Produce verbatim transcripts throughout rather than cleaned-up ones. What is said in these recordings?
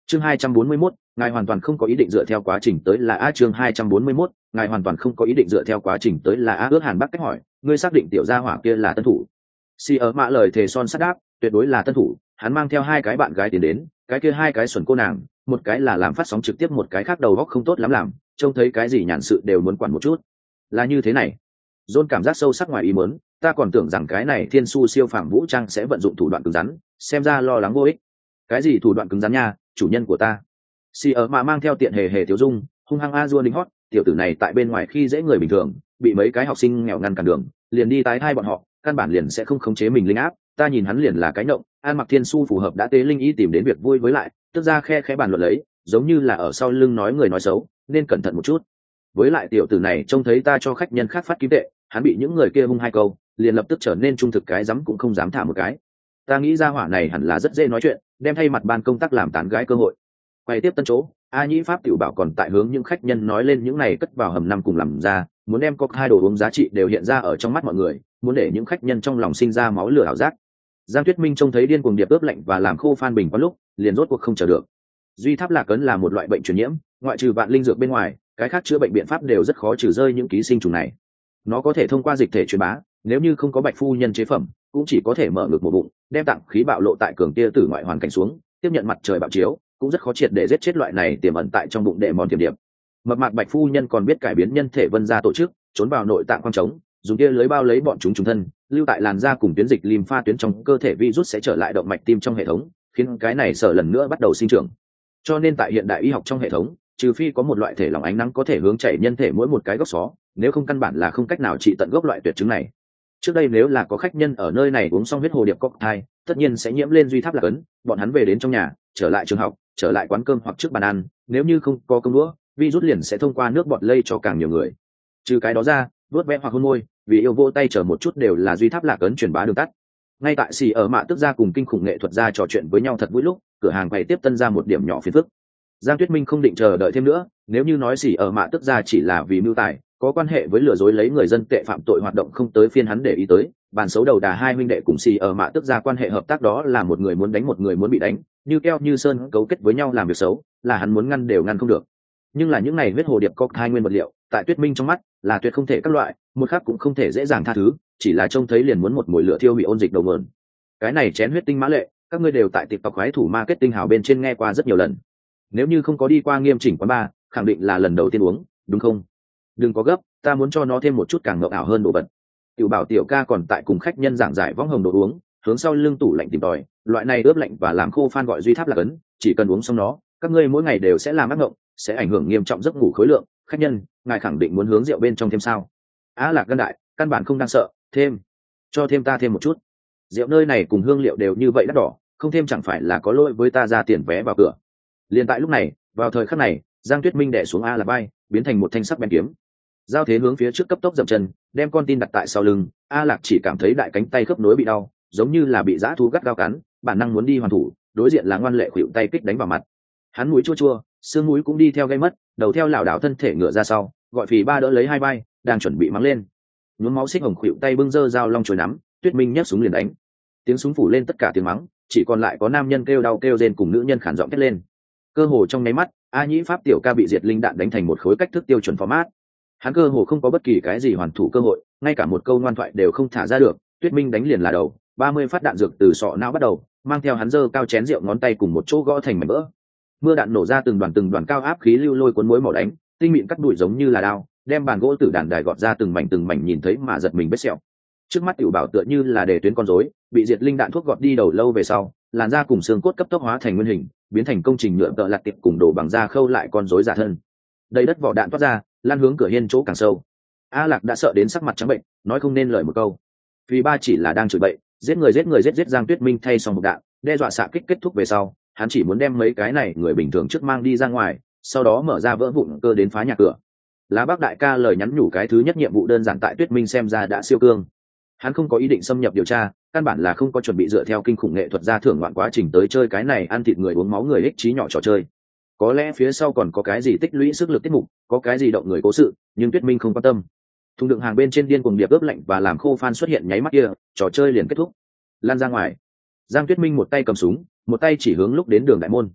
chương hai trăm bốn mươi mốt, ngài hoàn toàn không có ý định dựa theo quá trình tới là a chương hai trăm bốn mươi mốt, ngài hoàn toàn không có ý định dựa theo quá trình tới là a ước Hàn Bắc cách hỏi, ngươi xác định tiểu gia hỏa kia là tân thủ? Si ở mạ lời thề son sắt đáp, tuyệt đối là tân thủ, hắn mang theo hai cái bạn gái tiến đến, cái kia hai cái xuẩn cô nàng, một cái là làm phát sóng trực tiếp, một cái khác đầu óc không tốt lắm làm, trông thấy cái gì nhàn sự đều muốn quản một chút. Là như thế này. John cảm giác sâu sắc ngoài ý muốn, ta còn tưởng rằng cái này thiên su siêu phàm vũ trang sẽ vận dụng thủ đoạn cứng rắn, xem ra lo lắng vô ích. Cái gì thủ đoạn cứng rắn nha, chủ nhân của ta. Si ở mà mang theo tiện hề hề tiểu dung, hung hăng a dua đính hót, tiểu tử này tại bên ngoài khi dễ người bình thường, bị mấy cái học sinh nghèo ngăn cản đường, liền đi tái thai bọn họ, căn bản liền sẽ không khống chế mình linh áp, ta nhìn hắn liền là cái nộng, an mặc thiên su phù hợp đã tế linh ý tìm đến việc vui với lại, tức ra khe khẽ bàn luận lấy, giống như là ở sau lưng nói người nói xấu, nên cẩn thận một chút. Với lại tiểu tử này trông thấy ta cho khách nhân khác phát kim tệ, hắn bị những người kia hung hai câu, liền lập tức trở nên trung thực cái dám cũng không dám thả một cái. Ta nghĩ ra hỏa này hẳn là rất dễ nói chuyện, đem thay mặt ban công tác làm tán gái cơ hội. Quay tiếp tân chỗ, A Nhĩ Pháp tiểu bảo còn tại hướng những khách nhân nói lên những này cất vào hầm năm cùng làm ra, muốn đem có hai đồ uống giá trị đều hiện ra ở trong mắt mọi người, muốn để những khách nhân trong lòng sinh ra máu lửa ảo giác. Giang Tuyết Minh trông thấy điên cuồng điệp ướp lạnh và làm khô Phan Bình có lúc, liền rốt cuộc không chờ được. Duy tháp lạc ấn là một loại bệnh truyền nhiễm, ngoại trừ vạn linh dược bên ngoài, cái khác chữa bệnh biện pháp đều rất khó trừ rơi những ký sinh trùng này. Nó có thể thông qua dịch thể truyền bá, nếu như không có Bạch phu nhân chế phẩm, cũng chỉ có thể mở ngực một bụng, đem tạng khí bạo lộ tại cường tia tử ngoại hoàn cảnh xuống, tiếp nhận mặt trời bạo chiếu, cũng rất khó triệt để giết chết loại này tiềm ẩn tại trong bụng đệ mòn tiềm điểm. Mập mạp Bạch phu nhân còn biết cải biến nhân thể vân ra tổ chức, trốn vào nội tạng quang trống, dùng tia lưới bao lấy bọn chúng trùng thân, lưu tại làn da cùng tuyến dịch lympha tuyến trong cơ thể, virus sẽ trở lại động mạch tim trong hệ thống, khiến cái này sở lần nữa bắt đầu sinh trưởng. Cho nên tại hiện đại y học trong hệ thống, trừ phi có một loại thể lỏng ánh nắng có thể hướng chảy nhân thể mỗi một cái gốc xó, nếu không căn bản là không cách nào trị tận gốc loại tuyệt chứng này. Trước đây nếu là có khách nhân ở nơi này uống xong huyết hồ điệp cocktail, tất nhiên sẽ nhiễm lên duy tháp lạc ấn, bọn hắn về đến trong nhà, trở lại trường học, trở lại quán cơm hoặc trước bàn ăn, nếu như không có cơm đũa, virus liền sẽ thông qua nước bọt lây cho càng nhiều người. Trừ cái đó ra, vuốt ve hoặc hôn môi, vì yêu vô tay chờ một chút đều là duy tháp lạc ấn truyền bá đường tắt. Ngay tại xì ở mạ tức ra cùng kinh khủng nghệ thuật ra trò chuyện với nhau thật vui lúc, cửa hàng bày tiếp tân ra một điểm nhỏ phiền phức. Giang Tuyết Minh không định chờ đợi thêm nữa, nếu như nói xì ở mạ tức ra chỉ là vì mưu tài, có quan hệ với lừa dối lấy người dân tệ phạm tội hoạt động không tới phiên hắn để ý tới. Bàn xấu đầu đà hai huynh đệ cùng xì ở mạ tức ra quan hệ hợp tác đó là một người muốn đánh một người muốn bị đánh, như keo như sơn cấu kết với nhau làm việc xấu, là hắn muốn ngăn đều ngăn không được. Nhưng là những này huyết hồ điệp có hai nguyên vật liệu, tại Tuyết Minh trong mắt là tuyệt không thể các loại, một khác cũng không thể dễ dàng tha thứ, chỉ là trông thấy liền muốn một mùi lửa thiêu hủy ôn dịch đầu mượn. Cái này chén huyết tinh mã lệ, các ngươi đều tại TikTok khoái thủ marketing hào bên trên nghe qua rất nhiều lần. Nếu như không có đi qua nghiêm chỉnh quán bar, khẳng định là lần đầu tiên uống, đúng không? Đừng có gấp, ta muốn cho nó thêm một chút càng ngọt ảo hơn đồ vật. Tiểu Bảo tiểu ca còn tại cùng khách nhân giảng giải võng hồng đồ uống, hướng sau lưng tủ lạnh tìm tòi, loại này ướp lạnh và làm khô Phan gọi duy tháp lạc ấn, chỉ cần uống xong nó, các ngươi mỗi ngày đều sẽ làm ác mộng, sẽ ảnh hưởng nghiêm trọng giấc ngủ khối lượng. Khách nhân, ngài khẳng định muốn hướng rượu bên trong thêm sao? Á Lạc Gân đại, căn bản không đang sợ, thêm, cho thêm ta thêm một chút. Rượu nơi này cùng hương liệu đều như vậy đắt đỏ, không thêm chẳng phải là có lỗi với ta ra tiền vé vào cửa. Liên tại lúc này, vào thời khắc này, Giang Tuyết Minh đè xuống A Lạc vai, biến thành một thanh sắc bén kiếm. Giao thế hướng phía trước cấp tốc dậm chân, đem con tin đặt tại sau lưng. A Lạc chỉ cảm thấy đại cánh tay khớp nối bị đau, giống như là bị dã thú gắt gao cắn, bản năng muốn đi hoàn thủ, đối diện là ngoan lệ khuỵu tay kích đánh vào mặt. Hắn mũi chua chua, xương mũi cũng đi theo gây mất, đầu theo lảo đảo thân thể ngựa ra sau, gọi phì ba đỡ lấy hai vai, đang chuẩn bị mắng lên. Nhuốm máu xích hồng khuỵu tay bưng dơ dao long chối nắm, Tuyết Minh nhấc súng liền đánh. Tiếng súng phủ lên tất cả tiếng mắng, chỉ còn lại có nam nhân kêu đau kêu rên cùng nữ nhân khản giọng thét lên. Cơ hồ trong nháy mắt, A Nhĩ Pháp tiểu ca bị diệt linh đạn đánh thành một khối cách thức tiêu chuẩn format. Hắn cơ hồ không có bất kỳ cái gì hoàn thủ cơ hội, ngay cả một câu ngoan thoại đều không thả ra được. Tuyết Minh đánh liền là đầu, ba mươi phát đạn dược từ sọ não bắt đầu, mang theo hắn giơ cao chén rượu ngón tay cùng một chỗ gõ thành mảnh vỡ. Mưa đạn nổ ra từng đoàn từng đoàn cao áp khí lưu lôi cuốn muối màu đánh, tinh mịn cắt đuổi giống như là đao, đem bàn gỗ tử đàn đài gọt ra từng mảnh từng mảnh, nhìn thấy mà giật mình vết sẹo. Trước mắt Tiểu Bảo tựa như là để tuyến con rối, bị diệt linh đạn thuốc gọt đi đầu lâu về sau, làn da cùng xương cốt cấp tốc hóa thành nguyên hình, biến thành công trình nhựa tợ lặt tiệp cùng đổ bằng da khâu lại con rối giả thân. Đầy đất vỏ đạn toát ra, lan hướng cửa hiên chỗ càng sâu. A Lạc đã sợ đến sắc mặt trắng bệnh, nói không nên lời một câu. Vì ba chỉ là đang chửi bậy, giết người giết người giết giết Giang Tuyết Minh thay xong một đạn, đe dọa xạ kích kết thúc về sau, hắn chỉ muốn đem mấy cái này người bình thường trước mang đi ra ngoài, sau đó mở ra vỡ vụn cơ đến phá nhà cửa. Lá Bác đại ca lời nhắn nhủ cái thứ nhất nhiệm vụ đơn giản tại Tuyết Minh xem ra đã siêu cương. Hắn không có ý định xâm nhập điều tra, căn bản là không có chuẩn bị dựa theo kinh khủng nghệ thuật ra thưởng ngoạn quá trình tới chơi cái này ăn thịt người uống máu người ích trí nhỏ trò chơi. Có lẽ phía sau còn có cái gì tích lũy sức lực tiết mục, có cái gì động người cố sự, nhưng Tuyết Minh không quan tâm. Thùng đựng hàng bên trên điên cuồng điệp ướp lạnh và làm khô Phan xuất hiện nháy mắt kia, trò chơi liền kết thúc. Lan ra ngoài. Giang Tuyết Minh một tay cầm súng, một tay chỉ hướng lúc đến đường đại môn.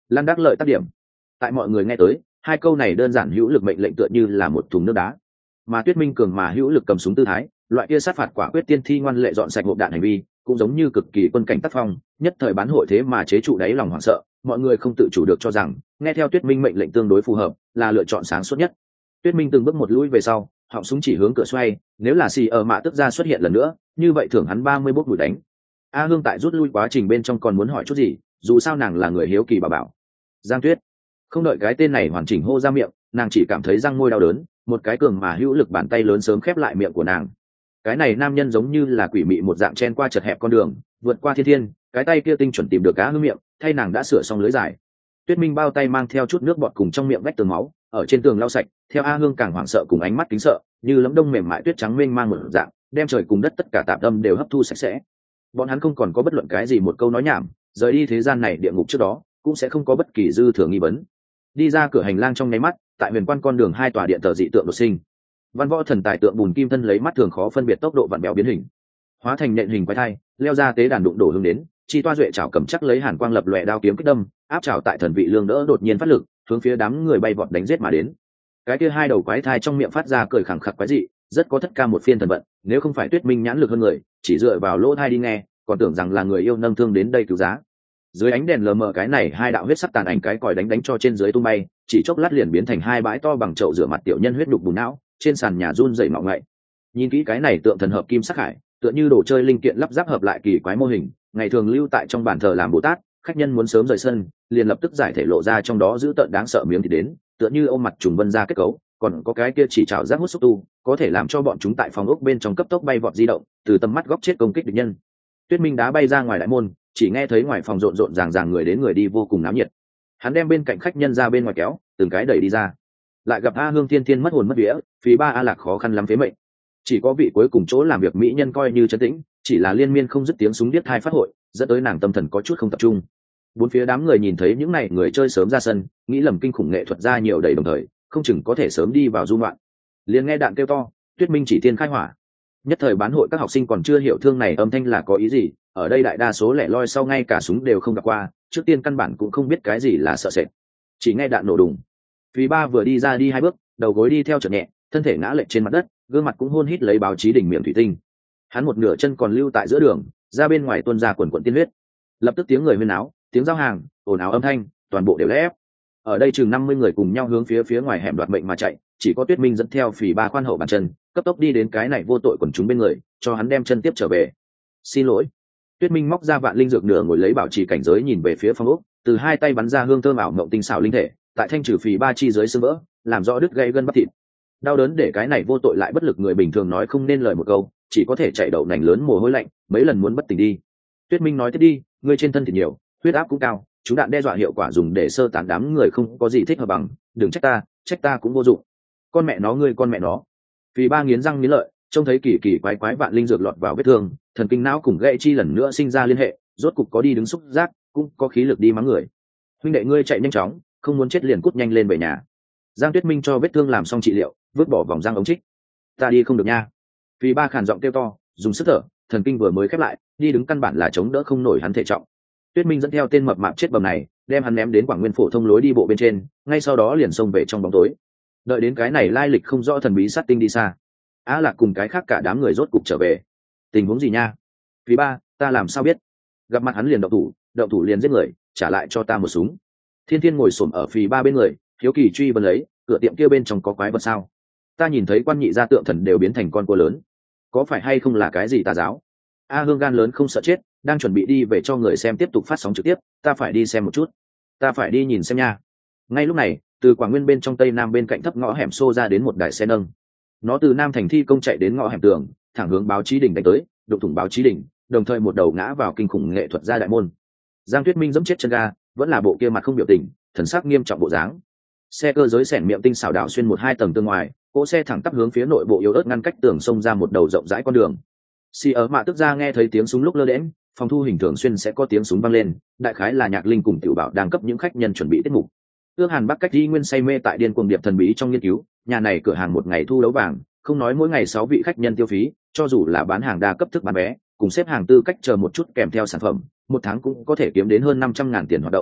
Lan đắc lợi tác điểm. Tại mọi người nghe tới, hai câu này đơn giản hữu lực mệnh lệnh tựa như là một thùng nước đá, mà Tuyết Minh cường mà hữu lực cầm súng tư thái, loại kia sát phạt quả quyết tiên thi ngoan lệ dọn sạch hộp đạn hành vi, cũng giống như cực kỳ quân cảnh tác phong, nhất thời bán hội thế mà chế trụ đáy lòng hoảng sợ, mọi người không tự chủ được cho rằng nghe theo Tuyết Minh mệnh lệnh tương đối phù hợp, là lựa chọn sáng suốt nhất. Tuyết Minh từng bước một lùi về sau, họng súng chỉ hướng cửa xoay, nếu là xì ở mạ tức ra xuất hiện lần nữa, như vậy thưởng hắn ba mươi bốt đuổi đánh. A Hương tại rút lui quá trình bên trong còn muốn hỏi chút gì, dù sao nàng là người hiếu kỳ bà bảo. Giang Tuyết không đợi cái tên này hoàn chỉnh hô ra miệng, nàng chỉ cảm thấy răng môi đau đớn, một cái cường mà hữu lực bàn tay lớn sớm khép lại miệng của nàng. Cái này nam nhân giống như là quỷ mị một dạng chen qua chật hẹp con đường, vượt qua thiên thiên, cái tay kia tinh chuẩn tìm được cá hương miệng, thay nàng đã sửa xong lưới dài. Tuyết Minh bao tay mang theo chút nước bọt cùng trong miệng vách tường máu, ở trên tường lau sạch, theo A Hương càng hoảng sợ cùng ánh mắt kính sợ, như lấm đông mềm mại tuyết trắng mênh mang một dạng, đem trời cùng đất tất cả tạp âm đều hấp thu sạch sẽ. Bọn hắn không còn có bất luận cái gì một câu nói nhảm, rời đi thế gian này địa ngục trước đó, cũng sẽ không có bất kỳ dư thừa nghi vấn. Đi ra cửa hành lang trong nháy mắt, tại huyền quan con đường hai tòa điện thờ dị tượng đột sinh. Văn võ thần tài tượng bùn kim thân lấy mắt thường khó phân biệt tốc độ vặn béo biến hình, hóa thành nện hình quái thai, leo ra tế đàn đụng đổ hướng đến, chi toa duệ chảo cầm chắc lấy hàn quang lập lòe đao kiếm kích đâm, áp chảo tại thần vị lương đỡ đột nhiên phát lực, hướng phía đám người bay vọt đánh giết mà đến. Cái kia hai đầu quái thai trong miệng phát ra cười khẳng khặc quái dị, rất có thất ca một phiên thần vận, nếu không phải Tuyết Minh nhãn lực hơn người, chỉ dựa vào lỗ thai đi nghe, còn tưởng rằng là người yêu nâng thương đến đây cứu giá. Dưới ánh đèn lờ mờ cái này hai đạo huyết sắc tàn ảnh cái còi đánh đánh cho trên dưới tung bay, chỉ chốc lát liền biến thành hai bãi to bằng chậu rửa mặt tiểu nhân huyết đục bùn não, trên sàn nhà run rẩy ngọng ngậy. Nhìn kỹ cái này tượng thần hợp kim sắc hải, tựa như đồ chơi linh kiện lắp ráp hợp lại kỳ quái mô hình, ngày thường lưu tại trong bàn thờ làm Bồ Tát, khách nhân muốn sớm rời sân, liền lập tức giải thể lộ ra trong đó giữ tợn đáng sợ miếng thì đến, tựa như ôm mặt trùng vân ra kết cấu, còn có cái kia chỉ trảo rác hút xúc tu, có thể làm cho bọn chúng tại phòng ốc bên trong cấp tốc bay vọt di động, từ tầm mắt góc chết công kích địch nhân. Tuyết Minh đá bay ra ngoài đại môn, chỉ nghe thấy ngoài phòng rộn rộn ràng ràng người đến người đi vô cùng náo nhiệt. Hắn đem bên cạnh khách nhân ra bên ngoài kéo, từng cái đẩy đi ra. Lại gặp A Hương thiên thiên mất hồn mất vía, phí ba A Lạc khó khăn lắm phế mệnh. Chỉ có vị cuối cùng chỗ làm việc mỹ nhân coi như trấn tĩnh, chỉ là liên miên không dứt tiếng súng điếc tai phát hội, dẫn tới nàng tâm thần có chút không tập trung. Bốn phía đám người nhìn thấy những này người chơi sớm ra sân, nghĩ lầm kinh khủng nghệ thuật ra nhiều đầy đồng thời, không chừng có thể sớm đi vào du ngoạn. Liền nghe đạn kêu to, Tuyết Minh chỉ tiên khai hỏa. Nhất thời bán hội các học sinh còn chưa hiểu thương này âm thanh là có ý gì, ở đây đại đa số lẻ loi sau ngay cả súng đều không gặp qua, trước tiên căn bản cũng không biết cái gì là sợ sệt. Chỉ nghe đạn nổ đùng. Phí ba vừa đi ra đi hai bước, đầu gối đi theo chợt nhẹ, thân thể ngã lệch trên mặt đất, gương mặt cũng hôn hít lấy báo chí đỉnh miệng thủy tinh. Hắn một nửa chân còn lưu tại giữa đường, ra bên ngoài tuôn ra quần quần tiên huyết. Lập tức tiếng người huyên náo, tiếng giao hàng, ồn ào âm thanh, toàn bộ đều lép. Ở đây chừng năm mươi người cùng nhau hướng phía phía ngoài hẻm đoạt mệnh mà chạy, chỉ có Tuyết Minh dẫn theo Phì ba khoan hậu bàn chân, cấp tốc đi đến cái này vô tội quần chúng bên người, cho hắn đem chân tiếp trở về. Xin lỗi. Tuyết Minh móc ra vạn linh dược nửa ngồi lấy bảo trì cảnh giới nhìn về phía phong ốc, từ hai tay bắn ra hương thơm ảo mộng tinh xảo linh thể, tại thanh trừ Phì ba chi dưới xương vỡ, làm rõ đứt gây gân bắp thịt. Đau đớn để cái này vô tội lại bất lực người bình thường nói không nên lời một câu, chỉ có thể chạy đậu nành lớn mồ hôi lạnh, mấy lần muốn bất tỉnh đi. Tuyết Minh nói tiếp đi, ngươi trên thân thì nhiều, huyết áp cũng cao, chúng đạn đe dọa hiệu quả dùng để sơ tán đám người không có gì thích hợp bằng, đừng trách ta, trách ta cũng vô dụng. Con mẹ nó ngươi con mẹ nó. Phì ba nghiến răng nghiến lợi, trông thấy kỳ kỳ quái quái vạn linh dược lọt vào vết thương, thần kinh não cùng gãy chi lần nữa sinh ra liên hệ, rốt cục có đi đứng xúc giác, cũng có khí lực đi mắng người. Huynh đệ ngươi chạy nhanh chóng, không muốn chết liền cút nhanh lên về nhà. Giang Tuyết Minh cho vết thương làm xong trị liệu, vứt bỏ vòng răng ống trích. Ta đi không được nha. Phì ba khàn giọng kêu to, dùng sức thở, thần kinh vừa mới khép lại, đi đứng căn bản là chống đỡ không nổi hắn thể trọng. Tuyết Minh dẫn theo tên mập mạp chết bầm này, đem hắn ném đến Quảng Nguyên phổ thông lối đi bộ bên trên, ngay sau đó liền xông về trong bóng tối. Đợi đến cái này lai lịch không rõ thần bí sát tinh đi xa, Á Lạc cùng cái khác cả đám người rốt cục trở về. Tình huống gì nha? Phí ba, ta làm sao biết? Gặp mặt hắn liền động thủ, động thủ liền giết người, trả lại cho ta một súng. Thiên Thiên ngồi xổm ở Phí ba bên người, hiếu kỳ truy vấn lấy, cửa tiệm kia bên trong có quái vật sao? Ta nhìn thấy quan nhị gia tượng thần đều biến thành con cua lớn, có phải hay không là cái gì tà giáo? A Hương gan lớn không sợ chết, đang chuẩn bị đi về cho người xem tiếp tục phát sóng trực tiếp, ta phải đi xem một chút, ta phải đi nhìn xem nha. Ngay lúc này, từ Quảng Nguyên bên trong tây nam bên cạnh thấp ngõ hẻm xô ra đến một đại xe nâng, nó từ nam thành thi công chạy đến ngõ hẻm tường, thẳng hướng báo chí đỉnh đánh tới, đụng thủng báo chí đỉnh, đồng thời một đầu ngã vào kinh khủng nghệ thuật gia đại môn. Giang Tuyết Minh giẫm chết chân ga, vẫn là bộ kia mặt không biểu tình, thần sắc nghiêm trọng bộ dáng. Xe cơ giới xẻn miệng tinh xảo đạo xuyên một hai tầng tương ngoài, cỗ xe thẳng tắp hướng phía nội bộ yếu ớt ngăn cách tường xông ra một đầu rộng rãi con đường. Xì ở mạ tức ra nghe thấy tiếng súng lúc lơ đễnh, phòng thu hình thường xuyên sẽ có tiếng súng vang lên, đại khái là Nhạc Linh cùng Tiểu Bảo đang cấp những khách nhân chuẩn bị tiết mục. Ước Hàn Bắc cách đi nguyên say mê tại điên cuồng điệp thần bí trong nghiên cứu, nhà này cửa hàng một ngày thu đấu vàng, không nói mỗi ngày sáu vị khách nhân tiêu phí, cho dù là bán hàng đa cấp thức bán vé, cùng xếp hàng tư cách chờ một chút kèm theo sản phẩm, một tháng cũng có thể kiếm đến hơn năm trăm ngàn tiền hoạt động.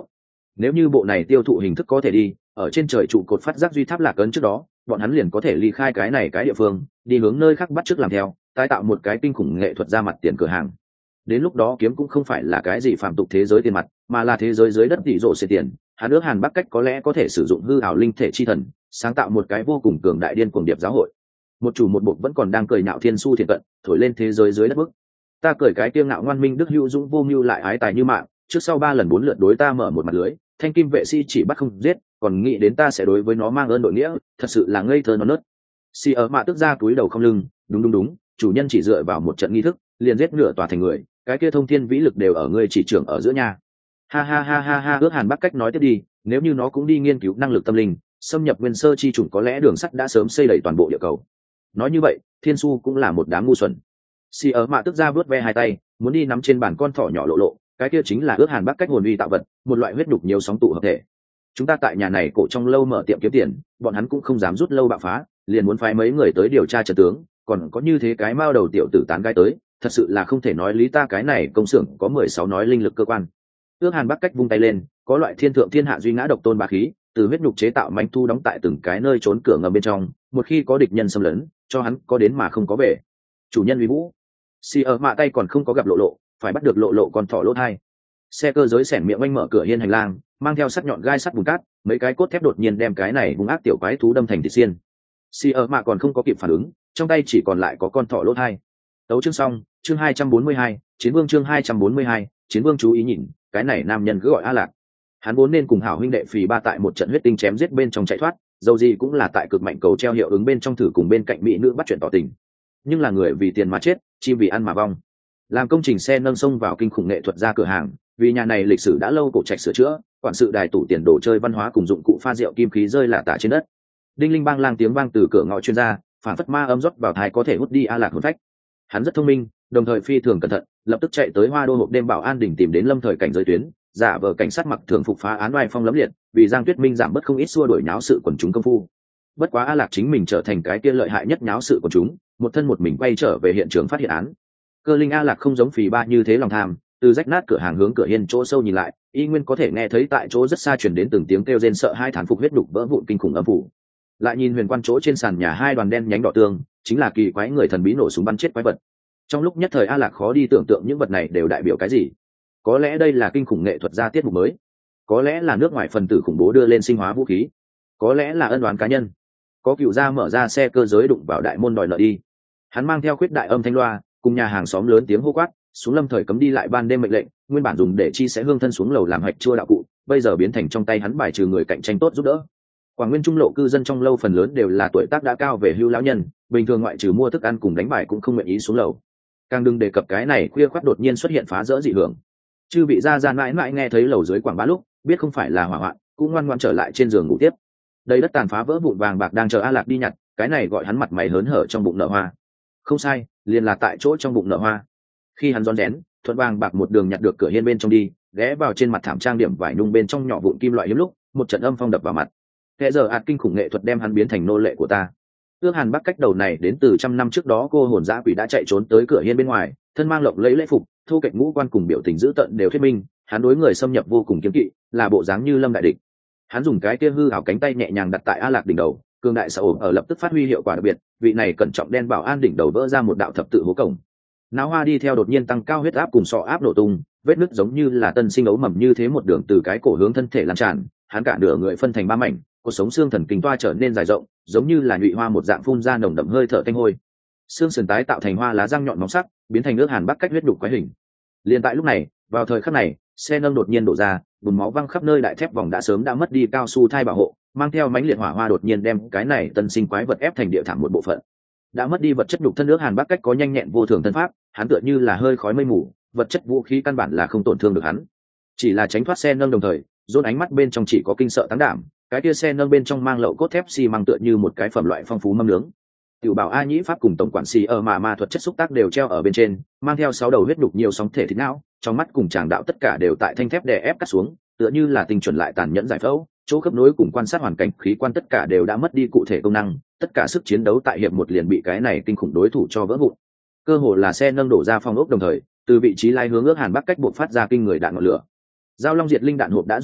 Nếu như bộ này tiêu thụ hình thức có thể đi ở trên trời trụ cột phát giác duy tháp lạc ấn trước đó, bọn hắn liền có thể ly khai cái này cái địa phương, đi hướng nơi khác bắt chước làm theo, tái tạo một cái kinh khủng nghệ thuật ra mặt tiền cửa hàng. Đến lúc đó kiếm cũng không phải là cái gì phàm tục thế giới tiền mặt, mà là thế giới dưới đất tỷ rộ xệ tiền. Hắn ước Hàn Bắc Cách có lẽ có thể sử dụng hư ảo linh thể chi thần, sáng tạo một cái vô cùng cường đại điên cuồng điệp giáo hội. Một chủ một bộ vẫn còn đang cười nhạo thiên su thiện cận, thổi lên thế giới dưới đất bức. Ta cười cái kiêu ngạo ngoan minh đức hữu dũng vô mưu lại ái tài như mạng, trước sau ba lần bốn lượt đối ta mở một mặt lưới, thanh kim vệ sĩ chỉ bắt không giết, còn nghĩ đến ta sẽ đối với nó mang ơn đội nghĩa, thật sự là ngây thơ non nớt. Si ở mạ tức ra túi đầu không lưng, đúng đúng đúng, chủ nhân chỉ dựa vào một trận nghi thức, liền giết nửa tòa thành người, cái kia thông thiên vĩ lực đều ở ngươi chỉ trưởng ở giữa nhà. Ha ha ha ha ha, ước Hàn Bắc Cách nói tiếp đi, nếu như nó cũng đi nghiên cứu năng lực tâm linh, xâm nhập nguyên sơ chi chủng có lẽ đường sắt đã sớm xây đầy toàn bộ địa cầu. Nói như vậy, thiên su cũng là một đám ngu xuẩn. Si ở mạ tức ra vớt ve hai tay, muốn đi nắm trên bàn con thỏ nhỏ lộ lộ, cái kia chính là ước Hàn Bắc Cách hồn uy tạo vật, một loại huyết đục nhiều sóng tụ hợp thể. Chúng ta tại nhà này cổ trong lâu mở tiệm kiếm tiền, bọn hắn cũng không dám rút lâu bạo phá, liền muốn phái mấy người tới điều tra trận tướng, còn có như thế cái mao đầu tiểu tử tán gái tới, thật sự là không thể nói lý. Ta cái này công xưởng có mười sáu nói linh lực cơ quan. Ước Hàn Bắc Cách vung tay lên, có loại thiên thượng thiên hạ duy ngã độc tôn bá khí, từ huyết nhục chế tạo manh thu đóng tại từng cái nơi trốn cửa ngầm bên trong, một khi có địch nhân xâm lấn, cho hắn có đến mà không có về. Chủ nhân uy vũ. Si ở mạ tay còn không có gặp lộ lộ, phải bắt được lộ lộ con thỏ lỗ thai. Xe cơ giới xẻng miệng oanh mở cửa hiên hành lang, mang theo sắt nhọn gai sắt bùn cát, mấy cái cốt thép đột nhiên đem cái này hung ác tiểu quái thú đâm thành thịt xiên. Si ở mạ còn không có kịp phản ứng, trong tay chỉ còn lại có con thỏ lỗ thai. Tấu chương xong, chương hai trăm bốn mươi hai, chiến vương chương hai trăm bốn mươi hai, chiến vương chú ý nhìn, cái này nam nhân cứ gọi A Lạc. Hắn vốn nên cùng hảo huynh đệ phì ba tại một trận huyết tinh chém giết bên trong chạy thoát, dầu gì cũng là tại cực mạnh cầu treo hiệu ứng bên trong thử cùng bên cạnh mỹ nữ bắt chuyện tỏ tình. Nhưng là người vì tiền mà chết, chim vì ăn mà vong. Làm công trình xe nâng sông vào kinh khủng nghệ thuật ra cửa hàng, vì nhà này lịch sử đã lâu cổ trạch sửa chữa, quản sự đài tủ tiền đồ chơi văn hóa cùng dụng cụ pha rượu kim khí rơi lả tả trên đất. Đinh linh bang lang tiếng vang từ cửa ngõ chuyên gia, phản phất ma âm rót vào thai có thể hút đi A Lạc hồn phách. Hắn rất thông minh, đồng thời phi thường cẩn thận, lập tức chạy tới Hoa Đô hộp đêm bảo an đỉnh tìm đến lâm thời cảnh giới tuyến, giả vờ cảnh sát mặc thường phục phá án oai phong lẫm liệt, vì Giang Tuyết Minh giảm bớt không ít xua đuổi nháo sự quần chúng công phu. Bất quá A Lạc chính mình trở thành cái kia lợi hại nhất nháo sự quần chúng, một thân một mình quay trở về hiện trường phát hiện án. Cơ linh A Lạc không giống phì ba như thế lòng tham, từ rách nát cửa hàng hướng cửa hiên chỗ sâu nhìn lại, y nguyên có thể nghe thấy tại chỗ rất xa truyền đến từng tiếng kêu rên sợ hai thán phục huyết đục vỡ vụn kinh khủng âm phủ. Lại nhìn huyền quan chỗ trên sàn nhà hai đoàn đen nhánh đỏ tương, chính là kỳ quái người thần bí nổ súng bắn chết quái vật. Trong lúc nhất thời A Lạc khó đi tưởng tượng những vật này đều đại biểu cái gì. Có lẽ đây là kinh khủng nghệ thuật gia tiết mục mới, có lẽ là nước ngoài phần tử khủng bố đưa lên sinh hóa vũ khí, có lẽ là ân oán cá nhân, có cựu gia mở ra xe cơ giới đụng vào đại môn đòi nợ đi. Hắn mang theo khuyết đại âm thanh loa, cùng nhà hàng xóm lớn tiếng hô quát, xuống lâm thời cấm đi lại ban đêm mệnh lệnh, nguyên bản dùng để chi sẽ hương thân xuống lầu làm hạch chua đạo cụ, bây giờ biến thành trong tay hắn bài trừ người cạnh tranh tốt giúp đỡ. Quảng Nguyên trung lộ cư dân trong lâu phần lớn đều là tuổi tác đã cao về hưu lão nhân, bình thường ngoại trừ mua thức ăn cùng đánh bài cũng không nguyện ý xuống lầu. Càng đừng đề cập cái này khuya khoắt đột nhiên xuất hiện phá rỡ dị hưởng. Chư vị gia gian mãi mãi nghe thấy lầu dưới quảng bá lúc, biết không phải là hỏa hoạn, cũng ngoan ngoãn trở lại trên giường ngủ tiếp. Đây đất tàn phá vỡ vụn vàng bạc đang chờ A Lạc đi nhặt, cái này gọi hắn mặt mày hớn hở trong bụng nở hoa. Không sai, liền là tại chỗ trong bụng nở hoa. Khi hắn rón rén, thuận vàng bạc một đường nhặt được cửa hiên bên trong đi, ghé vào trên mặt thảm trang điểm vải nung bên trong nhỏ vụn kim loại hiếm lúc, một trận âm phong đập vào mặt. Kẻ giờ ạt kinh khủng nghệ thuật đem hắn biến thành nô lệ của ta. Ước Hàn Bắc Cách đầu này đến từ trăm năm trước đó cô hồn dã quỷ đã chạy trốn tới cửa hiên bên ngoài, thân mang lộng lẫy lễ phục, thu kệch ngũ quan cùng biểu tình dữ tợn đều thuyết minh, hắn đối người xâm nhập vô cùng kiêng kỵ, là bộ dáng như lâm đại địch. Hắn dùng cái kia hư ảo cánh tay nhẹ nhàng đặt tại A Lạc đỉnh đầu, cường đại sợ ổn ở lập tức phát huy hiệu quả đặc biệt, vị này cẩn trọng đen bảo an đỉnh đầu vỡ ra một đạo thập tự hố cổng. Náo hoa đi theo đột nhiên tăng cao huyết áp cùng sọ áp nổ tung, vết nứt giống như là tân sinh ấu mầm như thế một đường từ cái cổ hướng thân thể lan tràn, hắn cả nửa người phân thành ba mảnh, cột sống xương thần kinh toa trở nên dài rộng, giống như là nhụy hoa một dạng phun ra nồng đậm hơi thở tanh hôi. Xương sườn tái tạo thành hoa lá răng nhọn móng sắc, biến thành nước Hàn Bắc Cách huyết đục quái hình. Liên tại lúc này, vào thời khắc này, xe nâng đột nhiên đổ ra, bùn máu văng khắp nơi, đại thép vòng đã sớm đã mất đi cao su thai bảo hộ, mang theo mãnh liệt hỏa hoa đột nhiên đem cái này tân sinh quái vật ép thành địa thảm một bộ phận. Đã mất đi vật chất nhục thân nước Hàn Bắc Cách có nhanh nhẹn vô thường thân pháp, hắn tựa như là hơi khói mây mù, vật chất vũ khí căn bản là không tổn thương được hắn. Chỉ là tránh thoát xe nâng đồng thời, dồn ánh mắt bên trong chỉ có kinh sợ táng đảm, cái kia xe nâng bên trong mang lậu cốt thép xi măng tựa như một cái phẩm loại phong phú mâm nướng. Tiểu bảo A Nhĩ pháp cùng tổng quản xì ở mà ma thuật chất xúc tác đều treo ở bên trên, mang theo sáu đầu huyết đục nhiều sóng thể thịt não, trong mắt cùng tràng đạo tất cả đều tại thanh thép đè ép cắt xuống, tựa như là tinh chuẩn lại tàn nhẫn giải phẫu, chỗ khớp nối cùng quan sát hoàn cảnh khí quan tất cả đều đã mất đi cụ thể công năng, tất cả sức chiến đấu tại hiệp một liền bị cái này kinh khủng đối thủ cho vỡ vụn. Cơ hồ là xe nâng đổ ra phong ốc đồng thời, từ vị trí lai hướng ước Hàn Bắc Cách buộc phát ra kinh người đạn ngọn lửa. Giao long diệt linh đạn hộp đã dùng hết,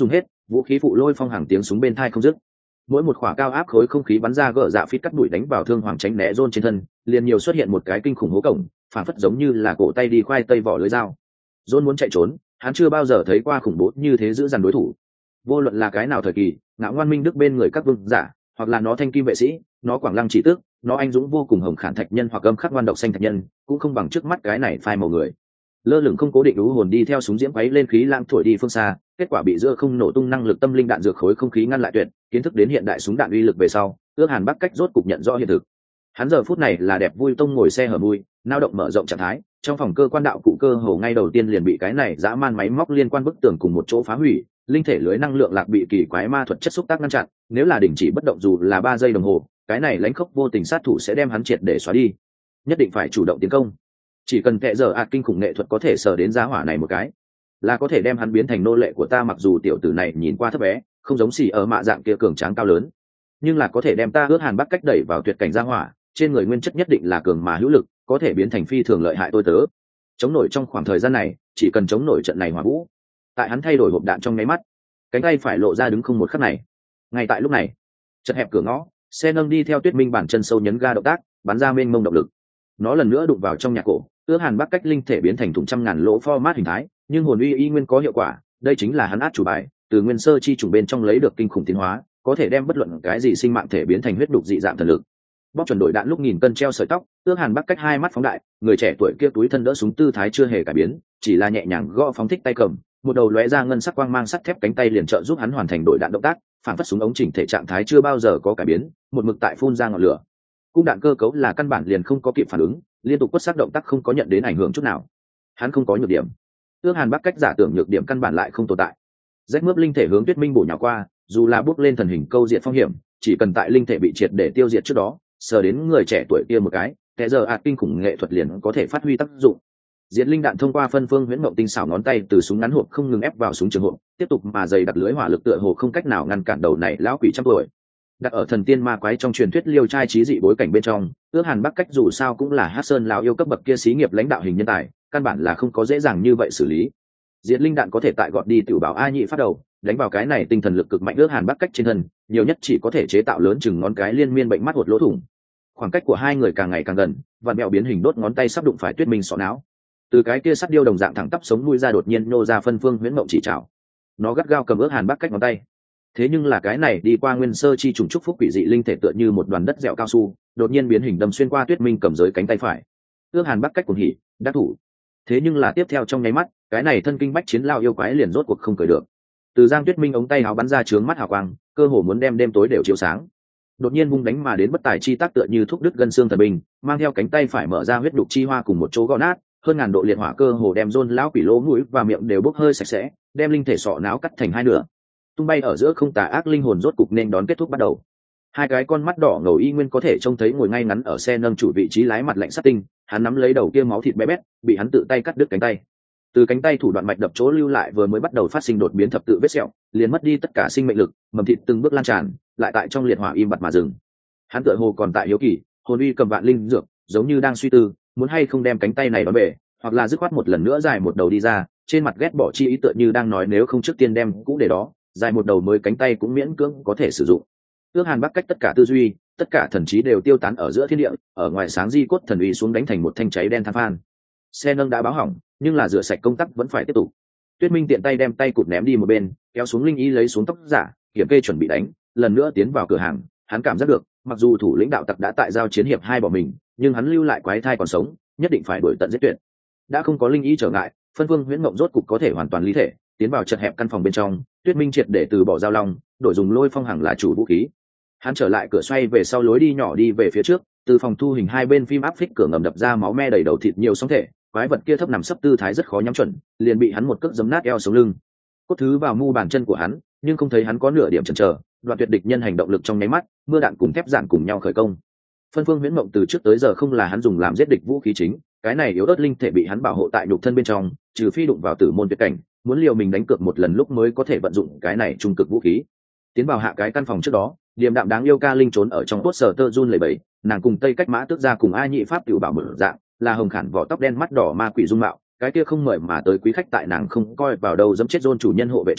vũ khí phụ lôi phong hàng tiếng súng bên thai không dứt. Mỗi một quả cao áp khối không khí bắn ra gỡ dạ phít cắt đuổi đánh vào thương hoàng tránh né John trên thân, liền nhiều xuất hiện một cái kinh khủng hố cổng, phản phất giống như là cổ tay đi khoai tây vỏ lưới dao. John muốn chạy trốn, hắn chưa bao giờ thấy qua khủng bố như thế giữ dằn đối thủ. Vô luận là cái nào thời kỳ, ngạo ngoan minh đức bên người các vương giả, hoặc là nó thanh kim vệ sĩ, nó quảng lăng chỉ tước, nó anh dũng vô cùng hồng khản thạch nhân hoặc âm khắc ngoan độc xanh thạch nhân, cũng không bằng trước mắt cái này phai màu người. Lơ lửng không cố định lũ hồn đi theo súng diễm quấy lên khí lãng thổi đi phương xa, kết quả bị giữa không nổ tung năng lực tâm linh đạn dược khối không khí ngăn lại tuyệt, kiến thức đến hiện đại súng đạn uy lực về sau, ước hàn bắc cách rốt cục nhận rõ hiện thực. Hắn giờ phút này là đẹp vui tông ngồi xe hở mui, nao động mở rộng trạng thái, trong phòng cơ quan đạo cụ cơ hồ ngay đầu tiên liền bị cái này dã man máy móc liên quan bức tường cùng một chỗ phá hủy, linh thể lưới năng lượng lạc bị kỳ quái ma thuật chất xúc tác ngăn chặn, nếu là đình chỉ bất động dù là ba giây đồng hồ, cái này lãnh khốc vô tình sát thủ sẽ đem hắn triệt để xóa đi. Nhất định phải chủ động tiến công. Chỉ cần kệ giờ ạt kinh khủng nghệ thuật có thể sờ đến giá hỏa này một cái, là có thể đem hắn biến thành nô lệ của ta. Mặc dù tiểu tử này nhìn qua thấp bé, không giống xì ở mạ dạng kia cường tráng cao lớn, nhưng là có thể đem ta ước hàn bắc cách đẩy vào tuyệt cảnh giá hỏa, trên người nguyên chất nhất định là cường mà hữu lực, có thể biến thành phi thường lợi hại tôi tớ. Chống nổi trong khoảng thời gian này, chỉ cần chống nổi trận này hỏa vũ. Tại hắn thay đổi hộp đạn trong nháy mắt, cánh tay phải lộ ra đứng không một khắc này. Ngay tại lúc này, chật hẹp cửa ngõ, xe nâng đi theo Tuyết Minh bản chân sâu nhấn ga động tác, bắn ra mênh mông động lực. Nó lần nữa đụng vào trong nhà cổ, ước hàn bắc cách linh thể biến thành thùng trăm ngàn lỗ format hình thái, nhưng hồn uy y nguyên có hiệu quả. Đây chính là hắn át chủ bài, từ nguyên sơ chi trùng bên trong lấy được kinh khủng tiến hóa, có thể đem bất luận cái gì sinh mạng thể biến thành huyết đục dị dạng thần lực. Bóp chuẩn đội đạn lúc nghìn cân treo sợi tóc, ước hàn bắc cách hai mắt phóng đại, người trẻ tuổi kia túi thân đỡ súng tư thái chưa hề cải biến, chỉ là nhẹ nhàng gõ phóng thích tay cầm, một đầu lóe ra ngân sắc quang mang sắt thép cánh tay liền trợ giúp hắn hoàn thành đội đạn động tác, phản phất súng ống chỉnh thể trạng thái chưa bao giờ có cải biến, một mực tại phun ra ngọn lửa. Cung đạn cơ cấu là căn bản liền không có kịp phản ứng, liên tục quất sắc động tác không có nhận đến ảnh hưởng chút nào. Hắn không có nhược điểm. Ước hàn bắc cách giả tưởng nhược điểm căn bản lại không tồn tại. Rách mướp linh thể hướng Tuyết Minh bổ nhào qua, dù là bước lên thần hình câu diệt phong hiểm, chỉ cần tại linh thể bị triệt để tiêu diệt trước đó, sờ đến người trẻ tuổi kia một cái, kẻ giờ ạt kinh khủng nghệ thuật liền có thể phát huy tác dụng. Diệt linh đạn thông qua phân phương huyễn mộng tinh xảo ngón tay từ súng ngắn hộp không ngừng ép vào súng trường hộp, tiếp tục mà dày đặc lưới hỏa lực tựa hồ không cách nào ngăn cản đầu này lão quỷ trăm tuổi. Đặt ở thần tiên ma quái trong truyền thuyết liêu trai trí dị bối cảnh bên trong, ước hàn bắc cách dù sao cũng là hát sơn lão yêu cấp bậc kia xí nghiệp lãnh đạo hình nhân tài, căn bản là không có dễ dàng như vậy xử lý. Diệt linh đạn có thể tại gọt đi tiểu bảo a nhị phát đầu, đánh vào cái này tinh thần lực cực mạnh ước hàn bắc cách trên thân, nhiều nhất chỉ có thể chế tạo lớn chừng ngón cái liên miên bệnh mắt hột lỗ thủng. Khoảng cách của hai người càng ngày càng gần, và mẹo biến hình đốt ngón tay sắp đụng phải Tuyết Minh sọ não. Từ cái kia sắt điêu đồng dạng thẳng tắp sống nuôi ra đột nhiên nô ra phân phương huyễn mộng chỉ trảo. Nó gắt gao cầm ước hàn bắc cách ngón tay. Thế nhưng là cái này đi qua nguyên sơ chi trùng trúc phúc quỷ dị linh thể tựa như một đoàn đất dẻo cao su, đột nhiên biến hình đâm xuyên qua Tuyết Minh cầm giới cánh tay phải. Ước hàn bắc cách cuồng hỉ, đắc thủ. Thế nhưng là tiếp theo trong nháy mắt, cái này thân kinh bách chiến lao yêu quái liền rốt cuộc không cười được. Từ Giang Tuyết Minh ống tay áo bắn ra chướng mắt hào quang, cơ hồ muốn đem đêm tối đều chiếu sáng. Đột nhiên vung đánh mà đến bất tài chi tác tựa như thúc đứt gân xương thần binh, mang theo cánh tay phải mở ra huyết đục chi hoa cùng một chỗ gõ nát, hơn ngàn độ liệt hỏa cơ hồ đem John lão quỷ lỗ mũi và miệng đều bốc hơi sạch sẽ, đem linh thể sọ não cắt thành hai nửa. Tung bay ở giữa không tà ác linh hồn rốt cục nên đón kết thúc bắt đầu. Hai cái con mắt đỏ ngầu y nguyên có thể trông thấy ngồi ngay ngắn ở xe nâng chủ vị trí lái mặt lạnh sắt tinh, hắn nắm lấy đầu kia máu thịt bé bét, bị hắn tự tay cắt đứt cánh tay. Từ cánh tay thủ đoạn mạch đập chỗ lưu lại vừa mới bắt đầu phát sinh đột biến thập tự vết sẹo, liền mất đi tất cả sinh mệnh lực, mầm thịt từng bước lan tràn, lại tại trong liệt hỏa im bặt mà dừng. Hắn tựa hồ còn tại hiếu kỳ, hồn uy cầm vạn linh dược, giống như đang suy tư, muốn hay không đem cánh tay này đón bể, hoặc là dứt khoát một lần nữa dài một đầu đi ra, trên mặt ghét bỏ chi ý tựa như đang nói nếu không trước tiên đem cũ để đó, dài một đầu mới cánh tay cũng miễn cưỡng có thể sử dụng. Ước hàn bắc cách tất cả tư duy, tất cả thần trí đều tiêu tán ở giữa thiên địa, ở ngoài sáng di cốt thần uy xuống đánh thành một thanh cháy đen than phan. Xe nâng đã báo hỏng, nhưng là rửa sạch công tác vẫn phải tiếp tục. Tuyết Minh tiện tay đem tay cụt ném đi một bên, kéo xuống linh y lấy xuống tóc giả, kiểm kê chuẩn bị đánh, lần nữa tiến vào cửa hàng. Hắn cảm giác được, mặc dù thủ lĩnh đạo tặc đã tại giao chiến hiệp hai bỏ mình, nhưng hắn lưu lại quái thai còn sống, nhất định phải đuổi tận giết tuyệt. Đã không có linh y trở ngại, phân vương huyễn mộng rốt cục có thể hoàn toàn lý thể, tiến vào chật hẹp căn phòng bên trong. Tuyết Minh triệt để từ bỏ giao long, đổi dùng lôi phong hàng là chủ vũ khí. Hắn trở lại cửa xoay về sau lối đi nhỏ đi về phía trước, từ phòng thu hình hai bên phim áp phích cửa ngầm đập ra máu me đầy đầu thịt nhiều sóng thể, quái vật kia thấp nằm sấp tư thái rất khó nhắm chuẩn, liền bị hắn một cước giấm nát eo sống lưng. Cốt thứ vào mu bàn chân của hắn, nhưng không thấy hắn có nửa điểm chần chờ, đoạn tuyệt địch nhân hành động lực trong nháy mắt, mưa đạn cùng thép giản cùng nhau khởi công. Phân phương huyễn mộng từ trước tới giờ không là hắn dùng làm giết địch vũ khí chính, cái này yếu ớt linh thể bị hắn bảo hộ tại nhục thân bên trong, trừ phi đụng vào tử môn tuyệt cảnh, muốn liều mình đánh cược một lần lúc mới có thể vận dụng cái này trung cực vũ khí. Tiến vào hạ cái căn phòng trước đó, điềm đạm đáng yêu ca linh trốn ở trong cốt sở tơ run lẩy bẩy, nàng cùng tây cách mã tước ra cùng a nhị pháp tiểu bảo mở dạng, là hồng khản vỏ tóc đen mắt đỏ ma quỷ dung mạo, cái kia không mời mà tới quý khách tại nàng không coi vào đâu dẫm chết rôn chủ nhân hộ vệ chó,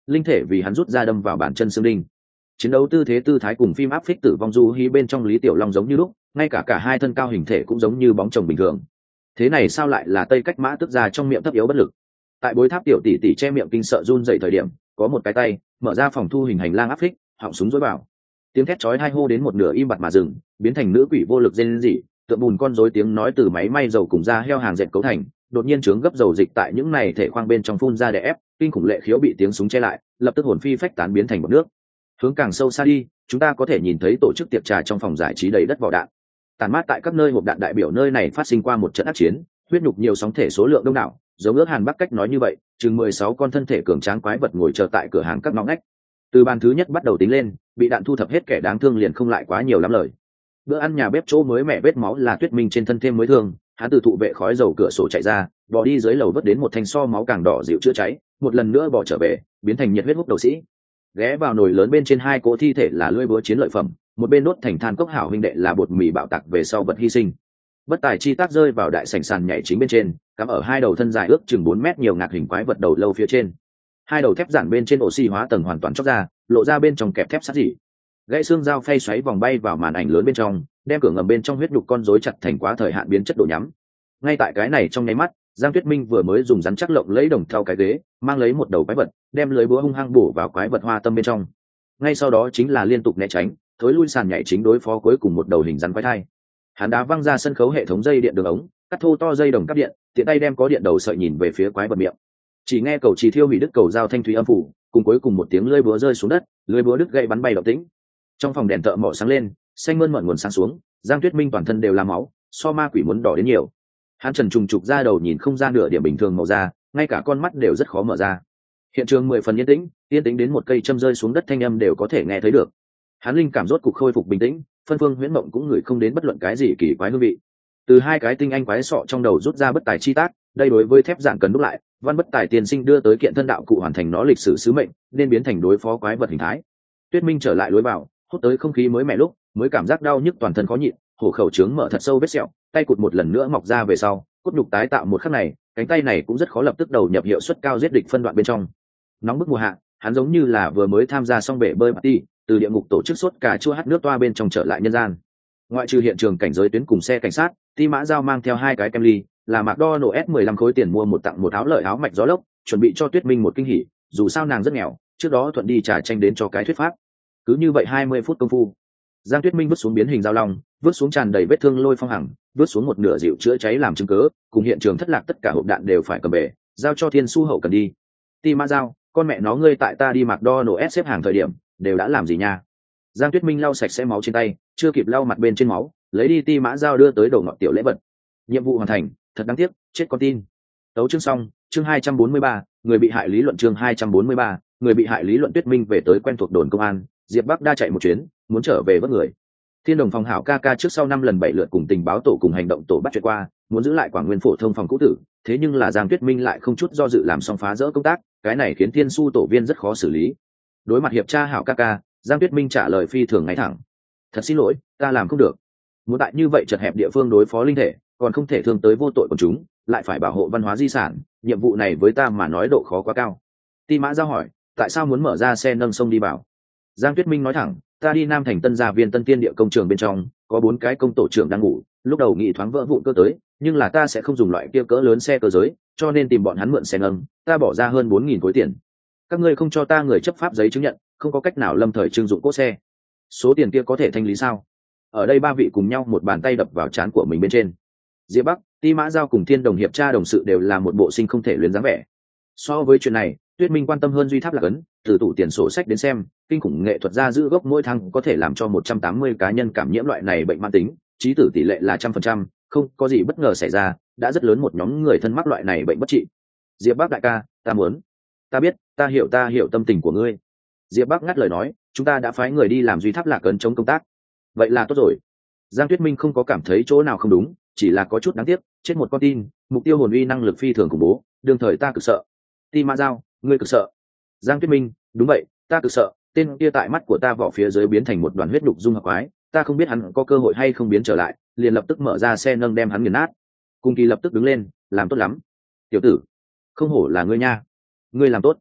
linh thể vì hắn rút ra đâm vào bàn chân xương đinh. Chiến đấu tư thế tư thái cùng phim áp phích tử vong du hí bên trong Lý Tiểu Long giống như lúc, ngay cả cả hai thân cao hình thể cũng giống như bóng chồng bình thường. Thế này sao lại là Tây Cách Mã tức ra trong miệng thấp yếu bất lực. Tại bối tháp tiểu tỷ tỷ che miệng kinh sợ run dậy thời điểm, có một cái tay mở ra phòng thu hình hành lang áp phích, họng súng dối vào. Tiếng thét chói hai hô đến một nửa im bặt mà dừng, biến thành nữ quỷ vô lực rên rỉ, tượng bùn con rối tiếng nói từ máy may dầu cùng ra heo hàng dệt cấu thành, đột nhiên chướng gấp dầu dịch tại những này thể khoang bên trong phun ra để ép, kinh khủng lệ khiếu bị tiếng súng che lại, lập tức hồn phi phách tán biến thành bọt nước. Hướng càng sâu xa đi, chúng ta có thể nhìn thấy tổ chức tiệc trà trong phòng giải trí đầy đất vỏ đạn. Tàn mát tại các nơi hộp đạn đại biểu nơi này phát sinh qua một trận ác chiến, huyết nhục nhiều sóng thể số lượng đông đảo, giống ước Hàn Bắc cách nói như vậy, chừng mười sáu con thân thể cường tráng quái vật ngồi chờ tại cửa hàng các ngõ ngách. Từ bàn thứ nhất bắt đầu tính lên, bị đạn thu thập hết kẻ đáng thương liền không lại quá nhiều lắm lời. Bữa ăn nhà bếp chỗ mới mẹ vết máu là Tuyết Minh trên thân thêm mới thương, hắn từ thụ vệ khói dầu cửa sổ chạy ra, bỏ đi dưới lầu vớt đến một thanh so máu càng đỏ dịu chữa cháy, một lần nữa bỏ trở về, biến thành nhiệt huyết hút đầu sĩ. Ghé vào nồi lớn bên trên hai cỗ thi thể là lưỡi búa chiến lợi phẩm, một bên đốt thành than cốc hảo huynh đệ là bột mì bạo tạc về sau vật hy sinh. Bất tài chi tác rơi vào đại sảnh sàn nhảy chính bên trên, cắm ở hai đầu thân dài ước chừng bốn mét nhiều ngạc hình quái vật đầu lâu phía trên. Hai đầu thép giản bên trên oxy hóa tầng hoàn toàn chóc ra, lộ ra bên trong kẹp thép sắt dị. Gãy xương dao phay xoáy vòng bay vào màn ảnh lớn bên trong, đem cửa ngầm bên trong huyết nhục con rối chặt thành quá thời hạn biến chất độ nhắm. Ngay tại cái này trong nháy mắt, Giang Tuyết Minh vừa mới dùng rắn chắc lộng lấy đồng theo cái ghế, mang lấy một đầu quái vật, đem lưới búa hung hăng bổ vào quái vật hoa tâm bên trong. Ngay sau đó chính là liên tục né tránh, thối lui sàn nhảy chính đối phó cuối cùng một đầu hình rắn quái thai. Hắn đá văng ra sân khấu hệ thống dây điện đường ống, cắt thô to dây đồng cáp điện, tiện tay đem có điện đầu sợi nhìn về phía quái vật miệng. Chỉ nghe cầu trì thiêu hủy đứt cầu dao thanh thúy âm phủ, cùng cuối cùng một tiếng lưỡi búa rơi xuống đất, lưỡi búa đứt gãy bắn bay động tĩnh. Trong phòng đèn thợ mỏ sáng lên, xanh mơn mởn nguồn sáng xuống, Giang Tuyết Minh toàn thân đều là máu, so ma quỷ muốn đỏ đến nhiều. Hắn trần trùng trục ra đầu nhìn không ra nửa điểm bình thường màu da, ngay cả con mắt đều rất khó mở ra. Hiện trường mười phần yên tĩnh, yên tĩnh đến một cây châm rơi xuống đất thanh âm đều có thể nghe thấy được. Hắn linh cảm rốt cục khôi phục bình tĩnh, phân phương huyễn mộng cũng ngửi không đến bất luận cái gì kỳ quái hương vị. Từ hai cái tinh anh quái sọ trong đầu rút ra bất tài chi tác, đây đối với thép giản cần đúc lại, văn bất tài tiền sinh đưa tới kiện thân đạo cụ hoàn thành nó lịch sử sứ mệnh, nên biến thành đối phó quái vật hình thái. Tuyết Minh trở lại lối vào, hút tới không khí mới mẻ lúc, mới cảm giác đau nhức toàn thân khó nhịn, hổ khẩu trướng mở thật sâu vết sẹo, tay cụt một lần nữa mọc ra về sau, cốt nhục tái tạo một khắc này, cánh tay này cũng rất khó lập tức đầu nhập hiệu suất cao giết địch phân đoạn bên trong. Nóng bức mùa hạ, hắn giống như là vừa mới tham gia xong bể bơi party, từ địa ngục tổ chức sốt cà chua hắt nước toa bên trong trở lại nhân gian. Ngoại trừ hiện trường cảnh giới tuyến cùng xe cảnh sát, Ti Mã Giao mang theo hai cái kem ly, là McDonald's S mười lăm khối tiền mua một tặng một áo lợi áo mạch gió lốc, chuẩn bị cho Tuyết Minh một kinh hỉ, dù sao nàng rất nghèo, trước đó thuận đi trả tranh đến cho cái thuyết pháp. Cứ như vậy hai mươi phút công phu, Giang Tuyết Minh vứt xuống biến hình dao long, vứt xuống tràn đầy vết thương lôi phong hằng, vứt xuống một nửa dịu chữa cháy làm chứng cớ, cùng hiện trường thất lạc tất cả hộp đạn đều phải cầm về, giao cho Thiên Su hậu cần đi. Ti Mã Giao, con mẹ nó ngươi tại ta đi McDonald's S xếp hàng thời điểm, đều đã làm gì nha? Giang Tuyết Minh lau sạch sẽ máu trên tay, chưa kịp lau mặt bên trên máu, lấy đi Ti Mã Giao đưa tới đầu ngọt tiểu lễ vật. Nhiệm vụ hoàn thành, thật đáng tiếc, chết con tin. Tấu chương xong, chương hai trăm bốn mươi ba, người bị hại lý luận chương hai trăm bốn mươi ba, người bị hại lý luận. Tuyết Minh về tới quen thuộc đồn công an, Diệp Bắc đa chạy một chuyến, muốn trở về vớt người. Thiên Đồng phòng hảo ca ca trước sau năm lần bảy lượt cùng tình báo tổ cùng hành động tổ bắt chuyện qua, muốn giữ lại Quảng Nguyên phổ thông phòng cũ tử, thế nhưng là Giang Tuyết Minh lại không chút do dự làm xong phá rỡ công tác, cái này khiến Thiên Su tổ viên rất khó xử lý. Đối mặt hiệp tra hảo ca ca, Giang Tuyết Minh trả lời phi thường ngay thẳng: thật xin lỗi, ta làm không được. Muốn tại như vậy chật hẹp địa phương đối phó linh thể, còn không thể thương tới vô tội của chúng, lại phải bảo hộ văn hóa di sản, nhiệm vụ này với ta mà nói độ khó quá cao. Ti Mã Giao hỏi: tại sao muốn mở ra xe nâng sông đi vào? Giang Tuyết Minh nói thẳng: ta đi Nam Thành Tân Gia Viên Tân Tiên địa công trường bên trong, có bốn cái công tổ trưởng đang ngủ, lúc đầu nghĩ thoáng vỡ vụn cơ tới, nhưng là ta sẽ không dùng loại kia cỡ lớn xe cơ giới, cho nên tìm bọn hắn mượn xe nâng, ta bỏ ra hơn bốn nghìn khối tiền. Các ngươi không cho ta người chấp pháp giấy chứng nhận, không có cách nào lâm thời trưng dụng cỗ xe. Số tiền kia có thể thanh lý sao? Ở đây ba vị cùng nhau một bàn tay đập vào trán của mình bên trên. Diệp Bắc, Ti Mã Giao cùng Thiên Đồng hiệp tra đồng sự đều là một bộ sinh không thể luyến dáng vẻ. So với chuyện này, Tuyết Minh quan tâm hơn duy tháp lạc ấn, từ tủ tiền sổ sách đến xem, kinh khủng nghệ thuật gia giữ gốc mỗi tháng có thể làm cho một trăm tám mươi cá nhân cảm nhiễm loại này bệnh mãn tính, trí tử tỷ lệ là trăm phần trăm, không có gì bất ngờ xảy ra, đã rất lớn một nhóm người thân mắc loại này bệnh bất trị. Diệp Bắc đại ca, ta muốn, ta biết, ta hiểu ta hiểu tâm tình của ngươi. Diệp Bắc ngắt lời nói: chúng ta đã phái người đi làm duy tháp lạc ấn chống công tác. Vậy là tốt rồi. Giang Tuyết Minh không có cảm thấy chỗ nào không đúng, chỉ là có chút đáng tiếc, chết một con tin, mục tiêu hồn uy năng lực phi thường khủng bố, đương thời ta cực sợ. Ti Mã Giao, ngươi cực sợ? Giang Tuyết Minh: đúng vậy, ta cực sợ, tên kia tại mắt của ta vỏ phía dưới biến thành một đoàn huyết đục dung hợp quái, ta không biết hắn có cơ hội hay không biến trở lại, liền lập tức mở ra xe nâng đem hắn nghiền nát. Cung Kỳ lập tức đứng lên: làm tốt lắm, tiểu tử, không hổ là ngươi nha, ngươi làm tốt.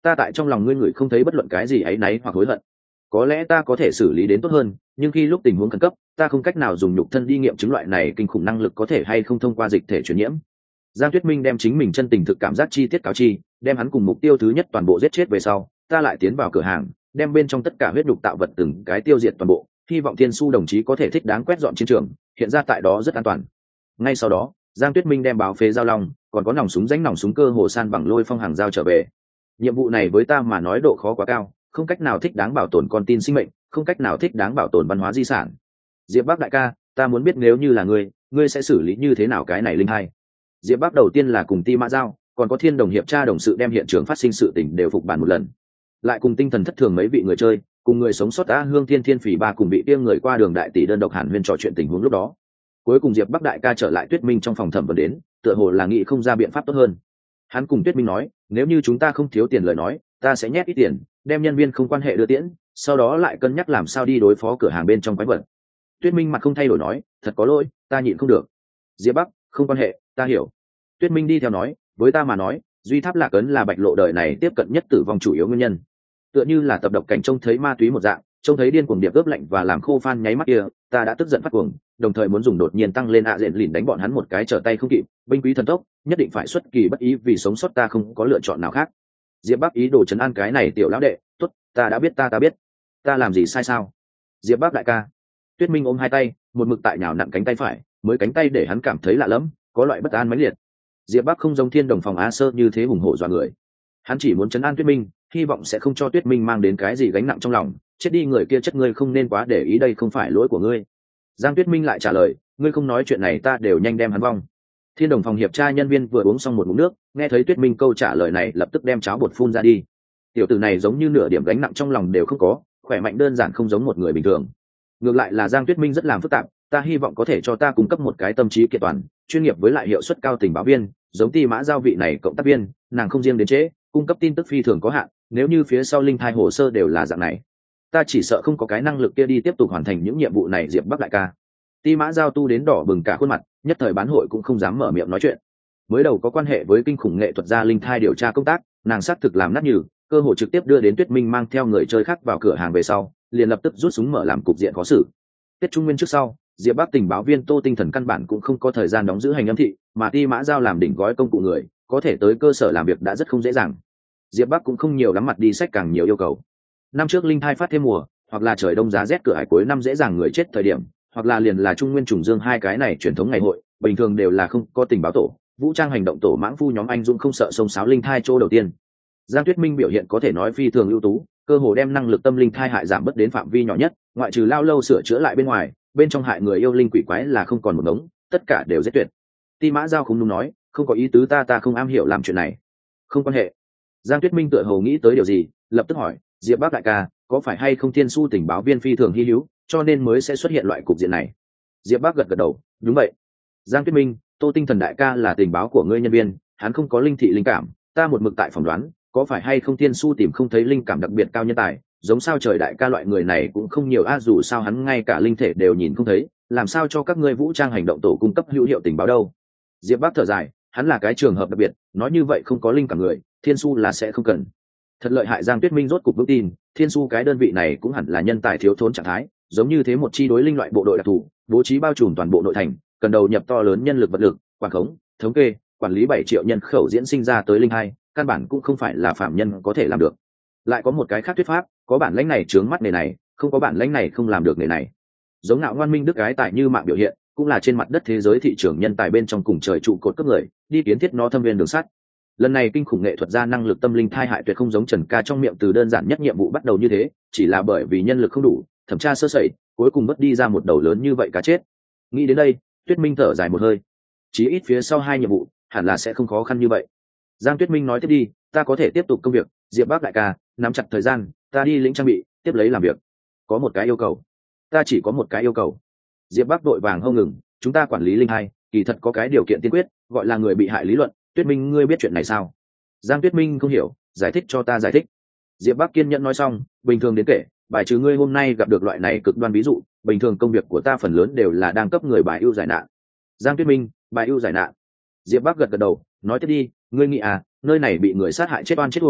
ta tại trong lòng ngươi người không thấy bất luận cái gì áy náy hoặc hối hận. Có lẽ ta có thể xử lý đến tốt hơn, nhưng khi lúc tình huống khẩn cấp, ta không cách nào dùng nhục thân đi nghiệm chứng loại này kinh khủng năng lực có thể hay không thông qua dịch thể truyền nhiễm. Giang Tuyết Minh đem chính mình chân tình thực cảm giác chi tiết cáo chi, đem hắn cùng mục tiêu thứ nhất toàn bộ giết chết về sau, ta lại tiến vào cửa hàng, đem bên trong tất cả huyết nhục tạo vật từng cái tiêu diệt toàn bộ, hy vọng Thiên Su đồng chí có thể thích đáng quét dọn chiến trường, hiện ra tại đó rất an toàn. Ngay sau đó, Giang Tuyết Minh đem báo phế giao long, còn có nòng súng rãnh nòng súng cơ hồ san bằng lôi phong hàng giao trở về. Nhiệm vụ này với ta mà nói độ khó quá cao, không cách nào thích đáng bảo tồn con tin sinh mệnh, không cách nào thích đáng bảo tồn văn hóa di sản. Diệp Bắc đại ca, ta muốn biết nếu như là ngươi, ngươi sẽ xử lý như thế nào cái này linh hai? Diệp Bắc đầu tiên là cùng Ti Mã Giao, còn có Thiên Đồng hiệp tra đồng sự đem hiện trường phát sinh sự tình đều phục bản một lần, lại cùng tinh thần thất thường mấy vị người chơi, cùng người sống sót đã Hương Thiên Thiên Phỉ ba cùng bị tiêm người qua đường đại tỷ đơn độc Hàn Huyên trò chuyện tình huống lúc đó. Cuối cùng Diệp Bắc đại ca trở lại Tuyết Minh trong phòng thẩm vấn đến, tựa hồ là nghĩ không ra biện pháp tốt hơn. Hắn cùng Tuyết Minh nói, nếu như chúng ta không thiếu tiền lời nói, ta sẽ nhét ít tiền, đem nhân viên không quan hệ đưa tiễn, sau đó lại cân nhắc làm sao đi đối phó cửa hàng bên trong quái vật. Tuyết Minh mặt không thay đổi nói, thật có lỗi, ta nhịn không được. Diệp Bắc, không quan hệ, ta hiểu. Tuyết Minh đi theo nói, với ta mà nói, duy tháp lạc ấn là bạch lộ đời này tiếp cận nhất tử vong chủ yếu nguyên nhân. Tựa như là tập độc cảnh trông thấy ma túy một dạng, trông thấy điên cuồng điệp ướp lạnh và làm khô phan nháy mắt kia, ta đã tức giận phát cuồng, đồng thời muốn dùng đột nhiên tăng lên ạ diện lìn đánh bọn hắn một cái trở tay không kịp, binh quý thần tốc, nhất định phải xuất kỳ bất ý vì sống sót ta không có lựa chọn nào khác. Diệp Bắc ý đồ trấn an cái này tiểu lão đệ, tốt, ta đã biết ta ta biết, ta làm gì sai sao? Diệp Bắc đại ca. Tuyết Minh ôm hai tay, một mực tại nhào nặn cánh tay phải, mới cánh tay để hắn cảm thấy lạ lẫm, có loại bất an mãnh liệt. Diệp Bắc không giống Thiên Đồng phòng A Sơ như thế hùng hổ dọa người, hắn chỉ muốn trấn an Tuyết Minh, hy vọng sẽ không cho Tuyết Minh mang đến cái gì gánh nặng trong lòng, chết đi người kia chất ngươi không nên quá để ý, đây không phải lỗi của ngươi. Giang Tuyết Minh lại trả lời, ngươi không nói chuyện này ta đều nhanh đem hắn vong. Thiên Đồng phòng hiệp tra nhân viên vừa uống xong một ngụm nước, nghe thấy Tuyết Minh câu trả lời này lập tức đem cháo bột phun ra đi. Tiểu tử này giống như nửa điểm gánh nặng trong lòng đều không có, khỏe mạnh đơn giản không giống một người bình thường. Ngược lại là Giang Tuyết Minh rất làm phức tạp, ta hy vọng có thể cho ta cung cấp một cái tâm trí kiện toàn, chuyên nghiệp với lại hiệu suất cao tình báo viên, giống Ti Mã Giao vị này cộng tác viên, nàng không riêng đến trễ, cung cấp tin tức phi thường có hạn, nếu như phía sau linh thai hồ sơ đều là dạng này, ta chỉ sợ không có cái năng lực kia đi tiếp tục hoàn thành những nhiệm vụ này. Diệp Bắc đại ca. Ti Mã Giao tu đến đỏ bừng cả khuôn mặt, nhất thời bán hội cũng không dám mở miệng nói chuyện. Mới đầu có quan hệ với kinh khủng nghệ thuật gia linh thai điều tra công tác, nàng xác thực làm nát nhừ, cơ hội trực tiếp đưa đến Tuyết Minh mang theo người chơi khác vào cửa hàng về sau, liền lập tức rút súng mở làm cục diện khó xử. Tết Trung Nguyên trước sau, Diệp Bắc tình báo viên Tô Tinh Thần căn bản cũng không có thời gian đóng giữ hành âm thị, mà Ti Mã Giao làm đỉnh gói công cụ người, có thể tới cơ sở làm việc đã rất không dễ dàng. Diệp Bắc cũng không nhiều lắm mặt đi sách càng nhiều yêu cầu. Năm trước linh thai phát thêm mùa, hoặc là trời đông giá rét cửa hải cuối năm dễ dàng người chết thời điểm, hoặc là liền là Trung Nguyên trùng dương hai cái này truyền thống ngày hội, bình thường đều là không có tình báo tổ, vũ trang hành động tổ mãng phu nhóm anh dũng không sợ sông sáo linh thai chỗ đầu tiên. Giang Tuyết Minh biểu hiện có thể nói phi thường ưu tú, cơ hồ đem năng lực tâm linh thai hại giảm bớt đến phạm vi nhỏ nhất, ngoại trừ lao lâu sửa chữa lại bên ngoài, bên trong hại người yêu linh quỷ quái là không còn một ngống, tất cả đều giết tuyệt. Ti Mã Giao không đúng nói, không có ý tứ, ta ta không am hiểu làm chuyện này. Không quan hệ. Giang Tuyết Minh tựa hồ nghĩ tới điều gì, lập tức hỏi, Diệp Bắc đại ca, có phải hay không Thiên Su tình báo viên phi thường hi hữu, cho nên mới sẽ xuất hiện loại cục diện này? Diệp Bắc gật gật đầu, đúng vậy. Giang Tuyết Minh, Tô Tinh Thần đại ca là tình báo của ngươi nhân viên, hắn không có linh thị linh cảm, ta một mực tại phỏng đoán, có phải hay không Thiên Su tìm không thấy linh cảm đặc biệt cao nhân tài, giống sao trời đại ca loại người này cũng không nhiều a, dù sao hắn ngay cả linh thể đều nhìn không thấy, làm sao cho các ngươi vũ trang hành động tổ cung cấp hữu hiệu tình báo đâu? Diệp Bắc thở dài, hắn là cái trường hợp đặc biệt, nói như vậy không có linh cảm người, Thiên Su là sẽ không cần. Thật lợi hại. Giang Tuyết Minh rốt cục vững tin, Thiên Su cái đơn vị này cũng hẳn là nhân tài thiếu thốn trạng thái, giống như thế một chi đối linh loại bộ đội đặc thù, bố trí bao trùm toàn bộ nội thành, cần đầu nhập to lớn nhân lực vật lực, quản khống, thống kê, quản lý bảy triệu nhân khẩu diễn sinh ra tới linh hai, căn bản cũng không phải là phạm nhân có thể làm được. Lại có một cái khác thuyết pháp, có bản lãnh này trướng mắt nghề này, không có bản lãnh này không làm được nghề này. Giống Ngạo Ngoan Minh Đức gái tại như mạng biểu hiện, cũng là trên mặt đất thế giới thị trường nhân tài bên trong cùng trời trụ cột cấp người, đi kiến thiết nó thâm viên đường sắt. Lần này kinh khủng nghệ thuật gia năng lực tâm linh thai hại tuyệt không giống Trần Ca trong miệng từ đơn giản nhất nhiệm vụ bắt đầu như thế, chỉ là bởi vì nhân lực không đủ, thẩm tra sơ sẩy, cuối cùng mất đi ra một đầu lớn như vậy cá chết. Nghĩ đến đây, Tuyết Minh thở dài một hơi. Chí ít phía sau hai nhiệm vụ, hẳn là sẽ không khó khăn như vậy. Giang Tuyết Minh nói tiếp đi, ta có thể tiếp tục công việc, Diệp Bắc đại ca, nắm chặt thời gian, ta đi lĩnh trang bị, tiếp lấy làm việc. Có một cái yêu cầu. Ta chỉ có một cái yêu cầu. Diệp Bắc đội vàng hông ngừng, chúng ta quản lý linh hai, kỳ thật có cái điều kiện tiên quyết, gọi là người bị hại lý luận. Tuyết Minh ngươi biết chuyện này sao? Giang Tuyết Minh không hiểu, giải thích cho ta giải thích. Diệp Bắc kiên nhẫn nói xong, bình thường đến kể, bài trừ ngươi hôm nay gặp được loại này cực đoan ví dụ, bình thường công việc của ta phần lớn đều là đang cấp người bài ưu giải nạn. Giang Tuyết Minh, bài ưu giải nạn. Diệp Bắc gật gật đầu, nói tiếp đi, ngươi nghĩ à, nơi này bị người sát hại chết oan chết uổng,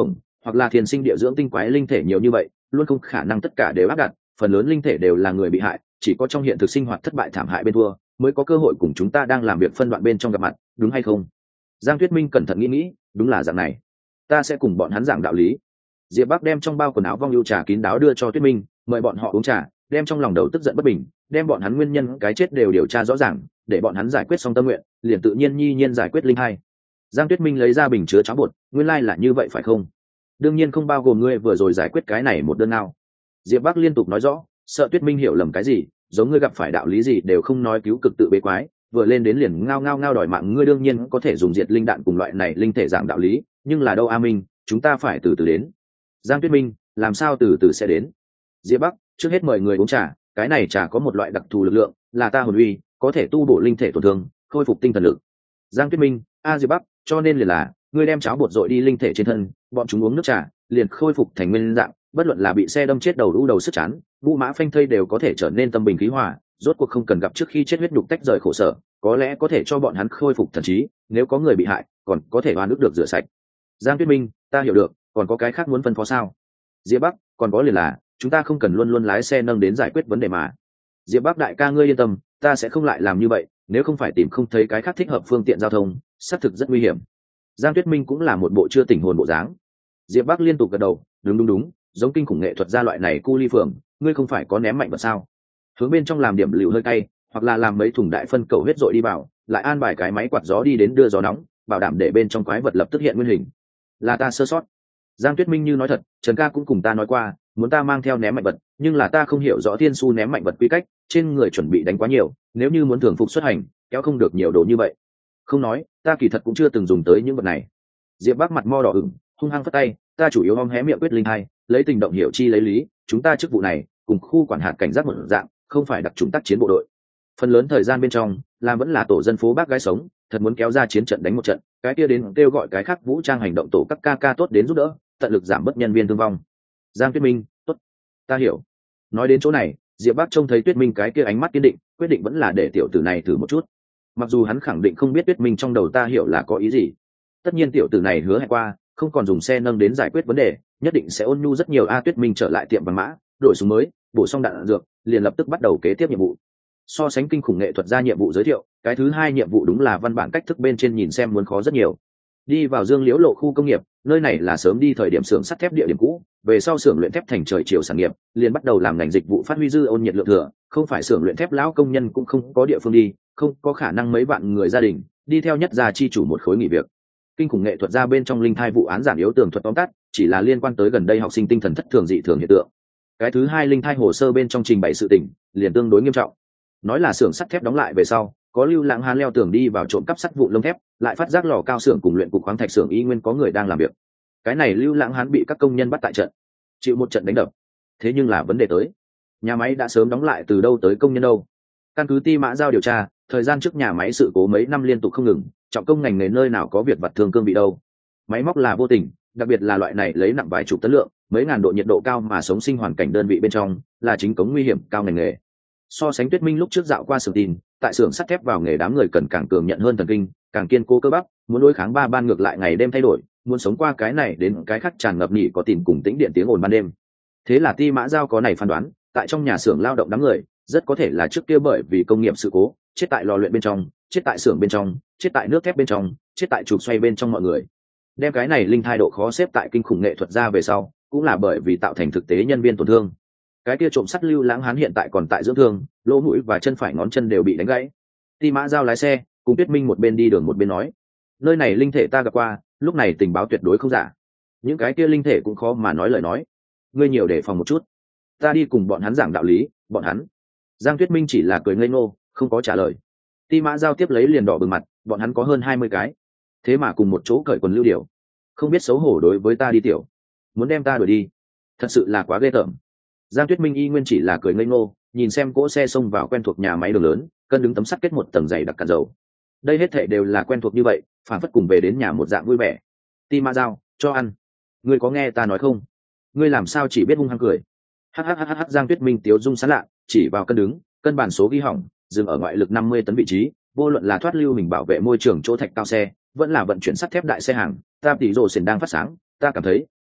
hoặc là thiền sinh địa dưỡng tinh quái linh thể nhiều như vậy, luôn không khả năng tất cả đều áp đặt, phần lớn linh thể đều là người bị hại, chỉ có trong hiện thực sinh hoạt thất bại thảm hại bên thua mới có cơ hội cùng chúng ta đang làm việc phân đoạn bên trong gặp mặt, đúng hay không? Giang Tuyết Minh cẩn thận nghĩ nghĩ, đúng là dạng này, ta sẽ cùng bọn hắn giảng đạo lý. Diệp Bắc đem trong bao quần áo vong ưu trà kín đáo đưa cho Tuyết Minh, mời bọn họ uống trà, đem trong lòng đầu tức giận bất bình, đem bọn hắn nguyên nhân cái chết đều điều tra rõ ràng, để bọn hắn giải quyết xong tâm nguyện, liền tự nhiên nhi nhiên giải quyết linh hai. Giang Tuyết Minh lấy ra bình chứa cháo bột, nguyên lai là như vậy phải không? Đương nhiên không bao gồm ngươi vừa rồi giải quyết cái này một đơn nào. Diệp Bắc liên tục nói rõ, sợ Tuyết Minh hiểu lầm cái gì, giống ngươi gặp phải đạo lý gì đều không nói cứu cực tự bế quái, vừa lên đến liền ngao ngao ngao đòi mạng ngươi, đương nhiên có thể dùng diệt linh đạn cùng loại này linh thể giảng đạo lý, nhưng là đâu A Minh, chúng ta phải từ từ đến. Giang Tuyết Minh, làm sao từ từ sẽ đến? Diệp Bắc, trước hết mời người uống trà, cái này trà có một loại đặc thù lực lượng, là ta hồn uy, có thể tu bổ linh thể tổn thương, khôi phục tinh thần lực. Giang Tuyết Minh, a Diệp Bắc, cho nên liền là, ngươi đem cháo bột dội đi linh thể trên thân, bọn chúng uống nước trà, liền khôi phục thành nguyên dạng, bất luận là bị xe đâm chết đầu đu đầu sức chán, vũ mã phanh thây đều có thể trở nên tâm bình khí hòa, rốt cuộc không cần gặp trước khi chết huyết nhục tách rời khổ sở, có lẽ có thể cho bọn hắn khôi phục thần trí, nếu có người bị hại, còn có thể oan ức được rửa sạch. Giang Tuyết Minh, ta hiểu được, còn có cái khác muốn phân phó sao? Diệp Bắc, còn có liền là, chúng ta không cần luôn luôn lái xe nâng đến giải quyết vấn đề mà. Diệp Bắc đại ca ngươi yên tâm, ta sẽ không lại làm như vậy, nếu không phải tìm không thấy cái khác thích hợp phương tiện giao thông, xác thực rất nguy hiểm. Giang Tuyết Minh cũng là một bộ chưa tỉnh hồn bộ dáng. Diệp Bắc liên tục gật đầu, đúng đúng đúng, giống kinh khủng nghệ thuật gia loại này cu ly phường, ngươi không phải có ném mạnh vật sao? Hướng bên trong làm điểm lựu hơi cay, hoặc là làm mấy thùng đại phân cầu huyết dội đi vào, lại an bài cái máy quạt gió đi đến đưa gió nóng, bảo đảm để bên trong quái vật lập tức hiện nguyên hình. Là ta sơ sót. Giang Tuyết Minh như nói thật, Trần ca cũng cùng ta nói qua, muốn ta mang theo ném mạnh vật, nhưng là ta không hiểu rõ thiên su ném mạnh vật quy cách, trên người chuẩn bị đánh quá nhiều, nếu như muốn thường phục xuất hành, kéo không được nhiều đồ như vậy. Không nói, ta kỳ thật cũng chưa từng dùng tới những vật này. Diệp Bắc mặt mo đỏ ửng, hung hăng phất tay, ta chủ yếu om hé miệng quyết linh hai, lấy tình động hiểu chi lấy lý, chúng ta chức vụ này cùng khu quản hạt cảnh giác một dạng, không phải đặc trùng tác chiến bộ đội. Phần lớn thời gian bên trong, làm vẫn là tổ dân phố bác gái sống, thật muốn kéo ra chiến trận đánh một trận, cái kia đến kêu gọi cái khác vũ trang hành động tổ các ca ca tốt đến giúp đỡ, tận lực giảm bớt nhân viên thương vong. Giang Tuyết Minh, tốt, ta hiểu. Nói đến chỗ này, Diệp Bắc trông thấy Tuyết Minh cái kia ánh mắt kiên định, quyết định vẫn là để tiểu tử này thử một chút. Mặc dù hắn khẳng định không biết Tuyết Minh trong đầu ta hiểu là có ý gì. Tất nhiên tiểu tử này hứa hẹn qua, không còn dùng xe nâng đến giải quyết vấn đề, nhất định sẽ ôn nhu rất nhiều. A Tuyết Minh trở lại tiệm vàng mã, đổi súng mới, bổ xong đạn dược, liền lập tức bắt đầu kế tiếp nhiệm vụ. So sánh kinh khủng nghệ thuật ra nhiệm vụ giới thiệu, cái thứ hai nhiệm vụ đúng là văn bản cách thức bên trên nhìn xem muốn khó rất nhiều. Đi vào Dương Liễu lộ khu công nghiệp, nơi này là sớm đi thời điểm xưởng sắt thép địa điểm cũ, về sau xưởng luyện thép thành trời chiều sản nghiệp, liền bắt đầu làm ngành dịch vụ phát huy dư ôn nhiệt lượng thừa, không phải xưởng luyện thép lão công nhân cũng không có địa phương đi, không có khả năng mấy vạn người gia đình đi theo nhất gia chi chủ một khối nghỉ việc. Kinh khủng nghệ thuật ra bên trong linh thai vụ án giản yếu tường thuật tóm tắt, chỉ là liên quan tới gần đây học sinh tinh thần thất thường dị thường hiện tượng. Cái thứ hai linh thai hồ sơ bên trong trình bày sự tình, liền tương đối nghiêm trọng. Nói là xưởng sắt thép đóng lại về sau, có lưu lãng hán leo tường đi vào trộm cắp sắt vụn lông thép, lại phát giác lò cao xưởng cùng luyện cục khoáng thạch xưởng y nguyên có người đang làm việc. Cái này lưu lãng hán bị các công nhân bắt tại trận, chịu một trận đánh đập. Thế nhưng là vấn đề tới, nhà máy đã sớm đóng lại, từ đâu tới công nhân đâu? Căn cứ ti mã giao điều tra, thời gian trước nhà máy sự cố mấy năm liên tục không ngừng, trọng công ngành nghề nơi nào có việc vặt thương cương bị đâu. Máy móc là vô tình, đặc biệt là loại này lấy nặng vài chục tấn lượng, mấy ngàn độ nhiệt độ cao mà sống sinh hoàn cảnh đơn vị bên trong, là chính cống nguy hiểm cao ngành nghề. So sánh Tuyết Minh lúc trước dạo qua xưởng tin, tại xưởng sắt thép vào nghề đám người cần càng cường nhận hơn thần kinh, càng kiên cố cơ bắp, muốn đối kháng ba ban ngược lại ngày đêm thay đổi, muốn sống qua cái này đến cái khác tràn ngập nhị có tìm cùng tĩnh điện tiếng ồn ban đêm. Thế là ti mã giao có này phán đoán, tại trong nhà xưởng lao động đám người, rất có thể là trước kia bởi vì công nghiệp sự cố, chết tại lò luyện bên trong, chết tại xưởng bên trong, chết tại nước thép bên trong, chết tại trục xoay bên trong mọi người. Đem cái này linh thai độ khó xếp tại kinh khủng nghệ thuật ra về sau, cũng là bởi vì tạo thành thực tế nhân viên tổn thương. Cái kia trộm sắt lưu lãng hán hiện tại còn tại dưỡng thương, lỗ mũi và chân phải ngón chân đều bị đánh gãy. Ti mã giao lái xe cùng Tuyết Minh một bên đi đường một bên nói, nơi này linh thể ta gặp qua, lúc này tình báo tuyệt đối không giả. Những cái kia linh thể cũng khó mà nói lời nói, ngươi nhiều đề phòng một chút. Ta đi cùng bọn hắn giảng đạo lý. Bọn hắn? Giang Tuyết Minh chỉ là cười ngây ngô, không có trả lời. Ti mã giao tiếp lấy liền đỏ bừng mặt, bọn hắn có hơn hai mươi cái, thế mà cùng một chỗ cởi quần lưu điều, không biết xấu hổ đối với ta đi tiểu, muốn đem ta đuổi đi, thật sự là quá ghê tởm. Giang Tuyết Minh y nguyên chỉ là cười ngây ngô, nhìn xem cỗ xe xông vào quen thuộc nhà máy đường lớn, cân đứng tấm sắt kết một tầng dày đặc cạn dầu. Đây hết thảy đều là quen thuộc như vậy, phản phất cùng về đến nhà một dạng vui vẻ. Ti mã giao, cho ăn. Ngươi có nghe ta nói không? Ngươi làm sao chỉ biết hung hăng cười? Hhhh. Giang Tuyết Minh tiếu dung sán lạ, chỉ vào cân đứng, cân bản số ghi hỏng, dừng ở ngoại lực năm mươi tấn vị trí, vô luận là thoát lưu mình bảo vệ môi trường chỗ thạch cao xe, vẫn là vận chuyển sắt thép đại xe hàng, ta tỷ rồ xỉn đang phát sáng, ta cảm thấy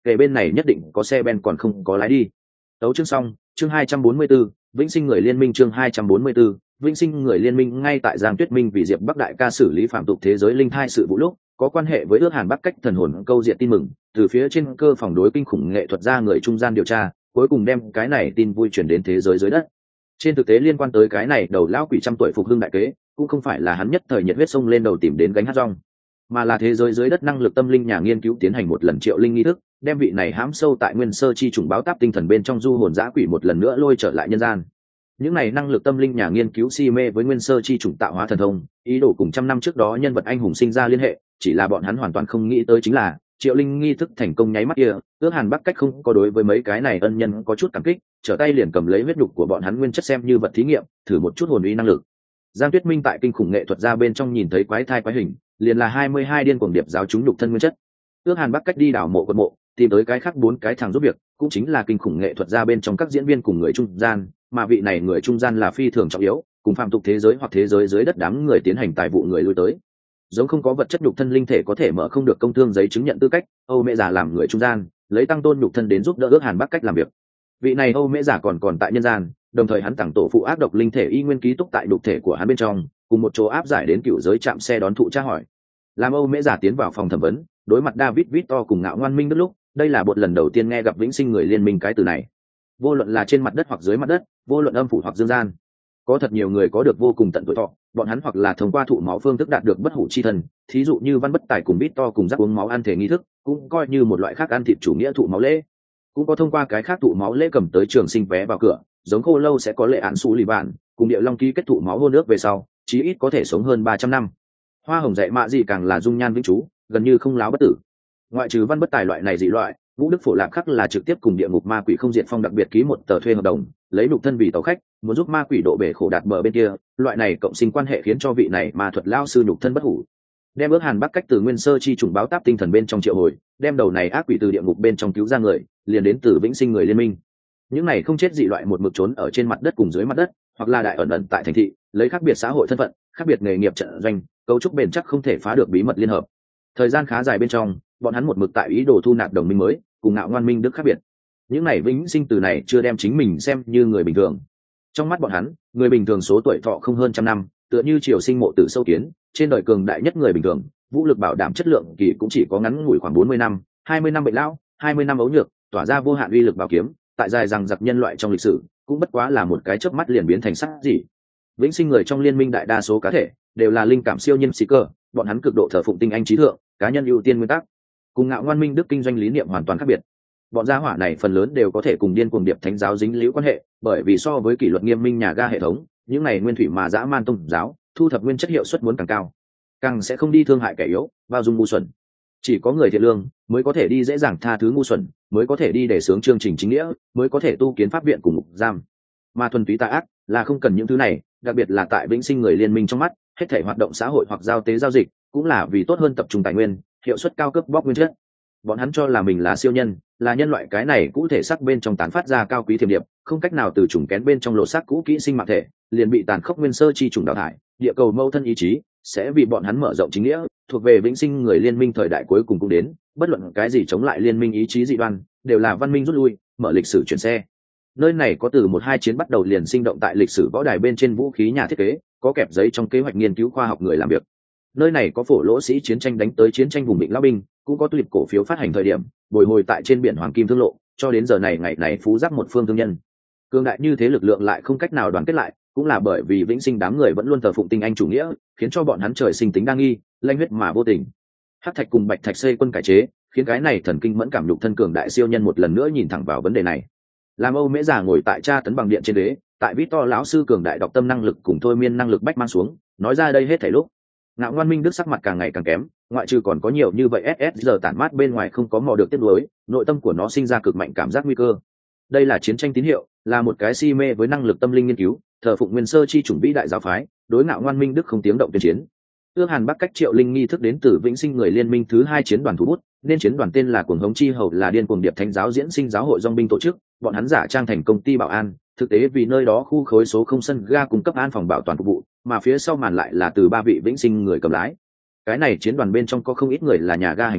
kể bên này nhất định có xe ben còn không có lái đi. Tấu chương xong, chương hai trăm bốn mươi 4, Vĩnh Sinh Người Liên Minh chương hai trăm bốn mươi 4, Vĩnh Sinh Người Liên Minh. Ngay tại Giang Tuyết Minh vì Diệp Bắc đại ca xử lý phạm tục thế giới linh thai sự vụ lúc, có quan hệ với ước Hàn Bắc cách thần hồn câu diện tin mừng, từ phía trên cơ phòng đối kinh khủng nghệ thuật ra người trung gian điều tra, cuối cùng đem cái này tin vui truyền đến thế giới dưới đất. Trên thực tế liên quan tới cái này đầu lão quỷ trăm tuổi phục hưng đại kế, cũng không phải là hắn nhất thời nhiệt huyết sông lên đầu tìm đến gánh hát rong, mà là thế giới dưới đất năng lực tâm linh nhà nghiên cứu tiến hành một lần triệu linh nghi thức, đem vị này hãm sâu tại nguyên sơ chi trùng báo táp tinh thần bên trong du hồn dã quỷ một lần nữa lôi trở lại nhân gian. Những này năng lực tâm linh nhà nghiên cứu si mê với nguyên sơ chi trùng tạo hóa thần thông, ý đồ cùng trăm năm trước đó nhân vật anh hùng sinh ra liên hệ, chỉ là bọn hắn hoàn toàn không nghĩ tới chính là triệu linh nghi thức thành công nháy mắt kia, ước Hàn Bắc cách không có đối với mấy cái này ân nhân có chút cảm kích, trở tay liền cầm lấy huyết nhục của bọn hắn nguyên chất xem như vật thí nghiệm, thử một chút hồn uy năng lực. Giang Tuyết Minh tại kinh khủng nghệ thuật ra bên trong nhìn thấy quái thai quái hình, liền là hai mươi hai điên cuồng điệp giáo chúng nhục thân nguyên chất. Ước Hàn Bắc cách đi đảo mộ quật mộ, tìm tới cái khác bốn cái thằng giúp việc, cũng chính là kinh khủng nghệ thuật ra bên trong các diễn viên cùng người trung gian, mà vị này người trung gian là phi thường trọng yếu, cùng phạm tục thế giới hoặc thế giới dưới đất đám người tiến hành tài vụ người lui tới. Giống không có vật chất nhục thân linh thể có thể mở không được công thương giấy chứng nhận tư cách, Âu Mễ giả làm người trung gian, lấy tăng tôn nhục thân đến giúp đỡ ước Hàn Bắc cách làm việc. Vị này Âu Mễ giả còn còn tại nhân gian, đồng thời hắn tặng tổ phụ ác độc linh thể y nguyên ký túc tại nhục thể của hắn bên trong, cùng một chỗ áp giải đến cựu giới trạm xe đón thụ tra hỏi. Làm Âu Mễ giả tiến vào phòng thẩm vấn, đối mặt David Victor cùng Ngạo Ngoan Minh Đức lúc, đây là một lần đầu tiên nghe gặp Vĩnh Sinh Người Liên Minh cái từ này. Vô luận là trên mặt đất hoặc dưới mặt đất, vô luận âm phủ hoặc dương gian, có thật nhiều người có được vô cùng tận tuổi thọ, bọn hắn hoặc là thông qua thụ máu phương thức đạt được bất hủ chi thần, thí dụ như Văn Bất Tài cùng Victor cùng giác uống máu ăn thể nghi thức, cũng coi như một loại khác ăn thịt chủ nghĩa thụ máu lễ. Cũng có thông qua cái khác thụ máu lễ cầm tới trường sinh vé vào cửa, giống Khô Lâu sẽ có lệ án xú lì vạn, cùng Điệu Long ký kết thụ máu hôn nước về sau, chí ít có thể sống hơn ba trăm năm. Hoa hồng dạy mạ gì càng là dung nhan vĩnh chú, gần như không láo bất tử. Ngoại trừ Văn Bất Tài loại này dị loại, Ngũ Đức Phổ Lạp khắc là trực tiếp cùng địa ngục ma quỷ không diệt phong đặc biệt ký một tờ thuê hợp đồng, lấy nhục thân vì tàu khách, muốn giúp ma quỷ độ bể khổ đạt bờ bên kia, loại này cộng sinh quan hệ khiến cho vị này ma thuật lao sư nhục thân bất hủ. Đem ước Hàn Bắc cách từ nguyên sơ chi trùng báo táp tinh thần bên trong triệu hồi, đem đầu này ác quỷ từ địa ngục bên trong cứu ra người, liền đến từ Vĩnh Sinh Người Liên Minh. Những này không chết dị loại một mực trốn ở trên mặt đất cùng dưới mặt đất, hoặc là đại ẩn ẩn tại thành thị, lấy khác biệt xã hội thân phận, khác biệt nghề nghiệp trận doanh, cấu trúc bền chắc không thể phá được bí mật liên hợp. Thời gian khá dài bên trong, bọn hắn một mực tại ý đồ thu nạp đồng minh mới, cùng Ngạo Ngoan Minh Đức khác biệt. Những này vĩnh sinh từ này chưa đem chính mình xem như người bình thường. Trong mắt bọn hắn, người bình thường số tuổi thọ không hơn trăm năm, tựa như triều sinh mộ tử sâu kiến, trên đời cường đại nhất người bình thường, vũ lực bảo đảm chất lượng kỳ cũng chỉ có ngắn ngủi khoảng bốn mươi năm, hai mươi năm bệnh lão, hai mươi năm ấu nhược, tỏa ra vô hạn uy lực bảo kiếm, tại dài rằng giặc nhân loại trong lịch sử, cũng bất quá là một cái chớp mắt liền biến thành sắt gì. Vĩnh sinh người trong liên minh đại đa số cá thể đều là linh cảm siêu nhân sĩ cơ, bọn hắn cực độ thờ phụng tinh anh trí thượng, cá nhân ưu tiên nguyên tắc, cùng Ngạo Ngoan Minh Đức kinh doanh lý niệm hoàn toàn khác biệt. Bọn gia hỏa này phần lớn đều có thể cùng điên cuồng điệp thánh giáo dính liễu quan hệ, bởi vì so với kỷ luật nghiêm minh nhà ga hệ thống, những này nguyên thủy mà dã man tông giáo, thu thập nguyên chất hiệu suất muốn càng cao, càng sẽ không đi thương hại kẻ yếu, bao dung ngu xuẩn. Chỉ có người thiện lương mới có thể đi dễ dàng tha thứ ngu xuẩn, mới có thể đi để sướng chương trình chính nghĩa, mới có thể tu kiến pháp viện cùng ngục giam. Mà thuần túy tà ác là không cần những thứ này, đặc biệt là tại Vĩnh Sinh Người Liên Minh trong mắt, hết thảy hoạt động xã hội hoặc giao tế giao dịch cũng là vì tốt hơn tập trung tài nguyên, hiệu suất cao cấp bóc nguyên chất. Bọn hắn cho là mình là siêu nhân, là nhân loại cái này cũ thể xác bên trong tán phát ra cao quý thiểm điệp, không cách nào từ trùng kén bên trong lộ xác cũ kỹ sinh mạng thể, liền bị tàn khốc nguyên sơ chi trùng đào thải, địa cầu mâu thân ý chí sẽ vì bọn hắn mở rộng chính nghĩa, thuộc về Vĩnh Sinh Người Liên Minh thời đại cuối cùng cũng đến, bất luận cái gì chống lại liên minh ý chí dị đoan, đều là văn minh rút lui, mở lịch sử chuyển xe. Nơi này có từ một hai chiến bắt đầu liền sinh động tại lịch sử võ đài bên trên vũ khí nhà thiết kế, có kẹp giấy trong kế hoạch nghiên cứu khoa học người làm việc. Nơi này có phổ lỗ sĩ chiến tranh đánh tới chiến tranh vùng định lão binh, cũng có tulip cổ phiếu phát hành thời điểm, bồi hồi tại trên biển hoàng kim thương lộ, cho đến giờ này ngày này phú giáp một phương thương nhân. Cường đại như thế lực lượng lại không cách nào đoàn kết lại, cũng là bởi vì Vĩnh Sinh đám người vẫn luôn thờ phụng tinh anh chủ nghĩa, khiến cho bọn hắn trời sinh tính đa nghi, lanh huyết mà vô tình. Hắc thạch cùng bạch thạch xây quân cải chế, khiến cái này thần kinh mẫn cảm nhục thân cường đại siêu nhân một lần nữa nhìn thẳng vào vấn đề này. Làm Âu Mễ già ngồi tại tra tấn bằng điện trên đế, tại Victor lão sư cường đại đọc tâm năng lực cùng thôi miên năng lực bách mang xuống, nói ra đây hết thảy lúc, Ngạo Ngoan Minh Đức sắc mặt càng ngày càng kém, ngoại trừ còn có nhiều như vậy ét ét giờ tản mát bên ngoài không có mò được tiếp nối, nội tâm của nó sinh ra cực mạnh cảm giác nguy cơ. Đây là chiến tranh tín hiệu, là một cái si mê với năng lực tâm linh nghiên cứu, thờ phụng nguyên sơ chi chủng vĩ đại giáo phái, đối Ngạo Ngoan Minh Đức không tiếng động tuyên chiến. Ước Hàn Bắc cách Triệu Linh nghi thức đến từ Vĩnh Sinh Người Liên Minh thứ hai chiến đoàn thủ bút, nên chiến đoàn tên là Cuồng Hống Chi Hầu, là điên cuồng điệp thánh giáo diễn sinh giáo hội dòng binh tổ chức, bọn hắn giả trang thành công ty bảo an, thực tế vì nơi đó khu khối số không sân ga cung cấp an phòng bảo toàn phục vụ, mà phía sau màn lại là từ ba vị Vĩnh Sinh người cầm lái. Cái này chiến đoàn bên trong có không ít người là nhà ga hành khách,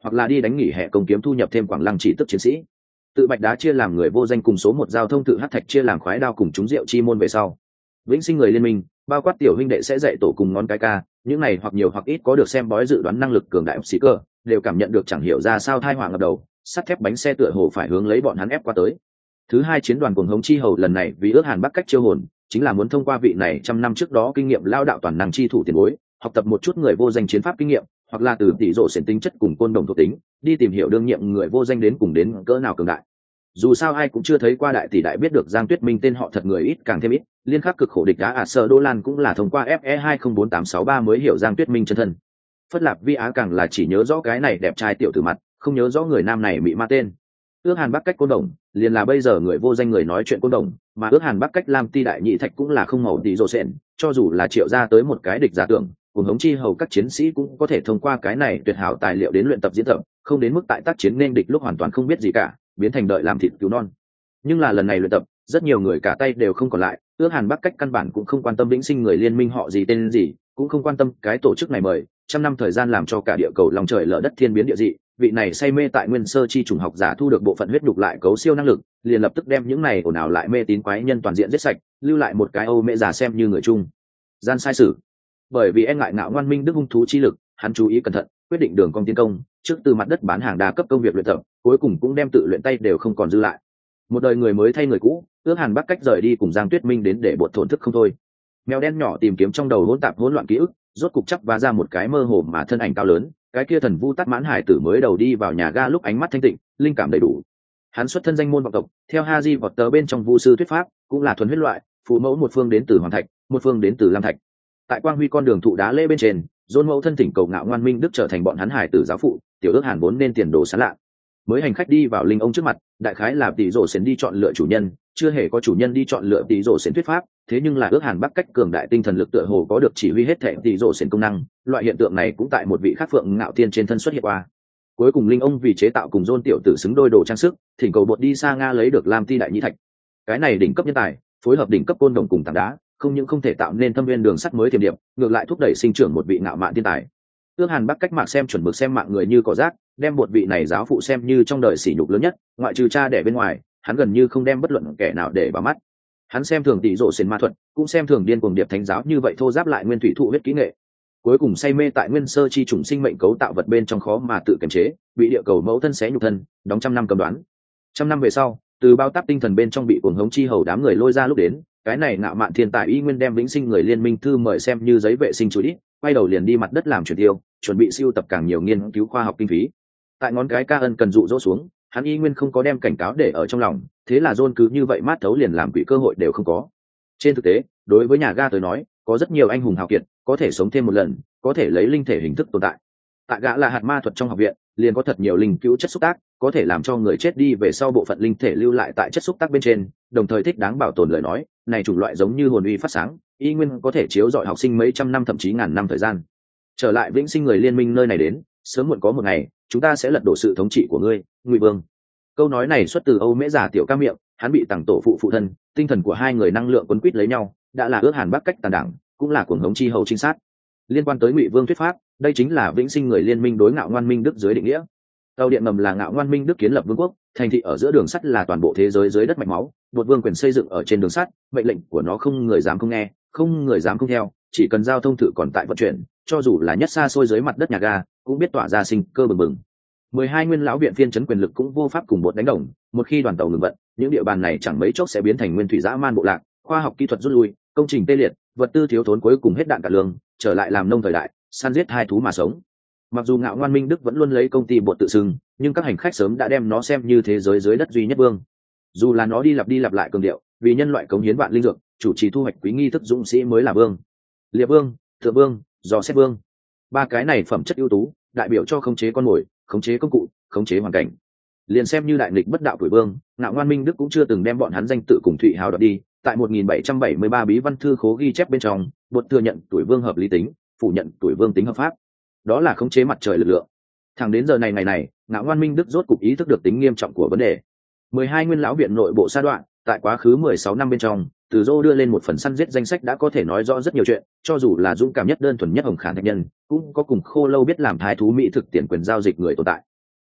hoặc là đi đánh nghỉ hè công kiếm thu nhập thêm quảng lăng chỉ tức chiến sĩ. Tự bạch đá chia làm người vô danh cùng số một giao thông tự hắc thạch chia làm khoái đao cùng chúng rượu chi môn về sau. Vĩnh sinh người liên minh bao quát tiểu huynh đệ sẽ dạy tổ cùng ngón cái ca, những này hoặc nhiều hoặc ít có được xem bói dự đoán năng lực cường đại sĩ cơ, đều cảm nhận được chẳng hiểu ra sao thai họa ngập đầu, sắt thép bánh xe tựa hồ phải hướng lấy bọn hắn ép qua tới. Thứ hai chiến đoàn cuồng hống chi hầu lần này vì ước Hàn Bắc cách chiêu hồn, chính là muốn thông qua vị này trăm năm trước đó kinh nghiệm lao đạo toàn năng chi thủ tiền bối, học tập một chút người vô danh chiến pháp kinh nghiệm, hoặc là từ tỷ rộ xển tính chất cùng côn đồng thuộc tính, đi tìm hiểu đương nhiệm người vô danh đến cùng đến cỡ nào cường đại. Dù sao ai cũng chưa thấy qua đại tỷ đại biết được Giang Tuyết Minh tên họ thật người ít càng thêm ít, liên khắc cực khổ địch đá ả sợ Đô Lan cũng là thông qua ép e hai không bốn tám sáu ba mới hiểu Giang Tuyết Minh chân thân. Phất Lạp Vi Á càng là chỉ nhớ rõ cái này đẹp trai tiểu tử mặt, không nhớ rõ người nam này bị ma tên. Ước Hàn Bắc cách côn đồng, liền là bây giờ người vô danh người nói chuyện côn đồng, mà ước Hàn Bắc cách Lam Ti đại nhị thạch cũng là không màu tỷ rồ sện, cho dù là triệu ra tới một cái địch giả tưởng, cùng hống chi hầu các chiến sĩ cũng có thể thông qua cái này tuyệt hảo tài liệu đến luyện tập diễn tập, không đến mức tại tác chiến nên địch lúc hoàn toàn không biết gì cả, biến thành đợi làm thịt cứu non. Nhưng là lần này luyện tập, rất nhiều người cả tay đều không còn lại, ước Hàn Bắc cách căn bản cũng không quan tâm Vĩnh sinh người liên minh họ gì tên gì, cũng không quan tâm cái tổ chức này mời, trăm năm thời gian làm cho cả địa cầu lòng trời lở đất thiên biến địa dị, vị này say mê tại nguyên sơ chi trùng học giả thu được bộ phận huyết nhục lại cấu siêu năng lực, liền lập tức đem những này ồn ào lại mê tín quái nhân toàn diện giết sạch, lưu lại một cái Âu mẹ già xem như người chung gian sai sử. Bởi vì e ngại ngạo ngoan minh đức hung thú chi lực, hắn chú ý cẩn thận, quyết định đường cong tiến công, trước từ mặt đất bán hàng đa cấp công việc luyện tập, cuối cùng cũng đem tự luyện tay đều không còn dư lại. Một đời người mới thay người cũ, ước Hàn Bắc cách rời đi cùng Giang Tuyết Minh đến để bột thổn thức không thôi. Mèo đen nhỏ tìm kiếm trong đầu hỗn tạp hỗn loạn ký ức, rốt cục chắp và ra một cái mơ hồ mà thân ảnh cao lớn, cái kia thần vu tắt mãn hải tử mới đầu đi vào nhà ga lúc ánh mắt thanh tịnh, linh cảm đầy đủ. Hắn xuất thân danh môn vọng tộc, theo Haji vọt tờ bên trong vu sư thuyết pháp, cũng là thuần huyết loại, phụ mẫu một phương đến từ hoàng thạch, một phương đến từ lam thạch. Tại quang huy con đường thụ đá lễ bên trên, dôn mẫu thân thỉnh cầu ngạo ngoan minh đức trở thành bọn hắn hải tử giáo phụ, tiểu ước Hàn vốn nên tiền đồ sáng lạ. Mới hành khách đi vào linh ông trước mặt, đại khái là tỷ rổ xén đi chọn lựa chủ nhân, chưa hề có chủ nhân đi chọn lựa tỷ rổ xén thuyết pháp, thế nhưng là ước Hàn Bắc cách cường đại tinh thần lực tựa hồ có được chỉ huy hết thể tỷ rổ xén công năng, loại hiện tượng này cũng tại một vị khác phượng ngạo tiên trên thân xuất hiện qua. Cuối cùng linh ông vì chế tạo cùng dôn tiểu tử xứng đôi đồ trang sức, thỉnh cầu bột đi xa nga lấy được Lam Ti đại nhĩ thạch. Cái này đỉnh cấp nhân tài, phối hợp đỉnh cấp côn đồng cùng tảng đá, không những không thể tạo nên thâm viên đường sắt mới thiểm điệp, ngược lại thúc đẩy sinh trưởng một vị ngạo mạn thiên tài. Ước Hàn Bắc cách mạc xem chuẩn mực xem mạng người như cỏ rác, đem một vị này giáo phụ xem như trong đời sỉ nhục lớn nhất, ngoại trừ cha đẻ bên ngoài, hắn gần như không đem bất luận kẻ nào để vào mắt. Hắn xem thường tỷ rộ xén ma thuật, cũng xem thường điên cuồng điệp thánh giáo như vậy thô giáp lại nguyên thủy thụ huyết kỹ nghệ. Cuối cùng say mê tại nguyên sơ chi trùng sinh mệnh cấu tạo vật bên trong khó mà tự kiềm chế, bị địa cầu mẫu thân xé nhục thân, đóng trăm năm cầm đoán. Trăm năm về sau, từ bao táp tinh thần bên trong bị cuồng hống chi hầu đám người lôi ra lúc đến, cái này ngạo mạn thiên tài y nguyên đem vĩnh sinh người liên minh thư mời xem như giấy vệ sinh chuối đi, quay đầu liền đi mặt đất làm chuyển tiêu, chuẩn bị siêu tập càng nhiều nghiên cứu khoa học kinh phí. Tại ngón cái ca ân cần dụ dỗ xuống, hắn y nguyên không có đem cảnh cáo để ở trong lòng, thế là John cứ như vậy mát thấu liền làm quỷ cơ hội đều không có. Trên thực tế, đối với nhà ga tới nói, có rất nhiều anh hùng hào kiệt, có thể sống thêm một lần, có thể lấy linh thể hình thức tồn tại. Tại gã là hạt ma thuật trong học viện, liền có thật nhiều linh cứu chất xúc tác, có thể làm cho người chết đi về sau bộ phận linh thể lưu lại tại chất xúc tác bên trên, đồng thời thích đáng bảo tồn lời nói, này chủng loại giống như hồn uy phát sáng, y nguyên có thể chiếu rọi học sinh mấy trăm năm thậm chí ngàn năm thời gian. Trở lại vĩnh sinh người liên minh nơi này đến, sớm muộn có một ngày, chúng ta sẽ lật đổ sự thống trị của ngươi, Ngụy Vương. Câu nói này xuất từ Âu Mễ giả tiểu ca miệng, hắn bị tàng tổ phụ phụ thân, tinh thần của hai người năng lượng quấn quýt lấy nhau, đã là ước Hàn Bắc cách tàn đảng, cũng là cuồng hống chi hầu trinh sát. Liên quan tới Ngụy Vương thuyết pháp, đây chính là vĩnh sinh người liên minh đối ngạo ngoan minh đức dưới định nghĩa. Tàu điện ngầm là ngạo ngoan minh đức kiến lập vương quốc, thành thị ở giữa đường sắt là toàn bộ thế giới dưới đất mạch máu, một vương quyền xây dựng ở trên đường sắt, mệnh lệnh của nó không người dám không nghe, không người dám không theo, chỉ cần giao thông thử còn tại vận chuyển, cho dù là nhất xa xôi dưới mặt đất nhà ga, cũng biết tỏa ra sinh cơ bừng bừng. mười hai nguyên lão viện phiên trấn quyền lực cũng vô pháp cùng bột đánh đồng, một khi đoàn tàu ngừng vận, những địa bàn này chẳng mấy chốc sẽ biến thành nguyên thủy dã man bộ lạc, khoa học kỹ thuật rút lui, công trình tê liệt, vật tư thiếu thốn cuối cùng hết đạn cả lương, trở lại làm nông thời đại, săn giết hai thú mà sống. Mặc dù ngạo ngoan minh đức vẫn luôn lấy công ty bột tự xưng, nhưng các hành khách sớm đã đem nó xem như thế giới dưới đất duy nhất vương. Dù là nó đi lặp đi lặp lại cường điệu, vì nhân loại cống hiến vạn linh dược, chủ trì thu hoạch quý nghi thức dũng sĩ mới là vương. Liệp vương, thượng vương, dò xét vương, ba cái này phẩm chất ưu tú, đại biểu cho khống chế con mồi, khống chế công cụ, khống chế hoàn cảnh. Liền xem như đại nghịch bất đạo tuổi vương, ngạo ngoan minh đức cũng chưa từng đem bọn hắn danh tự cùng thụy hào đoạt đi. Tại một nghìn bảy trăm bảy mươi ba bí văn thư khố ghi chép bên trong, bột thừa nhận tuổi vương hợp lý tính, phủ nhận tuổi vương tính hợp pháp. Đó là khống chế mặt trời lực lượng. Thẳng đến giờ này ngày này, ngạo ngoan minh đức rốt cục ý thức được tính nghiêm trọng của vấn đề. mười hai nguyên lão viện nội bộ sa đoạn, tại quá khứ mười sáu năm bên trong, từ Dô đưa lên một phần săn giết danh sách đã có thể nói rõ rất nhiều chuyện, cho dù là dũng cảm nhất đơn thuần nhất hồng khả thạch nhân, cũng có cùng khô lâu biết làm thái thú mỹ thực tiền quyền giao dịch người tồn tại.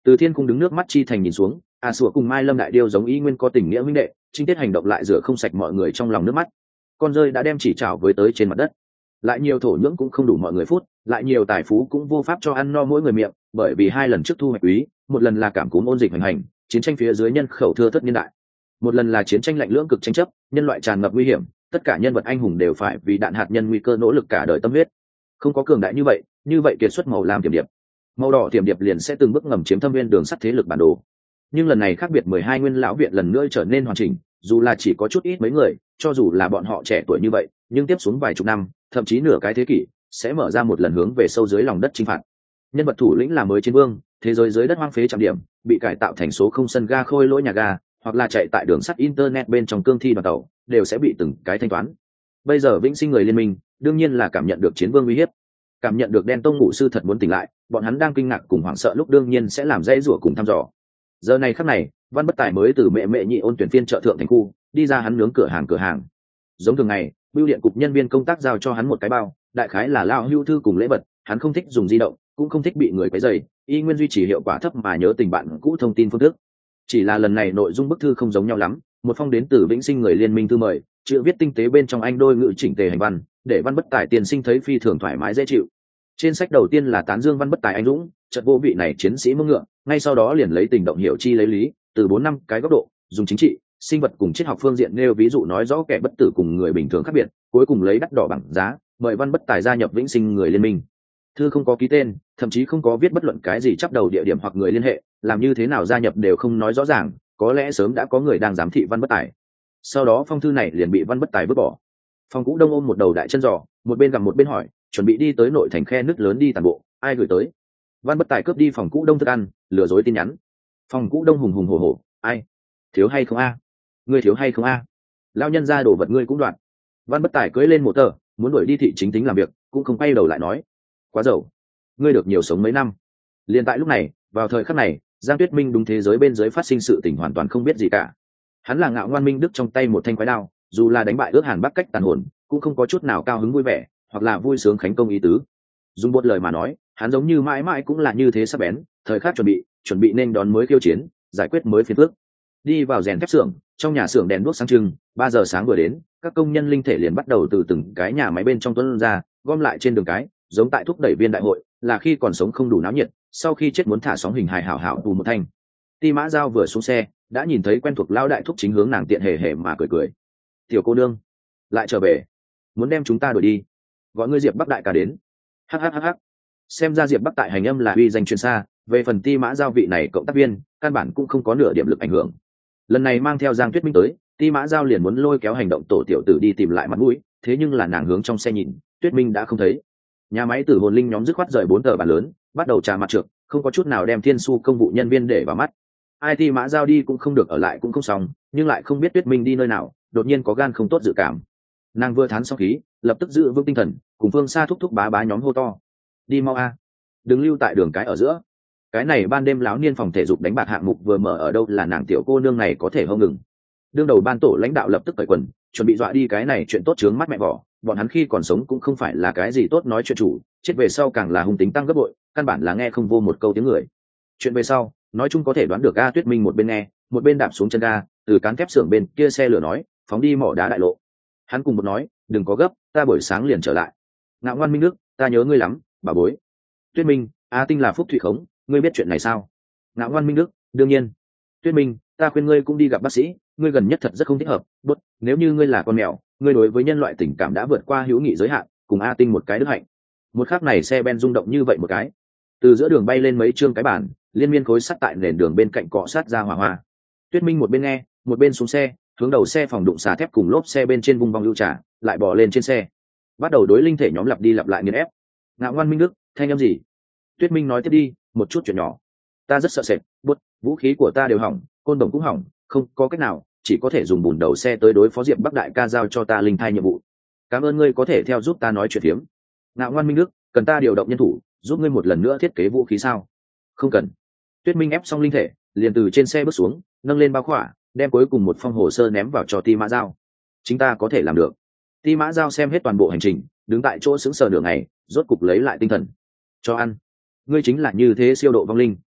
Từ thiên cung đứng nước mắt chi thành nhìn xuống, a sủa cùng mai lâm đại điêu giống y nguyên có tình nghĩa huynh đệ, trinh tiết hành động lại rửa không sạch mọi người trong lòng nước mắt. Con rơi đã đem chỉ trảo với tới trên mặt đất, lại nhiều thổ nhưỡng cũng không đủ mọi người phút, lại nhiều tài phú cũng vô pháp cho ăn no mỗi người miệng, bởi vì hai lần trước thu hoạch quý, một lần là cảm cúm ôn dịch hoành hành, chiến tranh phía dưới nhân khẩu thưa thớt niên đại, một lần là chiến tranh lạnh lưỡng cực tranh chấp, nhân loại tràn ngập nguy hiểm, tất cả nhân vật anh hùng đều phải vì đạn hạt nhân nguy cơ nỗ lực cả đời tâm huyết. Không có cường đại như vậy, như vậy kiệt xuất màu lam tiềm điệp, màu đỏ tiềm điệp liền sẽ từng bước ngầm chiếm thâm viên đường sắt thế lực bản đồ. Nhưng lần này khác biệt, mười hai nguyên lão viện lần nữa trở nên hoàn chỉnh, dù là chỉ có chút ít mấy người, cho dù là bọn họ trẻ tuổi như vậy, nhưng tiếp xuống vài chục năm, thậm chí nửa cái thế kỷ, sẽ mở ra một lần hướng về sâu dưới lòng đất chinh phạt. Nhân vật thủ lĩnh là mới chiến vương, thế giới dưới đất hoang phế trạm điểm, bị cải tạo thành số không sân ga khôi lỗi nhà ga, hoặc là chạy tại đường sắt internet bên trong cương thi đoàn tàu, đều sẽ bị từng cái thanh toán. Bây giờ vĩnh sinh người liên minh, đương nhiên là cảm nhận được chiến vương uy hiếp, cảm nhận được đen tông ngũ sư thật muốn tỉnh lại, bọn hắn đang kinh ngạc cùng hoảng sợ lúc đương nhiên sẽ làm dãy rủa cùng thăm dò. Giờ này khắc này, Văn Bất Tài mới từ mẹ mẹ nhị ôn tuyển phiên chợ thượng thành khu đi ra, hắn nướng cửa hàng cửa hàng. Giống thường ngày, bưu điện cục nhân viên công tác giao cho hắn một cái bao, đại khái là lao hưu thư cùng lễ vật, hắn không thích dùng di động, cũng không thích bị người quấy rầy, y nguyên duy trì hiệu quả thấp mà nhớ tình bạn cũ thông tin phương thức. Chỉ là lần này nội dung bức thư không giống nhau lắm, một phong đến từ vĩnh sinh người liên minh thư mời, chữ viết tinh tế bên trong anh đôi ngữ chỉnh tề hành văn, để Văn Bất Tài tiên sinh thấy phi thường thoải mái dễ chịu. Trên sách đầu tiên là tán dương Văn Bất Tài anh dũng, chợt vô vị này chiến sĩ mông ngựa, ngay sau đó liền lấy tình động hiểu chi lấy lý, từ bốn năm cái góc độ, dùng chính trị, sinh vật cùng triết học phương diện nêu ví dụ nói rõ kẻ bất tử cùng người bình thường khác biệt, cuối cùng lấy đắt đỏ bằng giá, mời Văn Bất Tài gia nhập vĩnh sinh người liên minh. Thư không có ký tên, thậm chí không có viết bất luận cái gì chắp đầu địa điểm hoặc người liên hệ, làm như thế nào gia nhập đều không nói rõ ràng, có lẽ sớm đã có người đang giám thị Văn Bất Tài. Sau đó phong thư này liền bị Văn Bất Tài vứt bỏ. Phong Cũ Đông ôm một đầu đại chân giò, một bên gặm một bên hỏi, chuẩn bị đi tới nội thành khe nứt lớn đi tàn bộ, ai gửi tới? Văn Bất Tài cướp đi Phòng Cũ Đông thức ăn, lừa dối tin nhắn. Phòng Cũ Đông hùng hùng hổ hổ, ai? Thiếu hay không a? À? Ngươi thiếu hay không a? À? Lao nhân ra đổ vật ngươi cũng đoạn. Văn Bất Tài cưỡi lên một tờ, muốn đuổi đi thị chính tính làm việc, cũng không quay đầu lại nói, quá giàu, ngươi được nhiều sống mấy năm. Liên tại lúc này, vào thời khắc này, Giang Tuyết Minh đúng thế giới bên dưới phát sinh sự tình hoàn toàn không biết gì cả. Hắn là Ngạo Ngoan Minh Đức trong tay một thanh quái đao, dù là đánh bại ước Hàn Bắc cách tàn hồn, cũng không có chút nào cao hứng vui vẻ, hoặc là vui sướng khánh công ý tứ. Dùng một lời mà nói, hắn giống như mãi mãi cũng là như thế sắc bén, thời khắc chuẩn bị, chuẩn bị nên đón mới khiêu chiến, giải quyết mới phiền phức. Đi vào rèn thép xưởng, trong nhà xưởng đèn đuốc sáng trưng, ba giờ sáng vừa đến, các công nhân linh thể liền bắt đầu từ từng cái nhà máy bên trong tuôn ra, gom lại trên đường cái, giống tại thúc đẩy viên đại hội, là khi còn sống không đủ náo nhiệt, sau khi chết muốn thả sóng hình hài hảo hảo tù một thanh. Ti Mã Giao vừa xuống xe, đã nhìn thấy quen thuộc lao đại thúc chính hướng nàng tiện hề hề mà cười cười. Tiểu cô nương, lại trở về, muốn đem chúng ta đuổi đi, gọi ngươi Diệp Bắc đại ca đến. Hhhh. Xem ra Diệp Bắc tại hành âm là uy danh truyền xa, về phần Ti Mã Giao vị này cộng tác viên, căn bản cũng không có nửa điểm lực ảnh hưởng. Lần này mang theo Giang Tuyết Minh tới, Ti Mã Giao liền muốn lôi kéo hành động tổ tiểu tử đi tìm lại mặt mũi, thế nhưng là nàng hướng trong xe nhìn, Tuyết Minh đã không thấy. Nhà máy tử hồn linh nhóm dứt khoát rời bốn tờ bàn lớn, bắt đầu trà mặt trượt, không có chút nào đem thiên su công vụ nhân viên để vào mắt. Ai Ti Mã Giao đi cũng không được ở lại cũng không xong, nhưng lại không biết Tuyết Minh đi nơi nào, đột nhiên có gan không tốt dự cảm. Nàng vừa thán xong khí, lập tức giữ vững tinh thần, cùng phương xa thúc thúc bá bá nhóm hô to, đi mau a, đừng lưu tại đường cái ở giữa. Cái này ban đêm láo niên phòng thể dục đánh bạc hạng mục vừa mở ở đâu là nàng tiểu cô nương này có thể không ngừng. Đương đầu ban tổ lãnh đạo lập tức cởi quần, chuẩn bị dọa đi cái này chuyện tốt chướng mắt mẹ vỏ, bọn hắn khi còn sống cũng không phải là cái gì tốt nói chuyện chủ, chết về sau càng là hung tính tăng gấp bội, căn bản là nghe không vô một câu tiếng người. Chuyện về sau, nói chung có thể đoán được. A Tuyết Minh một bên nghe, một bên đạp xuống chân ga, từ cán thép xưởng bên kia xe lửa nói, phóng đi mỏ đá đại lộ. Hắn cùng một nói, đừng có gấp, ta buổi sáng liền trở lại. Ngạo Ngoan Minh Đức, ta nhớ ngươi lắm, bà bối. Tuyết Minh, A Tinh là phúc thủy khống, ngươi biết chuyện này sao? Ngạo Ngoan Minh Đức, đương nhiên. Tuyết Minh, ta khuyên ngươi cũng đi gặp bác sĩ, ngươi gần nhất thật rất không thích hợp. Bút, nếu như ngươi là con mèo, ngươi đối với nhân loại tình cảm đã vượt qua hữu nghị giới hạn, cùng A Tinh một cái đức hạnh. Một khắc này xe ben rung động như vậy một cái, từ giữa đường bay lên mấy trương cái bản, liên miên khối sắt tại nền đường bên cạnh cọ sát ra hỏa hoa. Tuyết Minh một bên nghe, một bên xuống xe, hướng đầu xe phòng đụng xà thép cùng lốp xe bên trên vung vong lưu trả, lại bỏ lên trên xe, bắt đầu đối linh thể nhóm lặp đi lặp lại nghiền ép. Ngạo Ngoan Minh Đức, thanh âm gì? Tuyết Minh nói tiếp đi, một chút chuyện nhỏ, ta rất sợ sệt, bút, vũ khí của ta đều hỏng, côn đồng cũng hỏng, không có cách nào, chỉ có thể dùng bùn đầu xe tới đối phó Diệp Bắc đại ca giao cho ta linh thai nhiệm vụ. Cảm ơn ngươi có thể theo giúp ta nói chuyện phiếm. Ngạo Ngoan Minh Đức, cần ta điều động nhân thủ giúp ngươi một lần nữa thiết kế vũ khí sao? Không cần. Tuyết Minh ép xong linh thể, liền từ trên xe bước xuống, nâng lên bao khỏa, đem cuối cùng một phong hồ sơ ném vào cho Ti Mã Giao. Chính ta có thể làm được. Ti Mã Giao xem hết toàn bộ hành trình, đứng tại chỗ sững sờ nửa ngày, rốt cục lấy lại tinh thần. Cho ăn. Ngươi chính là như thế siêu độ vong linh.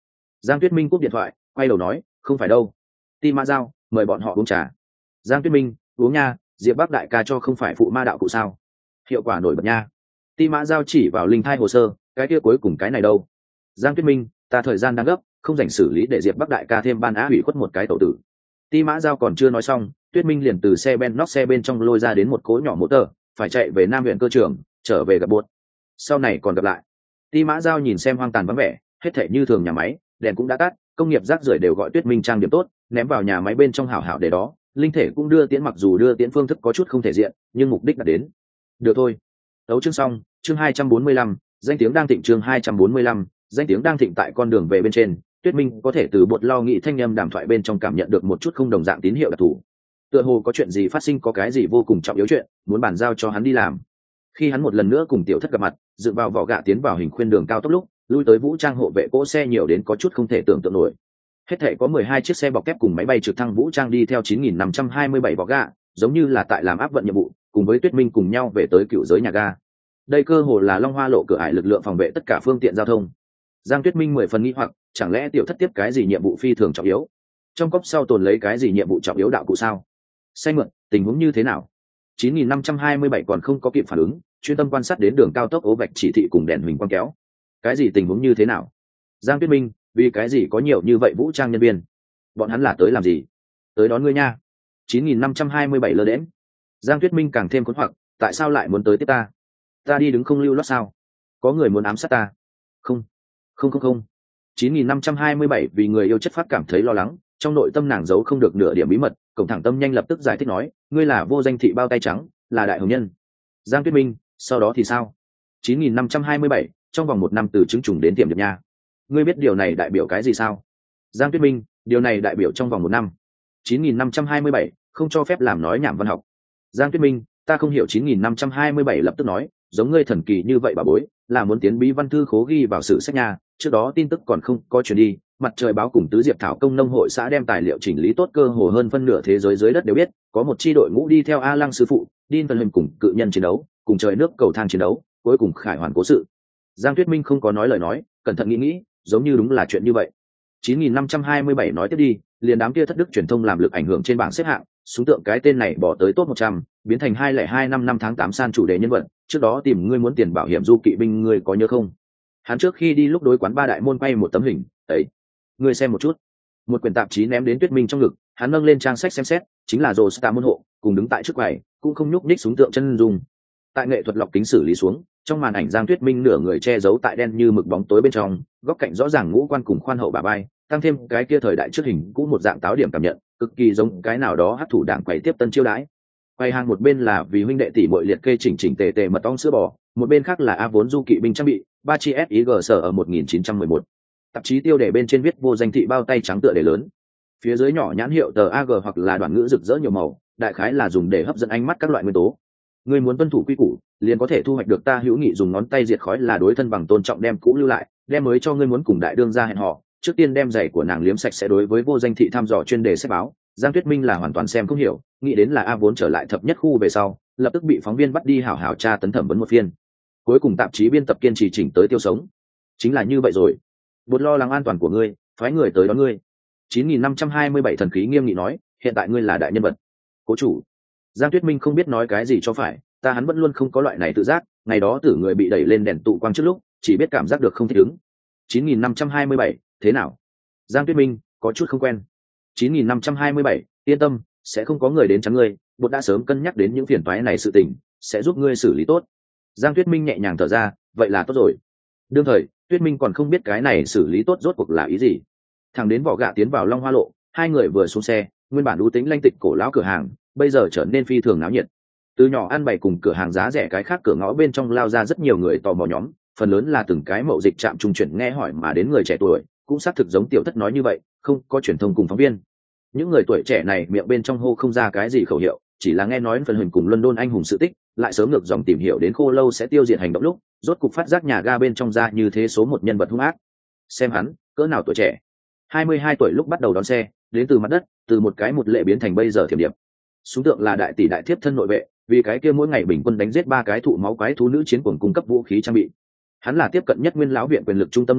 Giang Tuyết Minh cúp điện thoại, quay đầu nói, không phải đâu. Ti Mã Giao, mời bọn họ uống trà. Giang Tuyết Minh, uống nha, Diệp Bắc đại ca cho không phải phụ ma đạo cụ sao? Hiệu quả nổi bật nha. Ti Mã Giao chỉ vào linh thai hồ sơ, cái kia cuối cùng cái này đâu? Giang Tuyết Minh, ta thời gian đang gấp, không dành xử lý để Diệp Bắc đại ca thêm ban á hủy khuất một cái tổ tử. Ti Mã Giao còn chưa nói xong, Tuyết Minh liền từ xe ben nóc xe bên trong lôi ra đến một cỗ nhỏ motor, phải chạy về Nam huyện cơ trường, trở về gặp buốt. Sau này còn gặp lại. Ti Mã Giao nhìn xem hoang tàn vắng vẻ, hết thảy như thường nhà máy, đèn cũng đã tắt, công nghiệp rác rưởi đều gọi Tuyết Minh trang điểm tốt, ném vào nhà máy bên trong hảo hảo để đó. Linh thể cũng đưa tiễn, mặc dù đưa tiễn phương thức có chút không thể diện, nhưng mục đích đã đến. Được thôi. Đấu chương xong, chương hai trăm bốn mươi lăm, danh tiếng đang thịnh chương hai trăm bốn mươi lăm, danh tiếng đang thịnh tại con đường về bên trên, Tuyết Minh có thể từ bột lo nghị thanh âm đàm thoại bên trong cảm nhận được một chút không đồng dạng tín hiệu đặc thù. Tựa hồ có chuyện gì phát sinh, có cái gì vô cùng trọng yếu chuyện, muốn bàn giao cho hắn đi làm. Khi hắn một lần nữa cùng tiểu thất gặp mặt, dựa vào vỏ gạ tiến vào hình khuyên đường cao tốc lúc, lui tới vũ trang hộ vệ cỗ xe nhiều đến có chút không thể tưởng tượng nổi. Hết thể có mười hai chiếc xe bọc thép cùng máy bay trực thăng vũ trang đi theo chín nghìn năm trăm hai mươi bảy vỏ gạ, giống như là tại làm áp vận nhiệm vụ, cùng với Tuyết Minh cùng nhau về tới cựu giới nhà ga. Đây cơ hồ là Long Hoa lộ cửa ải lực lượng phòng vệ tất cả phương tiện giao thông. Giang Tuyết Minh mười phần nghi hoặc, chẳng lẽ tiểu thất tiếp cái gì nhiệm vụ phi thường trọng yếu? Trong cốc sau tồn lấy cái gì nhiệm vụ trọng yếu đạo cụ sao? Xanh mượn, tình huống như thế nào? chín nghìn năm trăm hai mươi bảy còn không có kịp phản ứng, chuyên tâm quan sát đến đường cao tốc ố vạch chỉ thị cùng đèn huỳnh quang kéo. Cái gì tình huống như thế nào? Giang Tuyết Minh, vì cái gì có nhiều như vậy vũ trang nhân viên? Bọn hắn là tới làm gì? Tới đón ngươi nha. chín nghìn năm trăm hai mươi bảy lơ đễnh. Giang Tuyết Minh càng thêm cuốn hoặc, tại sao lại muốn tới tiếp ta? Ta đi đứng không lưu loát sao? Có người muốn ám sát ta? Không, không không không. chín nghìn năm trăm hai mươi bảy vì người yêu chất phát cảm thấy lo lắng, trong nội tâm nàng giấu không được nửa điểm bí mật, cổng thẳng tâm nhanh lập tức giải thích nói, ngươi là vô danh thị bao tay trắng, là đại hồng nhân. Giang Tuyết Minh, sau đó thì sao? chín nghìn năm trăm hai mươi bảy, trong vòng một năm từ chứng trùng đến tiềm điệp nha. Ngươi biết điều này đại biểu cái gì sao? Giang Tuyết Minh, điều này đại biểu trong vòng một năm. chín nghìn năm trăm hai mươi bảy, không cho phép làm nói nhảm văn học. Giang Tuyết Minh, ta không hiểu. chín nghìn năm trăm hai mươi bảy lập tức nói, giống ngươi thần kỳ như vậy bà bối, là muốn tiến bí văn thư khố ghi vào sử sách nha. Trước đó tin tức còn không có truyền đi, mặt trời báo cùng tứ diệp thảo công nông hội xã đem tài liệu chỉnh lý tốt, cơ hồ hơn phân nửa thế giới dưới đất đều biết, có một chi đội ngũ đi theo A Lăng sư phụ, đi phần hình cùng cự nhân chiến đấu, cùng trời nước cầu thang chiến đấu, cuối cùng khải hoàn cố sự. Giang Tuyết Minh không có nói lời nói, cẩn thận nghĩ nghĩ, giống như đúng là chuyện như vậy. chín nghìn năm trăm hai mươi bảy nói tiếp đi, liền đám kia thất đức truyền thông làm lực ảnh hưởng trên bảng xếp hạng, súng tượng cái tên này bỏ tới top một trăm, biến thành hai lẻ hai năm năm tháng tám san chủ đề nhân vật, trước đó tìm ngươi muốn tiền bảo hiểm du kỵ binh, ngươi có nhớ không? Hắn trước khi đi lúc đối quán ba đại môn quay một tấm hình, ấy, ngươi xem một chút. Một quyển tạp chí ném đến Tuyết Minh trong ngực, hắn nâng lên trang sách xem xét, chính là Rồ Star môn hộ, cùng đứng tại trước quầy, cũng không nhúc nhích súng tượng chân dung. Tại nghệ thuật lọc kính xử lý xuống, trong màn ảnh Giang Tuyết Minh nửa người che giấu tại đen như mực bóng tối bên trong, góc cạnh rõ ràng ngũ quan cùng khoan hậu bả vai, tăng thêm cái kia thời đại trước hình cũ một dạng táo điểm cảm nhận, cực kỳ giống cái nào đó hấp thụ đảng quầy tiếp tân chiêu đãi. Quầy hàng một bên là vì huynh đệ tỷ muội liệt kê chỉnh chỉnh tề tề mật ong sữa bò, một bên khác là A vốn du kỵ binh trang bị, ba chi ét i giê sở ở một nghìn chín trăm mười một. Tạp chí tiêu đề bên trên viết vô danh thị bao tay trắng tựa đề lớn. Phía dưới nhỏ nhãn hiệu tờ a giê hoặc là đoạn ngữ rực rỡ nhiều màu, đại khái là dùng để hấp dẫn ánh mắt các loại nguyên tố. Người muốn tuân thủ quy củ, liền có thể thu hoạch được ta hữu nghị dùng ngón tay diệt khói là đối thân bằng tôn trọng, đem cũ lưu lại, đem mới cho ngươi muốn cùng đại đương ra hẹn hò, trước tiên đem giày của nàng liếm sạch sẽ. Đối với vô danh thị thăm dò chuyên đề xếp báo, Giang Tuyết Minh là hoàn toàn xem không hiểu, nghĩ đến là A vốn trở lại thập nhất khu về sau, lập tức bị phóng viên bắt đi hảo hảo tra tấn thẩm vấn một phiên. Cuối cùng tạp chí biên tập kiên trì chỉnh tới tiêu sống. Chính là như vậy rồi. Bột lo lắng an toàn của ngươi, phái người tới đón ngươi. chín nghìn năm trăm hai mươi bảy thần khí nghiêm nghị nói, hiện tại ngươi là đại nhân vật. Cố chủ. Giang Tuyết Minh không biết nói cái gì cho phải, ta hắn vẫn luôn không có loại này tự giác, ngày đó tử người bị đẩy lên đèn tụ quang trước lúc, chỉ biết cảm giác được không thích ứng. chín nghìn năm trăm hai mươi bảy, thế nào? Giang Tuyết Minh có chút không quen. chín nghìn năm trăm hai mươi bảy, yên tâm, sẽ không có người đến chắn ngươi, bột đã sớm cân nhắc đến những phiền toái này sự tình, sẽ giúp ngươi xử lý tốt. Giang Tuyết Minh nhẹ nhàng thở ra, vậy là tốt rồi. Đương thời, Tuyết Minh còn không biết cái này xử lý tốt rốt cuộc là ý gì. Thằng đến vỏ gạ tiến vào Long Hoa lộ, hai người vừa xuống xe, nguyên bản ưu tính lanh tịch cổ lão cửa hàng, bây giờ trở nên phi thường náo nhiệt. Từ nhỏ ăn bày cùng cửa hàng giá rẻ cái khác cửa ngõ bên trong lao ra rất nhiều người tò mò nhóm, phần lớn là từng cái mậu dịch trạm trung chuyển nghe hỏi mà đến người trẻ tuổi, cũng xác thực giống tiểu thất nói như vậy, không có truyền thông cùng phóng viên. Những người tuổi trẻ này miệng bên trong hô không ra cái gì khẩu hiệu, chỉ là nghe nói phần hình cùng London anh hùng sự tích, lại sớm ngược dòng tìm hiểu đến khô lâu sẽ tiêu diệt hành động lúc, rốt cục phát giác nhà ga bên trong ra như thế số một nhân vật hung ác. Xem hắn, cỡ nào tuổi trẻ. hai mươi hai tuổi lúc bắt đầu đón xe, đến từ mặt đất, từ một cái một lệ biến thành bây giờ thiểm điệp. Súng tượng là đại tỷ đại thiếp thân nội vệ, vì cái kia mỗi ngày bình quân đánh giết ba cái thụ máu quái thú nữ chiến cuồng cung cấp vũ khí trang bị. Hắn là tiếp cận nhất nguyên lão viện quyền lực trung tâm người,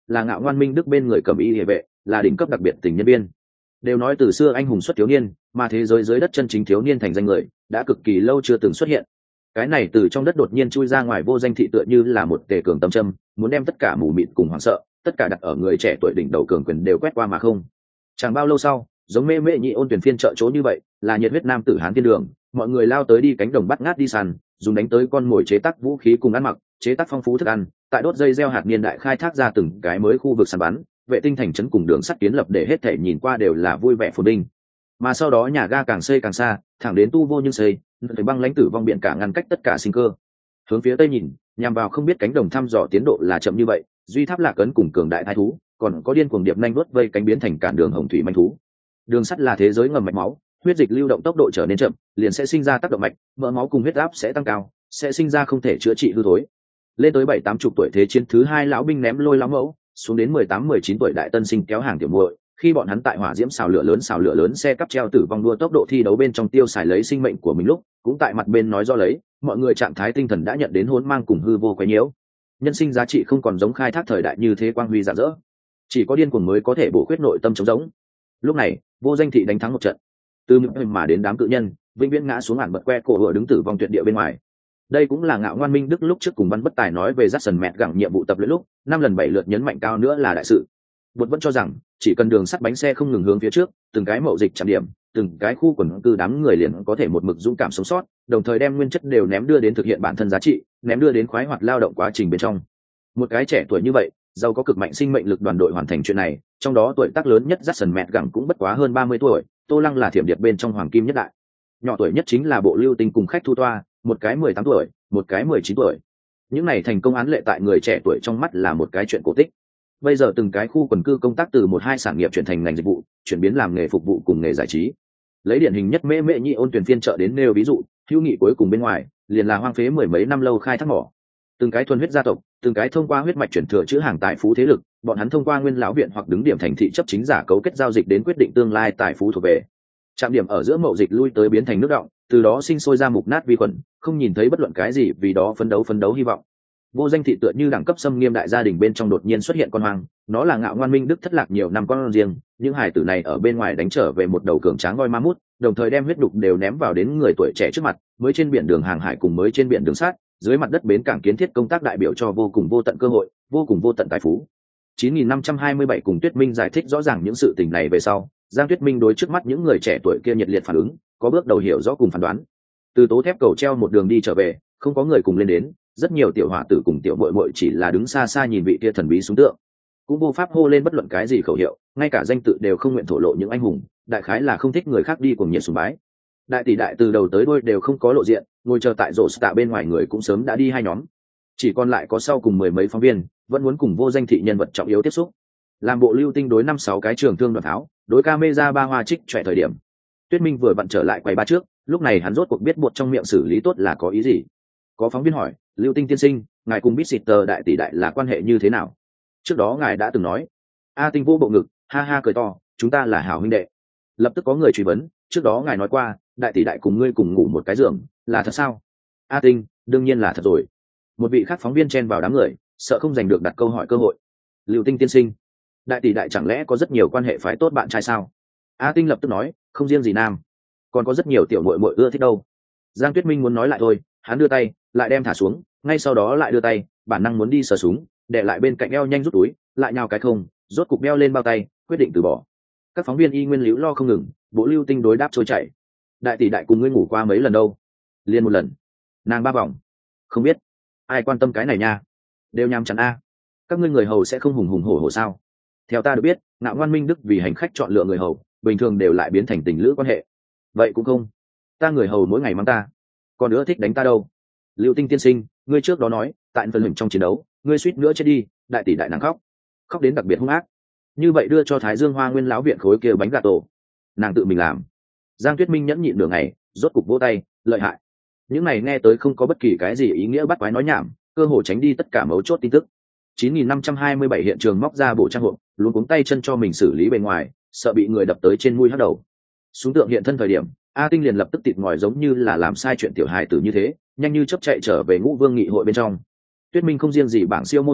là Ngạo Ngoan Minh Đức bên người cầm y địa vệ, là đỉnh cấp đặc biệt tình nhân viên. Đều nói từ xưa anh hùng xuất thiếu niên, mà thế giới dưới đất chân chính thiếu niên thành danh người đã cực kỳ lâu chưa từng xuất hiện. Cái này từ trong đất đột nhiên chui ra ngoài Vô Danh Thị tựa như là một tề cường tâm châm, muốn đem tất cả mù mịt cùng hoảng sợ, tất cả đặt ở người trẻ tuổi đỉnh đầu cường quyền đều quét qua mà không. Chẳng bao lâu sau, giống Mễ Mễ Nhị Ôn tuyển phiên trợ chỗ như vậy, là nhiệt huyết nam tử Hán Thiên Đường, mọi người lao tới đi cánh đồng bắt ngát đi săn, dùng đánh tới con mồi chế tác vũ khí cùng ăn mặc, chế tác phong phú thức ăn, tại đốt dây gieo hạt niên đại khai thác ra từng cái mới khu vực săn bắn, vệ tinh thành trấn cùng đường sắt kiến lập để hết thể nhìn qua đều là vui vẻ phồn vinh. Mà sau đó nhà ga càng xây càng xa, thẳng đến tu vô nhưng xây, nơi băng lãnh tử vong biển cả ngăn cách tất cả sinh cơ. Hướng phía tây nhìn, nhằm vào không biết cánh đồng thăm dò tiến độ là chậm như vậy, duy tháp lạc ấn cùng cường đại thái thú, còn có điên cuồng điệp nhanh đuốt vây cánh biến thành cản đường hồng thủy manh thú. Đường sắt là thế giới ngầm mạch máu, huyết dịch lưu động tốc độ trở nên chậm, liền sẽ sinh ra tác động mạch, mỡ máu cùng huyết áp sẽ tăng cao, sẽ sinh ra không thể chữa trị hư thối. Lên tới bảy tám chục tuổi thế chiến thứ hai lão binh ném lôi lão mẫu, xuống đến mười tám mười chín tuổi đại tân sinh kéo hàng tiểu muội, khi bọn hắn tại hỏa diễm xào lửa lớn xào lửa lớn xe cắp treo tử vong đua tốc độ thi đấu bên trong tiêu xài lấy sinh mệnh của mình lúc, cũng tại mặt bên nói do lấy, mọi người trạng thái tinh thần đã nhận đến hỗn mang cùng hư vô quấy nhiễu. Nhân sinh giá trị không còn giống khai thác thời đại như thế quang huy rạng rỡ, chỉ có điên cuồng mới có thể bổ khuyết nội tâm trống rỗng. Lúc này, Vô Danh Thị đánh thắng một trận, từ miệng mà đến đám cự nhân, vĩnh viễn ngã xuống ản bật que cổ vừa đứng tử vong tuyệt địa bên ngoài. Đây cũng là Ngạo Ngoan Minh Đức lúc trước cùng Văn Bất Tài nói về Jackson mẹt gặng nhiệm vụ tập luyện lúc, năm lần bảy lượt nhấn mạnh cao nữa là đại sự. Bột vẫn cho rằng, chỉ cần đường sắt bánh xe không ngừng hướng phía trước, từng cái mậu dịch chạm điểm, từng cái khu quần cư đám người liền có thể một mực dũng cảm sống sót, đồng thời đem nguyên chất đều ném đưa đến thực hiện bản thân giá trị, ném đưa đến khoái hoạt lao động quá trình bên trong. Một cái trẻ tuổi như vậy, giàu có cực mạnh sinh mệnh lực đoàn đội hoàn thành chuyện này, trong đó tuổi tác lớn nhất Jackson mẹt gặng cũng bất quá hơn ba mươi tuổi, Tô Lăng là thiểm điệp bên trong hoàng kim nhất đại. Nhỏ tuổi nhất chính là Bộ Lưu Tinh cùng khách thu toa, một cái mười tám tuổi, một cái mười chín tuổi. Những này thành công án lệ tại người trẻ tuổi trong mắt là một cái chuyện cổ tích. Bây giờ từng cái khu quần cư công tác từ một hai sản nghiệp chuyển thành ngành dịch vụ, chuyển biến làm nghề phục vụ cùng nghề giải trí. Lấy điển hình nhất Mễ Mễ Nhị Ôn tuyển phiên trợ đến nêu ví dụ, hữu nghị cuối cùng bên ngoài, liền là hoang phế mười mấy năm lâu khai thác mỏ. Từng cái thuần huyết gia tộc, từng cái thông qua huyết mạch chuyển thừa chữ hàng tài phú thế lực, bọn hắn thông qua nguyên lão viện hoặc đứng điểm thành thị chấp chính giả cấu kết giao dịch đến quyết định tương lai tài phú thuộc về. Trạm điểm ở giữa mậu dịch lui tới biến thành nước động, từ đó sinh sôi ra mục nát vi khuẩn, không nhìn thấy bất luận cái gì, vì đó phấn đấu phấn đấu hy vọng. Vô Danh Thị tựa như đẳng cấp xâm nghiêm đại gia đình bên trong đột nhiên xuất hiện con hoang, nó là Ngạo Ngoan Minh Đức thất lạc nhiều năm con riêng, những hài tử này ở bên ngoài đánh trở về một đầu cường tráng voi ma mút, đồng thời đem huyết đục đều ném vào đến người tuổi trẻ trước mặt, mới trên biển đường hàng hải cùng mới trên biển đường sắt, dưới mặt đất bến cảng kiến thiết công tác đại biểu cho vô cùng vô tận cơ hội, vô cùng vô tận tài phú. chín nghìn năm trăm hai mươi bảy cùng Tuyết Minh giải thích rõ ràng những sự tình này về sau, Giang Tuyết Minh đối trước mắt những người trẻ tuổi kia nhiệt liệt phản ứng, có bước đầu hiểu rõ cùng phán đoán. Từ tố thép cầu treo một đường đi trở về, không có người cùng lên đến, rất nhiều tiểu hỏa tử cùng tiểu muội muội chỉ là đứng xa xa nhìn vị kia thần bí xuống tượng, cũng vô pháp hô lên bất luận cái gì khẩu hiệu, ngay cả danh tự đều không nguyện thổ lộ những anh hùng, đại khái là không thích người khác đi cùng nhiệt sùng bái. Đại tỷ đại từ đầu tới đuôi đều không có lộ diện, ngồi chờ tại rổ tạ bên ngoài người cũng sớm đã đi hai nhóm, chỉ còn lại có sau cùng mười mấy phóng viên vẫn muốn cùng Vô Danh Thị nhân vật trọng yếu tiếp xúc. Làm Bộ Lưu Tinh đối năm sáu cái trường thương đoàn tháo, đối camera ba hoa trích trẻ thời điểm, Tuyết Minh vừa vặn trở lại quầy ba trước, lúc này hắn rốt cuộc biết bột trong miệng xử lý tốt là có ý gì. Có phóng viên hỏi, Lưu Tinh tiên sinh, ngài cùng Bitter đại tỷ đại là quan hệ như thế nào? Trước đó ngài đã từng nói. A Tinh vô bộ ngực, ha ha cười to, chúng ta là hảo huynh đệ. Lập tức có người truy vấn, trước đó ngài nói qua, đại tỷ đại cùng ngươi cùng ngủ một cái giường, là thật sao? A Tinh, đương nhiên là thật rồi. Một vị khác phóng viên chen vào đám người, sợ không giành được đặt câu hỏi cơ hội. Lưu Tinh tiên sinh, đại tỷ đại chẳng lẽ có rất nhiều quan hệ phái tốt bạn trai sao? A Tinh lập tức nói, không riêng gì nam, còn có rất nhiều tiểu muội muội ưa thích đâu. Giang Tuyết Minh muốn nói lại thôi, hắn đưa tay lại đem thả xuống, ngay sau đó lại đưa tay, bản năng muốn đi sờ súng, để lại bên cạnh eo nhanh rút túi, lại nhào cái không, rốt cục đeo lên bao tay, quyết định từ bỏ. Các phóng viên y nguyên liễu lo không ngừng, Bộ Lưu Tinh đối đáp trôi chảy. Đại tỷ đại cùng ngươi ngủ qua mấy lần đâu? Liên một lần. Nàng ba vòng. Không biết, ai quan tâm cái này nha, đều nhằm chắn a. Các ngươi người hầu sẽ không hùng hùng hổ hổ sao? Theo ta được biết, Ngạo Ngoan Minh Đức vì hành khách chọn lựa người hầu, bình thường đều lại biến thành tình lữ quan hệ. Vậy cũng không, ta người hầu mỗi ngày mắng ta, còn nữa thích đánh ta đâu. Lưu Tinh tiên sinh, ngươi trước đó nói, tại phần hình trong chiến đấu, ngươi suýt nữa chết đi, đại tỷ đại nàng khóc, khóc đến đặc biệt hung ác. Như vậy đưa cho Thái Dương Hoa Nguyên lão viện khối kia bánh gà tổ, nàng tự mình làm. Giang Tuyết Minh nhẫn nhịn nửa ngày, rốt cục vỗ tay, lợi hại. Những này nghe tới không có bất kỳ cái gì ý nghĩa bắt quái nói nhảm, cơ hồ tránh đi tất cả mấu chốt tin tức. chín nghìn năm trăm hai mươi bảy hiện trường móc ra bộ trang hộp, luôn cuống tay chân cho mình xử lý bên ngoài, sợ bị người đập tới trên mũi hất đầu. Xuống tượng hiện thân thời điểm, A Tinh liền lập tức tịt ngòi giống như là làm sai chuyện tiểu hài tử như thế, nhanh như chớp chạy trở về Ngũ Vương nghị hội bên trong. Tuyết Minh không riêng gì bảng siêu mô hình,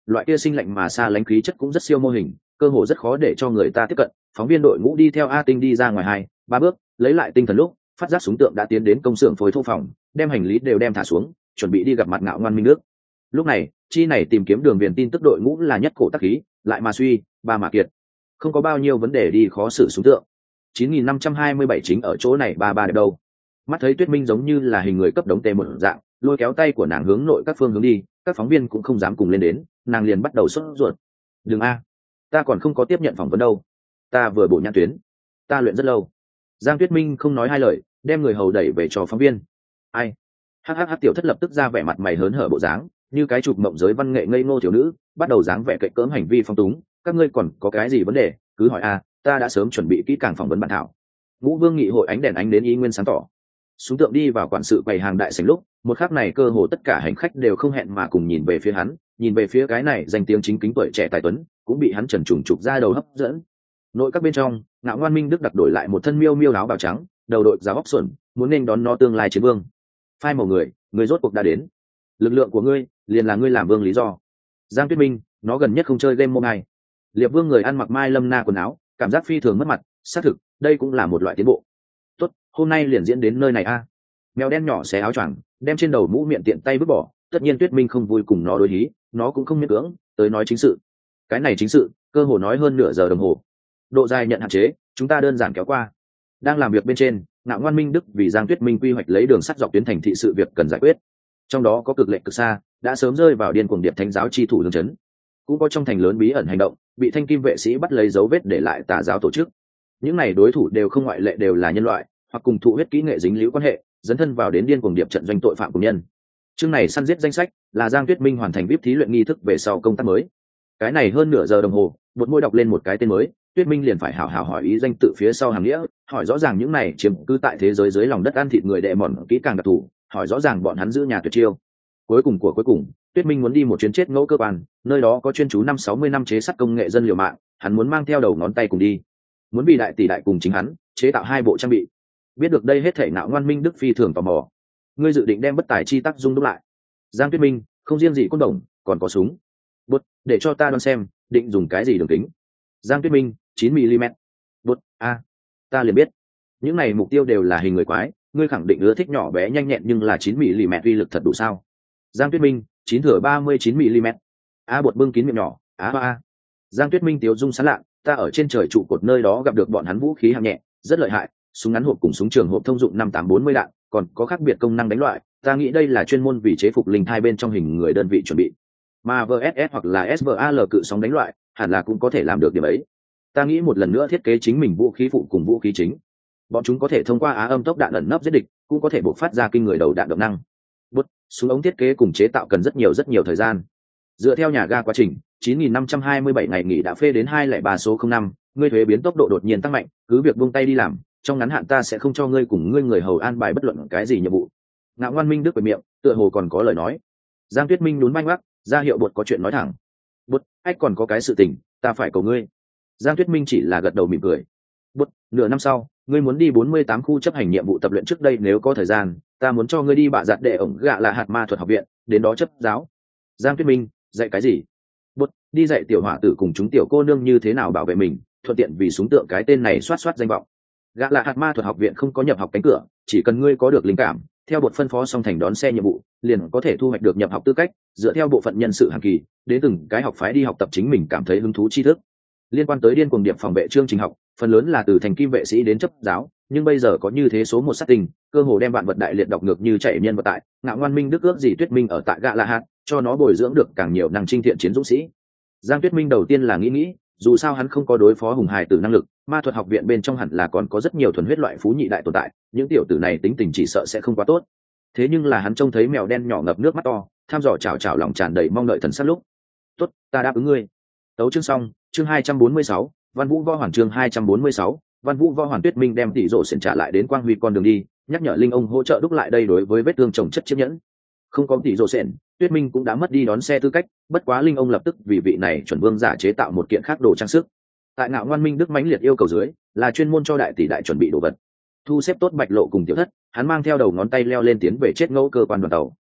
loại kia sinh lạnh mà xa lánh khí chất cũng rất siêu mô hình, cơ hồ rất khó để cho người ta tiếp cận. Phóng viên đội ngũ đi theo A Tinh đi ra ngoài hai ba bước, lấy lại tinh thần lúc phát giác súng tượng đã tiến đến công xưởng phối thô phòng, đem hành lý đều đem thả xuống, chuẩn bị đi gặp mặt Ngạo Ngoan Minh Đức. Lúc này chi này tìm kiếm đường viền tin tức đội ngũ là nhất cổ tắc khí, lại mà suy ba mà kiệt, không có bao nhiêu vấn đề đi khó xử súng tượng. chín nghìn năm trăm hai mươi bảy chính ở chỗ này ba ba đẹp đâu. Mắt thấy Tuyết Minh giống như là hình người cấp đống tê một dạng, lôi kéo tay của nàng hướng nội các phương hướng đi, các phóng viên cũng không dám cùng lên đến, nàng liền bắt đầu sốt ruột. Đừng a, ta còn không có tiếp nhận phỏng vấn đâu, ta vừa bổ nhãn tuyến, ta luyện rất lâu. Giang Tuyết Minh không nói hai lời, đem người hầu đẩy về cho phóng viên. Ai? Hắc hắc hắc, tiểu thất lập tức ra vẻ mặt mày hớn hở bộ dáng, như cái chụp mộng giới văn nghệ ngây ngô thiếu nữ, bắt đầu dáng vẻ cậy cỡm hành vi phong túng. Các ngươi còn có cái gì vấn đề, cứ hỏi a, ta đã sớm chuẩn bị kỹ càng phỏng vấn bản thảo. Ngũ Vương nghị hội ánh đèn ánh đến ý nguyên sáng tỏ. Súng tượng đi vào quản sự quầy hàng đại sảnh lúc, một khắc này cơ hồ tất cả hành khách đều không hẹn mà cùng nhìn về phía hắn, nhìn về phía cái này danh tiếng chính kính tuổi trẻ tài tuấn, cũng bị hắn trần trùng trục ra đầu hấp dẫn. Nội các bên trong, Ngạo Ngoan Minh Đức đặc đổi lại một thân miêu miêu áo bào trắng, đầu đội giáo óc xuẩn, muốn nên đón nó tương lai chiến vương. Phai màu người, người rốt cuộc đã đến. Lực lượng của ngươi, liền là ngươi làm vương lý do. Giang Tuyết Minh, nó gần nhất không chơi game mobile. Liệp Vương người ăn mặc Mai Lâm Na quần áo, cảm giác phi thường mất mặt, xác thực, đây cũng là một loại tiến bộ. Tốt, hôm nay liền diễn đến nơi này a. Mèo đen nhỏ xé áo choàng, đem trên đầu mũ miệng tiện tay vứt bỏ, tất nhiên Tuyết Minh không vui cùng nó đối lý, nó cũng không miễn cưỡng, tới nói chính sự. Cái này chính sự, cơ hồ nói hơn nửa giờ đồng hồ. Độ dài nhận hạn chế, chúng ta đơn giản kéo qua. Đang làm việc bên trên, Ngạo Ngoan Minh Đức vì Giang Tuyết Minh quy hoạch lấy đường sắt dọc tuyến thành thị sự việc cần giải quyết. Trong đó có cực lệnh cực xa, đã sớm rơi vào điên cuồng điệp thánh giáo chi thủ lương chấn. Cũng có trong thành lớn bí ẩn hành động, bị thanh kim vệ sĩ bắt lấy dấu vết để lại tà giáo tổ chức. Những này đối thủ đều không ngoại lệ đều là nhân loại, hoặc cùng thụ huyết kỹ nghệ dính líu quan hệ, dấn thân vào đến điên cuồng điệp trận doanh tội phạm cùng nhân. Chương này săn giết danh sách là Giang Tuyết Minh hoàn thành vip thí luyện nghi thức về sau công tác mới. Cái này hơn nửa giờ đồng hồ, một môi đọc lên một cái tên mới, Tuyết Minh liền phải hảo hảo hỏi ý danh tự phía sau hàng nghĩa, hỏi rõ ràng những này chiếm cư tại thế giới dưới lòng đất ăn thịt người đệ mòn kỹ càng đặc thù, hỏi rõ ràng bọn hắn giữ nhà tuyệt chiêu. Cuối cùng của cuối cùng, Tuyết Minh muốn đi một chuyến chết ngẫu cơ quan, nơi đó có chuyên chú năm sáu mươi năm chế sắt công nghệ dân liều mạng, hắn muốn mang theo đầu ngón tay cùng đi, muốn bị đại tỷ đại cùng chính hắn chế tạo hai bộ trang bị. Biết được đây hết thể Ngạo Ngoan Minh Đức phi thường tò mò. Ngươi dự định đem bất tài chi tác dung đúc lại? Giang Tuyết Minh, không riêng gì côn đồng, còn có súng. Bút, để cho ta đoán xem, định dùng cái gì đường kính? Giang Tuyết Minh, chín mi-li-mét. Bút, a, ta liền biết. Những này mục tiêu đều là hình người quái, ngươi khẳng định ưa thích nhỏ bé nhanh nhẹn nhưng là chín mi-li-mét uy lực thật đủ sao? Giang Tuyết Minh, chín thừa ba mươi chín mi-li-mét. A bột bưng kín miệng nhỏ, á a, a. Giang Tuyết Minh tiếu dung sán lạ, ta ở trên trời trụ cột nơi đó gặp được bọn hắn vũ khí hạng nhẹ, rất lợi hại, súng ngắn hộp cùng súng trường hộp thông dụng năm tám bốn mươi đạn, còn có khác biệt công năng đánh loại, ta nghĩ đây là chuyên môn vì chế phục linh thai bên trong hình người đơn vị chuẩn bị. Mà vê ét ét hoặc là ét vê a lờ cự sóng đánh loại, hẳn là cũng có thể làm được điểm ấy. Ta nghĩ một lần nữa thiết kế chính mình vũ khí phụ cùng vũ khí chính. Bọn chúng có thể thông qua á âm tốc đạn ẩn nấp giết địch, cũng có thể bộc phát ra kinh người đầu đạn động năng. Bút, súng ống thiết kế cùng chế tạo cần rất nhiều rất nhiều thời gian. Dựa theo nhà ga quá trình, chín nghìn năm trăm hai mươi bảy ngày nghỉ đã phê đến hai lẻ ba số không năm, ngươi thuế biến tốc độ đột nhiên tăng mạnh, cứ việc buông tay đi làm, trong ngắn hạn ta sẽ không cho ngươi cùng ngươi người hầu an bài bất luận cái gì nhiệm vụ. Ngạo Ngoan Minh Đức về miệng, tựa hồ còn có lời nói. Giang Tuyết Minh nhún manh ngoắc, ra hiệu bột có chuyện nói thẳng. Bột, ách còn có cái sự tình, ta phải cầu ngươi. Giang Tuyết Minh chỉ là gật đầu mỉm cười. Bột, nửa năm sau, ngươi muốn đi bốn mươi tám khu chấp hành nhiệm vụ tập luyện trước đây nếu có thời gian, ta muốn cho ngươi đi bạ giặt đệ ổng gạ là hạt ma thuật học viện, đến đó chấp giáo. Giang Tuyết Minh, dạy cái gì? Bột, đi dạy tiểu hỏa tử cùng chúng tiểu cô nương như thế nào bảo vệ mình, thuận tiện vì súng tượng cái tên này soát soát danh vọng. Gạ là hạt ma thuật học viện không có nhập học cánh cửa, chỉ cần ngươi có được linh cảm, theo bột phân phó xong thành đón xe nhiệm vụ, liền có thể thu hoạch được nhập học tư cách, dựa theo bộ phận nhân sự hàng kỳ, đến từng cái học phái đi học tập chính mình cảm thấy hứng thú tri thức. Liên quan tới điên cuồng điệp phòng vệ chương trình học, phần lớn là từ thành kim vệ sĩ đến chấp giáo, nhưng bây giờ có như thế số một sát tình, cơ hồ đem vạn vật đại liệt đọc ngược như chạy nhân vật tại. Ngạo Ngoan Minh Đức ước gì Tuyết Minh ở tại Gạ là hạt, cho nó bồi dưỡng được càng nhiều năng trinh thiện chiến dũng sĩ. Giang Tuyết Minh đầu tiên là nghĩ nghĩ, dù sao hắn không có đối phó hùng hài tử năng lực, ma thuật học viện bên trong hẳn là còn có rất nhiều thuần huyết loại phú nhị đại tồn tại, những tiểu tử này tính tình chỉ sợ sẽ không quá tốt. Thế nhưng là hắn trông thấy mèo đen nhỏ ngập nước mắt to, tham dò chào chào lòng tràn đầy mong đợi thần sắc lúc. Tốt, ta đáp ứng ngươi. Tấu chương xong, chương hai trăm bốn mươi sáu, Văn Vũ Võ Hoàn chương hai trăm bốn mươi sáu, Văn Vũ Võ Hoàn. Tuyết Minh đem tỷ rổ xỉn trả lại đến quang huy con đường đi, nhắc nhở Linh ông hỗ trợ đúc lại đây đối với vết thương chồng chất chiếc nhẫn. Không có tỷ rổ xỉn, Tuyết Minh cũng đã mất đi đón xe tư cách, bất quá Linh ông lập tức vì vị này chuẩn vương giả chế tạo một kiện khác đồ trang sức. Tại Ngạo Ngoan Minh Đức mãnh liệt yêu cầu dưới, là chuyên môn cho đại tỷ đại chuẩn bị đồ vật. Thu xếp tốt Bạch Lộ cùng Tiểu Thất, hắn mang theo đầu ngón tay leo lên tiến về chết ngẫu cơ quan đoàn tàu.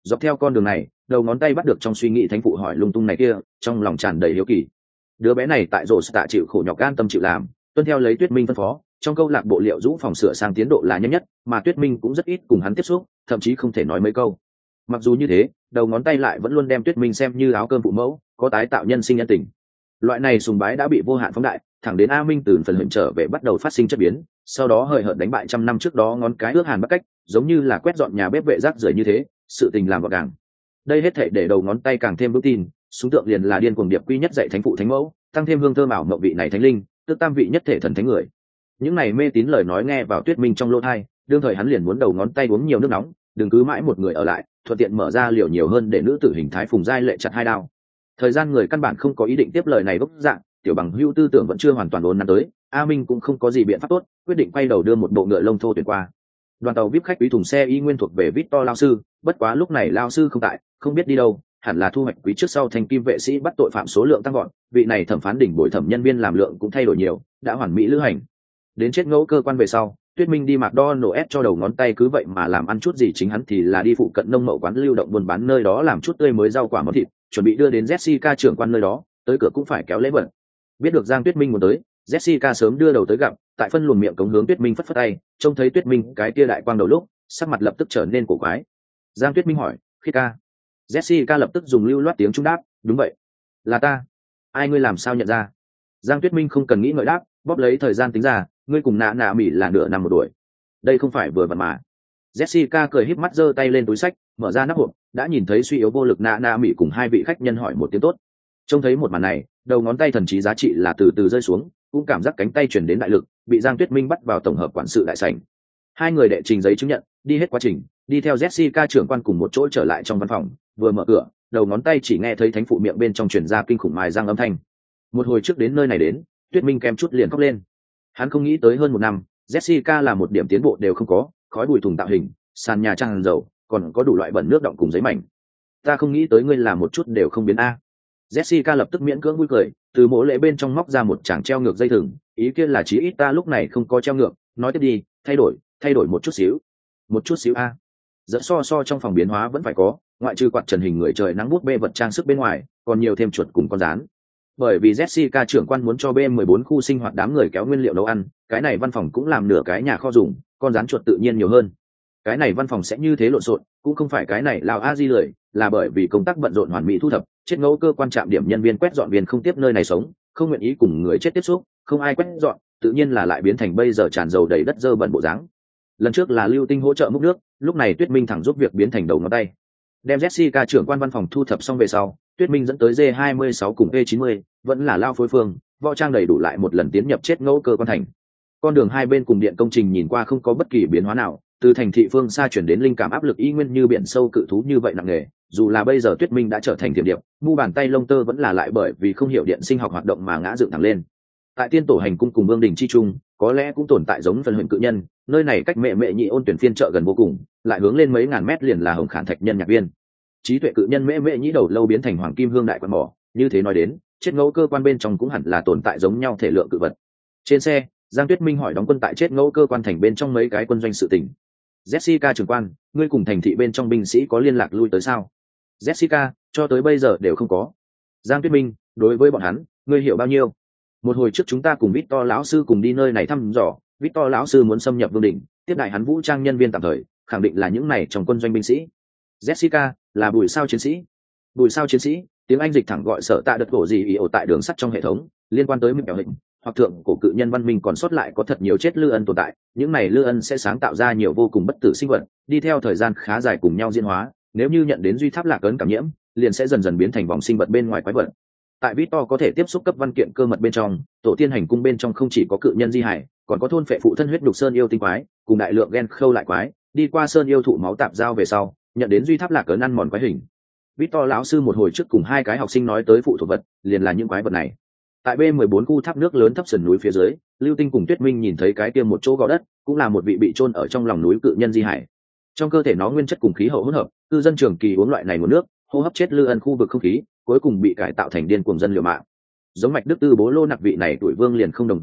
Dọc theo con đường này, đầu ngón tay bắt được trong suy nghĩ thánh phụ hỏi lung tung này kia, trong lòng tràn đầy hiếu kỳ. Đứa bé này tại rổ tạ chịu khổ nhọc gan tâm chịu làm, tuân theo lấy Tuyết Minh phân phó, trong câu lạc bộ liệu rũ phòng sửa sang tiến độ là nhanh nhất, mà Tuyết Minh cũng rất ít cùng hắn tiếp xúc, thậm chí không thể nói mấy câu. Mặc dù như thế, đầu ngón tay lại vẫn luôn đem Tuyết Minh xem như áo cơm phụ mẫu, có tái tạo nhân sinh nhân tình. Loại này sùng bái đã bị vô hạn phóng đại, thẳng đến A Minh từ phần huyện trở về bắt đầu phát sinh chất biến, sau đó hời hợt đánh bại trăm năm trước đó ngón cái ước hàn bắt cách, giống như là quét dọn nhà bếp vệ rác rưởi như thế, sự tình làm gọn gàng. Đây hết thảy để đầu ngón tay càng thêm vững tin, súng tượng liền là điên cuồng điệp quy nhất dạy thánh phụ thánh mẫu, tăng thêm hương thơm ảo mộng vị này thánh linh, tức tam vị nhất thể thần thánh người. Những này mê tín lời nói nghe vào Tuyết Minh trong lỗ tai, đương thời hắn liền muốn đầu ngón tay uống nhiều nước nóng, đừng cứ mãi một người ở lại, thuận tiện mở ra liều nhiều hơn để nữ tử hình thái phùng giai lệ chặt hai đao. Thời gian người căn bản không có ý định tiếp lời này gốc dạng, tiểu bằng hưu tư tưởng vẫn chưa hoàn toàn ổn nắn tới, A Minh cũng không có gì biện pháp tốt, quyết định quay đầu đưa một bộ ngựa lông thô tuyển qua. Đoàn tàu vip khách quý thùng xe y nguyên thuộc về Victor lao sư, bất quá lúc này lao sư không tại, không biết đi đâu, hẳn là thu hoạch quý trước sau thành kim vệ sĩ bắt tội phạm số lượng tăng gọn, vị này thẩm phán đỉnh bồi thẩm nhân viên làm lượng cũng thay đổi nhiều, đã hoàn mỹ lữ hành. Đến chết ngẫu cơ quan về sau, Tuyết Minh đi McDonald's cho đầu ngón tay cứ vậy mà làm ăn chút gì, chính hắn thì là đi phụ cận nông mậu quán lưu động buôn bán nơi đó làm chút tươi mới rau quả món thịt, chuẩn bị đưa đến Jessica trưởng quan nơi đó, tới cửa cũng phải kéo lễ vật. Biết được Giang Tuyết Minh muốn tới, Jessica sớm đưa đầu tới gặp, tại phân luồng miệng cống hướng Tuyết Minh phất phất tay, trông thấy Tuyết Minh cái kia đại quang đầu lúc, sắc mặt lập tức trở nên cổ quái. Giang Tuyết Minh hỏi, "Khiết ca?" Jessica lập tức dùng lưu loát tiếng Trung đáp, "Đúng vậy, là ta." "Ai ngươi làm sao nhận ra?" Giang Tuyết Minh không cần nghĩ ngợi đáp, bóp lấy thời gian tính ra, "Ngươi cùng nạ nạ mỉ là nửa năm một đuổi. Đây không phải vừa vặn mà." Jessica cười híp mắt giơ tay lên túi sách, mở ra nắp hộp, đã nhìn thấy suy yếu vô lực nạ nạ mỉ cùng hai vị khách nhân hỏi một tiếng tốt. Trông thấy một màn này, đầu ngón tay thần trí giá trị là từ từ rơi xuống, cũng cảm giác cánh tay chuyển đến đại lực, bị Giang Tuyết Minh bắt vào tổng hợp quản sự đại sảnh. Hai người đệ trình giấy chứng nhận, đi hết quá trình, đi theo Jessica trưởng quan cùng một chỗ trở lại trong văn phòng, vừa mở cửa, đầu ngón tay chỉ nghe thấy thánh phụ miệng bên trong truyền ra kinh khủng mài răng âm thanh. Một hồi trước đến nơi này đến, Tuyết Minh kém chút liền khóc lên. Hắn không nghĩ tới hơn một năm, Jessica là một điểm tiến bộ đều không có, khói bụi thùng tạo hình, sàn nhà tràn dầu, còn có đủ loại bẩn nước đọng cùng giấy mảnh. "Ta không nghĩ tới ngươi là một chút đều không biến a." Jessica lập tức miễn cưỡng vui cười, từ mỗ lễ bên trong móc ra một chàng treo ngược dây thừng, ý kiến là chí ít ta lúc này không có treo ngược, nói tiếp đi, thay đổi, thay đổi một chút xíu. Một chút xíu a. Dẫn so so trong phòng biến hóa vẫn phải có, ngoại trừ quạt trần hình người trời nắng bút bê vật trang sức bên ngoài, còn nhiều thêm chuột cùng con rán. Bởi vì Jessica trưởng quan muốn cho B mười bốn khu sinh hoạt đám người kéo nguyên liệu nấu ăn, cái này văn phòng cũng làm nửa cái nhà kho dùng, con rán chuột tự nhiên nhiều hơn. Cái này văn phòng sẽ như thế lộn xộn, cũng không phải cái này lào a di lười, là bởi vì công tác bận rộn hoàn mỹ thu thập, chết ngẫu cơ quan trạm điểm nhân viên quét dọn viên không tiếp nơi này sống, không nguyện ý cùng người chết tiếp xúc, không ai quét dọn, tự nhiên là lại biến thành bây giờ tràn dầu đầy đất dơ bẩn bộ dáng. Lần trước là Lưu Tinh hỗ trợ múc nước, lúc này Tuyết Minh thẳng giúp việc biến thành đầu ngón tay. Đem Jessica trưởng quan văn phòng thu thập xong về sau, Tuyết Minh dẫn tới D hai mươi sáu cùng E chín mươi, vẫn là lao phối phương, võ trang đầy đủ lại một lần tiến nhập chết ngẫu cơ quan thành. Con đường hai bên cùng điện công trình nhìn qua không có bất kỳ biến hóa nào, từ thành thị phương xa chuyển đến linh cảm áp lực y nguyên như biển sâu cự thú như vậy nặng nề. Dù là bây giờ Tuyết Minh đã trở thành thiểm điệp, mu bàn tay lông tơ vẫn là lại bởi vì không hiểu điện sinh học hoạt động mà ngã dựng thẳng lên. Tại tiên tổ hành cung cùng vương đình chi trung, có lẽ cũng tồn tại giống phần huyện cự nhân, nơi này cách mẹ mẹ nhị ôn tuyển phiên chợ gần vô cùng, lại hướng lên mấy ngàn mét liền là hồng khản thạch nhân nhạc viên. Trí tuệ cự nhân mẹ mẹ nhị đầu lâu biến thành hoàng kim hương đại quan mỏ, như thế nói đến, chết ngẫu cơ quan bên trong cũng hẳn là tồn tại giống nhau thể lượng cự vật. Trên xe, Giang Tuyết Minh hỏi đóng quân tại chết ngẫu cơ quan thành bên trong mấy cái quân doanh sự tình. Jessica trưởng quan, ngươi cùng thành thị bên trong binh sĩ có liên lạc lui tới sao? Jessica, cho tới bây giờ đều không có. Giang Tuyết Minh, đối với bọn hắn, ngươi hiểu bao nhiêu? Một hồi trước chúng ta cùng Victor lão sư cùng đi nơi này thăm dò, Victor lão sư muốn xâm nhập vương đỉnh, tiếp đại hắn vũ trang nhân viên tạm thời, khẳng định là những này trong quân doanh binh sĩ. Jessica, là bùi sao chiến sĩ. Bùi sao chiến sĩ, tiếng Anh dịch thẳng gọi sở tạ đợt cổ gì ý ổ tại đường sắt trong hệ thống, liên quan tới mệnh biểu hình, hoặc thượng cổ cự nhân văn minh còn sót lại có thật nhiều chết lư ân tồn tại, những này lư ân sẽ sáng tạo ra nhiều vô cùng bất tử sinh vật, đi theo thời gian khá dài cùng nhau diễn hóa, nếu như nhận đến duy tháp lạc ấn cảm nhiễm, liền sẽ dần dần biến thành vòng sinh vật bên ngoài quái vật. Tại Victor có thể tiếp xúc cấp văn kiện cơ mật bên trong, tổ tiên hành cung bên trong không chỉ có cự nhân di hải, còn có thôn phệ phụ thân huyết đục sơn yêu tinh quái, cùng đại lượng gen khâu lại quái, đi qua sơn yêu thụ máu tạp giao về sau, nhận đến duy tháp lạc ấn ăn mòn quái hình. Victor lão sư một hồi trước cùng hai cái học sinh nói tới phụ thuộc vật, liền là những quái vật này. Tại B mười bốn khu tháp nước lớn thấp sườn núi phía dưới, Lưu Tinh cùng Tuyết Minh nhìn thấy cái kia một chỗ gò đất, cũng là một vị bị chôn ở trong lòng núi cự nhân di hải. Trong cơ thể nó nguyên chất cùng khí hậu hỗn hợp, cư dân trường kỳ uống loại này nguồn nước, hô hấp chết lư ân khu vực không khí, cuối cùng bị cải tạo thành điên cuồng dân liều mạng. Giống mạch đức tư bố lô nặc vị này tuổi vương liền không đồng dạng,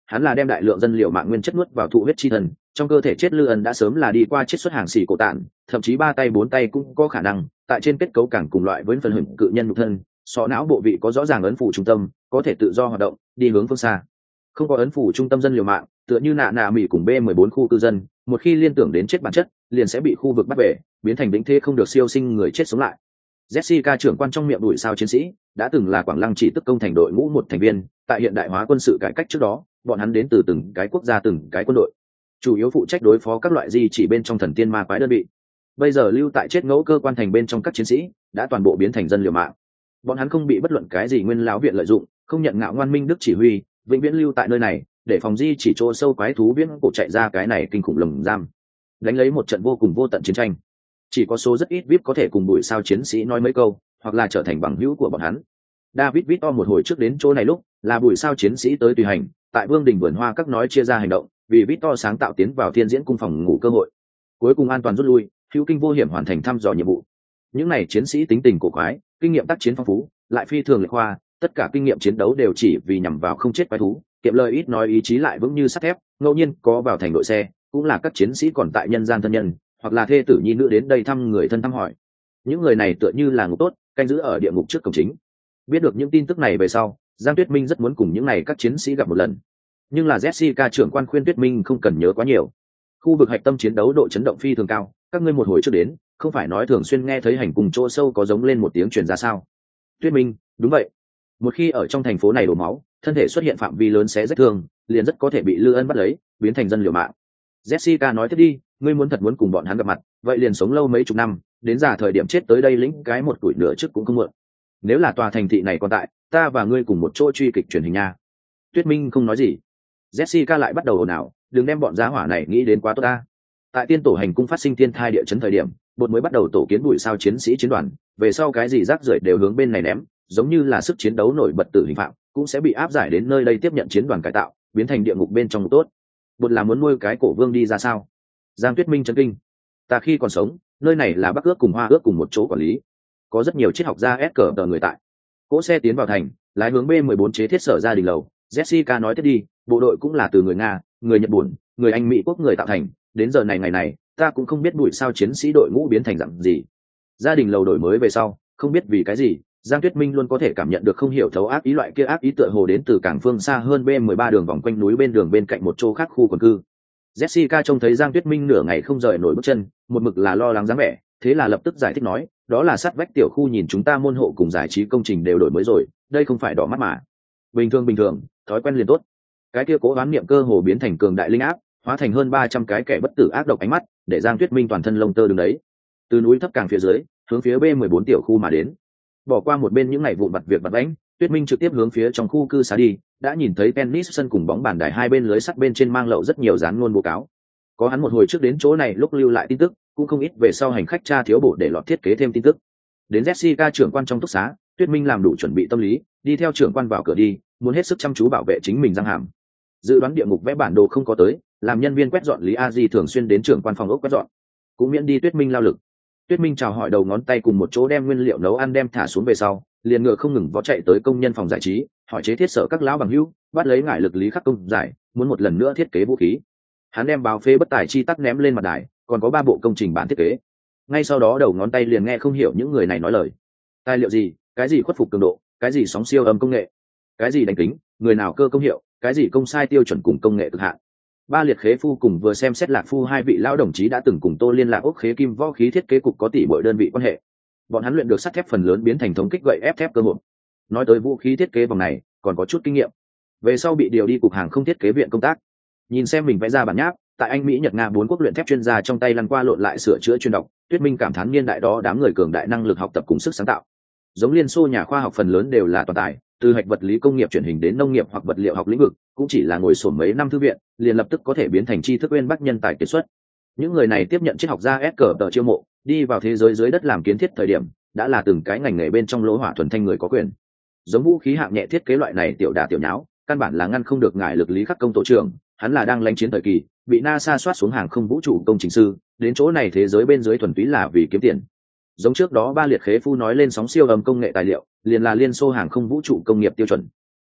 hắn là đem đại lượng dân liệu mạng nguyên chất nuốt vào thụ huyết chi thần, trong cơ thể chết lư ân đã sớm là đi qua chiết xuất hàng xì cổ tản, thậm chí ba tay bốn tay cũng có khả năng tại trên kết cấu càng cùng loại với phần hửng cự nhân nhục thân, sọ não bộ vị có rõ ràng ấn phủ trung tâm, có thể tự do hoạt động đi hướng phương xa. Không có ấn phủ trung tâm dân liều mạng, tựa như nạ nạ mỹ cùng B mười bốn khu cư dân, một khi liên tưởng đến chết bản chất liền sẽ bị khu vực bắt bể, biến thành vĩnh thế không được siêu sinh người chết sống lại. Jessica trưởng quan trong miệng đuổi sao chiến sĩ đã từng là Quảng Lăng chỉ tức công thành đội ngũ một thành viên, tại hiện đại hóa quân sự cải cách trước đó, bọn hắn đến từ từng cái quốc gia từng cái quân đội, chủ yếu phụ trách đối phó các loại di chỉ bên trong thần tiên ma quái đơn vị. Bây giờ lưu tại chết ngẫu cơ quan thành bên trong các chiến sĩ đã toàn bộ biến thành dân liều mạng. Bọn hắn không bị bất luận cái gì nguyên lão viện lợi dụng, không nhận ngạo ngoan minh đức chỉ huy, vĩnh viễn lưu tại nơi này để phòng di chỉ chỗ sâu quái thú viễn cổ chạy ra cái này kinh khủng lồng giam, đánh lấy một trận vô cùng vô tận chiến tranh. Chỉ có số rất ít vê i pê có thể cùng đuổi sao chiến sĩ nói mấy câu, hoặc là trở thành bằng hữu của bọn hắn. David Victor một hồi trước đến chỗ này lúc là buổi sao chiến sĩ tới tùy hành, tại Vương đình vườn hoa các nói chia ra hành động, vì Victor sáng tạo tiến vào thiên diễn cung phòng ngủ cơ hội. Cuối cùng an toàn rút lui, hữu kinh vô hiểm hoàn thành thăm dò nhiệm vụ. Những này chiến sĩ tính tình cổ quái, kinh nghiệm tác chiến phong phú, lại phi thường lệch khoa, tất cả kinh nghiệm chiến đấu đều chỉ vì nhằm vào không chết quái thú, kiệm lời ít nói ý chí lại vững như sắt thép, ngẫu nhiên có vào thành đội xe, cũng là các chiến sĩ còn tại nhân gian thân nhân, hoặc là thê tử nhi nữ đến đây thăm người thân thăm hỏi. Những người này tựa như là ngục tốt, canh giữ ở địa ngục trước cổng chính. Biết được những tin tức này về sau, Giang Tuyết Minh rất muốn cùng những này các chiến sĩ gặp một lần, nhưng là Jessica trưởng quan khuyên Tuyết Minh không cần nhớ quá nhiều. Khu vực hạch tâm chiến đấu độ chấn động phi thường cao, các ngươi một hồi trước đến, không phải nói thường xuyên nghe thấy hành cùng chỗ sâu có giống lên một tiếng truyền ra sao? Tuyết Minh, đúng vậy. Một khi ở trong thành phố này đổ máu, thân thể xuất hiện phạm vi lớn xé rách thương, liền rất có thể bị Lư Ân bắt lấy, biến thành dân liều mạng. Jessica nói tiếp đi, ngươi muốn thật muốn cùng bọn hắn gặp mặt, vậy liền sống lâu mấy chục năm, đến già thời điểm chết tới đây lĩnh cái một tuổi nửa trước cũng không muộn. Nếu là tòa thành thị này còn tại, ta và ngươi cùng một chỗ truy kịch truyền hình nha. Tuyết Minh không nói gì. Jessica lại bắt đầu ồn ào, đừng đem bọn giá hỏa này nghĩ đến quá tốt ta. Tại tiên tổ hành cung phát sinh thiên thai địa chấn thời điểm, bột mới bắt đầu tổ kiến bụi sao chiến sĩ chiến đoàn, về sau cái gì rác rưởi đều hướng bên này ném, giống như là sức chiến đấu nổi bật tử hình phạm, cũng sẽ bị áp giải đến nơi đây tiếp nhận chiến đoàn cải tạo, biến thành địa ngục bên trong một tốt. Bột là muốn nuôi cái cổ vương đi ra sao? Giang Tuyết Minh chấn kinh. Ta khi còn sống, nơi này là Bắc ước cùng Hoa ước cùng một chỗ quản lý, có rất nhiều triết học gia ép cờ tờ người tại. Cỗ xe tiến vào thành, lái hướng B mười bốn chế thiết sở gia đình lầu. Jessica nói tiếp đi, bộ đội cũng là từ người Nga, người Nhật Bản, người Anh Mỹ quốc người tạo thành, đến giờ này ngày này, ta cũng không biết bụi sao chiến sĩ đội ngũ biến thành dạng gì. Gia đình lầu đổi mới về sau, không biết vì cái gì, Giang Tuyết Minh luôn có thể cảm nhận được không hiểu thấu ác ý, loại kia ác ý tựa hồ đến từ cảng phương xa hơn B mười ba đường vòng quanh núi bên đường bên cạnh một chỗ khác khu quần cư. Jessica trông thấy Giang Tuyết Minh nửa ngày không rời nổi bước chân, một mực là lo lắng dáng vẻ, thế là lập tức giải thích nói, đó là sát vách tiểu khu nhìn chúng ta môn hộ cùng giải trí công trình đều đổi mới rồi, đây không phải đỏ mắt mà. Bình thường bình thường, thói quen liền tốt. Cái kia cố đoán niệm cơ hồ biến thành cường đại linh áp, hóa thành hơn ba trăm cái kẻ bất tử ác độc ánh mắt, để Giang Tuyết Minh toàn thân lông tơ đứng đấy. Từ núi thấp càng phía dưới, hướng phía B mười bốn tiểu khu mà đến. Bỏ qua một bên những ngày vụn vặt việc vặt vãnh, Tuyết Minh trực tiếp hướng phía trong khu cư xá đi, đã nhìn thấy tennis sân cùng bóng bàn đài hai bên lưới sắt bên trên mang lậu rất nhiều dán luôn bố cáo. Có hắn một hồi trước đến chỗ này lúc lưu lại tin tức, cũng không ít về sau hành khách tra thiếu bổ để lọt thiết kế thêm tin tức. Đến Jessica trưởng quan trong túc xá, Tuyết Minh làm đủ chuẩn bị tâm lý, đi theo trưởng quan vào cửa đi, muốn hết sức chăm chú bảo vệ chính mình răng hàm. Dự đoán địa ngục vẽ bản đồ không có tới, làm nhân viên quét dọn Lý A Di thường xuyên đến trưởng quan phòng ốc quét dọn, cũng miễn đi Tuyết Minh lao lực. Tuyết Minh chào hỏi đầu ngón tay cùng một chỗ đem nguyên liệu nấu ăn đem thả xuống về sau, liền ngựa không ngừng vó chạy tới công nhân phòng giải trí, hỏi chế thiết sở các lão bằng hữu, bắt lấy ngải lực lý khắc công giải, muốn một lần nữa thiết kế vũ khí. Hắn đem báo phê bất tài chi tắc ném lên mặt đài, còn có ba bộ công trình bản thiết kế. Ngay sau đó đầu ngón tay liền nghe không hiểu những người này nói lời. Tài liệu gì, cái gì khuất phục cường độ, cái gì sóng siêu âm công nghệ, cái gì đánh kính, người nào cơ công hiệu, cái gì công sai tiêu chuẩn cùng công nghệ cực hạn. Ba liệt khế phu cùng vừa xem xét lạc phu hai vị lão đồng chí đã từng cùng Tô liên lạc ốc khế kim võ khí thiết kế cục có tỷ mỗi đơn vị quan hệ. Bọn hắn luyện được sắt thép phần lớn biến thành thống kích gậy ép thép cơ hội. Nói tới vũ khí thiết kế vòng này, còn có chút kinh nghiệm. Về sau bị điều đi cục hàng không thiết kế viện công tác. Nhìn xem mình vẽ ra bản nháp, tại Anh Mỹ Nhật Nga bốn quốc luyện thép chuyên gia trong tay lăn qua lộn lại sửa chữa chuyên đọc, Tuyết Minh cảm thán niên đại đó đám người cường đại năng lực học tập cùng sức sáng tạo. Giống Liên Xô nhà khoa học phần lớn đều là toàn tài, từ hạch vật lý công nghiệp chuyển hình đến nông nghiệp hoặc vật liệu học lĩnh vực, cũng chỉ là ngồi sổm mấy năm thư viện, liền lập tức có thể biến thành tri thức uyên bác nhân tài kiệt xuất. Những người này tiếp nhận triết học gia ép cờ tờ chiêu mộ, đi vào thế giới dưới đất làm kiến thiết thời điểm, đã là từng cái ngành nghề bên trong lỗ hỏa thuần thanh người có quyền. Giống vũ khí hạng nhẹ thiết kế loại này tiểu đả tiểu nháo, căn bản là ngăn không được ngại lực lý khắc công tổ trưởng, hắn là đang lãnh chiến thời kỳ, bị NASA soát xuống hàng không vũ trụ công trình sư, đến chỗ này thế giới bên dưới thuần túy là vì kiếm tiền. Giống trước đó ba liệt khế phu nói lên sóng siêu âm công nghệ tài liệu, liền là Liên Xô hàng không vũ trụ công nghiệp tiêu chuẩn.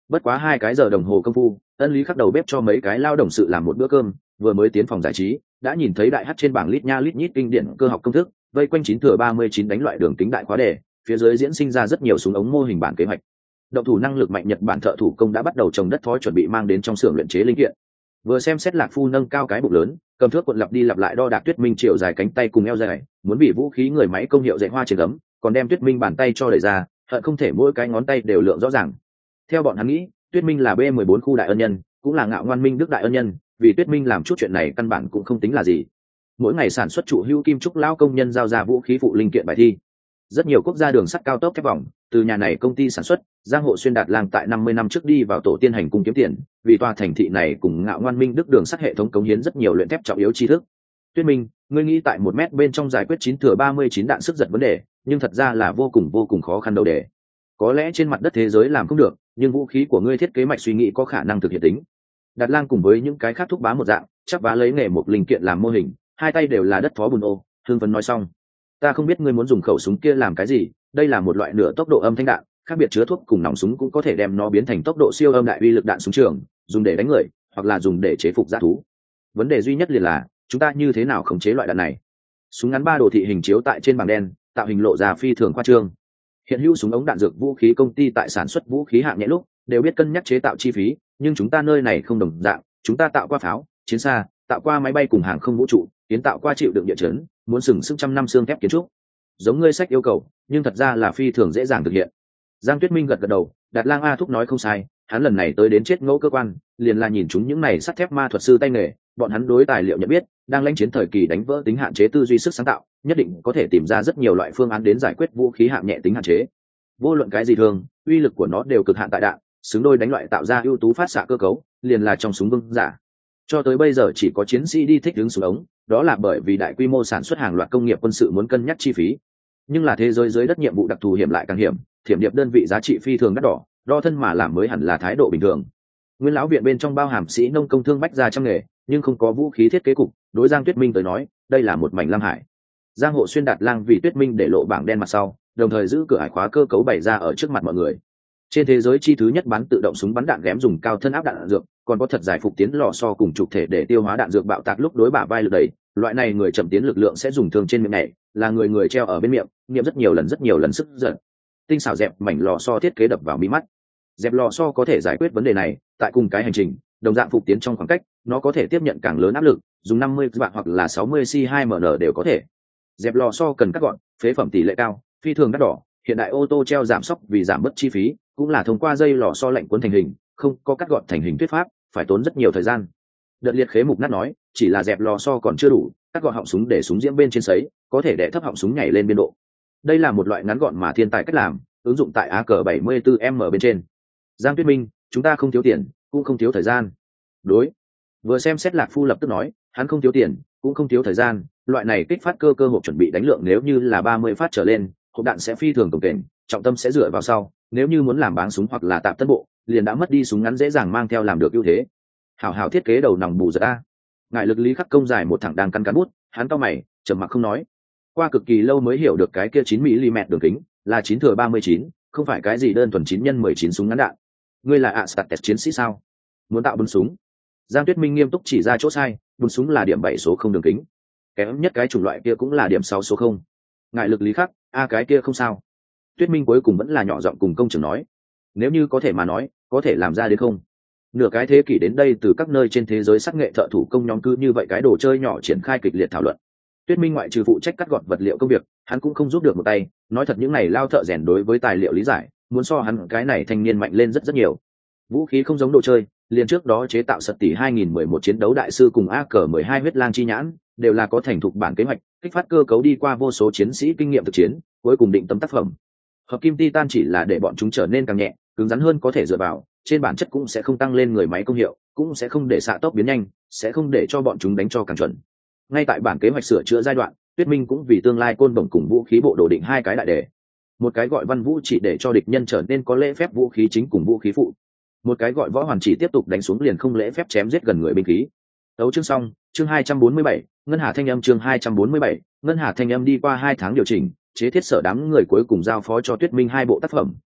Bất quá hai cái giờ đồng hồ công phu, Ân Lý khắc đầu bếp cho mấy cái lao động sự làm một bữa cơm, vừa mới tiến phòng giải trí đã nhìn thấy đại hát trên bảng lít nha lít nhít kinh điển cơ học công thức, vây quanh chín thừa ba mươi chín đánh loại đường kính đại khóa đề, phía dưới diễn sinh ra rất nhiều súng ống mô hình bản kế hoạch. Động thủ năng lực mạnh Nhật Bản thợ thủ công đã bắt đầu trồng đất thói chuẩn bị mang đến trong xưởng luyện chế linh kiện. Vừa xem xét Lạc Phu nâng cao cái bụng lớn, cầm thước cuộn lặp đi lặp lại đo đạc Tuyết Minh chiều dài cánh tay cùng eo dài, muốn bị vũ khí người máy công hiệu dạy hoa trên gấm, còn đem Tuyết Minh bàn tay cho đẩy ra, hận không thể mỗi cái ngón tay đều lượng rõ ràng. Theo bọn hắn nghĩ, Tuyết Minh là B mười bốn khu đại ân nhân, cũng là Ngạo Ngoan Minh Đức đại ân nhân, vì Tuyết Minh làm chút chuyện này căn bản cũng không tính là gì. Mỗi ngày sản xuất trụ hữu kim trúc lao công nhân giao ra vũ khí phụ linh kiện bài thi. Rất nhiều quốc gia đường sắt cao tốc thép vòng, từ nhà này công ty sản xuất, Giang Hộ Xuyên Đạt Lang tại năm mươi năm trước đi vào tổ tiên hành cung kiếm tiền, vì tòa thành thị này cùng Ngạo Ngoan Minh Đức đường sắt hệ thống cống hiến rất nhiều luyện thép trọng yếu tri thức. Tuyết Minh, ngươi nghĩ tại một mét bên trong giải quyết chín thừa ba mươi chín đạn sức giật vấn đề, nhưng thật ra là vô cùng vô cùng khó khăn đầu đề. Có lẽ trên mặt đất thế giới làm không được, nhưng vũ khí của ngươi thiết kế mạch suy nghĩ có khả năng thực hiện tính. Đạt Lang cùng với những cái khác thúc bá một dạng, chắc vá lấy nghề một linh kiện làm mô hình, hai tay đều là đất phó bùn ô. Hương Vân nói xong, ta không biết ngươi muốn dùng khẩu súng kia làm cái gì, đây là một loại nửa tốc độ âm thanh đạn, khác biệt chứa thuốc cùng nòng súng cũng có thể đem nó biến thành tốc độ siêu âm đại uy lực đạn súng trường, dùng để đánh người hoặc là dùng để chế phục dã thú. Vấn đề duy nhất liền là chúng ta như thế nào khống chế loại đạn này. Súng ngắn ba đồ thị hình chiếu tại trên bảng đen, tạo hình lộ ra phi thường khoa trương. Hiện hữu súng ống đạn dược vũ khí công ty tại sản xuất vũ khí hạng nhẹ lúc đều biết cân nhắc chế tạo chi phí, nhưng chúng ta nơi này không đồng dạng, chúng ta tạo qua pháo, chiến xa, tạo qua máy bay cùng hàng không vũ trụ, kiến tạo qua chịu đựng địa chấn, muốn sừng sức trăm năm xương thép kiến trúc. Giống ngươi sách yêu cầu, nhưng thật ra là phi thường dễ dàng thực hiện. Giang Tuyết Minh gật gật đầu, Đạt Lang A thúc nói không sai, hắn lần này tới đến chết ngẫu cơ quan, liền là nhìn chúng những này sắt thép ma thuật sư tay nghề, bọn hắn đối tài liệu nhận biết, đang lãnh chiến thời kỳ đánh vỡ tính hạn chế tư duy sức sáng tạo, nhất định có thể tìm ra rất nhiều loại phương án đến giải quyết vũ khí hạng nhẹ tính hạn chế. Vô luận cái gì thường, uy lực của nó đều cực hạn tại đạn, xứng đôi đánh loại tạo ra ưu tú phát xạ cơ cấu, liền là trong súng vương giả. Cho tới bây giờ chỉ có chiến sĩ đi thích ứng súng ống, đó là bởi vì đại quy mô sản xuất hàng loạt công nghiệp quân sự muốn cân nhắc chi phí. Nhưng là thế giới dưới đất nhiệm vụ đặc thù hiểm lại càng hiểm, thiểm điệp đơn vị giá trị phi thường đắt đỏ, đo thân mà làm mới hẳn là thái độ bình thường. Nguyên lão viện bên trong bao hàm sĩ nông công thương bách gia trăm nghề, nhưng không có vũ khí thiết kế cục, đối Giang Tuyết Minh tới nói, đây là một mảnh lam hải. Giang Hộ Xuyên Đạt Lang vì Tuyết Minh để lộ bảng đen mặt sau, đồng thời giữ cửa ải khóa cơ cấu bày ra ở trước mặt mọi người. Trên thế giới chi thứ nhất bán tự động súng bắn đạn ghém dùng cao thân áp đạn, đạn dược, còn có thật giải phục tiến lò xo cùng trục thể để tiêu hóa đạn dược bạo tạc lúc đối bả vai lực đẩy, loại này người chậm tiến lực lượng sẽ dùng thương trên miệng này, là người người treo ở bên miệng, nghiệm rất nhiều lần rất nhiều lần sức giật. Tinh xảo dẹp mảnh lò xo thiết kế đập vào mí mắt. Dẹp lò xo có thể giải quyết vấn đề này, tại cùng cái hành trình, đồng dạng phục tiến trong khoảng cách, nó có thể tiếp nhận càng lớn áp lực, dùng năm mươi vạn hoặc là sáu mươi C hai M N đều có thể. Dẹp lò xo cần cắt gọn, phế phẩm tỷ lệ cao, phi thường đắt đỏ, hiện đại ô tô treo giảm sóc vì giảm bớt chi phí, cũng là thông qua dây lò xo lạnh cuốn thành hình, không có cắt gọn thành hình thuyết pháp, phải tốn rất nhiều thời gian. Đợt liệt khế mục nát nói, chỉ là dẹp lò xo còn chưa đủ, cắt gọn họng súng để súng diễm bên trên sấy, có thể đè thấp họng súng nhảy lên biên độ. Đây là một loại ngắn gọn mà thiên tài cách làm, ứng dụng tại A K bảy mươi tư M bên trên. Giang Tuyết Minh, chúng ta không thiếu tiền, cũng không thiếu thời gian. Đối. Vừa xem xét Lạc Phu lập tức nói, hắn không thiếu tiền, cũng không thiếu thời gian, loại này kích phát cơ cơ hộp chuẩn bị đánh lượng nếu như là ba mươi phát trở lên, hộp đạn sẽ phi thường cồng kềnh, trọng tâm sẽ dựa vào sau, nếu như muốn làm báng súng hoặc là tạm tân bộ, liền đã mất đi súng ngắn dễ dàng mang theo làm được ưu thế. Hảo hảo thiết kế đầu nòng bù giật a. Ngại lực Lý Khắc công dài một thẳng đang căn cán bút, hắn cau mày, trầm mặc không nói. Qua cực kỳ lâu mới hiểu được cái kia chín mi-li-mét đường kính, là chín thừa ba mươi chín, không phải cái gì đơn thuần chín nhân mười chín súng ngắn đạn. Ngươi là Astates chiến sĩ sao? Muốn tạo bắn súng? Giang Tuyết Minh nghiêm túc chỉ ra chỗ sai, bắn súng là điểm bảy số không đường kính. Kém nhất cái chủng loại kia cũng là điểm sáu số không. Ngại lực Lý Khắc, a cái kia không sao. Tuyết Minh cuối cùng vẫn là nhỏ giọng cùng công trưởng nói, nếu như có thể mà nói, có thể làm ra đến không? Nửa cái thế kỷ đến đây từ các nơi trên thế giới sắc nghệ thợ thủ công nhóm cư như vậy cái đồ chơi nhỏ triển khai kịch liệt thảo luận. Tuyết Minh ngoại trừ phụ trách cắt gọt vật liệu công việc, hắn cũng không giúp được một tay, nói thật những này lao thợ rèn đối với tài liệu lý giải, muốn so hắn cái này thanh niên mạnh lên rất rất nhiều. Vũ khí không giống đồ chơi, liền trước đó chế tạo sật tỷ hai nghìn mười một chiến đấu đại sư cùng A K mười hai huyết lang chi nhãn, đều là có thành thục bản kế hoạch, kích phát cơ cấu đi qua vô số chiến sĩ kinh nghiệm thực chiến, cuối cùng định tấm tác phẩm. Hợp kim titan chỉ là để bọn chúng trở nên càng nhẹ, cứng rắn hơn có thể dựa vào, trên bản chất cũng sẽ không tăng lên người máy công hiệu, cũng sẽ không để xạ tốc biến nhanh, sẽ không để cho bọn chúng đánh cho càng chuẩn. Ngay tại bản kế hoạch sửa chữa giai đoạn, Tuyết Minh cũng vì tương lai côn đồng cùng vũ khí bộ đồ định hai cái đại đề. Một cái gọi văn vũ chỉ để cho địch nhân trở nên có lễ phép vũ khí chính cùng vũ khí phụ. Một cái gọi võ hoàn chỉ tiếp tục đánh xuống liền không lễ phép chém giết gần người binh khí. Đấu chương xong, chương hai trăm bốn mươi bảy, ngân hà thanh âm chương hai trăm bốn mươi bảy, ngân hà thanh âm đi qua hai tháng điều chỉnh, chế thiết sở đám người cuối cùng giao phó cho Tuyết Minh hai bộ tác phẩm,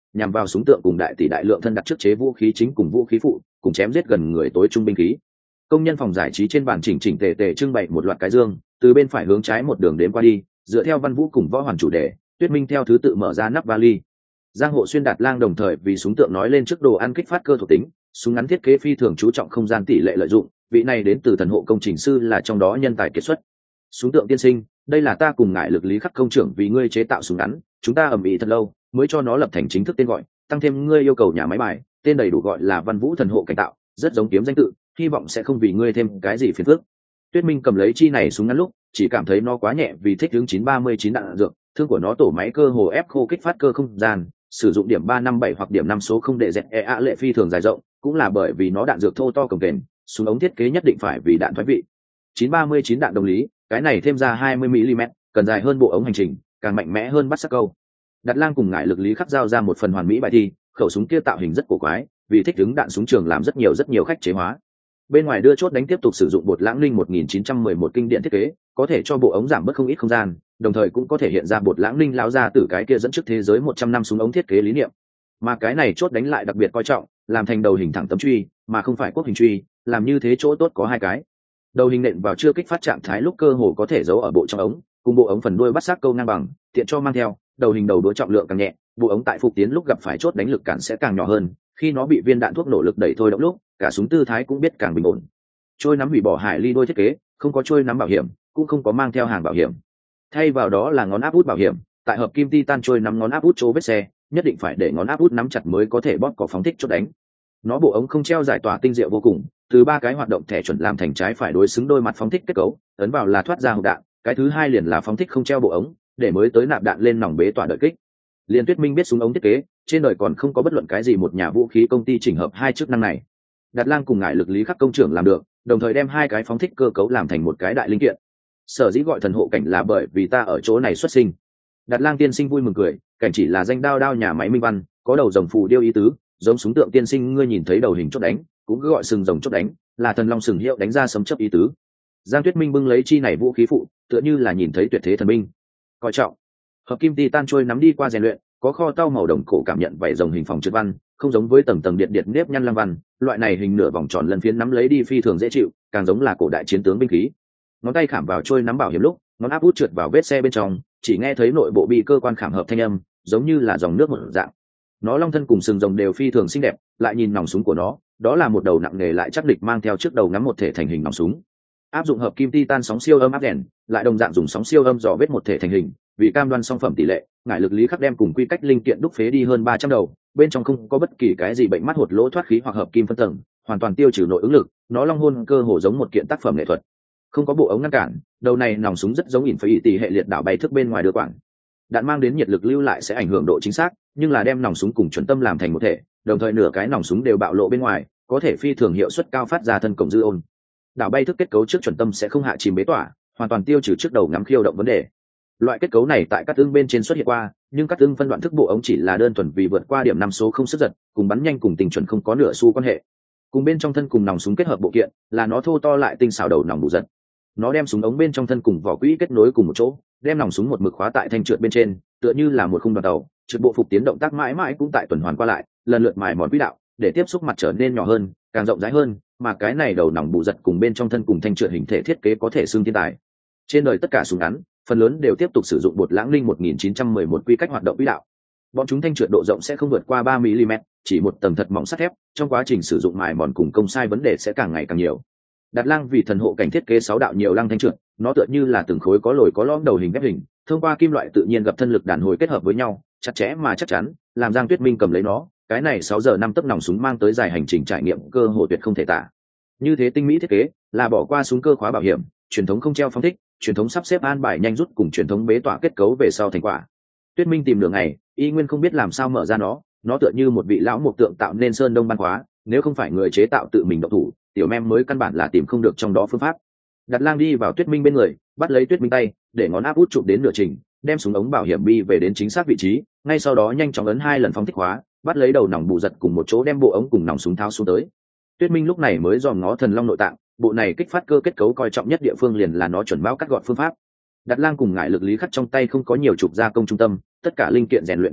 nhằm vào súng tượng cùng đại tỷ đại lượng thân đặt trước chế vũ khí chính cùng vũ khí phụ, cùng chém giết gần người tối trung binh khí. Công nhân phòng giải trí trên bàn chỉnh chỉnh tề tề trưng bày một loạt cái dương, từ bên phải hướng trái một đường đến qua đi, dựa theo Văn Vũ cùng Võ Hoàn chủ đề, Tuyết Minh theo thứ tự mở ra nắp vali. Giang Hộ Xuyên Đạt Lang đồng thời vì súng tượng nói lên trước đồ ăn kích phát cơ thuộc tính, súng ngắn thiết kế phi thường chú trọng không gian tỷ lệ lợi dụng, vị này đến từ thần hộ công trình sư là trong đó nhân tài kiệt xuất. Súng tượng tiên sinh, đây là ta cùng ngại lực lý khắc công trưởng vì ngươi chế tạo súng ngắn, chúng ta ầm ĩ thật lâu mới cho nó lập thành chính thức tên gọi, tăng thêm ngươi yêu cầu nhà máy bài, tên đầy đủ gọi là Văn Vũ thần hộ cảnh tạo, rất giống kiếm danh tự, hy vọng sẽ không vì ngươi thêm cái gì phiền phức. Tuyết Minh cầm lấy chi này súng ngắn lúc chỉ cảm thấy nó quá nhẹ vì thích hướng chín ba mươi chín đạn dược, thương của nó tổ máy cơ hồ ép khô kích phát cơ không gian, sử dụng điểm ba năm bảy hoặc điểm năm số không để dẹt e a lệ phi thường dài rộng, cũng là bởi vì nó đạn dược thô to cồng kềnh, súng ống thiết kế nhất định phải vì đạn thoái vị. chín ba mươi chín đạn đồng lý, cái này thêm ra hai mươi mi li mét, cần dài hơn bộ ống hành trình, càng mạnh mẽ hơn bắt sắc câu. Đặt Lang cùng ngại lực lý khắc giao ra một phần hoàn mỹ bài thi, khẩu súng kia tạo hình rất cổ quái, vì thích ứng đạn súng trường làm rất nhiều rất nhiều khách chế hóa. Bên ngoài đưa chốt đánh tiếp tục sử dụng bột lãng linh một nghìn chín trăm mười một kinh điện thiết kế, có thể cho bộ ống giảm bớt không ít không gian, đồng thời cũng có thể hiện ra bột lãng linh lão ra từ cái kia dẫn trước thế giới một trăm năm súng ống thiết kế lý niệm. Mà cái này chốt đánh lại đặc biệt coi trọng, làm thành đầu hình thẳng tấm truy, mà không phải quốc hình truy, làm như thế chỗ tốt có hai cái. Đầu hình nện vào chưa kích phát trạng thái lúc cơ hồ có thể giấu ở bộ trong ống, cùng bộ ống phần đuôi bắt sát câu ngang bằng, tiện cho mang theo, đầu hình đầu đũa trọng lượng càng nhẹ, bộ ống tại phục tiến lúc gặp phải chốt đánh lực cản sẽ càng nhỏ hơn, khi nó bị viên đạn thuốc nổ lực đẩy thôi động lúc, cả súng tư thái cũng biết càng bình ổn. Trôi nắm hủy bỏ hải ly đôi thiết kế, không có trôi nắm bảo hiểm, cũng không có mang theo hàng bảo hiểm. Thay vào đó là ngón áp út bảo hiểm, tại hợp kim titan trôi nắm ngón áp út chỗ vết xe, nhất định phải để ngón áp út nắm chặt mới có thể bóp cò phóng thích chốt đánh. Nó bộ ống không treo giải tỏa tinh diệu vô cùng, từ ba cái hoạt động thẻ chuẩn làm thành trái phải đối xứng đôi mặt phóng thích kết cấu, ấn vào là thoát ra hộp đạn, cái thứ hai liền là phóng thích không treo bộ ống, để mới tới nạp đạn lên nòng bế tỏa đợi kích. Liên Tuyết Minh biết súng ống thiết kế, trên đời còn không có bất luận cái gì một nhà vũ khí công ty chỉnh hợp hai chức năng này. Đạt Lang cùng ngại lực lý khắc công trưởng làm được, đồng thời đem hai cái phóng thích cơ cấu làm thành một cái đại linh kiện. Sở dĩ gọi thần hộ cảnh là bởi vì ta ở chỗ này xuất sinh. Đạt Lang tiên sinh vui mừng cười, cảnh chỉ là danh đao đao nhà máy minh văn, có đầu rồng phù điêu ý tứ, giống súng tượng tiên sinh ngươi nhìn thấy đầu hình chốt đánh, cũng cứ gọi sừng rồng chốt đánh, là thần long sừng hiệu đánh ra sấm chấp ý tứ. Giang Tuyết Minh bưng lấy chi này vũ khí phụ, tựa như là nhìn thấy tuyệt thế thần binh. Coi trọng. Hợp kim titan trôi nắm đi qua rèn luyện, có kho tao màu đồng cổ cảm nhận vảy rồng hình phòng trượt văn, không giống với tầng tầng điện điện nếp nhăn lăng văn, loại này hình nửa vòng tròn lần phiến nắm lấy đi phi thường dễ chịu, càng giống là cổ đại chiến tướng binh khí. Ngón tay khảm vào trôi nắm bảo hiểm lúc, ngón áp út trượt vào vết xe bên trong, chỉ nghe thấy nội bộ bị cơ quan khảm hợp thanh âm, giống như là dòng nước một dạng. Nó long thân cùng sừng rồng đều phi thường xinh đẹp, lại nhìn nòng súng của nó, đó là một đầu nặng nề lại chắc địch mang theo trước đầu ngắm một thể thành hình nòng súng. Áp dụng hợp kim titan sóng siêu âm áp đèn, lại đồng dạng dùng sóng siêu âm dò vết một thể thành hình, vì cam đoan song phẩm tỷ lệ, ngải lực lý khắc đem cùng quy cách linh kiện đúc phế đi hơn ba trăm đầu, bên trong không có bất kỳ cái gì bệnh mắt hột lỗ thoát khí hoặc hợp kim phân tầng, hoàn toàn tiêu trừ nội ứng lực, nó long hôn cơ hồ giống một kiện tác phẩm nghệ thuật. Không có bộ ống ngăn cản, đầu này nòng súng rất giống ỉn phải tỷ hệ liệt đảo bay thức bên ngoài đưa quản. Đạn mang đến nhiệt lực lưu lại sẽ ảnh hưởng độ chính xác, nhưng là đem nòng súng cùng chuẩn tâm làm thành một thể, đồng thời nửa cái nòng súng đều bạo lộ bên ngoài, có thể phi thường hiệu suất cao phát ra thân cổng dư ôn. Đảo bay thức kết cấu trước chuẩn tâm sẽ không hạ chìm bế tỏa, hoàn toàn tiêu trừ trước đầu ngắm khiêu động vấn đề. Loại kết cấu này tại các tương bên trên xuất hiện qua, nhưng các tương phân đoạn thức bộ ống chỉ là đơn thuần vì vượt qua điểm năm số không sức giật, cùng bắn nhanh cùng tình chuẩn không có nửa xu quan hệ. Cùng bên trong thân cùng nòng súng kết hợp bộ kiện, là nó thô to lại tinh xảo đầu nòng bù giật. Nó đem súng ống bên trong thân cùng vỏ quỹ kết nối cùng một chỗ, đem nòng súng một mực khóa tại thanh trượt bên trên, tựa như là một khung đoàn tàu, trượt bộ phục tiến động tác mãi mãi cũng tại tuần hoàn qua lại, lần lượt mài mòn quỹ đạo, để tiếp xúc mặt trở nên nhỏ hơn, càng rộng rãi hơn, mà cái này đầu nòng bù giật cùng bên trong thân cùng thanh trượt hình thể thiết kế có thể xưng thiên tài. Trên đời tất cả súng ngắn, phần lớn đều tiếp tục sử dụng bột lãng linh một nghìn chín trăm mười một quy cách hoạt động quỹ đạo. Bọn chúng thanh trượt độ rộng sẽ không vượt qua ba mi li mét, chỉ một tầng thật mỏng sắt thép, trong quá trình sử dụng mài mòn cùng công sai vấn đề sẽ càng ngày càng nhiều. Đạt Lang vì thần hộ cảnh thiết kế sáu đạo nhiều lăng thanh trượt, nó tựa như là từng khối có lồi có lõm đầu hình ghép hình, thông qua kim loại tự nhiên gặp thân lực đàn hồi kết hợp với nhau, chặt chẽ mà chắc chắn, làm Giang Tuyết Minh cầm lấy nó, cái này sáu giờ năm tấc nòng súng mang tới dài hành trình trải nghiệm cơ hồ tuyệt không thể tả. Như thế tinh mỹ thiết kế, là bỏ qua súng cơ khóa bảo hiểm, truyền thống không treo phóng thích, truyền thống sắp xếp an bài nhanh rút cùng truyền thống bế tỏa kết cấu về sau thành quả. Tuyết Minh tìm đường này, y nguyên không biết làm sao mở ra nó, nó tựa như một vị lão mục tượng tạo nên sơn đông ban khóa, nếu không phải người chế tạo tự mình động thủ, tiểu mem mới căn bản là tìm không được trong đó phương pháp. Đặt Lang đi vào Tuyết Minh bên người, bắt lấy Tuyết Minh tay, để ngón áp út chụp đến nửa trình, đem súng ống bảo hiểm bi về đến chính xác vị trí, ngay sau đó nhanh chóng ấn hai lần phóng thích khóa, bắt lấy đầu nòng bù giật cùng một chỗ đem bộ ống cùng nòng súng tháo xuống tới. Tuyết Minh lúc này mới dòm ngó thần long nội tạng, bộ này kích phát cơ kết cấu coi trọng nhất địa phương liền là nó chuẩn báo cắt gọn phương pháp. Đặt Lang cùng ngại lực lý khắc trong tay không có nhiều trục gia công trung tâm, tất cả linh kiện rèn luyện cắt gọn,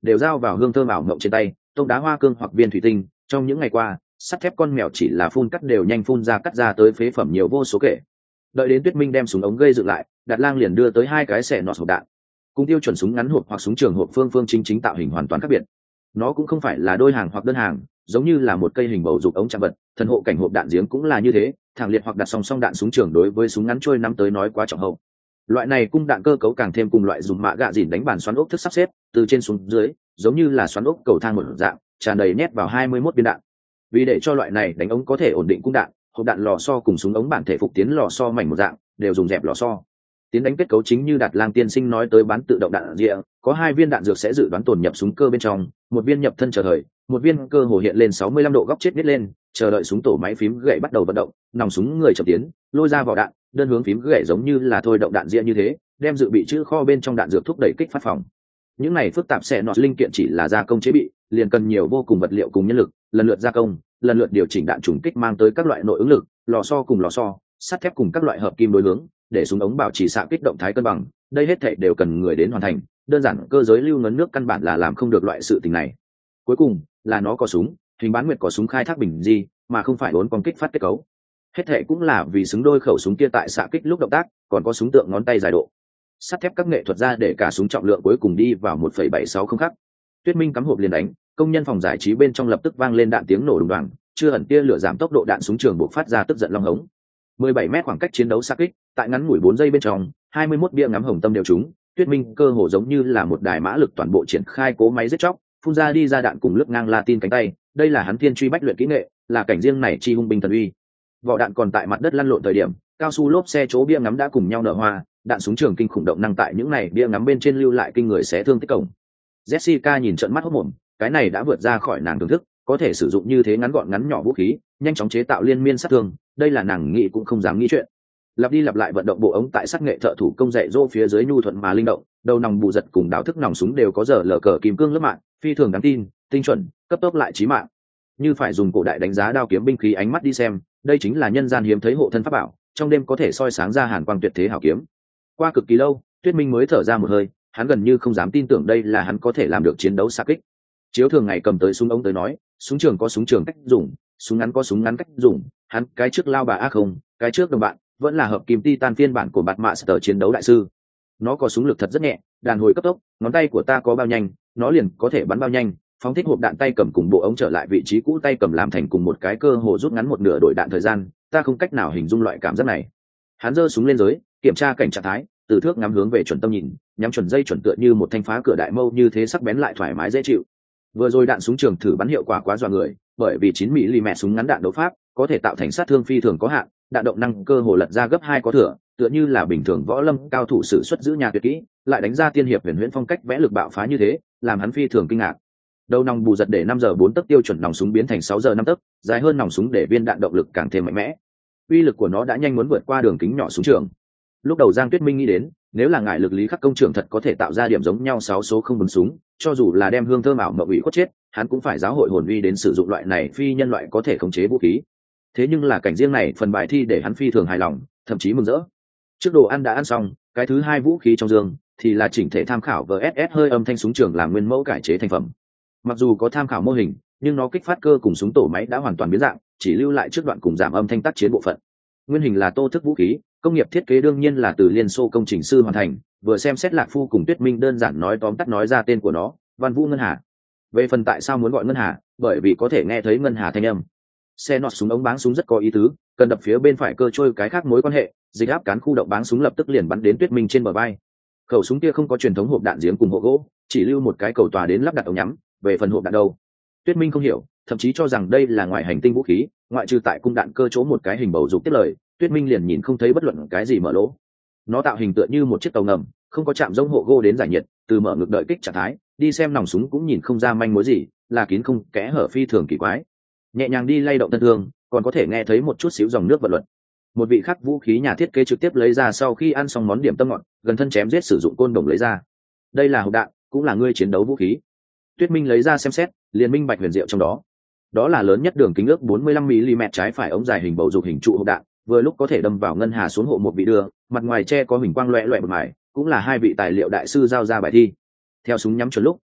đều giao vào hương thơm ảo mộng trên tay, tông đá hoa cương hoặc viên thủy tinh. Trong những ngày qua, sắt thép con mèo chỉ là phun cắt đều nhanh phun ra cắt ra tới phế phẩm nhiều vô số kể. Đợi đến Tuyết Minh đem súng ống gây dựng lại, Đạt Lang liền đưa tới hai cái xẻ nọt hộp đạn. Cùng tiêu chuẩn súng ngắn hộp hoặc súng trường hộp phương phương chính chính tạo hình hoàn toàn khác biệt. Nó cũng không phải là đôi hàng hoặc đơn hàng, giống như là một cây hình bầu dục ống chạm vật. Thần hộ cảnh hộp đạn giếng cũng là như thế, thẳng liệt hoặc đặt song song đạn súng trường đối với súng ngắn trôi nắm tới nói quá trọng hậu. Loại này cung đạn cơ cấu càng thêm cùng loại dùng mạ gạ dìn đánh bàn xoắn ốc thức sắp xếp, từ trên xuống dưới, giống như là xoắn ốc cầu thang một dạng, tràn đầy nhét vào hai mươi mốt viên đạn. Vì để cho loại này đánh ống có thể ổn định cung đạn, hộp đạn lò xo cùng súng ống bản thể phục tiến lò xo mảnh một dạng, đều dùng dẹp lò xo. Tiến đánh kết cấu chính như Đạt Lang tiên sinh nói tới bán tự động đạn rịa, có hai viên đạn dược sẽ dự đoán tồn nhập súng cơ bên trong, một viên nhập thân chờ thời, một viên cơ hồ hiện lên sáu mươi lăm độ góc chết nít lên, chờ đợi súng tổ máy phím gậy bắt đầu vận động, nòng súng người chậm tiến, lôi ra vào đạn, đơn hướng phím gậy giống như là thôi động đạn rịa như thế, đem dự bị chữ kho bên trong đạn dược thúc đẩy kích phát phòng. Những này phức tạp sẽ nọt linh kiện chỉ là gia công chế bị, liền cần nhiều vô cùng vật liệu cùng nhân lực, lần lượt gia công, lần lượt điều chỉnh đạn trùng kích mang tới các loại nội ứng lực, lò xo cùng lò xo, sắt thép cùng các loại hợp kim đối hướng, để súng ống bảo trì xạ kích động thái cân bằng, đây hết thảy đều cần người đến hoàn thành, đơn giản cơ giới lưu ngấn nước căn bản là làm không được loại sự tình này. Cuối cùng là nó có súng, hình bán nguyệt có súng khai thác bình di, mà không phải uốn cong kích phát kết cấu. Hết thảy cũng là vì xứng đôi khẩu súng kia tại xạ kích lúc động tác, còn có súng tượng ngón tay dài độ. Sắt thép các nghệ thuật ra để cả súng trọng lượng cuối cùng đi vào một phẩy bảy sáu không khắc. Tuyết Minh cắm hộp liền đánh, công nhân phòng giải trí bên trong lập tức vang lên đạn tiếng nổ đùng đoàng, chưa ẩn tia lửa giảm tốc độ đạn súng trường buộc phát ra tức giận long hống. mười bảy mét khoảng cách chiến đấu xạ kích, tại ngắn ngủi bốn giây bên trong, hai mươi mốt bia ngắm hồng tâm đều trúng, Tuyết Minh cơ hồ giống như là một đài mã lực toàn bộ triển khai cố máy giết chóc, phun ra đi ra đạn cùng lướt ngang Latin cánh tay, đây là hắn thiên truy bách luyện kỹ nghệ, là cảnh riêng này chi hung binh thần uy. Vỏ đạn còn tại mặt đất lăn lộn thời điểm, cao su lốp xe chỗ bia ngắm đã cùng nhau nở hoa, đạn súng trường kinh khủng động năng tại những này bia ngắm bên trên lưu lại kinh người xé thương tích cổng. Jessica nhìn trận mắt hốt mồm, cái này đã vượt ra khỏi nàng thưởng thức, có thể sử dụng như thế ngắn gọn ngắn nhỏ vũ khí, nhanh chóng chế tạo liên miên sát thương, đây là nàng nghĩ cũng không dám nghĩ chuyện. Lặp đi lặp lại vận động bộ ống tại sắc nghệ thợ thủ công dạy dỗ phía dưới nhu thuận mà linh động, đầu nòng bù giật cùng đáo thức nòng súng đều có giờ lờ cờ kim cương lớp mạng, phi thường đáng tin, tinh chuẩn, cấp tốc lại chí mạng. Như phải dùng cổ đại đánh giá đao kiếm binh khí ánh mắt đi xem, đây chính là nhân gian hiếm thấy hộ thân pháp bảo, trong đêm có thể soi sáng ra hàn quang tuyệt thế hảo kiếm. Qua cực kỳ lâu, Tuyết Minh mới thở ra một hơi, hắn gần như không dám tin tưởng đây là hắn có thể làm được chiến đấu xạ kích. Chiếu thường ngày cầm tới súng ống tới nói, súng trường có súng trường cách dùng, súng ngắn có súng ngắn cách dùng, hắn cái trước lao bà a không, cái trước đồng bạn, vẫn là hợp kim titan phiên bản của bạt mạ sở chiến đấu đại sư. Nó có súng lực thật rất nhẹ, đàn hồi cấp tốc, ngón tay của ta có bao nhanh, nó liền có thể bắn bao nhanh, phóng thích hộp đạn tay cầm cùng bộ ống trở lại vị trí cũ tay cầm làm thành cùng một cái cơ hồ rút ngắn một nửa đổi đạn thời gian, ta không cách nào hình dung loại cảm giác này. Hắn giơ súng lên giới, kiểm tra cảnh trạng thái, từ thước ngắm hướng về chuẩn tâm nhìn, nhắm chuẩn dây chuẩn tựa như một thanh phá cửa đại mâu như thế sắc bén lại thoải mái dễ chịu. Vừa rồi đạn súng trường thử bắn hiệu quả quá dọa người, bởi vì chín mi li mét súng ngắn đạn đấu pháp có thể tạo thành sát thương phi thường có hạn, đạn động năng cơ hồ lật ra gấp hai có thừa, tựa như là bình thường võ lâm cao thủ sử xuất giữ nhà tuyệt kỹ, lại đánh ra tiên hiệp huyền huyễn phong cách vẽ lực bạo phá như thế, làm hắn phi thường kinh ngạc. Đầu nòng bù giật để năm giờ bốn tấc tiêu chuẩn nòng súng biến thành sáu giờ năm tấc, dài hơn nòng súng để viên đạn động lực càng thêm mạnh mẽ. Uy lực của nó đã nhanh muốn vượt qua đường kính nhỏ súng trường. Lúc đầu Giang Tuyết Minh nghĩ đến, nếu là ngại lực lý khắc công trường thật có thể tạo ra điểm giống nhau sáu số không bắn súng, cho dù là đem hương thơm ảo mộng ủy khuất chết, hắn cũng phải giáo hội hồn uy đến sử dụng loại này phi nhân loại có thể khống chế vũ khí. Thế nhưng là cảnh riêng này phần bài thi để hắn phi thường hài lòng, thậm chí mừng rỡ. Trước đồ ăn đã ăn xong, cái thứ hai vũ khí trong giường thì là chỉnh thể tham khảo vê ét ét hơi âm thanh súng trường làm nguyên mẫu cải chế thành phẩm. Mặc dù có tham khảo mô hình, nhưng nó kích phát cơ cùng súng tổ máy đã hoàn toàn biến dạng, chỉ lưu lại trước đoạn cùng giảm âm thanh tác chiến bộ phận. Nguyên hình là tô thức vũ khí, công nghiệp thiết kế đương nhiên là từ Liên Xô công trình sư hoàn thành, vừa xem xét Lạc Phu cùng Tuyết Minh đơn giản nói tóm tắt nói ra tên của nó, Văn Vũ Ngân Hà. Về phần tại sao muốn gọi Ngân Hà, bởi vì có thể nghe thấy ngân hà thanh âm. Xe nọt súng ống báng súng rất có ý tứ, cần đập phía bên phải cơ trôi cái khác mối quan hệ, dịch áp cán khu động báng súng lập tức liền bắn đến Tuyết Minh trên bờ vai. Khẩu súng kia không có truyền thống hộp đạn giếng cùng hộp gỗ, chỉ lưu một cái cầu tòa đến lắp đặt ống nhắm, về phần hộp đạn đâu, Tuyết Minh không hiểu, thậm chí cho rằng đây là ngoại hành tinh vũ khí, ngoại trừ tại cung đạn cơ chỗ một cái hình bầu dục tiếp lời, Tuyết Minh liền nhìn không thấy bất luận cái gì mở lỗ. Nó tạo hình tựa như một chiếc tàu ngầm, không có chạm giống hộ gỗ đến giải nhiệt, từ mở ngực đợi kích trạng thái, đi xem nòng súng cũng nhìn không ra manh mối gì, là kín không kẽ hở phi thường kỳ quái. Nhẹ nhàng đi lay động thân thương, còn có thể nghe thấy một chút xíu dòng nước vận luật. Một vị khắc vũ khí nhà thiết kế trực tiếp lấy ra sau khi ăn xong món điểm tâm ngọt, gần thân chém giết sử dụng côn đồng lấy ra. Đây là hộp đạn, cũng là ngươi chiến đấu vũ khí. Tuyết Minh lấy ra xem xét, liền minh bạch huyền diệu trong đó. Đó là lớn nhất đường kính ước bốn mươi lăm mi li mét trái phải ống dài hình bầu dục hình trụ hộp đạn, vừa lúc có thể đâm vào ngân hà xuống hộ một vị đưa, mặt ngoài che có hình quang loẹt loẹt một mài, cũng là hai vị tài liệu đại sư giao ra bài thi. Theo súng nhắm chuẩn lúc,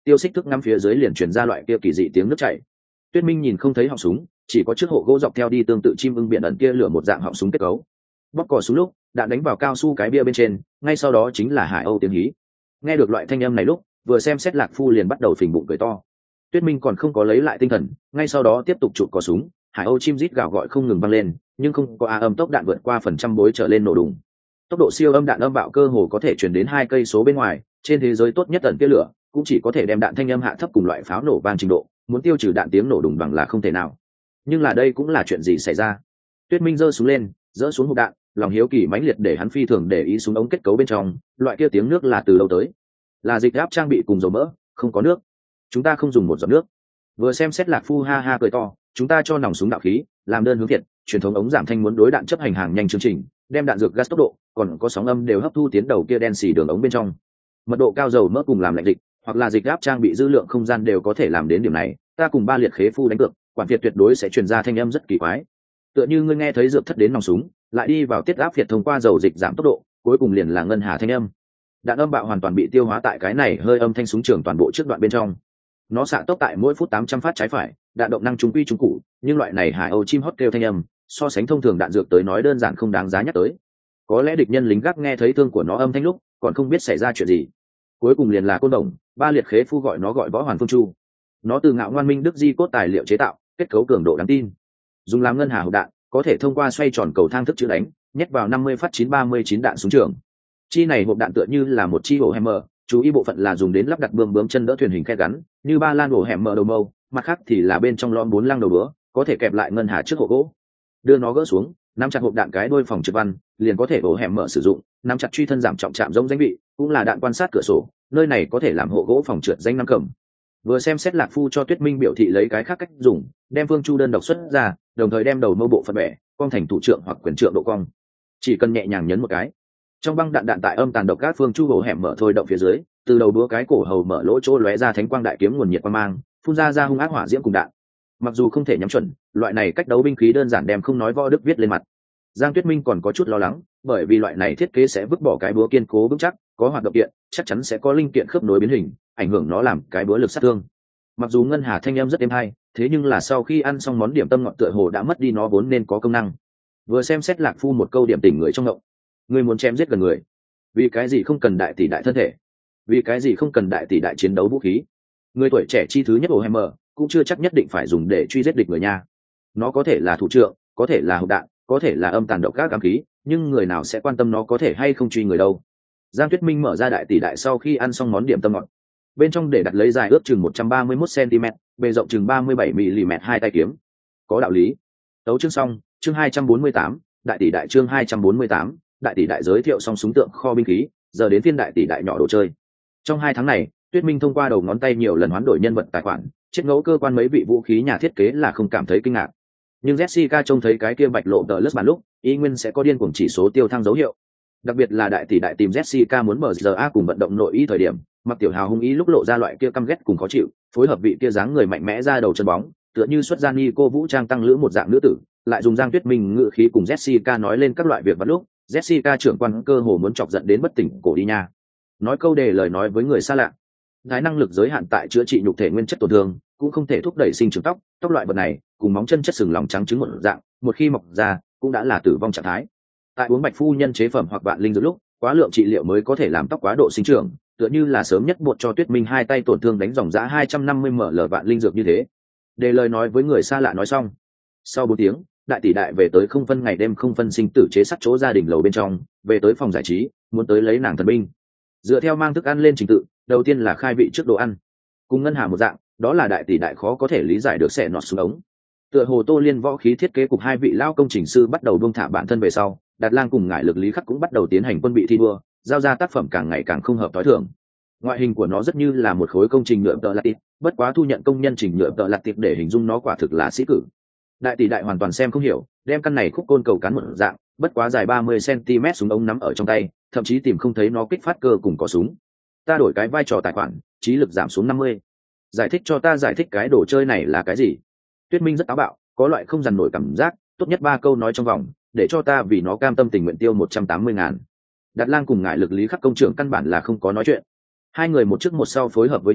tiêu xích thức ngắm phía dưới liền truyền ra loại kia kỳ dị tiếng nước chảy. Tuyết Minh nhìn không thấy họng súng, chỉ có chiếc hộ gỗ dọc theo đi tương tự chim ưng biển ẩn kia lửa một dạng họng súng kết cấu. Bóc cò súng lúc đạn đánh vào cao su cái bia bên trên, ngay sau đó chính là hải âu tiếng hí. Nghe được loại thanh âm này lúc vừa xem xét Lạc Phu liền bắt đầu phình bụng cười to. Tuyết Minh còn không có lấy lại tinh thần, ngay sau đó tiếp tục chụp cò súng, hải âu chim rít gào gọi không ngừng vang lên, nhưng không có a âm tốc đạn vượt qua phần trăm bối trở lên nổ đùng. Tốc độ siêu âm đạn âm bạo cơ hồ có thể truyền đến hai cây số bên ngoài, trên thế giới tốt nhất ẩn tia lửa cũng chỉ có thể đem đạn thanh âm hạ thấp cùng loại pháo nổ vang trình độ, muốn tiêu trừ đạn tiếng nổ đùng bằng là không thể nào. Nhưng là đây cũng là chuyện gì xảy ra? Tuyết Minh giơ súng lên, dỡ xuống hộp đạn, lòng hiếu kỳ mãnh liệt để hắn phi thường để ý súng ống kết cấu bên trong, loại kia tiếng nước là từ đâu tới? Là dịch áp trang bị cùng dầu mỡ, không có nước. Chúng ta không dùng một giọt nước. Vừa xem xét Lạc Phu ha ha cười to, chúng ta cho nòng súng đạo khí, làm đơn hướng thiện, truyền thống ống giảm thanh muốn đối đạn chấp hành hàng nhanh chương trình, đem đạn dược gas tốc độ, còn có sóng âm đều hấp thu tiến đầu kia đen xì đường ống bên trong. Mật độ cao dầu mỡ cùng làm lạnh dịch, hoặc là dịch áp trang bị dư lượng không gian đều có thể làm đến điểm này, ta cùng ba liệt khế phu đánh cược, quản việt tuyệt đối sẽ truyền ra thanh âm rất kỳ quái. Tựa như ngươi nghe thấy dược thất đến nòng súng, lại đi vào tiết áp việt thông qua dầu dịch giảm tốc độ, cuối cùng liền là ngân hà thanh âm. Đạn âm bạo hoàn toàn bị tiêu hóa tại cái này hơi âm thanh súng trường toàn bộ trước đoạn bên trong. Nó xạ tốc tại mỗi phút tám trăm phát trái phải, đạn động năng trung quy trung cụ, nhưng loại này hải âu chim hót kêu thanh âm, so sánh thông thường đạn dược tới nói đơn giản không đáng giá nhắc tới. Có lẽ địch nhân lính gác nghe thấy thương của nó âm thanh lúc, còn không biết xảy ra chuyện gì. Cuối cùng liền là côn đồng, ba liệt khế phu gọi nó gọi võ hoàn phương chu. Nó từ ngạo ngoan minh đức di cốt tài liệu chế tạo, kết cấu cường độ đáng tin. Dùng làm ngân hà hộp đạn, có thể thông qua xoay tròn cầu thang thức chữ đánh, nhét vào năm mươi phát chín ba mươi chín đạn súng trường. Chi này hộp đạn tựa như là một chi ổ hammer, chú ý bộ phận là dùng đến lắp đặt bươm bướm chân đỡ thuyền hình khe gắn, như ba lan ổ hammer đầu mâu, mặt khác thì là bên trong lõm bốn lăng đầu bữa, có thể kẹp lại ngân hà trước hộp gỗ. Đưa nó gỡ xuống, nắm chặt hộp đạn cái đuôi phòng trực văn, liền có thể ổ hammer sử dụng, nắm chặt truy thân giảm trọng chạm giống danh vị, cũng là đạn quan sát cửa sổ, nơi này có thể làm hộ gỗ phòng trượt danh năm cầm. Vừa xem xét Lạc Phu cho Tuyết Minh biểu thị lấy cái khác cách dùng, đem Phương Chu đơn độc xuất ra, đồng thời đem đầu mâu bộ phận bẻ, cong thành thủ trượng hoặc quyền trượng độ cong. Chỉ cần nhẹ nhàng nhấn một cái, trong băng đạn đạn tại âm tàn độc các Phương Chu hổ hẻm mở thôi động phía dưới, từ đầu đũa cái cổ hầu mở lỗ chỗ lóe ra thánh quang đại kiếm nguồn nhiệt quang mang, phun ra ra hung ác hỏa diễm cùng đạn. Mặc dù không thể nhắm chuẩn, loại này cách đấu binh khí đơn giản đem không nói võ đức viết lên mặt. Giang Tuyết Minh còn có chút lo lắng, bởi vì loại này thiết kế sẽ vứt bỏ cái búa kiên cố vững chắc, có hoạt động kiện, chắc chắn sẽ có linh kiện khớp nối biến hình, ảnh hưởng nó làm cái búa lực sát thương. Mặc dù ngân hà thanh âm rất êm hay, thế nhưng là sau khi ăn xong món điểm tâm ngọt tựa hồ đã mất đi nó vốn nên có công năng. Vừa xem xét Lạc Phu một câu điểm tỉnh người trong ngộng. Người muốn chém giết gần người, vì cái gì không cần đại tỷ đại thân thể, vì cái gì không cần đại tỷ đại chiến đấu vũ khí. Người tuổi trẻ chi thứ nhất ổ hammer cũng chưa chắc nhất định phải dùng để truy giết địch người nha. Nó có thể là thủ trượng, có thể là hộp đạn, có thể là âm tàn độc các ám khí, nhưng người nào sẽ quan tâm nó có thể hay không truy người đâu. Giang Tuyết Minh mở ra đại tỷ đại sau khi ăn xong món điểm tâm ngọt, bên trong để đặt lấy dài ước chừng một trăm ba mươi mốt xăng-ti-mét, bề rộng chừng ba mươi bảy mi-li-mét hai tay kiếm. Có đạo lý. Tấu chương xong, chương hai trăm bốn mươi tám, đại tỷ đại chương hai trăm bốn mươi tám, đại tỷ đại giới thiệu xong súng tượng kho binh khí, giờ đến phiên đại tỷ đại nhỏ đồ chơi. Trong hai tháng này, Tuyết Minh thông qua đầu ngón tay nhiều lần hoán đổi nhân vật tài khoản, chết ngẫu cơ quan mấy vị vũ khí nhà thiết kế là không cảm thấy kinh ngạc. Nhưng Jessica trông thấy cái kia bạch lộ tờ lướt bàn lúc, y nguyên sẽ có điên cuồng chỉ số tiêu thăng dấu hiệu. Đặc biệt là đại tỷ đại tìm Jessica muốn mở giờ a cùng vận động nội y thời điểm, mặc tiểu hào hung ý lúc lộ ra loại kia căm ghét cùng khó chịu, phối hợp vị kia dáng người mạnh mẽ ra đầu chân bóng, tựa như xuất gia ni cô vũ trang tăng lữ một dạng nữ tử, lại dùng Giang Tuyết Minh ngự khí cùng Jessica nói lên các loại việc vặt lúc, Jessica trưởng quan cơ hồ muốn chọc giận đến bất tỉnh cổ đi nha. Nói câu đề lời nói với người xa lạ. Thái năng lực giới hạn tại chữa trị nhục thể nguyên chất tổn thương, cũng không thể thúc đẩy sinh trưởng tóc, tóc loại vật này, cùng móng chân chất sừng lòng trắng trứng một dạng, một khi mọc ra, cũng đã là tử vong trạng thái. Tại uống bạch phu nhân chế phẩm hoặc vạn linh dược lúc, quá lượng trị liệu mới có thể làm tóc quá độ sinh trưởng, tựa như là sớm nhất buộc cho Tuyết Minh hai tay tổn thương đánh dòng giá hai trăm năm mươi ml vạn linh dược như thế. Để lời nói với người xa lạ nói xong. Sau bốn tiếng, đại tỷ đại về tới không phân ngày đêm không phân sinh tử chế sắt chỗ gia đình lầu bên trong, về tới phòng giải trí, muốn tới lấy nàng thần binh. Dựa theo mang thức ăn lên trình tự, đầu tiên là khai vị trước đồ ăn. Cùng ngân hà một dạng, đó là đại tỷ đại khó có thể lý giải được sẽ nọt xuống ống. Tựa hồ Tô Liên võ khí thiết kế cục hai vị lao công trình sư bắt đầu buông thả bản thân về sau, Đạt Lang cùng ngải lực lý khắc cũng bắt đầu tiến hành quân bị thi đua, giao ra tác phẩm càng ngày càng không hợp tối thường. Ngoại hình của nó rất như là một khối công trình nhựa tợ lạt tịp, bất quá thu nhận công nhân trình nhựa tợ lạt tịp để hình dung nó quả thực là sĩ cử. Đại tỷ đại hoàn toàn xem không hiểu, đem căn này khúc côn cầu cán một dạng, bất quá dài ba mươi xăng-ti-mét súng ống nắm ở trong tay, thậm chí tìm không thấy nó kích phát cơ cùng có súng. Ta đổi cái vai trò tài khoản, trí lực giảm xuống năm mươi. Giải thích cho ta giải thích cái đồ chơi này là cái gì? Tuyết Minh rất táo bạo, có loại không dằn nổi cảm giác, tốt nhất ba câu nói trong vòng, để cho ta vì nó cam tâm tình nguyện tiêu một trăm tám mươi ngàn. Đạt Lang cùng ngải lực lý khắc công trưởng căn bản là không có nói chuyện. Hai người một trước một sau phối hợp với nhau,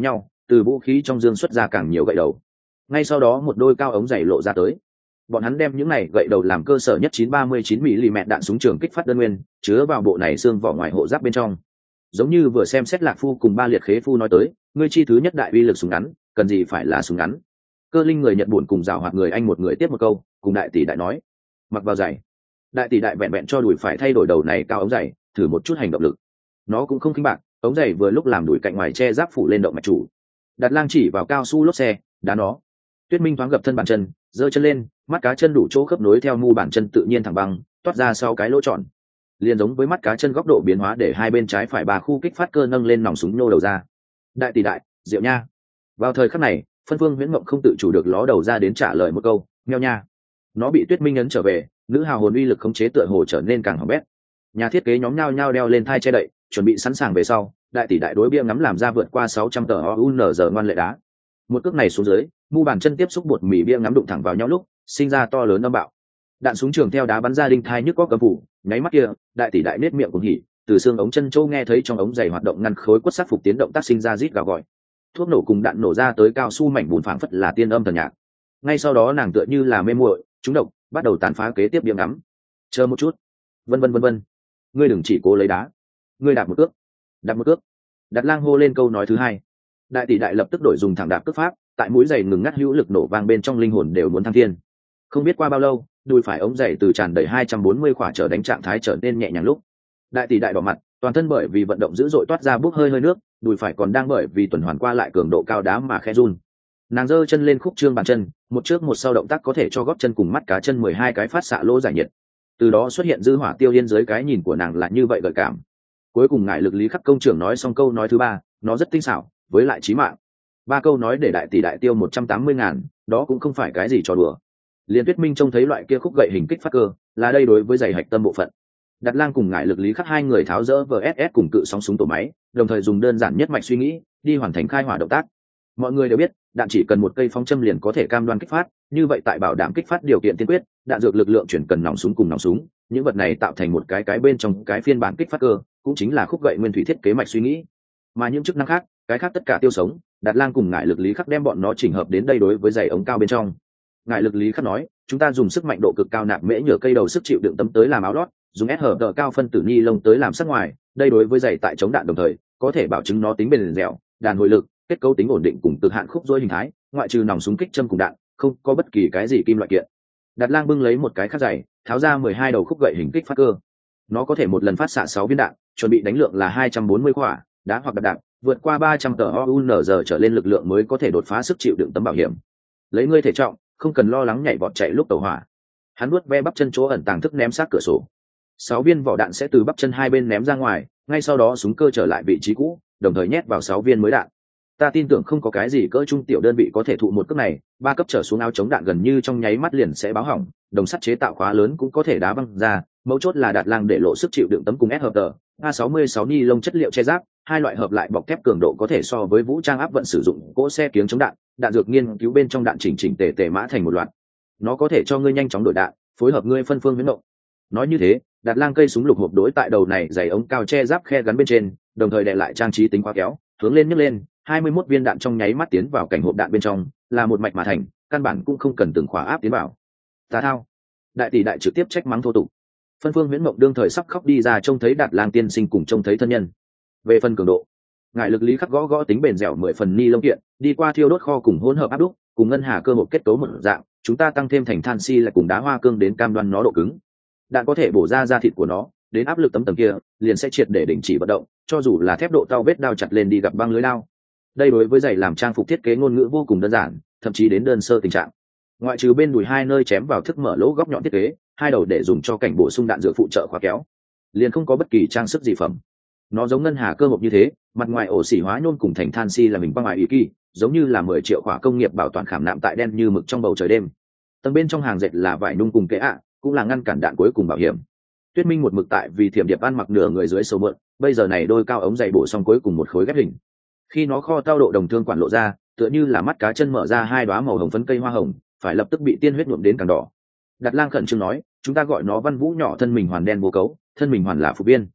từ vũ khí trong dương xuất ra càng nhiều gậy đầu. Ngay sau đó một đôi cao ống dày lộ ra tới, bọn hắn đem những này gậy đầu làm cơ sở nhất chín ba mươi chín mi-li-mét đạn súng trường kích phát đơn nguyên chứa vào bộ này xương vỏ ngoài hộ giáp bên trong. Giống như vừa xem xét Lạc Phu cùng Ba Liệt Khế Phu nói tới, ngươi chi thứ nhất đại uy lực súng ngắn, cần gì phải là súng ngắn. Cơ linh người Nhật buồn cùng rào hoạt người Anh một người tiếp một câu, cùng đại tỷ đại nói, mặc vào giày. Đại tỷ đại vẹn vẹn cho đùi phải thay đổi đầu này cao ống giày, thử một chút hành động lực. Nó cũng không khinh bạc, ống giày vừa lúc làm đùi cạnh ngoài che giáp phủ lên động mạch chủ. Đặt Lang chỉ vào cao su lốp xe, đá nó. Tuyết Minh thoáng gập thân bàn chân, giơ chân lên, mắt cá chân đủ chỗ khớp nối theo mu bàn chân tự nhiên thẳng băng, toát ra sau cái lỗ tròn. Liền giống với mắt cá chân góc độ biến hóa để hai bên trái phải ba khu kích phát cơ nâng lên nòng súng nhô đầu ra. Đại tỷ đại, diệu nha. Vào thời khắc này, Phân Phương Huyễn Mộng không tự chủ được ló đầu ra đến trả lời một câu, meo nha. Nó bị Tuyết Minh ấn trở về, nữ hào hồn uy lực khống chế tựa hồ trở nên càng hỏng bét. Nhà thiết kế nhóm nhao nhao đeo lên thai che đậy, chuẩn bị sẵn sàng về sau, đại tỷ đại đối bia ngắm làm ra vượt qua sáu trăm tờ o u en giờ ngoan lệ đá. Một cước này xuống dưới, mu bàn chân tiếp xúc bột mì bia ngắm đụng thẳng vào nhau lúc, sinh ra to lớn âm bạo. Đạn súng trường theo đá bắn ra đinh thai nhức có cấm phủ, nháy mắt kia, đại tỷ đại nết miệng cùng hỉ, từ xương ống chân châu nghe thấy trong ống giày hoạt động ngăn khối quất sát phục tiến động tác sinh ra rít gào gọi. Thuốc nổ cùng đạn nổ ra tới cao su mảnh bùn phảng phất là tiên âm thần nhạc. Ngay sau đó nàng tựa như là mê muội, trúng độc, bắt đầu tàn phá kế tiếp bia ngắm. Chờ một chút, vân vân vân vân. Ngươi đừng chỉ cố lấy đá, ngươi đạp một cước, đạp một cước. Đặt Lang hô lên câu nói thứ hai. Đại tỷ đại lập tức đổi dùng thẳng đạp cước pháp, tại mũi giày ngừng ngắt hữu lực nổ vang bên trong linh hồn đều muốn thăng thiên. Không biết qua bao lâu, đùi phải ống giày từ tràn đầy hai trăm bốn mươi khỏa trở đánh trạng thái trở nên nhẹ nhàng lúc. Đại tỷ đại đỏ mặt, toàn thân bởi vì vận động dữ dội toát ra bốc hơi hơi nước, đùi phải còn đang bởi vì tuần hoàn qua lại cường độ cao đá mà khẽ run. Nàng giơ chân lên khúc trương bàn chân, một trước một sau động tác có thể cho gót chân cùng mắt cá chân mười hai cái phát xạ lỗ giải nhiệt. Từ đó xuất hiện dư hỏa tiêu yên dưới cái nhìn của nàng là như vậy gợi cảm. Cuối cùng ngại lực Lý Khắc công trưởng nói xong câu nói thứ ba, nó rất tinh xảo, với lại chí mạng. Ba câu nói để đại tỷ đại tiêu một trăm tám mươi ngàn, đó cũng không phải cái gì trò đùa. Liên Tuyết Minh trông thấy loại kia khúc gậy hình kích phát cơ, là đây đối với giày hạch tâm bộ phận. Đặt Lang cùng ngại lực Lý Khắc hai người tháo dỡ vê ét ét cùng cự sóng súng tổ máy, đồng thời dùng đơn giản nhất mạch suy nghĩ, đi hoàn thành khai hỏa động tác. Mọi người đều biết, đạn chỉ cần một cây phóng châm liền có thể cam đoan kích phát, như vậy tại bảo đảm kích phát điều kiện tiên quyết, đạn dược lực lượng chuyển cần nòng súng cùng nòng súng, những vật này tạo thành một cái cái bên trong cái phiên bản kích phát cơ, cũng chính là khúc gậy nguyên thủy thiết kế mạch suy nghĩ. Mà những chức năng khác, cái khác tất cả tiêu sống, Đạt Lang cùng ngại lực Lý Khắc đem bọn nó chỉnh hợp đến đây đối với giày ống cao bên trong. Ngại lực Lý Khắc nói, chúng ta dùng sức mạnh độ cực cao nạp mễ nhựa cây đầu sức chịu đựng tấm tới làm áo lót, dùng ét hở đờ cao phân tử ni lông tới làm sắc ngoài, đây đối với giày tại chống đạn đồng thời có thể bảo chứng nó tính bền dẻo, đàn hồi lực, kết cấu tính ổn định cùng cực hạn khúc dối hình thái, ngoại trừ nòng súng kích châm cùng đạn, không có bất kỳ cái gì kim loại kiện. Đạt Lang bưng lấy một cái khác giày, tháo ra mười hai đầu khúc gậy hình kích phát cơ. Nó có thể một lần phát xạ sáu viên đạn, chuẩn bị đánh lượng là hai trăm bốn mươi quả, đá hoặc đạn đạn, vượt qua ba trăm tờ o u en giờ trở lên lực lượng mới có thể đột phá sức chịu đựng tấm bảo hiểm. Lấy ngươi thể trọng, không cần lo lắng nhảy vọt chạy lúc tàu hỏa. Hắn nuốt ve bắp chân chỗ ẩn tàng thức ném sát cửa sổ. Sáu viên vỏ đạn sẽ từ bắp chân hai bên ném ra ngoài, ngay sau đó súng cơ trở lại vị trí cũ, đồng thời nhét vào sáu viên mới đạn. Ta tin tưởng không có cái gì cỡ trung tiểu đơn vị có thể thụ một cước này, ba cấp trở xuống áo chống đạn gần như trong nháy mắt liền sẽ báo hỏng, đồng sắt chế tạo khóa lớn cũng có thể đá văng ra, mấu chốt là Đạt Lang để lộ sức chịu đựng tấm cùng S hợp tờ, A sáu mươi sáu ni lông chất liệu che giáp, hai loại hợp lại bọc thép cường độ có thể so với vũ trang áp vận sử dụng cỗ xe kiếng chống đạn, đạn dược nghiên cứu bên trong đạn chỉnh chỉnh tề tề mã thành một loạt. Nó có thể cho ngươi nhanh chóng đổi đạn, phối hợp ngươi phân phương huyễn động. Nói như thế, Đạt Lang cây súng lục hộp đối tại đầu này dày ống cao che giáp khe gắn bên trên, đồng thời đè lại trang trí tính khóa kéo, hướng lên nhấc lên, hai mươi mốt viên đạn trong nháy mắt tiến vào cảnh hộp đạn bên trong, là một mạch mà thành, căn bản cũng không cần từng khóa áp tiến vào. Ta thao. Đại tỷ đại trực tiếp trách mắng thô tục. Phân phương huyễn mộng đương thời sắp khóc đi ra trông thấy Đạt Lang tiên sinh cùng trông thấy thân nhân. Về phần cường độ, ngại lực Lý Khắc gõ gõ tính bền dẻo mười phần ni lông kiện, đi qua thiêu đốt kho cùng hỗn hợp áp đúc, cùng ngân hà cơ hộp kết cấu một dạng, chúng ta tăng thêm thành than xi là cùng đá hoa cương đến cam đoan nó độ cứng. Đạn có thể bổ ra da thịt của nó, đến áp lực tấm tầng kia, liền sẽ triệt để đình chỉ vận động, cho dù là thép độ tao vết đao chặt lên đi gặp băng lưới đao. Đây đối với giày làm trang phục thiết kế ngôn ngữ vô cùng đơn giản, thậm chí đến đơn sơ tình trạng. Ngoại trừ bên đùi hai nơi chém vào thức mở lỗ góc nhọn thiết kế, hai đầu để dùng cho cảnh bổ sung đạn dược phụ trợ khóa kéo, liền không có bất kỳ trang sức gì phẩm. Nó giống ngân hà cơ hộp như thế, mặt ngoài ổ xỉ hóa nhôm cùng thành than xi là mình băng ngoài ý kỳ, giống như là mười triệu khỏa công nghiệp bảo toàn khảm nạm tại đen như mực trong bầu trời đêm. Tầng bên trong hàng dệt là vải nung cùng kệ ạ, cũng là ngăn cản đạn cuối cùng bảo hiểm. Tuyết Minh một mực tại vì thiểm điệp ăn mặc nửa người dưới sầu mượn, bây giờ này đôi cao ống dày bổ xong cuối cùng một khối ghép hình. Khi nó kho tao độ đồng thương quản lộ ra, tựa như là mắt cá chân mở ra hai đóa màu hồng phấn cây hoa hồng, phải lập tức bị tiên huyết nhuộm đến càng đỏ. Đạt Lang khẩn trương nói, chúng ta gọi nó văn vũ nhỏ thân mình hoàn đen vô cấu, thân mình hoàn là phục biên.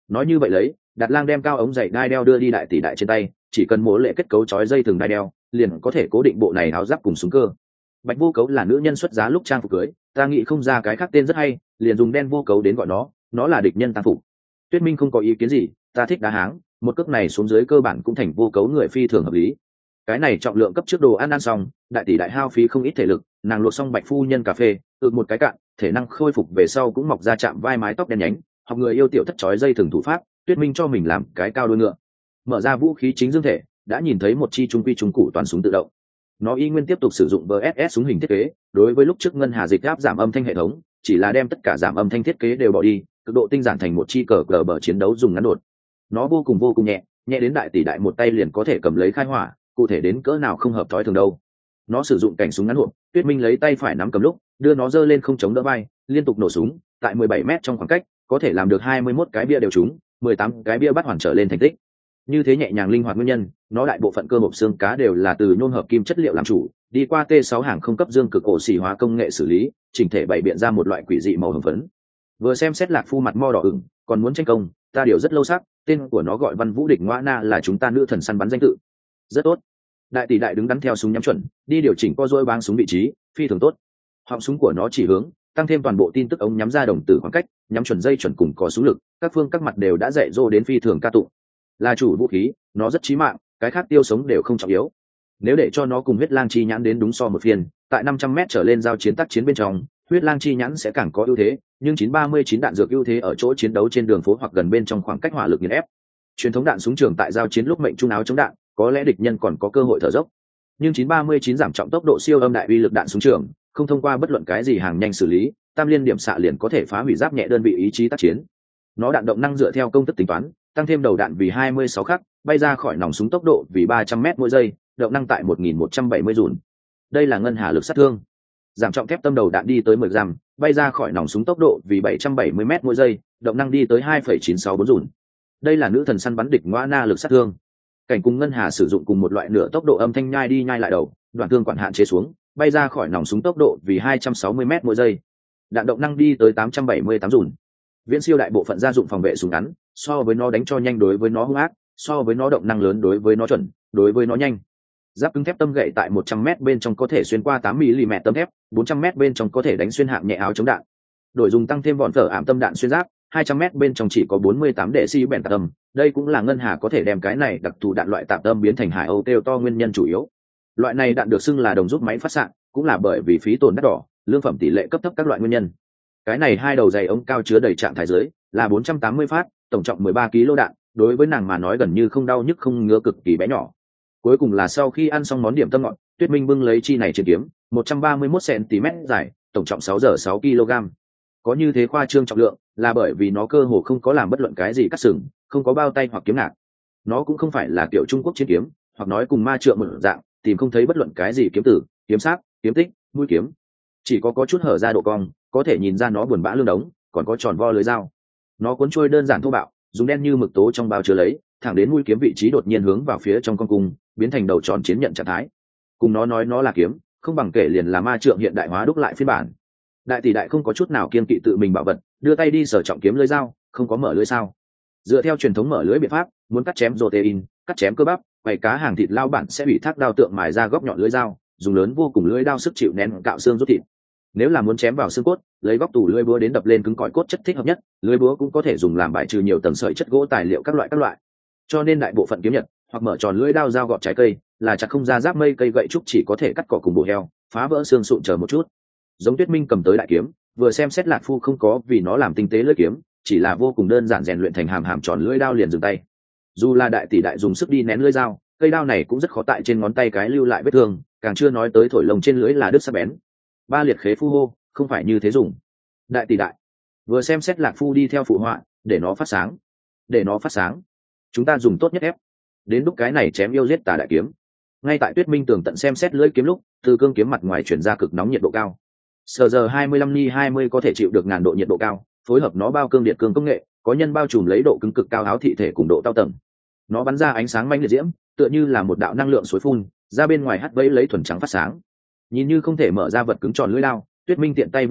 nói như vậy lấy, Đạt Lang đem cao ống dày đai đeo đưa đi đại tỷ đại trên tay, chỉ cần mổ lệ kết cấu trói dây thừng đai đeo, liền có thể cố định bộ này áo giáp cùng súng cơ. Bạch vô cấu là nữ nhân xuất giá lúc trang phục cưới, ta nghĩ không ra cái khác tên rất hay, liền dùng đen vô cấu đến gọi nó, nó là địch nhân tăng phục. Tuyết Minh không có ý kiến gì, ta thích đá háng, một cước này xuống dưới cơ bản cũng thành vô cấu người phi thường hợp lý. Cái này trọng lượng cấp trước đồ ăn ăn xong, đại tỷ đại hao phí không ít thể lực, nàng luộc xong Bạch phu nhân cà phê, tự một cái cạn, thể năng khôi phục về sau cũng mọc ra chạm vai mái tóc đen nhánh, học người yêu tiểu thất chói dây thừng thủ pháp, Tuyết Minh cho mình làm cái cao đôi ngựa. Mở ra vũ khí chính dương thể, đã nhìn thấy một chi trung quy trung cụ toàn súng tự động. Nó y nguyên tiếp tục sử dụng vê ét ét súng hình thiết kế, đối với lúc trước ngân hà dịch áp giảm âm thanh hệ thống, chỉ là đem tất cả giảm âm thanh thiết kế đều bỏ đi, cực độ tinh giản thành một chi cờ cờ bờ chiến đấu dùng ngắn đột. Nó vô cùng vô cùng nhẹ, nhẹ đến đại tỷ đại một tay liền có thể cầm lấy khai hỏa, cụ thể đến cỡ nào không hợp thói thường đâu. Nó sử dụng cảnh súng ngắn hộp, Tuyết Minh lấy tay phải nắm cầm lúc, đưa nó giơ lên không chống đỡ vai, liên tục nổ súng, tại mười bảy mét trong khoảng cách, có thể làm được hai mươi mốt cái bia đều trúng, mười tám cái bia bắt hoàn trở lên thành tích. Như thế nhẹ nhàng linh hoạt nguyên nhân, nó đại bộ phận cơ hộp xương cá đều là từ nhôm hợp kim chất liệu làm chủ, đi qua T sáu hàng không cấp dương cực ổ xỉ hóa công nghệ xử lý, chỉnh thể bày biện ra một loại quỷ dị màu hồng phấn. Vừa xem xét Lạc Phu mặt mo đỏ ửng, còn muốn tranh công, ta điều rất lâu sắc, tên của nó gọi Văn Vũ Địch Ngoa Na, là chúng ta nữ thần săn bắn danh tự. Rất tốt. Đại tỷ đại đứng đắn theo súng nhắm chuẩn, đi điều chỉnh co duỗi báng súng vị trí, phi thường tốt. Họng súng của nó chỉ hướng, tăng thêm toàn bộ tin tức ống nhắm ra đồng tử khoảng cách, nhắm chuẩn dây chuẩn cùng có súng lực, các phương các mặt đều đã dạy dỗ đến phi thường ca tụng. Là chủ vũ khí, nó rất chí mạng, cái khác tiêu sống đều không trọng yếu. Nếu để cho nó cùng huyết lang chi nhãn đến đúng so một phiên, tại năm trăm mét trở lên giao chiến tác chiến bên trong, huyết lang chi nhãn sẽ càng có ưu thế, nhưng chín ba mươi chín đạn dược ưu thế ở chỗ chiến đấu trên đường phố hoặc gần bên trong khoảng cách hỏa lực nghiền ép. Truyền thống đạn súng trường tại giao chiến lúc mệnh trung áo chống đạn, có lẽ địch nhân còn có cơ hội thở dốc. Nhưng chín ba mươi chín giảm trọng tốc độ siêu âm đại uy lực đạn súng trường, không thông qua bất luận cái gì hàng nhanh xử lý, tam liên điểm xạ liền có thể phá hủy giáp nhẹ đơn vị ý chí tác chiến. Nó đạn động năng dựa theo công thức tính toán, tăng thêm đầu đạn vì hai mươi sáu khắc, bay ra khỏi nòng súng tốc độ vì ba trăm mét mỗi giây, động năng tại một nghìn một trăm bảy mươi dùn. Đây là ngân hà lực sát thương. Giảm trọng thép tâm đầu đạn đi tới mười giam, bay ra khỏi nòng súng tốc độ vì bảy trăm bảy mươi mét mỗi giây, động năng đi tới hai phẩy chín sáu bốn dùn. Đây là nữ thần săn bắn địch Ngoa Na lực sát thương. Cảnh cùng ngân hà sử dụng cùng một loại nửa tốc độ âm thanh nhai đi nhai lại đầu, đoạn thương quản hạn chế xuống, bay ra khỏi nòng súng tốc độ vì hai trăm sáu mươi mét mỗi giây. Đạn động năng đi tới tám trăm bảy mươi tám dùn. Viễn siêu đại bộ phận gia dụng phòng vệ súng ngắn, so với nó đánh cho nhanh đối với nó hung ác, so với nó động năng lớn đối với nó chuẩn, đối với nó nhanh. Giáp cứng thép tâm gậy tại một trăm mét bên trong có thể xuyên qua tám mi li mét tấm thép, bốn trăm mét bên trong có thể đánh xuyên hạng nhẹ áo chống đạn. Đổi dùng tăng thêm vòn phở ảm tâm đạn xuyên giáp, hai trăm mét bên trong chỉ có bốn mươi tám đệ xi bèn tạp âm, đây cũng là ngân hà có thể đem cái này đặc thù đạn loại tạp âm biến thành hải âu kêu to nguyên nhân chủ yếu. Loại này đạn được xưng là đồng rút máy phát xạ, cũng là bởi vì phí tổn đắt đỏ, lương phẩm tỷ lệ cấp thấp các loại nguyên nhân. Cái này hai đầu dày ống cao chứa đầy trạng thái dưới, là bốn trăm tám mươi phát, tổng trọng mười ba ki lô đạn, đối với nàng mà nói gần như không đau nhức không ngứa, cực kỳ bé nhỏ. Cuối cùng là sau khi ăn xong món điểm tâm ngọt, Tuyết Minh bưng lấy chi này trên kiếm, một trăm ba mươi mốt xăng ti mét dài, tổng trọng sáu giờ sáu ki lô gam. Có như thế khoa trương trọng lượng, là bởi vì nó cơ hồ không có làm bất luận cái gì cắt sừng, không có bao tay hoặc kiếm ngạc. Nó cũng không phải là kiểu Trung Quốc chiến kiếm, hoặc nói cùng ma trượng một dạng, tìm không thấy bất luận cái gì kiếm tử, kiếm sắc, kiếm tích, mũi kiếm. Chỉ có có chút hở ra độ cong, có thể nhìn ra nó buồn bã lưng đống, còn có tròn vo lưới dao. Nó cuốn trôi đơn giản thô bạo, dùng đen như mực tố trong bao chứa lấy, thẳng đến mũi kiếm vị trí đột nhiên hướng vào phía trong con cung, biến thành đầu tròn chiến nhận trạng thái. Cùng nó nói nó là kiếm, không bằng kể liền là ma trượng hiện đại hóa đúc lại phiên bản. Đại tỷ đại không có chút nào kiên kỵ tự mình bảo vật, đưa tay đi sở trọng kiếm lưới dao, không có mở lưới sao? Dựa theo truyền thống mở lưới biện pháp, muốn cắt chém protein, cắt chém cơ bắp, quầy cá hàng thịt lao bản sẽ bị thác đao tượng mài ra góc nhọn lưới dao, dùng lớn vô cùng lưới đao sức chịu nén cạo xương rút thịt. Nếu là muốn chém vào xương cốt, lấy góc tủ lưỡi búa đến đập lên cứng cỏi cốt chất thích hợp nhất, lưỡi búa cũng có thể dùng làm bài trừ nhiều tầng sợi chất gỗ tài liệu các loại các loại. Cho nên đại bộ phận kiếm nhật hoặc mở tròn lưỡi đao dao gọt trái cây, là chặt không ra giáp mây cây gậy trúc chỉ có thể cắt cỏ cùng bổ heo, phá vỡ xương sụn chờ một chút. Giống Tuyết Minh cầm tới đại kiếm, vừa xem xét Lạc Phu không có vì nó làm tinh tế lưỡi kiếm, chỉ là vô cùng đơn giản rèn luyện thành hàm hàm tròn lưỡi đao liền dừng tay. Dù là đại tỷ đại dùng sức đi nén lưỡi dao, cây đao này cũng rất khó tại trên ngón tay cái lưu lại vết thương, càng chưa nói tới thổi lồng trên lưỡi là đứt sắc bén. Ba liệt khế phu hô, không phải như thế dùng. Đại tỷ đại vừa xem xét Lạc Phu đi theo phụ họa, để nó phát sáng, để nó phát sáng. Chúng ta dùng tốt nhất ép, đến lúc cái này chém yêu giết tà đại kiếm. Ngay tại Tuyết Minh tường tận xem xét lưỡi kiếm lúc, từ cương kiếm mặt ngoài chuyển ra cực nóng nhiệt độ cao. Sờ giờ hai mươi lăm ni hai mươi có thể chịu được ngàn độ nhiệt độ cao, phối hợp nó bao cương điện cương công nghệ, có nhân bao trùm lấy độ cứng cực cao áo thị thể cùng độ cao tầng. Nó bắn ra ánh sáng mãnh liệt diễm, tựa như là một đạo năng lượng suối phun, ra bên ngoài hắt vẫy lấy thuần trắng phát sáng. Nhìn như không thể mở ra vật cứng tròn lưỡi lao, Tuyết Minh tiện tay vung lên,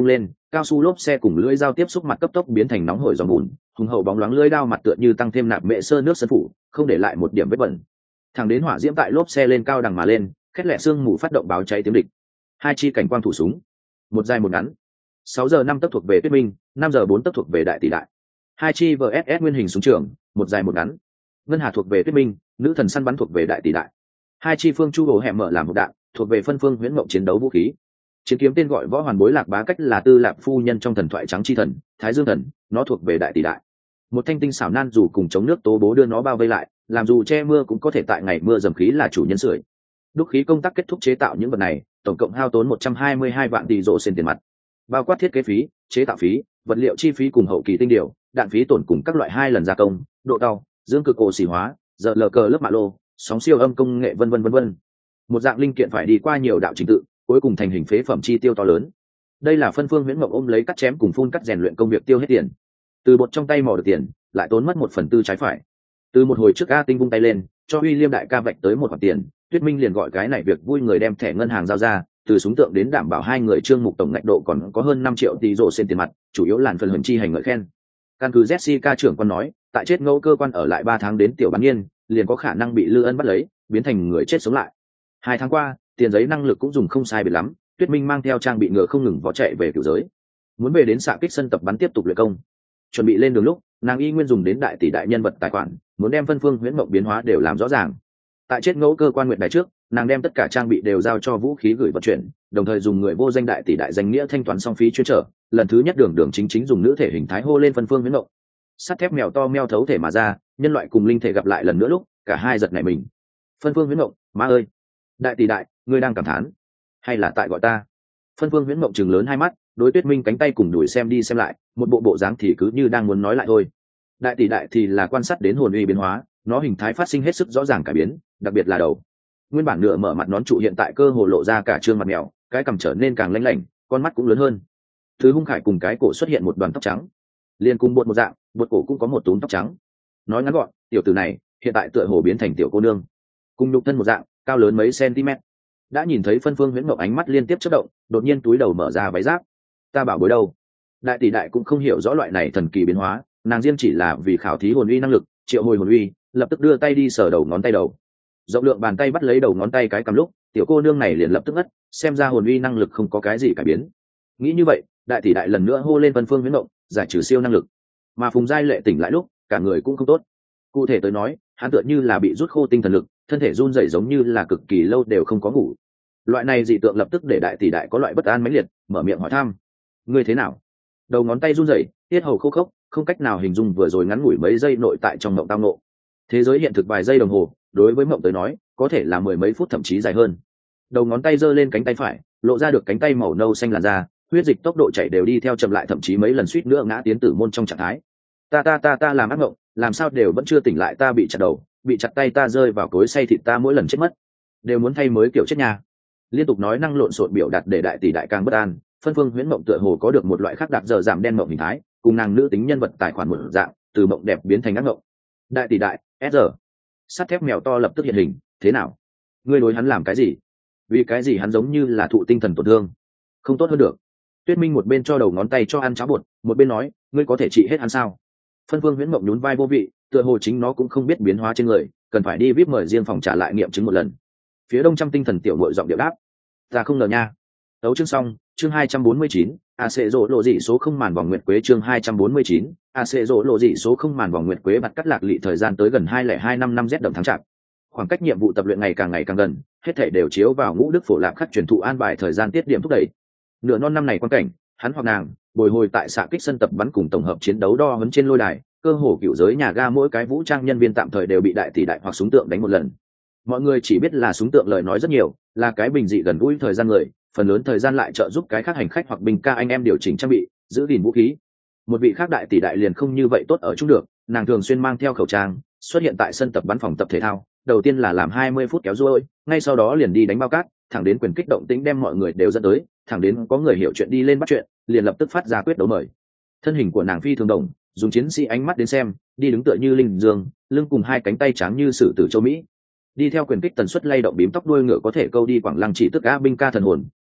cao su lốp xe cùng lưỡi dao tiếp xúc mặt cấp tốc biến thành nóng hổi giòn bùn, hùng hậu bóng loáng lưỡi dao mặt tựa như tăng thêm nạp mệ sơ nước sân phủ, không để lại một điểm vết bẩn. Thẳng đến hỏa diễm tại lốp xe lên cao đằng mà lên, khét lẹ xương mù phát động báo cháy tiếng địch. Hai chi cảnh quang thủ súng, một dài một ngắn. Sáu giờ năm tấc thuộc về Tuyết Minh, năm giờ bốn tấc thuộc về Đại Tỷ Đại. Hai chi vê ét ét nguyên hình súng trường, một dài một ngắn. Ngân hà thuộc về Tuyết Minh, nữ thần săn bắn thuộc về Đại Tỷ Đại. Hai chi phương chu hồ hẻm mở làm một đạn, thuộc về phân phương huyễn mộng chiến đấu vũ khí. Chiến kiếm tên gọi võ hoàn bối lạc bá cách là Tư Lạc phu nhân trong thần thoại trắng chi thần, Thái Dương thần, nó thuộc về Đại Tỷ Đại. Một thanh tinh xảo nan dù cùng chống nước tố bố đưa nó bao vây lại, làm dù che mưa cũng có thể tại ngày mưa dầm khí là chủ nhân sưởi. Đúc khí công tác kết thúc chế tạo những vật này, tổng cộng hao tốn một trăm hai mươi hai vạn tỷ rộ sen tiền mặt, bao quát thiết kế phí, chế tạo phí, vật liệu chi phí cùng hậu kỳ tinh điều, đạn phí tổn cùng các loại hai lần gia công, độ đau, dương cực ổ xỉ hóa, giờ lờ cờ lớp mạ lô, sóng siêu âm công nghệ vân vân vân vân. Một dạng linh kiện phải đi qua nhiều đạo trình tự, cuối cùng thành hình phế phẩm chi tiêu to lớn. Đây là phân phương huyễn mộng ôm lấy cắt chém cùng phun cắt rèn luyện công việc tiêu hết tiền. Từ bột trong tay mò được tiền, lại tốn mất một phần tư trái phải. Từ một hồi trước A Tinh vung tay lên, cho William đại ca vạch tới một khoản tiền, Tuyết Minh liền gọi cái này việc vui người đem thẻ ngân hàng giao ra, từ súng tượng đến đảm bảo hai người trương mục tổng ngạch độ còn có hơn năm triệu tỷ rồ sen tiền mặt, chủ yếu làn phần hưởng chi hành ngợi khen. Căn cứ Jessica trưởng quan nói, tại chết ngẫu cơ quan ở lại ba tháng đến tiểu bán niên, liền có khả năng bị Lư Ân bắt lấy, biến thành người chết sống lại. Hai tháng qua, tiền giấy năng lực cũng dùng không sai biệt lắm, Tuyết Minh mang theo trang bị ngựa không ngừng vó chạy về cửu giới, muốn về đến xạ kích sân tập bắn tiếp tục luyện công. Chuẩn bị lên đường lúc, nàng y nguyên dùng đến đại tỷ đại nhân vật tài khoản, muốn đem phân phương huyễn mộng biến hóa đều làm rõ ràng. Tại chết ngẫu cơ quan nguyệt đài trước, nàng đem tất cả trang bị đều giao cho vũ khí gửi vận chuyển, đồng thời dùng người vô danh đại tỷ đại danh nghĩa thanh toán xong phí chuyên trở. Lần thứ nhất đường đường chính chính dùng nữ thể hình thái hô lên phân phương huyễn mộng. Sắt thép mèo to meo thấu thể mà ra, nhân loại cùng linh thể gặp lại lần nữa lúc, cả hai giật nảy mình. Phân phương huyễn mộng, má ơi, đại tỷ đại, ngươi đang cảm thán, hay là tại gọi ta? Phân phương huyễn mộng chừng lớn hai mắt, đối Tuyết Minh cánh tay cùng đuổi xem đi xem lại, một bộ bộ dáng thì cứ như đang muốn nói lại thôi. Đại tỷ đại thì là quan sát đến hồn uy biến hóa, nó hình thái phát sinh hết sức rõ ràng cải biến, đặc biệt là đầu. Nguyên bản nửa mở mặt nón trụ hiện tại cơ hồ lộ ra cả trương mặt mèo, cái cằm trở nên càng lanh lảnh, con mắt cũng lớn hơn. Thứ hung khải cùng cái cổ xuất hiện một đoàn tóc trắng, liền cùng bột một dạng, bột cổ cũng có một túm tóc trắng. Nói ngắn gọn, tiểu tử này hiện tại tựa hồ biến thành tiểu cô nương, cùng nhục thân một dạng, cao lớn mấy cm. Đã nhìn thấy phân phương huyễn mộng ánh mắt liên tiếp chớp động, đột nhiên túi đầu mở ra váy giáp. Ta bảo bối đâu? Đại tỷ đại cũng không hiểu rõ loại này thần kỳ biến hóa, nàng riêng chỉ là vì khảo thí hồn uy năng lực, triệu hồi hồn uy, lập tức đưa tay đi sờ đầu ngón tay đầu. Rộng lượng bàn tay bắt lấy đầu ngón tay cái cầm lúc, tiểu cô nương này liền lập tức ngất, xem ra hồn uy năng lực không có cái gì cải biến. Nghĩ như vậy, đại tỷ đại lần nữa hô lên phân phương huyễn mộng, giải trừ siêu năng lực. Mà Phùng Giai Lệ tỉnh lại lúc, cả người cũng không tốt. Cụ thể tới nói, hắn tựa như là bị rút khô tinh thần lực, thân thể run rẩy giống như là cực kỳ lâu đều không có ngủ. Loại này dị tượng lập tức để đại tỷ đại có loại bất an mãnh liệt, mở miệng hỏi thăm: ngươi thế nào? Đầu ngón tay run rẩy, tiết hầu khô khốc, không cách nào hình dung vừa rồi ngắn ngủi mấy giây nội tại trong mộng tao nộ. Thế giới hiện thực vài giây đồng hồ, đối với mộng tới nói, có thể là mười mấy phút thậm chí dài hơn. Đầu ngón tay giơ lên cánh tay phải, lộ ra được cánh tay màu nâu xanh làn da, huyết dịch tốc độ chảy đều đi theo chậm lại, thậm chí mấy lần suýt nữa ngã tiến tử môn trong trạng thái. Ta ta ta ta làm ác mộng, làm sao đều vẫn chưa tỉnh lại, ta bị chặt đầu, bị chặt tay, ta rơi vào cối xay thịt, ta mỗi lần chết mất đều muốn thay mới kiểu chết nhà. Liên tục nói năng lộn xộn biểu đạt để đại tỷ đại càng bất an. Phân phương huyễn mộng tựa hồ có được một loại khác đặc giờ giảm đen mộng hình thái, cùng nàng nữ tính nhân vật tài khoản một dạng, từ mộng đẹp biến thành ác mộng. Đại tỷ đại, s giờ sắt thép mèo to lập tức hiện hình. Thế nào? Ngươi đối hắn làm cái gì? Vì cái gì hắn giống như là thụ tinh thần tổn thương? Không tốt hơn được. Tuyết Minh một bên cho đầu ngón tay cho ăn cháo bột, một bên nói: ngươi có thể trị hết hắn sao? Phân phương huyễn mộng nhún vai vô vị, tựa hồ chính nó cũng không biết biến hóa trên người, cần phải đi vip mời riêng phòng trả lại nghiệm chứng một lần. Phía đông trăm tinh thần tiểu nội giọng điệu đáp: ta không ngờ nha. Đấu chương xong, chương hai trăm bốn mươi chín, a sẽ rộ lộ dị số không màn vòng nguyệt quế. Chương hai trăm bốn mươi chín, a sẽ rộ lộ dị số không màn vòng nguyệt quế. Bật cắt lạc lị thời gian tới gần hai lẻ hai năm năm rét đậm tháng chạp. Khoảng cách nhiệm vụ tập luyện ngày càng ngày càng gần, hết thảy đều chiếu vào Ngũ Đức Phổ Lạp khắc truyền thụ an bài thời gian tiết điểm thúc đẩy. Nửa non năm này quan cảnh, hắn hoặc nàng bồi hồi tại xạ kích sân tập bắn cùng tổng hợp chiến đấu đo huấn trên lôi đài, cơ hồ cựu giới nhà ga mỗi cái vũ trang nhân viên tạm thời đều bị đại tỷ đại hoặc súng tượng đánh một lần. Mọi người chỉ biết là súng tượng lời nói rất nhiều, là cái bình dị gần gũi thời gian người, phần lớn thời gian lại trợ giúp cái khác hành khách hoặc binh ca anh em điều chỉnh trang bị, giữ gìn vũ khí. Một vị khác đại tỷ đại liền không như vậy tốt ở chung được, nàng thường xuyên mang theo khẩu trang, xuất hiện tại sân tập bắn phòng tập thể thao, đầu tiên là làm hai mươi phút kéo ruôi, ngay sau đó liền đi đánh bao cát, thẳng đến quyền kích động tính đem mọi người đều dẫn tới, thẳng đến có người hiểu chuyện đi lên bắt chuyện, liền lập tức phát ra quyết đấu mời. Thân hình của nàng phi thường đồng, dùng chiến sĩ ánh mắt đến xem, đi đứng tựa như linh dương, lưng cùng hai cánh tay trắng như sử tử châu Mỹ. Đi theo quyền kích tần suất lay động bím tóc đuôi ngựa có thể câu đi Quảng Lăng chỉ tức á binh ca thần hồn,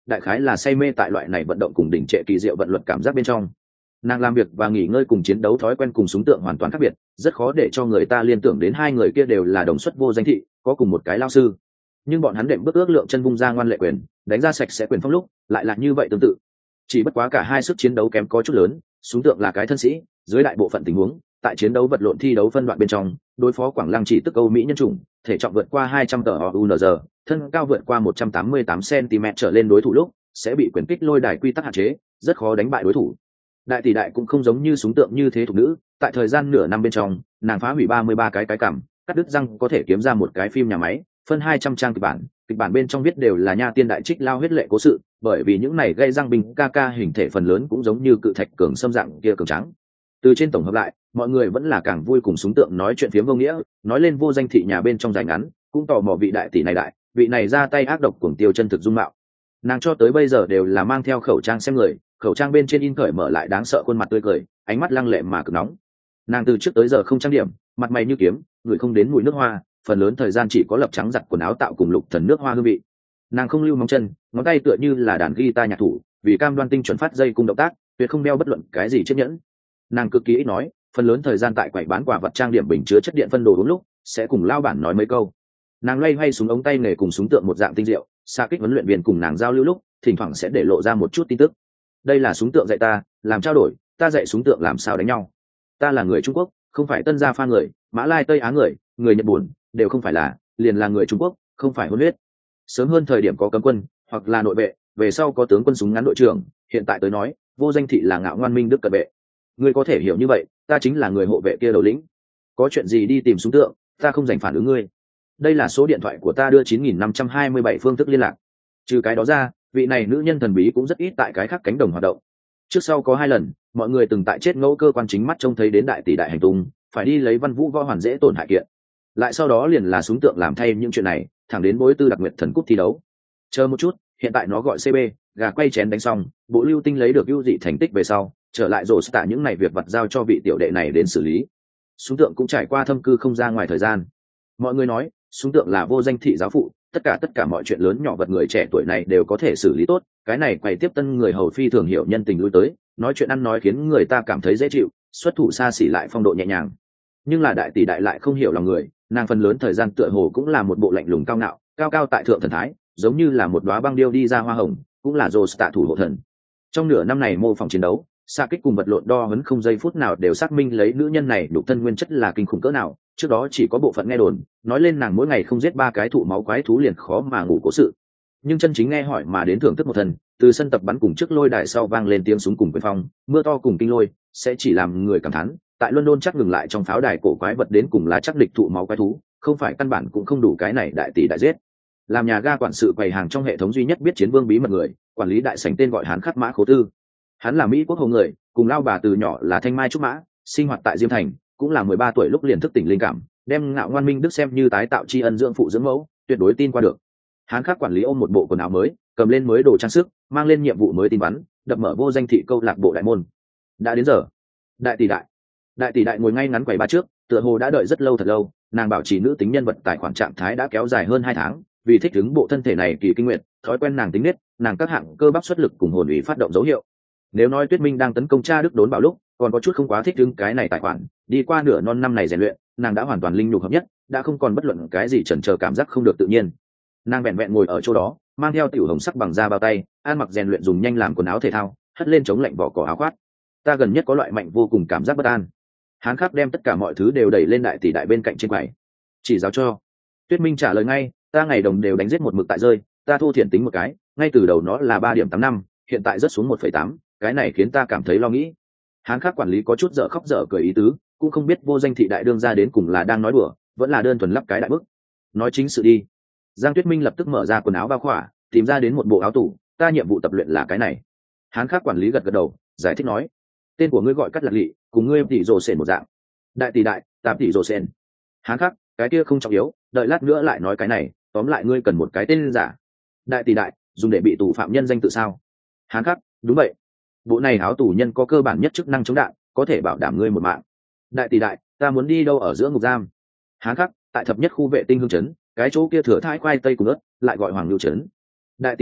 đại khái là say mê tại loại này vận động cùng đỉnh trệ kỳ diệu vận luật cảm giác bên trong. Nàng làm việc và nghỉ ngơi cùng chiến đấu thói quen cùng súng tượng hoàn toàn khác biệt, rất khó để cho người ta liên tưởng đến hai người kia đều là đồng xuất vô danh thị, có cùng một cái lao sư. Nhưng bọn hắn đệm bước ước lượng chân vung ra ngoan lệ quyền, đánh ra sạch sẽ quyền phong lúc lại là như vậy tương tự. Chỉ bất quá cả hai sức chiến đấu kém có chút lớn, súng tượng là cái thân sĩ, dưới đại bộ phận tình huống tại chiến đấu vật lộn thi đấu phân đoạn bên trong, đối phó Quảng Lăng chỉ tức Âu Mỹ nhân chủng, thể trọng vượt qua hai trăm tờ ounz, thân cao vượt qua một trăm tám mươi tám xăng-ti-mét trở lên đối thủ lúc sẽ bị quyền kích lôi đài quy tắc hạn chế, rất khó đánh bại đối thủ. Đại tỷ đại cũng không giống như súng tượng như thế thuộc nữ, tại thời gian nửa năm bên trong, nàng phá hủy ba mươi ba cái cái cằm, cắt đứt răng có thể kiếm ra một cái phim nhà máy, phân hai trăm trang kịch bản, kịch bản bên trong viết đều là nha tiên đại trích lao huyết lệ cố sự, bởi vì những này gây răng bình ca ca hình thể phần lớn cũng giống như cự thạch cường xâm dạng kia cường trắng. Từ trên tổng hợp lại, mọi người vẫn là càng vui cùng súng tượng nói chuyện phiếm vô nghĩa, nói lên vô danh thị nhà bên trong dài ngắn, cũng tò mò vị đại tỷ này đại, vị này ra tay ác độc cuồng tiêu chân thực dung mạo. Nàng cho tới bây giờ đều là mang theo khẩu trang xem người, khẩu trang bên trên in cởi mở lại đáng sợ khuôn mặt tươi cười, ánh mắt lăng lệ mà cực nóng. Nàng từ trước tới giờ không trang điểm, mặt mày như kiếm, người không đến mùi nước hoa, phần lớn thời gian chỉ có lập trắng giặt quần áo tạo cùng lục thần nước hoa hương vị. Nàng không lưu móng chân, ngón tay tựa như là đàn guitar nhạc thủ, vì cam đoan tinh chuẩn phát dây cung động tác, tuyệt không đeo bất luận cái gì chiếc nhẫn. Nàng cực kỳ ít nói, phần lớn thời gian tại quầy bán quà vật trang điểm bình chứa chất điện phân đồ đúng lúc sẽ cùng lao bản nói mấy câu. Nàng loay hoay súng ống tay nghề cùng súng tượng một dạng tinh diệu, xa kích huấn luyện viên cùng nàng giao lưu lúc thỉnh thoảng sẽ để lộ ra một chút tin tức. Đây là súng tượng dạy ta làm trao đổi, ta dạy súng tượng làm sao đánh nhau. Ta là người Trung Quốc, không phải Tân Gia Pha người, Mã Lai Tây Á người, người Nhật Bản đều không phải là, liền là người Trung Quốc, không phải hôn huyết. Sớm hơn thời điểm có cấm quân hoặc là nội vệ, về sau có tướng quân súng ngắn đội trưởng, hiện tại tới nói vô danh thị là ngạo ngoan minh đức cận vệ. Ngươi có thể hiểu như vậy, ta chính là người hộ vệ kia đầu lĩnh. Có chuyện gì đi tìm súng tượng, ta không dành phản ứng ngươi. Đây là số điện thoại của ta, đưa chín nghìn năm trăm hai mươi bảy phương thức liên lạc. Trừ cái đó ra, vị này nữ nhân thần bí cũng rất ít tại cái khác cánh đồng hoạt động. Trước sau có hai lần, mọi người từng tại chết ngẫu cơ quan chính mắt trông thấy đến đại tỷ đại hành tung, phải đi lấy văn vũ võ hoàn dễ tổn hại kiện. Lại sau đó liền là súng tượng làm thay những chuyện này, thẳng đến bối tư đặc nguyệt thần cúp thi đấu. Chờ một chút, hiện tại nó gọi xê bê, gà quay chén đánh xong, bộ lưu tinh lấy được ưu dị thành tích về sau, trở lại rổ tạ những này việc vặt giao cho vị tiểu đệ này đến xử lý. Súng tượng cũng trải qua thâm cư không ra ngoài thời gian. Mọi người nói súng tượng là vô danh thị giáo phụ, tất cả tất cả mọi chuyện lớn nhỏ vật người trẻ tuổi này đều có thể xử lý tốt. Cái này quay tiếp tân người hầu phi thường hiểu nhân tình lui tới, nói chuyện ăn nói khiến người ta cảm thấy dễ chịu, xuất thủ xa xỉ lại phong độ nhẹ nhàng. Nhưng là đại tỷ đại lại không hiểu lòng người, nàng phần lớn thời gian tựa hồ cũng là một bộ lạnh lùng cao ngạo, cao cao tại thượng thần thái, giống như là một đóa băng điêu đi ra hoa hồng, cũng là rồ tạ thủ hộ thần. Trong nửa năm này mô phỏng chiến đấu, xa kích cùng vật lộn đo hấn không giây phút nào đều xác minh lấy nữ nhân này đủ thân nguyên chất là kinh khủng cỡ nào. Trước đó chỉ có bộ phận nghe đồn nói lên nàng mỗi ngày không giết ba cái thụ máu quái thú liền khó mà ngủ cố sự, nhưng chân chính nghe hỏi mà đến thưởng thức một thần, từ sân tập bắn cùng trước lôi đài sau vang lên tiếng súng cùng quyền phong, mưa to cùng kinh lôi sẽ chỉ làm người cảm thán. Tại London chắc ngừng lại trong pháo đài cổ quái vật đến cùng là chắc địch thụ máu quái thú, không phải căn bản cũng không đủ cái này đại tỷ đại giết. Làm nhà ga quản sự quầy hàng trong hệ thống duy nhất biết chiến vương bí mật người, quản lý đại sảnh tên gọi Hán Khắc Mã Khố Tư. Hắn là Mỹ quốc hồ người, cùng lao bà từ nhỏ là thanh mai trúc mã, sinh hoạt tại Diêm Thành, cũng là mười ba tuổi lúc liền thức tỉnh linh cảm, đem ngạo ngoan minh đức xem như tái tạo tri ân dưỡng phụ dưỡng mẫu, tuyệt đối tin qua được. Hán Khắc quản lý ôm một bộ quần áo mới, cầm lên mới đồ trang sức, mang lên nhiệm vụ mới tin vắn, đập mở vô danh thị câu lạc bộ đại môn. Đã đến giờ. Đại tỷ đại. Đại tỷ đại ngồi ngay ngắn quầy ba trước, tựa hồ đã đợi rất lâu thật lâu, nàng bảo trì nữ tính nhân vật tài khoản trạng thái đã kéo dài hơn hai tháng, vì thích ứng bộ thân thể này kỳ kinh nguyệt, thói quen nàng tính nết, nàng các hạng cơ bắp xuất lực cùng hồn ủy phát động dấu hiệu. Nếu nói Tuyết Minh đang tấn công cha Đức đốn bảo lúc, còn có chút không quá thích ứng cái này tài khoản, đi qua nửa non năm này rèn luyện, nàng đã hoàn toàn linh nhục hợp nhất, đã không còn bất luận cái gì chần chờ cảm giác không được tự nhiên. Nàng vẹn vẹn ngồi ở chỗ đó, mang theo tiểu hồng sắc bằng da bao tay, ăn mặc rèn luyện dùng nhanh làm quần áo thể thao, hất lên chống lạnh vỏ cỏ áo khoác. Ta gần nhất có loại mạnh vô cùng cảm giác bất an. Hán Khắc đem tất cả mọi thứ đều đẩy lên đại tỷ đại bên cạnh trên quầy. Chỉ giáo cho. Tuyết Minh trả lời ngay, ta ngày đồng đều đánh giết một mực tại rơi, ta thu thiện tính một cái, ngay từ đầu nó là ba điểm tám năm, hiện tại rất xuống một phẩy tám, cái này khiến ta cảm thấy lo nghĩ. Hán Khắc quản lý có chút dở khóc dở cười ý tứ, cũng không biết vô danh thị đại đương ra đến cùng là đang nói đùa, vẫn là đơn thuần lắp cái đại bức. Nói chính sự đi. Giang Tuyết Minh lập tức mở ra quần áo bao khỏa, tìm ra đến một bộ áo tủ, ta nhiệm vụ tập luyện là cái này. Hán Khắc quản lý gật gật đầu, giải thích nói, tên của ngươi gọi Cắt Lạc Lị, cùng ngươi tỷ rồ sền một dạng. Đại tỷ đại, tám tỷ rồ sền. Hán Khắc, cái kia không trọng yếu, đợi lát nữa lại nói cái này, tóm lại ngươi cần một cái tên giả. Đại tỷ đại, dùng để bị tù phạm nhân danh tự sao? Hán Khắc, đúng vậy. Bộ này áo tù nhân có cơ bản nhất chức năng chống đạn, có thể bảo đảm ngươi một mạng. Đại tỷ đại, ta muốn đi đâu ở giữa ngục giam? Hán Khắc, tại thập nhất khu vệ tinh hương trấn, cái chỗ kia thừa thái khoai tây cùng ớt, lại gọi Hoàng Lưu trấn. Đại tỷ đại,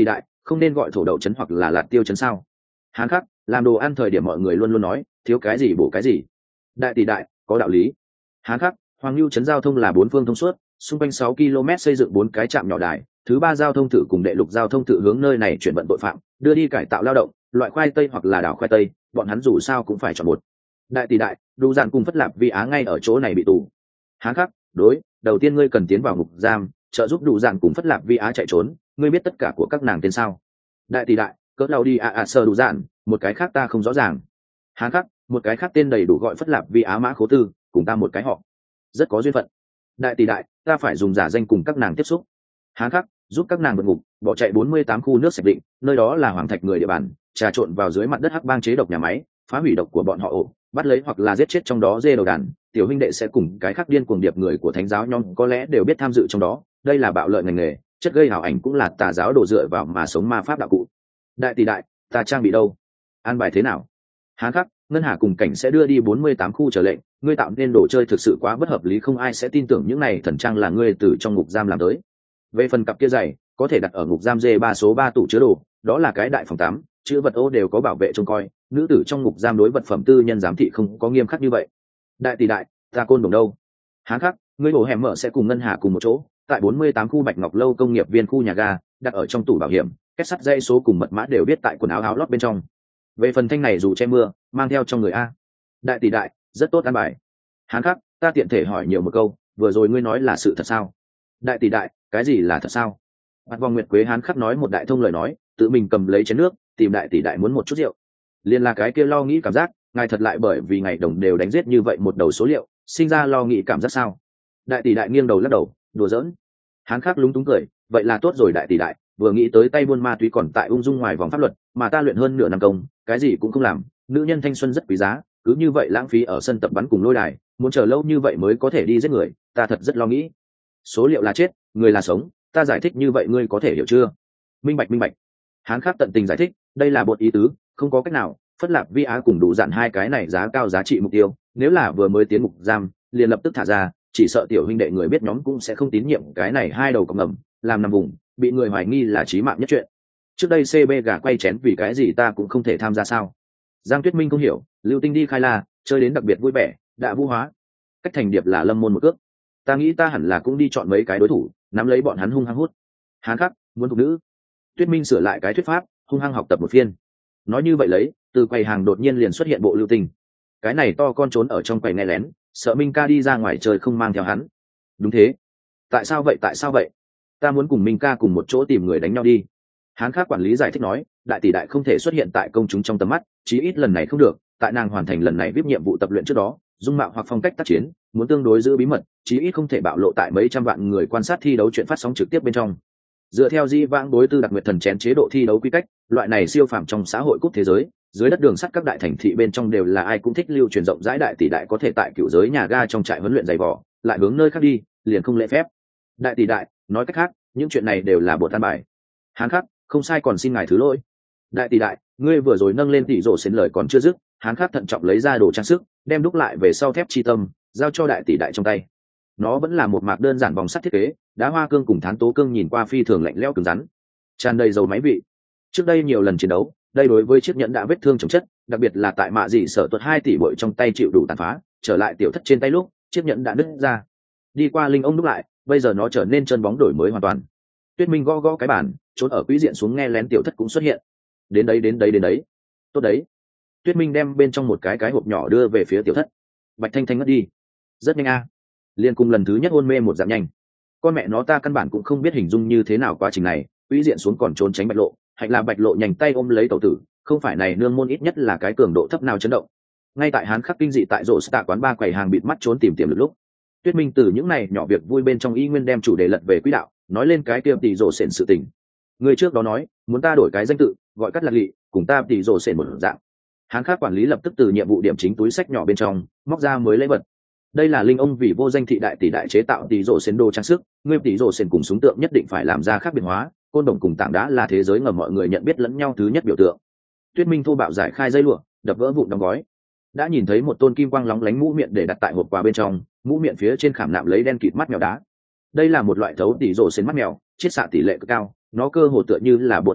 không nên gọi thổ đậu trấn hoặc là lạt tiêu trấn sao? Hán khắc, làm đồ ăn thời điểm mọi người luôn luôn nói thiếu cái gì bổ cái gì. Đại tỷ đại, có đạo lý. Hán khắc, Hoàng Lưu trấn giao thông là bốn phương thông suốt, xung quanh sáu ki lô mét xây dựng bốn cái trạm nhỏ đài, thứ ba giao thông thử cùng đệ lục giao thông thử hướng nơi này chuyển vận tội phạm, đưa đi cải tạo lao động, loại khoai tây hoặc là đảo khoai tây, bọn hắn dù sao cũng phải chọn một. Đại tỷ đại, đủ dạn cùng Phất Lạp Vi Á ngay ở chỗ này bị tù. Hán khắc, đối, đầu tiên ngươi cần tiến vào ngục giam, trợ giúp đủ dạn cùng Phất Lạp Vi Á chạy trốn, ngươi biết tất cả của các nàng tên sao? Đại tỷ đại, cỡ lao đi à à sơ đủ dạn, một cái khác ta không rõ ràng. Hán khắc, một cái khác tên đầy đủ gọi Phất Lạp Vi Á Mã Khố Tư, cùng ta một cái họ, rất có duyên phận. Đại tỷ đại, ta phải dùng giả danh cùng các nàng tiếp xúc. Hán khắc, giúp các nàng vượt ngục, bỏ chạy bốn mươi tám khu nước sạch định, nơi đó là hoàng thạch người địa bàn, trà trộn vào dưới mặt đất hắc bang chế độc nhà máy, phá hủy độc của bọn họ ổ, bắt lấy hoặc là giết chết trong đó dê đầu đàn. Tiểu huynh đệ sẽ cùng cái khác điên cuồng điệp người của thánh giáo nhóm có lẽ đều biết tham dự trong đó, đây là bạo lợi ngành nghề, chất gây hảo ảnh cũng là tà giáo đổ dựa vào mà sống ma pháp đạo cụ. Đại tỷ đại, ta trang bị đâu? An bài thế nào? Hán khắc, ngân hà cùng cảnh sẽ đưa đi bốn mươi tám khu trở lệnh, ngươi tạo nên đồ chơi thực sự quá bất hợp lý, không ai sẽ tin tưởng những này thần trang là ngươi từ trong ngục giam làm tới. Về phần cặp kia giày, có thể đặt ở ngục giam dê ba số ba tủ chứa đồ, đó là cái đại phòng tám, chữ vật ô đều có bảo vệ trông coi, nữ tử trong ngục giam đối vật phẩm tư nhân giám thị không có nghiêm khắc như vậy. Đại tỷ đại, ta côn đồng đâu? Hán khắc, ngươi bổ hẻm mở sẽ cùng ngân hà cùng một chỗ, tại bốn mươi tám khu Bạch Ngọc lâu công nghiệp viên khu nhà ga, đặt ở trong tủ bảo hiểm, kết sắt dây số cùng mật mã đều biết tại quần áo áo lót bên trong. Về phần thanh này dù che mưa, mang theo trong người a. Đại tỷ đại, rất tốt ăn bài. Hán khắc, ta tiện thể hỏi nhiều một câu, vừa rồi ngươi nói là sự thật sao? Đại tỷ đại, cái gì là thật sao? Mặt vòng nguyệt quế hán khắc nói một đại thông lời nói, tự mình cầm lấy chén nước, tìm đại tỷ đại muốn một chút rượu. Liên là cái kia lo nghĩ cảm giác, ngài thật lại bởi vì ngày đồng đều đánh giết như vậy một đầu số liệu, sinh ra lo nghĩ cảm giác sao? Đại tỷ đại nghiêng đầu lắc đầu, đùa giỡn. Hán khắc lúng túng cười, vậy là tốt rồi đại tỷ đại, vừa nghĩ tới tay buôn ma túy còn tại ung dung ngoài vòng pháp luật, mà ta luyện hơn nửa năm công, cái gì cũng không làm, nữ nhân thanh xuân rất quý giá, cứ như vậy lãng phí ở sân tập bắn cùng lôi đài, muốn chờ lâu như vậy mới có thể đi giết người, ta thật rất lo nghĩ. Số liệu là chết, người là sống, ta giải thích như vậy ngươi có thể hiểu chưa? Minh bạch minh bạch. Hán khắc tận tình giải thích, đây là bột ý tứ, không có cách nào, Phất Lạp Vi Á cùng đủ dạn hai cái này giá cao giá trị mục tiêu, nếu là vừa mới tiến ngục giam, liền lập tức thả ra, chỉ sợ tiểu huynh đệ người biết nhóm cũng sẽ không tín nhiệm cái này hai đầu cộng ngầm, làm nằm vùng, bị người hoài nghi là chí mạng nhất chuyện. Trước đây xê bê gà quay chén vì cái gì ta cũng không thể tham gia sao? Giang Tuyết Minh không hiểu, Lưu Tinh đi khai la, chơi đến đặc biệt vui vẻ, đã vũ hóa. Cách thành điệp là lâm môn một cước. Ta nghĩ ta hẳn là cũng đi chọn mấy cái đối thủ, nắm lấy bọn hắn hung hăng hút. Hán khắc, muốn thuộc nữ. Tuyết Minh sửa lại cái thuyết pháp, hung hăng học tập một phiên. Nói như vậy lấy, từ quầy hàng đột nhiên liền xuất hiện bộ Lưu Tinh. Cái này to con trốn ở trong quầy nghe lén, sợ Minh ca đi ra ngoài trời không mang theo hắn. Đúng thế. Tại sao vậy tại sao vậy? Ta muốn cùng Minh ca cùng một chỗ tìm người đánh nhau đi. Hán khắc quản lý giải thích nói, đại tỷ đại không thể xuất hiện tại công chúng trong tầm mắt, chí ít lần này không được, tại nàng hoàn thành lần này viết nhiệm vụ tập luyện trước đó, dung mạo hoặc phong cách tác chiến, muốn tương đối giữ bí mật, chí ít không thể bạo lộ tại mấy trăm vạn người quan sát thi đấu chuyện phát sóng trực tiếp bên trong. Dựa theo di vãng đối tư đặc nguyệt thần chén chế độ thi đấu quy cách, loại này siêu phàm trong xã hội cúp thế giới, dưới đất đường sắt các đại thành thị bên trong đều là ai cũng thích lưu truyền rộng rãi, đại tỷ đại có thể tại cựu giới nhà ga trong trại huấn luyện dày vỏ, lại hướng nơi khác đi, liền không lễ phép. Đại tỷ đại, nói cách khác, những chuyện này đều là bột an bài. Hán khắc, không sai, còn xin ngài thứ lỗi. Đại tỷ đại, ngươi vừa rồi nâng lên tỷ rổ xến lời còn chưa dứt, Hán khắc thận trọng lấy ra đồ trang sức, đem đúc lại về sau thép chi tâm, giao cho đại tỷ đại trong tay. Nó vẫn là một mạc đơn giản vòng sắt thiết kế, đá hoa cương cùng thán tố cương nhìn qua phi thường lạnh lẽo cứng rắn, tràn đầy dầu máy vị. Trước đây nhiều lần chiến đấu, đây đối với chiếc nhẫn đã vết thương chồng chất, đặc biệt là tại mạ dị sở tuột hai tỷ bội trong tay chịu đủ tàn phá, trở lại tiểu thất trên tay lúc, chiếc nhẫn đã đứt ra. Đi qua linh ông đúc lại, bây giờ nó trở nên chân bóng đổi mới hoàn toàn. Tuyết Minh gõ gõ cái bàn, trốn ở quý diện xuống nghe lén tiểu thất cũng xuất hiện. Đến đấy đến đấy đến đấy. Tốt đấy. Tuyết Minh đem bên trong một cái cái hộp nhỏ đưa về phía tiểu thất. Bạch Thanh Thanh ngất đi. Rất nhanh a. À. Liên cùng lần thứ nhất hôn mê một dạng nhanh. Con mẹ nó ta căn bản cũng không biết hình dung như thế nào quá trình này, quý diện xuống còn trốn tránh Bạch Lộ, hạnh là Bạch Lộ nhanh tay ôm lấy tẩu tử, không phải này nương môn ít nhất là cái cường độ thấp nào chấn động. Ngay tại Hán khắc kinh dị tại rổ tạ quán ba quầy hàng bịt mắt trốn tìm tiềm lực lúc, Tuyết Minh từ những này nhỏ việc vui bên trong y nguyên đem chủ đề lật về quỹ đạo, nói lên cái kia tỷ rổ sển sự tình. Người trước đó nói muốn ta đổi cái danh tự, gọi cắt lạc lị, cùng ta tỷ rổ sển một dạng. Hán khắc quản lý lập tức từ nhiệm vụ điểm chính túi sách nhỏ bên trong móc ra mới lấy vật. Đây là linh ông vì vô danh thị đại tỷ đại chế tạo tỷ rổ sển đồ trang sức, ngươi tỷ rổ sển cùng súng tượng nhất định phải làm ra khác biệt hóa, côn đồng cùng tảng đá là thế giới ngầm mọi người nhận biết lẫn nhau thứ nhất biểu tượng. Tuyết Minh thô bạo giải khai dây lụa, đập vỡ vụn đóng gói. Đã nhìn thấy một tôn kim quang lóng lánh mũ miệng để đặt tại hộp quà bên trong, mũ miệng phía trên khảm nạm lấy đen kịt mắt mèo đá. Đây là một loại thấu tỷ rổ sển mắt mèo, chiết xạ tỷ lệ cực cao, nó cơ hồ tựa như là bột con mắt,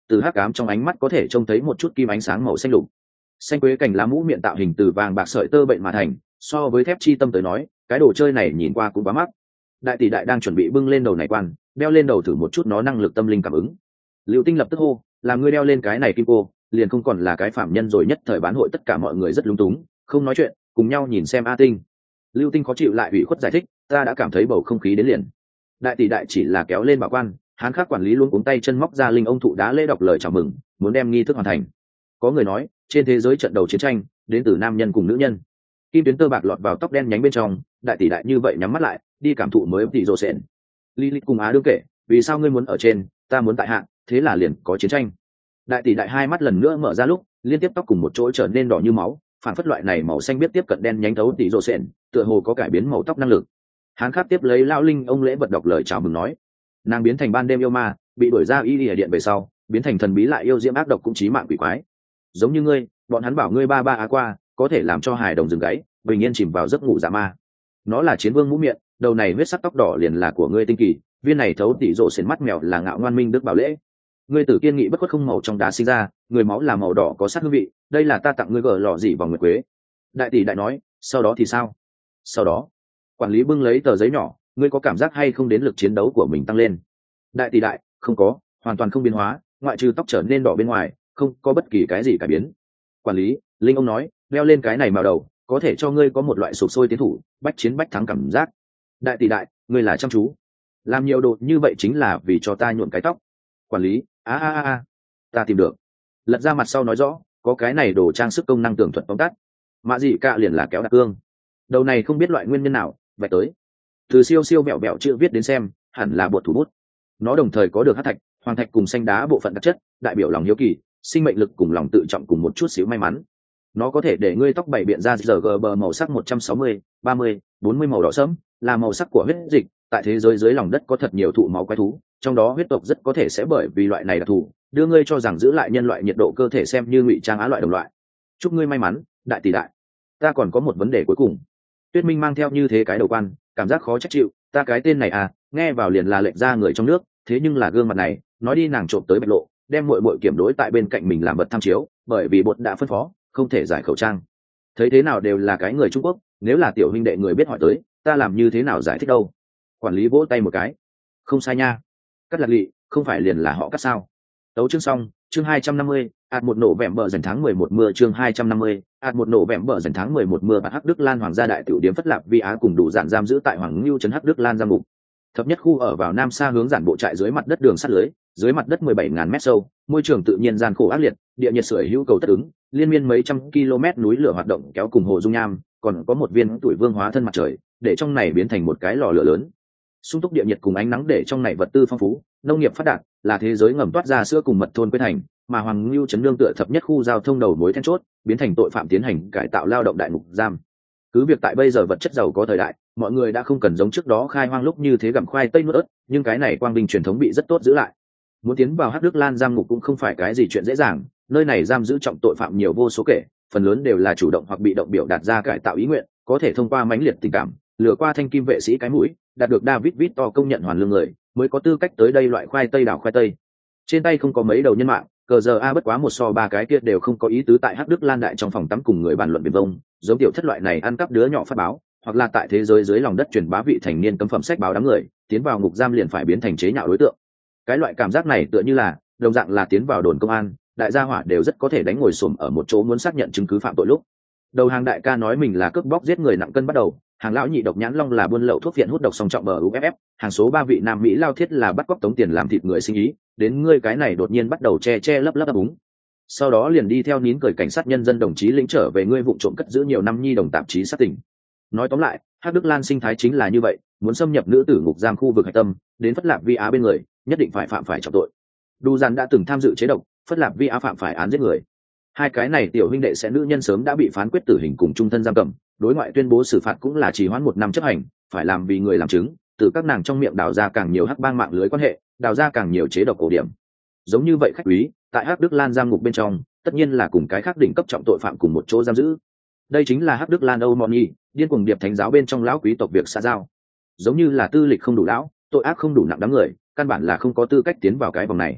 từ hắc ám trong ánh mắt có thể trông thấy một chút kim ánh sáng màu xanh lục. Xanh quế cành lá mũ miệng tạo hình từ vàng bạc sợi tơ bệnh mà thành, so với thép chi tâm tới nói, cái đồ chơi này nhìn qua cũng quá mắt. Đại tỷ đại đang chuẩn bị bưng lên đầu này quan, đeo lên đầu thử một chút nó năng lực tâm linh cảm ứng. Lưu Tinh lập tức hô, làm ngươi đeo lên cái này kim cô, liền không còn là cái phạm nhân rồi. Nhất thời bán hội tất cả mọi người rất lúng túng, không nói chuyện, cùng nhau nhìn xem A Tinh. Lưu Tinh khó chịu lại ủy khuất giải thích, ta đã cảm thấy bầu không khí đến liền. Đại tỷ đại chỉ là kéo lên bảo quan, hán khác quản lý luôn cuống tay chân móc ra linh ông thụ đá lễ đọc lời chào mừng, muốn đem nghi thức hoàn thành. Có người nói, trên thế giới trận đầu chiến tranh đến từ nam nhân cùng nữ nhân. Kim tuyến tơ bạc lọt vào tóc đen nhánh bên trong, đại tỷ đại như vậy nhắm mắt lại, đi cảm thụ mới tỷ rồ sện. Lilith cùng Á đương kể, vì sao ngươi muốn ở trên, ta muốn tại hạ, thế là liền có chiến tranh. Đại tỷ đại hai mắt lần nữa mở ra lúc, liên tiếp tóc cùng một chỗ trở nên đỏ như máu, phản phất loại này màu xanh biết tiếp cận đen nhánh thấu tỷ rồ sện, tựa hồ có cải biến màu tóc năng lực. Hán khắc tiếp lấy lão linh ông lễ vật đọc lời chào mừng nói, nàng biến thành ban đêm yêu ma, bị đuổi ra y lìa điện về sau, biến thành thần bí lại yêu diễm ác độc cũng chí mạng quỷ quái. Giống như ngươi, bọn hắn bảo ngươi ba ba á qua, có thể làm cho hài đồng dừng gáy, bình yên chìm vào giấc ngủ dạ ma. Nó là chiến vương mũ miệng, đầu này huyết sắc tóc đỏ liền là của ngươi tinh kỳ, viên này thấu tỷ rộ sến mắt mèo là ngạo ngoan minh đức bảo lễ. Ngươi tử kiên nghị bất khuất không màu trong đá sinh ra, người máu là màu đỏ có sắc hương vị, đây là ta tặng ngươi gờ lọ gì vòng nguyệt quế. Đại tỷ đại nói, sau đó thì sao? Sau đó, quản lý bưng lấy tờ giấy nhỏ, ngươi có cảm giác hay không đến lực chiến đấu của mình tăng lên? Đại tỷ đại, không có, hoàn toàn không biến hóa, ngoại trừ tóc trở nên đỏ bên ngoài, không có bất kỳ cái gì cải biến. Quản lý, linh ông nói, đeo lên cái này màu đầu, có thể cho ngươi có một loại sụp sôi tiến thủ, bách chiến bách thắng cảm giác. Đại tỷ đại, ngươi là chăm chú, làm nhiều đồ như vậy chính là vì cho ta nhuộm cái tóc. Quản lý, a a a a, ta tìm được. Lật ra mặt sau nói rõ, có cái này đồ trang sức công năng tường thuật tóm tắt. Mạ dị cạ liền là kéo đặc cương. Đầu này không biết loại nguyên nhân nào, vạch tới. Từ siêu siêu mẹo mẹo chữ viết đến xem, hẳn là bột thủ bút. Nó đồng thời có được hắc thạch, hoàng thạch cùng xanh đá bộ phận đặc chất, đại biểu lòng hiếu kỳ, sinh mệnh lực cùng lòng tự trọng cùng một chút xíu may mắn. Nó có thể để ngươi tóc bảy biện ra giờ gờ bờ màu sắc một trăm sáu mươi, ba mươi, bốn mươi màu đỏ sẫm, là màu sắc của huyết dịch. Tại thế giới dưới lòng đất có thật nhiều thụ máu quái thú, trong đó huyết tộc rất có thể sẽ bởi vì loại này đặc thù, đưa ngươi cho rằng giữ lại nhân loại nhiệt độ cơ thể xem như ngụy trang á loại đồng loại. Chúc ngươi may mắn, đại tỷ đại. Ta còn có một vấn đề cuối cùng. Tuyết Minh mang theo như thế cái đầu quan, cảm giác khó trách chịu, ta cái tên này à, nghe vào liền là lệnh ra người trong nước, thế nhưng là gương mặt này, nói đi nàng trộm tới Bạch Lộ, đem muội muội kiểm đối tại bên cạnh mình làm vật tham chiếu, bởi vì bột đã phân phó, không thể giải khẩu trang. Thấy thế nào đều là cái người Trung Quốc, nếu là tiểu huynh đệ người biết hỏi tới, ta làm như thế nào giải thích đâu? Quản lý vỗ tay một cái, không sai nha. Cắt Lạc Lị, không phải liền là họ cắt sao? Tấu chương xong, chương hai trăm năm mươi, ạt một nổ vẹm bờ dần tháng mười một mưa chương hai trăm năm mươi, ạt một nổ vẹm bờ dần tháng mười một mưa. Bạt Hắc Đức Lan hoàng gia đại tiểu điếm Phất Lạp Vi Á cùng đủ dạn giam giữ tại Hoàng Lưu trấn Hắc Đức Lan giam ngục. Thập nhất khu ở vào nam xa hướng giản bộ trại dưới mặt đất đường sắt lưới, dưới mặt đất mười bảy nghìn mét sâu, môi trường tự nhiên gian khổ ác liệt, địa nhiệt sưởi hữu cầu tất ứng, liên miên mấy trăm km núi lửa hoạt động kéo cùng hồ dung nham, còn có một viên tuổi vương hóa thân mặt trời, để trong này biến thành một cái lò lửa lớn. Sung túc địa nhiệt cùng ánh nắng để trong này vật tư phong phú, nông nghiệp phát đạt, là thế giới ngầm toát ra sữa cùng mật thôn quê thành, mà Hoàng Lưu trấn nương tựa thập nhất khu giao thông đầu mối then chốt, biến thành tội phạm tiến hành cải tạo lao động đại ngục giam. Cứ việc tại bây giờ vật chất giàu có thời đại, mọi người đã không cần giống trước đó khai hoang lúc như thế gặm khoai tây nuốt ớt, nhưng cái này quang vinh truyền thống bị rất tốt giữ lại. Muốn tiến vào Hắc Đức Lan giam ngục cũng không phải cái gì chuyện dễ dàng, nơi này giam giữ trọng tội phạm nhiều vô số kể, phần lớn đều là chủ động hoặc bị động biểu đạt ra cải tạo ý nguyện, có thể thông qua mãnh liệt tình cảm, lừa qua thanh kim vệ sĩ cái mũi, đạt được David Victor công nhận hoàn lương người, mới có tư cách tới đây loại khoai tây đảo khoai tây. Trên tay không có mấy đầu nhân mạng, cờ giờ a bất quá một so ba cái kia đều không có ý tứ tại Hắc Đức Lan đại trong phòng tắm cùng người bàn luận viển vông, giống tiểu thất loại này ăn cắp đứa nhỏ phát báo, hoặc là tại thế giới dưới lòng đất truyền bá vị thành niên cấm phẩm sách báo đám người, tiến vào ngục giam liền phải biến thành chế nhạo đối tượng. Cái loại cảm giác này tựa như là, đồng dạng là tiến vào đồn công an, đại gia hỏa đều rất có thể đánh ngồi xổm ở một chỗ muốn xác nhận chứng cứ phạm tội lúc. Đầu hàng đại ca nói mình là cướp bóc giết người nặng cân bắt đầu, hàng lão nhị độc nhãn long là buôn lậu thuốc viện hút độc song trọng bờ u ép ép, hàng số ba vị nam mỹ lao thiết là bắt cóc tống tiền làm thịt người sinh ý, đến ngươi cái này đột nhiên bắt đầu che che lấp lấp úng. Sau đó liền đi theo nín cười cảnh sát nhân dân đồng chí lĩnh trở về ngươi vụ trộm cất giữ nhiều năm nhi đồng tạp chí sát tỉnh. Nói tóm lại, Hắc Đức Lan sinh thái chính là như vậy, muốn xâm nhập nữ tử ngục giam khu vực hạch tâm, đến Phất Lạp Vi Á bên người, nhất định phải phạm phải trọng tội. Đu Dàn đã từng tham dự chế độc, Phất Lạp Vi Á phạm phải án giết người. Hai cái này tiểu huynh đệ sẽ nữ nhân sớm đã bị phán quyết tử hình cùng trung thân giam cầm, đối ngoại tuyên bố xử phạt cũng là trì hoãn một năm chấp hành, phải làm vì người làm chứng, từ các nàng trong miệng đào ra càng nhiều hắc bang mạng lưới quan hệ, đào ra càng nhiều chế độc cổ điểm. Giống như vậy khách quý, tại Hắc Đức Lan giam ngục bên trong, tất nhiên là cùng cái khác đỉnh cấp trọng tội phạm cùng một chỗ giam giữ. Đây chính là Hắc Đức Lan Âu Moni, điên cuồng điệp thánh giáo bên trong lão quý tộc việc xã giao. Giống như là tư lịch không đủ lão, tội ác không đủ nặng đám người, căn bản là không có tư cách tiến vào cái vòng này.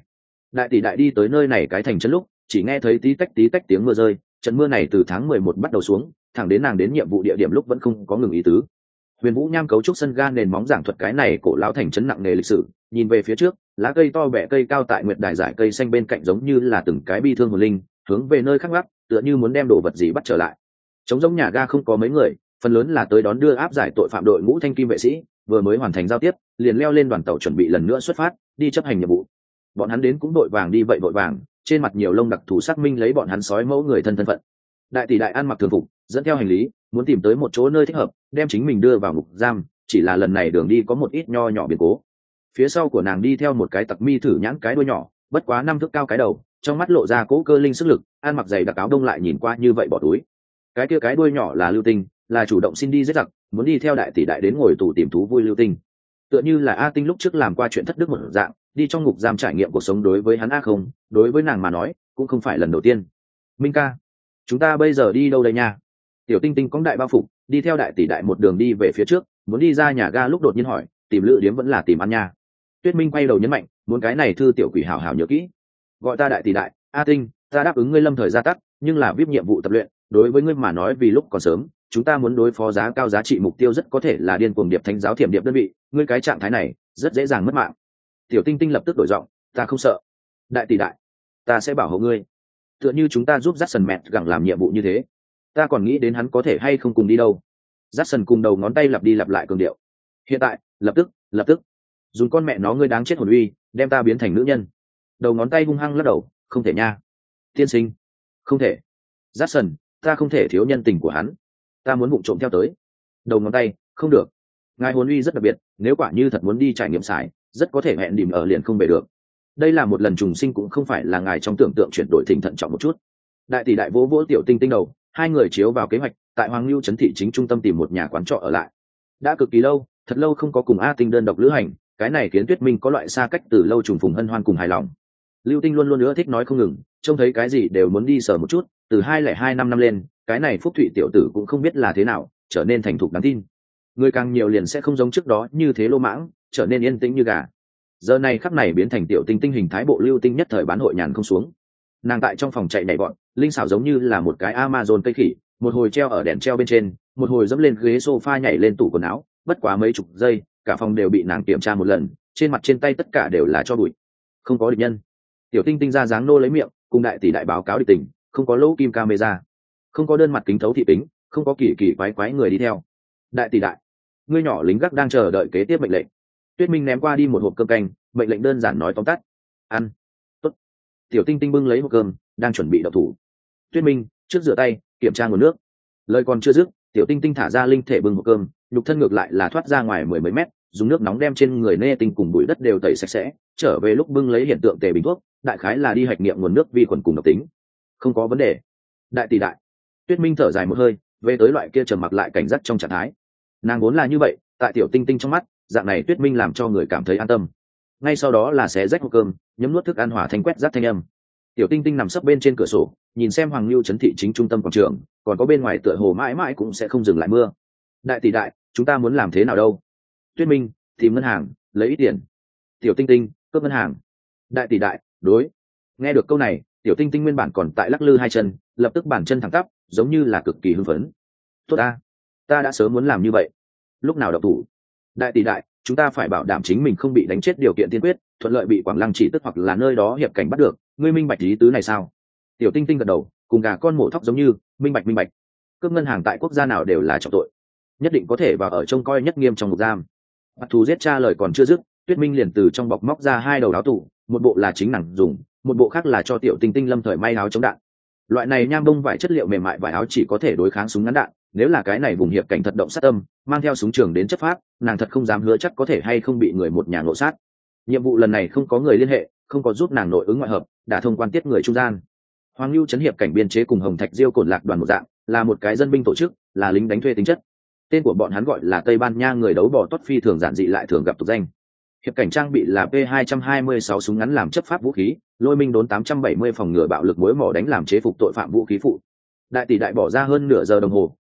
Đại tỷ đại đi tới nơi này cái thành trấn lúc chỉ nghe thấy tí tách tí tách tiếng mưa rơi. Trận mưa này từ tháng mười một bắt đầu xuống, thẳng đến nàng đến nhiệm vụ địa điểm lúc vẫn không có ngừng ý tứ. Huyền Vũ Nham cấu trúc sân ga nền móng giảng thuật cái này cổ lão thành trấn nặng nề lịch sử, nhìn về phía trước, lá cây to bẹ cây cao tại nguyệt đài giải cây xanh bên cạnh giống như là từng cái bi thương hồn linh, hướng về nơi khác ngắc, tựa như muốn đem đồ vật gì bắt trở lại. Trống giống nhà ga không có mấy người, phần lớn là tới đón đưa áp giải tội phạm đội ngũ thanh kim vệ sĩ, vừa mới hoàn thành giao tiếp, liền leo lên đoàn tàu chuẩn bị lần nữa xuất phát, đi chấp hành nhiệm vụ. Bọn hắn đến cũng đội vàng đi vậy đội vàng, trên mặt nhiều lông đặc thù xác minh lấy bọn hắn sói mẫu người thân thân phận. Đại tỷ đại ăn mặc thường phục, dẫn theo hành lý, muốn tìm tới một chỗ nơi thích hợp, đem chính mình đưa vào ngục giam, chỉ là lần này đường đi có một ít nho nhỏ biến cố. Phía sau của nàng đi theo một cái tặc mi thử nhãn cái đuôi nhỏ, bất quá năm thước cao cái đầu, trong mắt lộ ra cố cơ linh sức lực, ăn mặc giày đặc áo đông lại nhìn qua như vậy bỏ túi. Cái kia cái đuôi nhỏ là Lưu Tinh, là chủ động xin đi giết giặc, muốn đi theo đại tỷ đại đến ngồi tù tìm thú vui Lưu Tinh. Tựa như là A Tinh lúc trước làm qua chuyện thất đức một dạng, đi trong ngục giam trải nghiệm cuộc sống đối với hắn A không, đối với nàng mà nói, cũng không phải lần đầu tiên. Minh ca, chúng ta bây giờ đi đâu đây nha? Tiểu Tinh Tinh cõng đại bao phục, đi theo đại tỷ đại một đường đi về phía trước, muốn đi ra nhà ga lúc đột nhiên hỏi, tìm lữ điếm vẫn là tìm ăn nha? Tuyết Minh quay đầu nhấn mạnh, muốn cái này thư tiểu quỷ hảo hảo nhớ kỹ. Gọi ta đại tỷ đại, A Tinh, ta đáp ứng ngươi lâm thời gia tắc, nhưng là viết nhiệm vụ tập luyện, đối với ngươi mà nói vì lúc còn sớm, chúng ta muốn đối phó giá cao giá trị mục tiêu rất có thể là điên cuồng điệp thánh giáo thiểm điệp đơn vị, ngươi cái trạng thái này rất dễ dàng mất mạng. Tiểu Tinh Tinh lập tức đổi giọng, ta không sợ. Đại tỷ đại, ta sẽ bảo hộ ngươi. Tựa như chúng ta giúp Jackson mẹ gặng làm nhiệm vụ như thế, ta còn nghĩ đến hắn có thể hay không cùng đi đâu. Jackson cùng đầu ngón tay lặp đi lặp lại cường điệu. Hiện tại, lập tức, lập tức, dùng con mẹ nó ngươi đáng chết hồn uy, đem ta biến thành nữ nhân. Đầu ngón tay hung hăng lắc đầu, không thể nha. Tiên sinh, không thể. Jackson, ta không thể thiếu nhân tình của hắn, ta muốn vụng trộm theo tới. Đầu ngón tay, không được. Ngài hồn uy rất đặc biệt, nếu quả như thật muốn đi trải nghiệm xài, rất có thể hẹn điểm ở liền không về được. Đây là một lần trùng sinh cũng không phải là ngài trong tưởng tượng chuyển đổi thỉnh thận trọng một chút. Đại tỷ đại vỗ vỗ Tiểu Tinh Tinh đầu, hai người chiếu vào kế hoạch, tại Hoàng Lưu trấn thị chính trung tâm tìm một nhà quán trọ ở lại. Đã cực kỳ lâu, thật lâu không có cùng A Tinh đơn độc lữ hành, cái này khiến Tuyết Minh có loại xa cách từ lâu trùng phùng hân hoan cùng hài lòng. Lưu Tinh luôn luôn nữa thích nói không ngừng, trông thấy cái gì đều muốn đi sờ một chút, từ hai lẻ hai năm năm lên, cái này Phúc Thụy tiểu tử cũng không biết là thế nào, trở nên thành thục đáng tin. Người càng nhiều liền sẽ không giống trước đó như thế lô mãng, trở nên yên tĩnh như gà. Giờ này khắc này biến thành Tiểu Tinh Tinh hình thái bộ Lưu Tinh nhất thời bán hội nhàn không xuống. Nàng tại trong phòng chạy nhảy bọn, linh xảo giống như là một cái Amazon cây khỉ, một hồi treo ở đèn treo bên trên, một hồi dẫm lên ghế sofa nhảy lên tủ quần áo, bất quá mấy chục giây, cả phòng đều bị nàng kiểm tra một lần, trên mặt trên tay tất cả đều là cho bụi. Không có địch nhân. Tiểu Tinh Tinh ra dáng nô lấy miệng, cùng đại tỷ đại báo cáo địch tình, không có lỗ kim camera, không có đơn mặt kính thấu thị tính, không có kỳ kỳ quái quái người đi theo. Đại tỷ đại, ngươi nhỏ lính gác đang chờ đợi kế tiếp mệnh lệnh. Tuyết Minh ném qua đi một hộp cơm canh, mệnh lệnh đơn giản nói tóm tắt. Ăn. Tốt. Tiểu Tinh Tinh bưng lấy hộp cơm, đang chuẩn bị đậu thủ. Tuyết Minh, trước rửa tay, kiểm tra nguồn nước. Lời còn chưa dứt, Tiểu Tinh Tinh thả ra linh thể bưng hộp cơm, nhục thân ngược lại là thoát ra ngoài mười mấy mét, dùng nước nóng đem trên người nê tinh cùng bụi đất đều tẩy sạch sẽ, trở về lúc bưng lấy hiện tượng tề bình thuốc, đại khái là đi hạch nghiệm nguồn nước vi khuẩn cùng độc tính. Không có vấn đề. Đại tỷ đại. Tuyết Minh thở dài một hơi, về tới loại kia trầm mặc lại cảnh giác trong trạng thái. Nàng vốn là như vậy, tại Tiểu Tinh Tinh trong mắt, dạng này Tuyết Minh làm cho người cảm thấy an tâm. Ngay sau đó là xé rách hộp cơm, nhấm nuốt thức ăn hỏa thanh quét rác thanh âm. Tiểu Tinh Tinh nằm sấp bên trên cửa sổ, nhìn xem Hoàng Lưu trấn thị chính trung tâm quảng trường, còn có bên ngoài tựa hồ mãi mãi cũng sẽ không dừng lại mưa. Đại tỷ đại, chúng ta muốn làm thế nào đâu? Tuyết Minh, tìm ngân hàng, lấy ít tiền. Tiểu Tinh Tinh, cướp ngân hàng. Đại tỷ đại, đối. Nghe được câu này, Tiểu Tinh Tinh nguyên bản còn tại lắc lư hai chân, lập tức bàn chân thẳng tắp, giống như là cực kỳ hưng phấn. Tốt ta, ta đã sớm muốn làm như vậy. Lúc nào độc thủ? Đại tỷ đại, chúng ta phải bảo đảm chính mình không bị đánh chết điều kiện tiên quyết, thuận lợi bị Quảng Lăng chỉ tức hoặc là nơi đó hiệp cảnh bắt được. Ngươi minh bạch ý tứ này sao? Tiểu Tinh Tinh gật đầu, cùng gà con mổ thóc giống như, minh bạch minh bạch. Cướp ngân hàng tại quốc gia nào đều là trọng tội, nhất định có thể vào ở trông coi nhất nghiêm trong ngục giam. Bắt thù giết cha lời còn chưa dứt, Tuyết Minh liền từ trong bọc móc ra hai đầu áo tủ, một bộ là chính nàng dùng, một bộ khác là cho Tiểu Tinh Tinh lâm thời may áo chống đạn. Loại này nham bông vải chất liệu mềm mại vải áo chỉ có thể đối kháng súng ngắn đạn, nếu là cái này vùng hiệp cảnh thật động sát tâm, mang theo súng trường đến chấp pháp, nàng thật không dám hứa chắc có thể hay không bị người một nhà ngộ sát. Nhiệm vụ lần này không có người liên hệ, không có giúp nàng nội ứng ngoại hợp, đã thông quan tiết người trung gian. Hoàng Lưu trấn hiệp cảnh biên chế cùng Hồng Thạch Diêu cổn lạc đoàn một dạng, là một cái dân binh tổ chức, là lính đánh thuê tính chất. Tên của bọn hắn gọi là Tây Ban Nha người đấu bò tốt phi thường giản dị lại thường gặp tục danh. Hiệp cảnh trang bị là P hai hai sáu súng ngắn làm chấp pháp vũ khí, Lôi Minh đốn tám trăm bảy mươi phòng ngừa bạo lực muối mỏ đánh làm chế phục tội phạm vũ khí phụ. Đại tỷ đại bỏ ra hơn nửa giờ đồng hồ,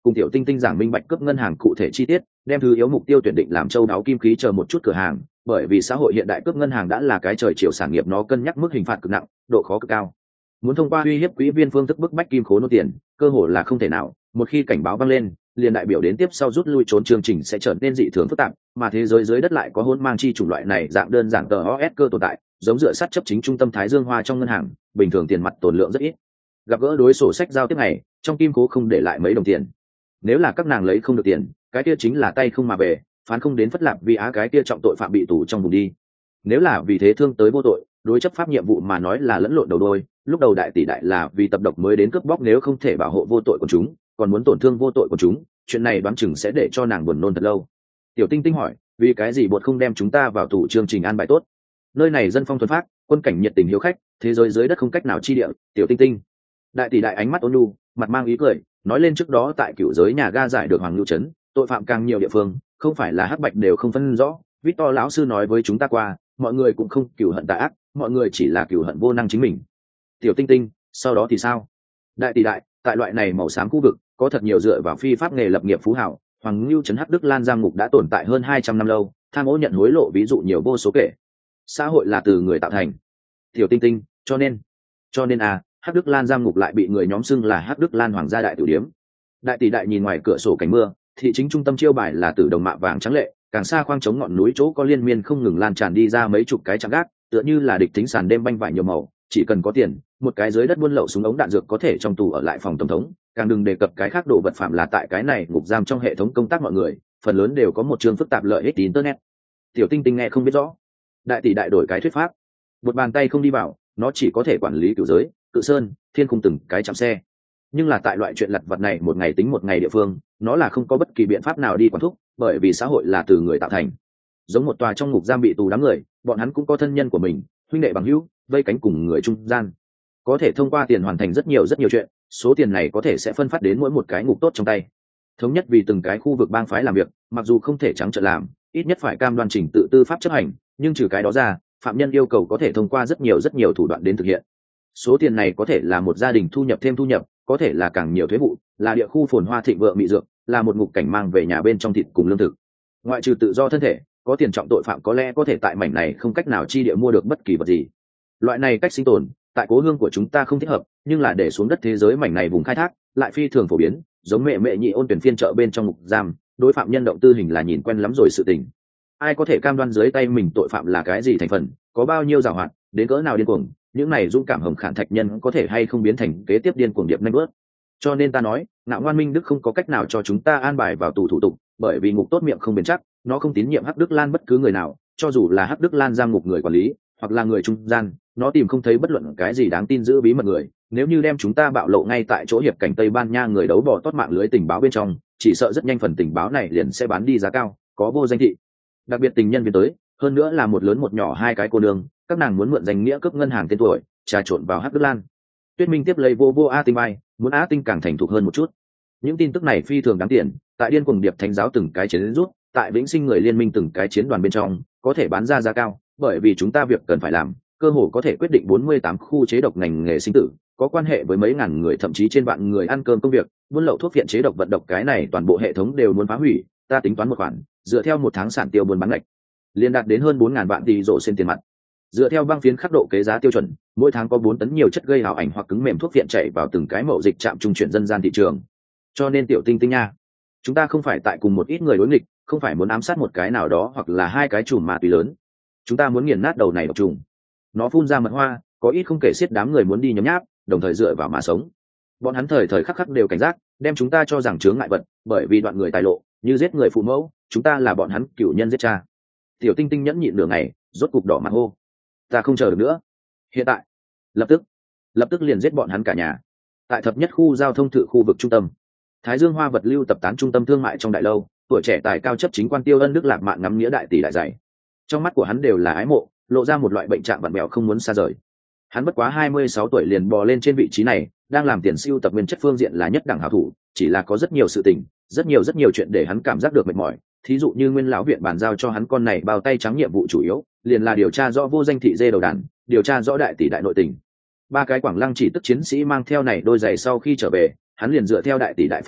cùng tiểu tinh tinh giảng minh bạch cướp ngân hàng cụ thể chi tiết, đem thứ yếu mục tiêu tuyển định làm châu đáo kim khí chờ một chút cửa hàng, bởi vì xã hội hiện đại cướp ngân hàng đã là cái trời chiều sản nghiệp, nó cân nhắc mức hình phạt cực nặng, độ khó cực cao. Muốn thông qua uy hiếp quỹ viên phương thức bức bách kim khố nô tiền, cơ hội là không thể nào. Một khi cảnh báo vang lên, liền đại biểu đến tiếp sau rút lui trốn chương trình sẽ trở nên dị thường phức tạp, mà thế giới dưới đất lại có hỗn mang chi chủng loại này dạng đơn giản tờ o ét cơ tồn tại, giống dựa sát chấp chính trung tâm Thái Dương Hoa trong ngân hàng, bình thường tiền mặt tồn lượng rất ít. Gặp gỡ đối sổ sách giao tiếp này, trong kim khố không để lại mấy đồng tiền. Nếu là các nàng lấy không được tiền, cái kia chính là tay không mà về, phán không đến phất lạp vì á cái kia trọng tội phạm bị tù trong vùng đi. Nếu là vì thế thương tới vô tội, đối chấp pháp nhiệm vụ mà nói là lẫn lộn đầu đôi. Lúc đầu đại tỷ đại là vì tập độc mới đến cướp bóc, nếu không thể bảo hộ vô tội của chúng, còn muốn tổn thương vô tội của chúng, chuyện này đoán chừng sẽ để cho nàng buồn nôn thật lâu. Tiểu Tinh Tinh hỏi, vì cái gì bột không đem chúng ta vào tù chương trình an bài tốt? Nơi này dân phong thuần phát, quân cảnh nhiệt tình hiếu khách, thế giới dưới đất không cách nào chi địa. Tiểu Tinh Tinh, đại tỷ đại ánh mắt ôn nhu, mặt mang ý cười, nói lên trước đó tại cựu giới nhà ga giải được Hoàng Lưu Trấn, tội phạm càng nhiều địa phương, không phải là hắc bạch đều không phân rõ. Victor lão sư nói với chúng ta qua, mọi người cũng không cừu hận tà ác, mọi người chỉ là cừu hận vô năng chính mình. Tiểu Tinh Tinh, sau đó thì sao? Đại tỷ đại, tại loại này màu xám khu vực, có thật nhiều dựa vào phi pháp nghề lập nghiệp phú hảo, Hoàng Lưu Trấn Hắc Đức Lan giam ngục đã tồn tại hơn hai trăm năm lâu, tham ô nhận hối lộ ví dụ nhiều vô số kể. Xã hội là từ người tạo thành. Tiểu Tinh Tinh, cho nên, cho nên à, Hắc Đức Lan giam ngục lại bị người nhóm xưng là Hắc Đức Lan Hoàng gia đại tử điếm. Đại tỷ đại nhìn ngoài cửa sổ cảnh mưa, thị chính trung tâm chiêu bài là tử đồng mạ vàng trắng lệ, càng xa khoang trống ngọn núi chỗ có liên miên không ngừng lan tràn đi ra mấy chục cái trạm gác, tựa như là địch tính sàn đêm banh vải nhiều màu. Chỉ cần có tiền, một cái dưới đất buôn lậu súng ống đạn dược có thể trong tù ở lại phòng tổng thống, càng đừng đề cập cái khác đồ vật phạm là tại cái này ngục giam trong hệ thống công tác mọi người, phần lớn đều có một chương phức tạp lợi ích internet. Tiểu Tinh Tinh nghe không biết rõ. Đại tỷ đại đổi cái thuyết pháp, một bàn tay không đi vào, nó chỉ có thể quản lý cửu giới, cự sơn, thiên khung từng cái chạm xe. Nhưng là tại loại chuyện lặt vặt này một ngày tính một ngày địa phương, nó là không có bất kỳ biện pháp nào đi quản thúc, bởi vì xã hội là từ người tạo thành. Giống một tòa trong ngục giam bị tù đám người, bọn hắn cũng có thân nhân của mình, huynh đệ bằng hữu, vây cánh cùng người trung gian, có thể thông qua tiền hoàn thành rất nhiều rất nhiều chuyện, số tiền này có thể sẽ phân phát đến mỗi một cái ngục tốt trong tay, thống nhất vì từng cái khu vực bang phái làm việc, mặc dù không thể trắng trợn làm, ít nhất phải cam đoan trình tự tư pháp chấp hành, nhưng trừ cái đó ra, phạm nhân yêu cầu có thể thông qua rất nhiều rất nhiều thủ đoạn đến thực hiện. Số tiền này có thể là một gia đình thu nhập thêm thu nhập, có thể là càng nhiều thuế vụ, là địa khu phồn hoa thịnh vượng mị dược, là một ngục cảnh mang về nhà bên trong thịt cùng lương thực. Ngoại trừ tự do thân thể, có tiền trọng tội phạm có lẽ có thể tại mảnh này không cách nào chi địa mua được bất kỳ vật gì. Loại này cách sinh tồn tại cố hương của chúng ta không thích hợp, nhưng là để xuống đất thế giới mảnh này vùng khai thác lại phi thường phổ biến, giống mẹ mẹ nhị ôn tuyển phiên chợ bên trong ngục giam, đối phạm nhân động tư hình là nhìn quen lắm rồi sự tình. Ai có thể cam đoan dưới tay mình tội phạm là cái gì thành phần, có bao nhiêu giàu hoạt, đến cỡ nào điên cuồng, những này dũng cảm hồng khản thạch nhân có thể hay không biến thành kế tiếp điên cuồng điệp nanh bớt. Cho nên ta nói, ngạo ngoan minh đức không có cách nào cho chúng ta an bài vào tù thủ tục, bởi vì ngục tốt miệng không bền chắc, nó không tín nhiệm Hắc Đức Lan bất cứ người nào, cho dù là Hắc Đức Lan giam ngục người quản lý hoặc là người trung gian, nó tìm không thấy bất luận cái gì đáng tin giữ bí mật người. Nếu như đem chúng ta bạo lộ ngay tại chỗ hiệp cảnh Tây Ban Nha người đấu bỏ tót mạng lưới tình báo bên trong, chỉ sợ rất nhanh phần tình báo này liền sẽ bán đi giá cao, có vô danh thị. Đặc biệt tình nhân viên tới, hơn nữa là một lớn một nhỏ hai cái cô nương, các nàng muốn mượn danh nghĩa cướp ngân hàng tên tuổi, trà trộn vào Hắc Đức Lan. Tuyết Minh tiếp lấy vô vô A Tinh bay, muốn A Tinh càng thành thục hơn một chút. Những tin tức này phi thường đáng tiền, tại điên cuồng điệp thánh giáo từng cái chiến rút, tại vĩnh sinh người liên minh từng cái chiến đoàn bên trong, có thể bán ra giá cao, bởi vì chúng ta việc cần phải làm, cơ hồ có thể quyết định bốn mươi tám khu chế độc ngành nghề sinh tử, có quan hệ với mấy ngàn người thậm chí trên vạn người ăn cơm công việc, buôn lậu thuốc viện chế độc vận độc cái này toàn bộ hệ thống đều muốn phá hủy, ta tính toán một khoản, dựa theo một tháng sản tiêu buôn bán ngạch, liên đạt đến hơn bốn ngàn vạn tỷ rổ trên tiền mặt. Dựa theo băng phiến khắc độ kế giá tiêu chuẩn, mỗi tháng có bốn tấn nhiều chất gây hào ảnh hoặc cứng mềm thuốc viện chạy vào từng cái mậu dịch trạm trung chuyển dân gian thị trường. Cho nên Tiểu Tinh Tinh nha, chúng ta không phải tại cùng một ít người đối nghịch, không phải muốn ám sát một cái nào đó hoặc là hai cái chùm ma túy lớn, chúng ta muốn nghiền nát đầu này độc trùng. Nó phun ra mật hoa, có ít không kể xiết đám người muốn đi nhấm nháp, đồng thời dựa vào mà sống. Bọn hắn thời thời khắc khắc đều cảnh giác, đem chúng ta cho rằng chướng ngại vật, bởi vì đoạn người tài lộ, như giết người phụ mẫu, chúng ta là bọn hắn cửu nhân giết cha. Tiểu Tinh Tinh nhẫn nhịn nửa ngày, rốt cục đỏ mặt hô: ta không chờ được nữa, hiện tại, lập tức, lập tức liền giết bọn hắn cả nhà. Tại thập nhất khu giao thông thự khu vực trung tâm, Thái Dương Hoa vật lưu tập tán trung tâm thương mại trong đại lâu, tuổi trẻ tài cao chấp chính quan Tiêu Ân Đức lạc mạn ngắm nghĩa đại tỷ đại dày, trong mắt của hắn đều là ái mộ, lộ ra một loại bệnh trạng vặn bèo không muốn xa rời. Hắn bất quá hai mươi sáu tuổi liền bò lên trên vị trí này, đang làm tiền siêu tập nguyên chất phương diện là nhất đẳng hảo thủ, chỉ là có rất nhiều sự tình, rất nhiều rất nhiều chuyện để hắn cảm giác được mệt mỏi. Thí dụ như Nguyên lão viện bàn giao cho hắn con này bao tay trắng nhiệm vụ chủ yếu, liền là điều tra rõ vô danh thị dê đầu đàn, điều tra rõ đại tỷ đại nội tình. Ba cái Quảng Lăng chỉ tức chiến sĩ mang theo này đôi giày sau khi trở về, hắn liền dựa theo đại tỷ đại phân phó,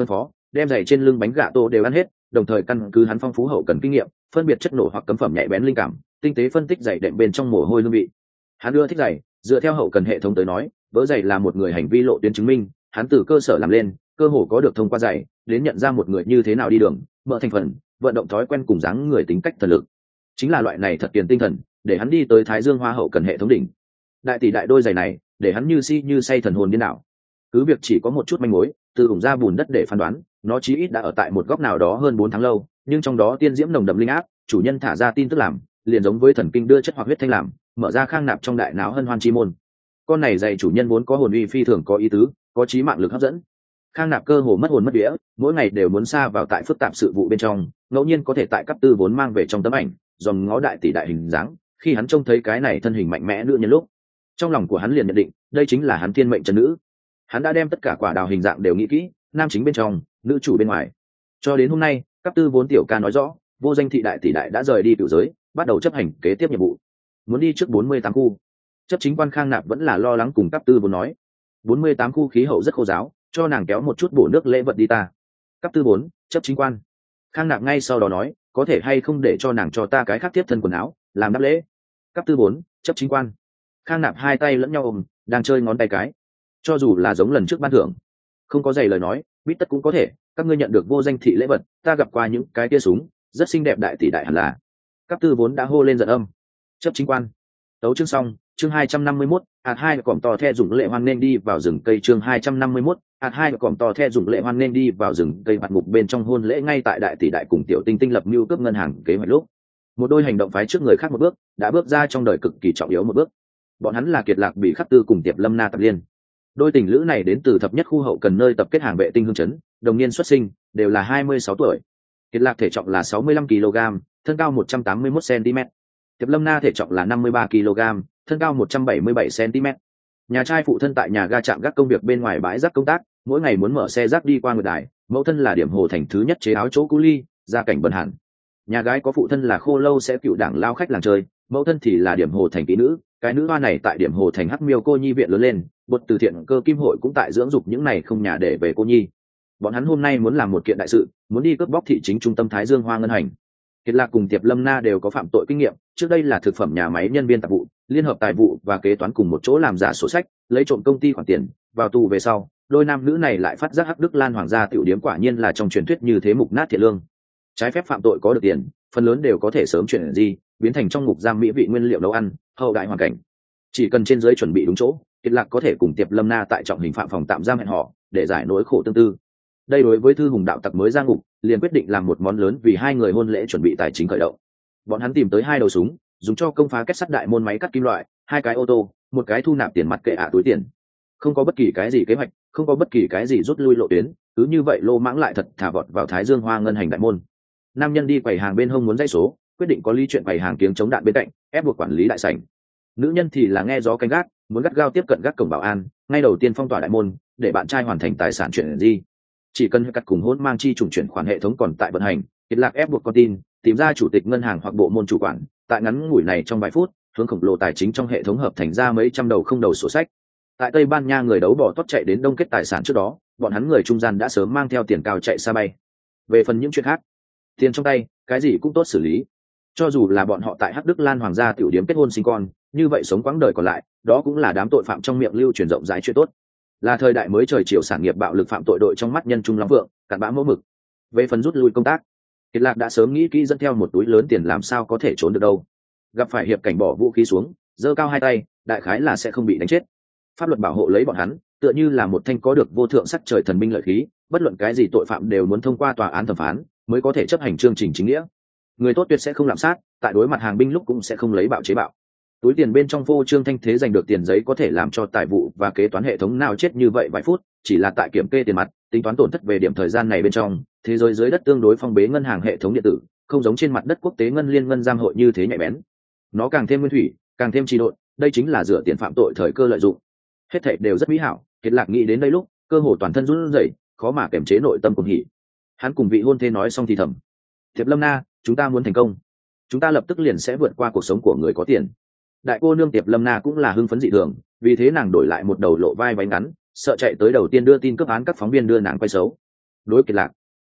đem giày trên lưng bánh gà tô đều ăn hết, đồng thời căn cứ hắn phong phú hậu cần kinh nghiệm phân biệt chất nổ hoặc cấm phẩm nhạy bén linh cảm, tinh tế phân tích giày đệm bên trong mồ hôi hương vị. Hắn ưa thích giày, dựa theo hậu cần hệ thống tới nói, vỡ giày là một người hành vi lộ tuyến chứng minh, hắn từ cơ sở làm lên, cơ hồ có được thông qua giày đến nhận ra một người như thế nào đi đường, mỡ thành phần, vận động thói quen cùng dáng người tính cách thần lực. Chính là loại này thật tiền tinh thần, để hắn đi tới Thái Dương Hoa hậu cần hệ thống đỉnh. Đại tỷ đại đôi giày này, để hắn như si như say thần hồn điên đảo. Cứ việc chỉ có một chút manh mối, từ ủng ra bùn đất để phán đoán, nó chí ít đã ở tại một góc nào đó hơn bốn tháng lâu, nhưng trong đó tiên diễm nồng đậm linh áp, chủ nhân thả ra tin tức làm, liền giống với thần kinh đưa chất hoặc huyết thanh làm, mở ra khang nạp trong đại não hân hoan chi môn. Con này giày chủ nhân vốn có hồn uy phi thường có ý tứ, có chí mạng lực hấp dẫn. Khang nạp cơ hồ mất hồn mất vía, mỗi ngày đều muốn xa vào tại phức tạp sự vụ bên trong, ngẫu nhiên có thể tại cấp tư vốn mang về trong tấm ảnh, dòm ngó đại tỷ đại hình dáng, khi hắn trông thấy cái này thân hình mạnh mẽ nữ nhân lúc, trong lòng của hắn liền nhận định, đây chính là hắn thiên mệnh chân nữ. Hắn đã đem tất cả quả đào hình dạng đều nghĩ kỹ, nam chính bên trong, nữ chủ bên ngoài. Cho đến hôm nay, cấp tư vốn tiểu ca nói rõ, vô danh thị đại tỷ đại đã rời đi cửu giới, bắt đầu chấp hành kế tiếp nhiệm vụ. Muốn đi trước bốn mươi tám khu. Chấp chính quan Khang Nạp vẫn là lo lắng cùng cấp tư vốn nói, bốn mươi tám khu khí hậu rất khô giáo, cho nàng kéo một chút bổ nước lễ vật đi ta. Cấp tư vốn, chấp chính quan. Khang Nạp ngay sau đó nói, có thể hay không để cho nàng cho ta cái khác tiếp thân quần áo, làm đáp lễ. Cấp tư vốn, chấp chính quan. Khang Nạp hai tay lẫn nhau ôm, đang chơi ngón tay cái. Cho dù là giống lần trước ban thưởng, không có giày lời nói, bít tất cũng có thể. Các ngươi nhận được vô danh thị lễ vật, ta gặp qua những cái tia súng, rất xinh đẹp đại tỷ đại hẳn là. Cấp tư vốn đã hô lên giận âm. Chấp chính quan. Tấu chương xong, chương hai trăm năm mươi mốt, ạt hai cỏm to the dùng lệ hoan nên đi vào rừng cây chương hai trăm năm mươi mốt, ạt hai cỏm to the dùng lệ hoan nên đi vào rừng cây mặt mục bên trong hôn lễ ngay tại đại tỷ đại cùng tiểu tinh tinh lập mưu cướp ngân hàng kế hoạch lúc. Một đôi hành động phái trước người khác một bước, đã bước ra trong đời cực kỳ trọng yếu một bước. Bọn hắn là Kiệt Lạc bị khắc tư cùng Tiệp Lâm Na tập liên. Đôi tình lữ này đến từ thập nhất khu hậu cần nơi tập kết hàng vệ tinh hương chấn, đồng niên xuất sinh, đều là hai mươi sáu tuổi. Kiệt Lạc thể trọng là sáu mươi lăm ki lô gam, thân cao một trăm tám mươi mốt xăng ti mét. Tiệp Lâm Na thể trọng là năm mươi ba ki lô gam, thân cao một trăm bảy mươi bảy xăng ti mét. Nhà trai phụ thân tại nhà ga trạm gác công việc bên ngoài bãi rác công tác, mỗi ngày muốn mở xe rác đi qua Nguyệt Đài, mẫu thân là điểm hồ thành thứ nhất chế áo chỗ cu ly, gia cảnh bần hàn. Nhà gái có phụ thân là khô lâu sẽ cựu đảng lao khách làng chơi, mẫu thân thì là điểm hồ thành kỹ nữ, cái nữ hoa này tại điểm hồ thành Hắc Miêu cô nhi viện lớn lên, bột từ thiện cơ kim hội cũng tại dưỡng dục những này không nhà để về cô nhi. Bọn hắn hôm nay muốn làm một kiện đại sự, muốn đi cướp bóc thị chính trung tâm Thái Dương Hoa ngân hành. Kiệt Lạc cùng Tiệp Lâm Na đều có phạm tội kinh nghiệm, trước đây là thực phẩm nhà máy nhân viên tạp vụ, liên hợp tài vụ và kế toán cùng một chỗ làm giả sổ sách, lấy trộm công ty khoản tiền, vào tù về sau, đôi nam nữ này lại phát giác Hắc Đức Lan hoàng gia tiểu điếm quả nhiên là trong truyền thuyết như thế mục nát thiện lương. Trái phép phạm tội có được tiền, phần lớn đều có thể sớm chuyển gì, biến thành trong ngục giam mỹ vị nguyên liệu nấu ăn, hậu đại hoàn cảnh. Chỉ cần trên dưới chuẩn bị đúng chỗ, Kiệt Lạc có thể cùng Tiệp Lâm Na tại trọng hình phạm phòng tạm giam hẹn họ, để giải nỗi khổ tương tư. Đây đối với thư hùng đạo tặc mới ra ngục, liền quyết định làm một món lớn vì hai người hôn lễ chuẩn bị tài chính khởi động. Bọn hắn tìm tới hai đầu súng, dùng cho công phá kết sắt đại môn máy cắt kim loại, hai cái ô tô, một cái thu nạp tiền mặt kệ ạ túi tiền. Không có bất kỳ cái gì kế hoạch, không có bất kỳ cái gì rút lui lộ tuyến, cứ như vậy lô mãng lại thật thả vọt vào Thái Dương Hoa ngân hành đại môn. Nam nhân đi quầy hàng bên hông muốn dây số, quyết định có lý chuyện quầy hàng kiếng chống đạn bên cạnh, ép buộc quản lý đại sảnh. Nữ nhân thì là nghe gió canh gác, muốn gắt gao tiếp cận gác cổng bảo an, ngay đầu tiên phong tỏa đại môn, để bạn trai hoàn thành tài sản chuyển di. Chỉ cần cắt cùng hôn mang chi trùng chuyển khoản hệ thống còn tại vận hành, Kiệt Lạc ép buộc con tin, tìm ra chủ tịch ngân hàng hoặc bộ môn chủ quản, tại ngắn ngủi này trong vài phút, hướng khổng lồ tài chính trong hệ thống hợp thành ra mấy trăm đầu không đầu sổ sách. Tại Tây Ban Nha người đấu bỏ tót chạy đến đông kết tài sản trước đó, bọn hắn người trung gian đã sớm mang theo tiền cao chạy xa bay. Về phần những chuyện khác, tiền trong tay, cái gì cũng tốt xử lý. Cho dù là bọn họ tại Hắc Đức Lan hoàng gia tiểu điếm kết hôn sinh con, như vậy sống quãng đời còn lại, đó cũng là đám tội phạm trong miệng lưu truyền rộng rãi chuyện tốt. Là thời đại mới trời chiều sản nghiệp bạo lực phạm tội đội trong mắt nhân trung lắm vượng, cặn bã mẫu mực. Về phần rút lui công tác, Kiệt Lạc đã sớm nghĩ kỹ dẫn theo một túi lớn tiền làm sao có thể trốn được đâu. Gặp phải hiệp cảnh bỏ vũ khí xuống, giơ cao hai tay, đại khái là sẽ không bị đánh chết. Pháp luật bảo hộ lấy bọn hắn, tựa như là một thanh có được vô thượng sắc trời thần binh lợi khí, bất luận cái gì tội phạm đều muốn thông qua tòa án thẩm phán mới có thể chấp hành chương trình chính nghĩa. Người tốt tuyệt sẽ không lạm sát, tại đối mặt hàng binh lúc cũng sẽ không lấy bạo chế bạo. Túi tiền bên trong phô trương thanh thế giành được tiền giấy có thể làm cho tài vụ và kế toán hệ thống nào chết như vậy vài phút, chỉ là tại kiểm kê tiền mặt, tính toán tổn thất về điểm thời gian này bên trong, thế giới dưới đất tương đối phong bế ngân hàng hệ thống điện tử, không giống trên mặt đất quốc tế ngân liên ngân giang hội như thế nhạy bén. Nó càng thêm nguyên thủy, càng thêm trì độn, đây chính là dựa tiền phạm tội thời cơ lợi dụng. Hết thảy đều rất mỹ hảo, Kiệt Lạc nghĩ đến đây lúc, cơ hồ toàn thân run rẩy, khó mà kiềm chế nội tâm cuồng hỉ. Hắn cùng vị hôn thê nói xong thì thầm: "Tiệp Lâm Na, chúng ta muốn thành công, chúng ta lập tức liền sẽ vượt qua cuộc sống của người có tiền." Đại cô nương Tiệp Lâm Na cũng là hưng phấn dị thường, vì thế nàng đổi lại một đầu lộ vai váy ngắn, sợ chạy tới đầu tiên đưa tin cướp án các phóng viên đưa nàng quay xấu. Đối Kiệt Lạc,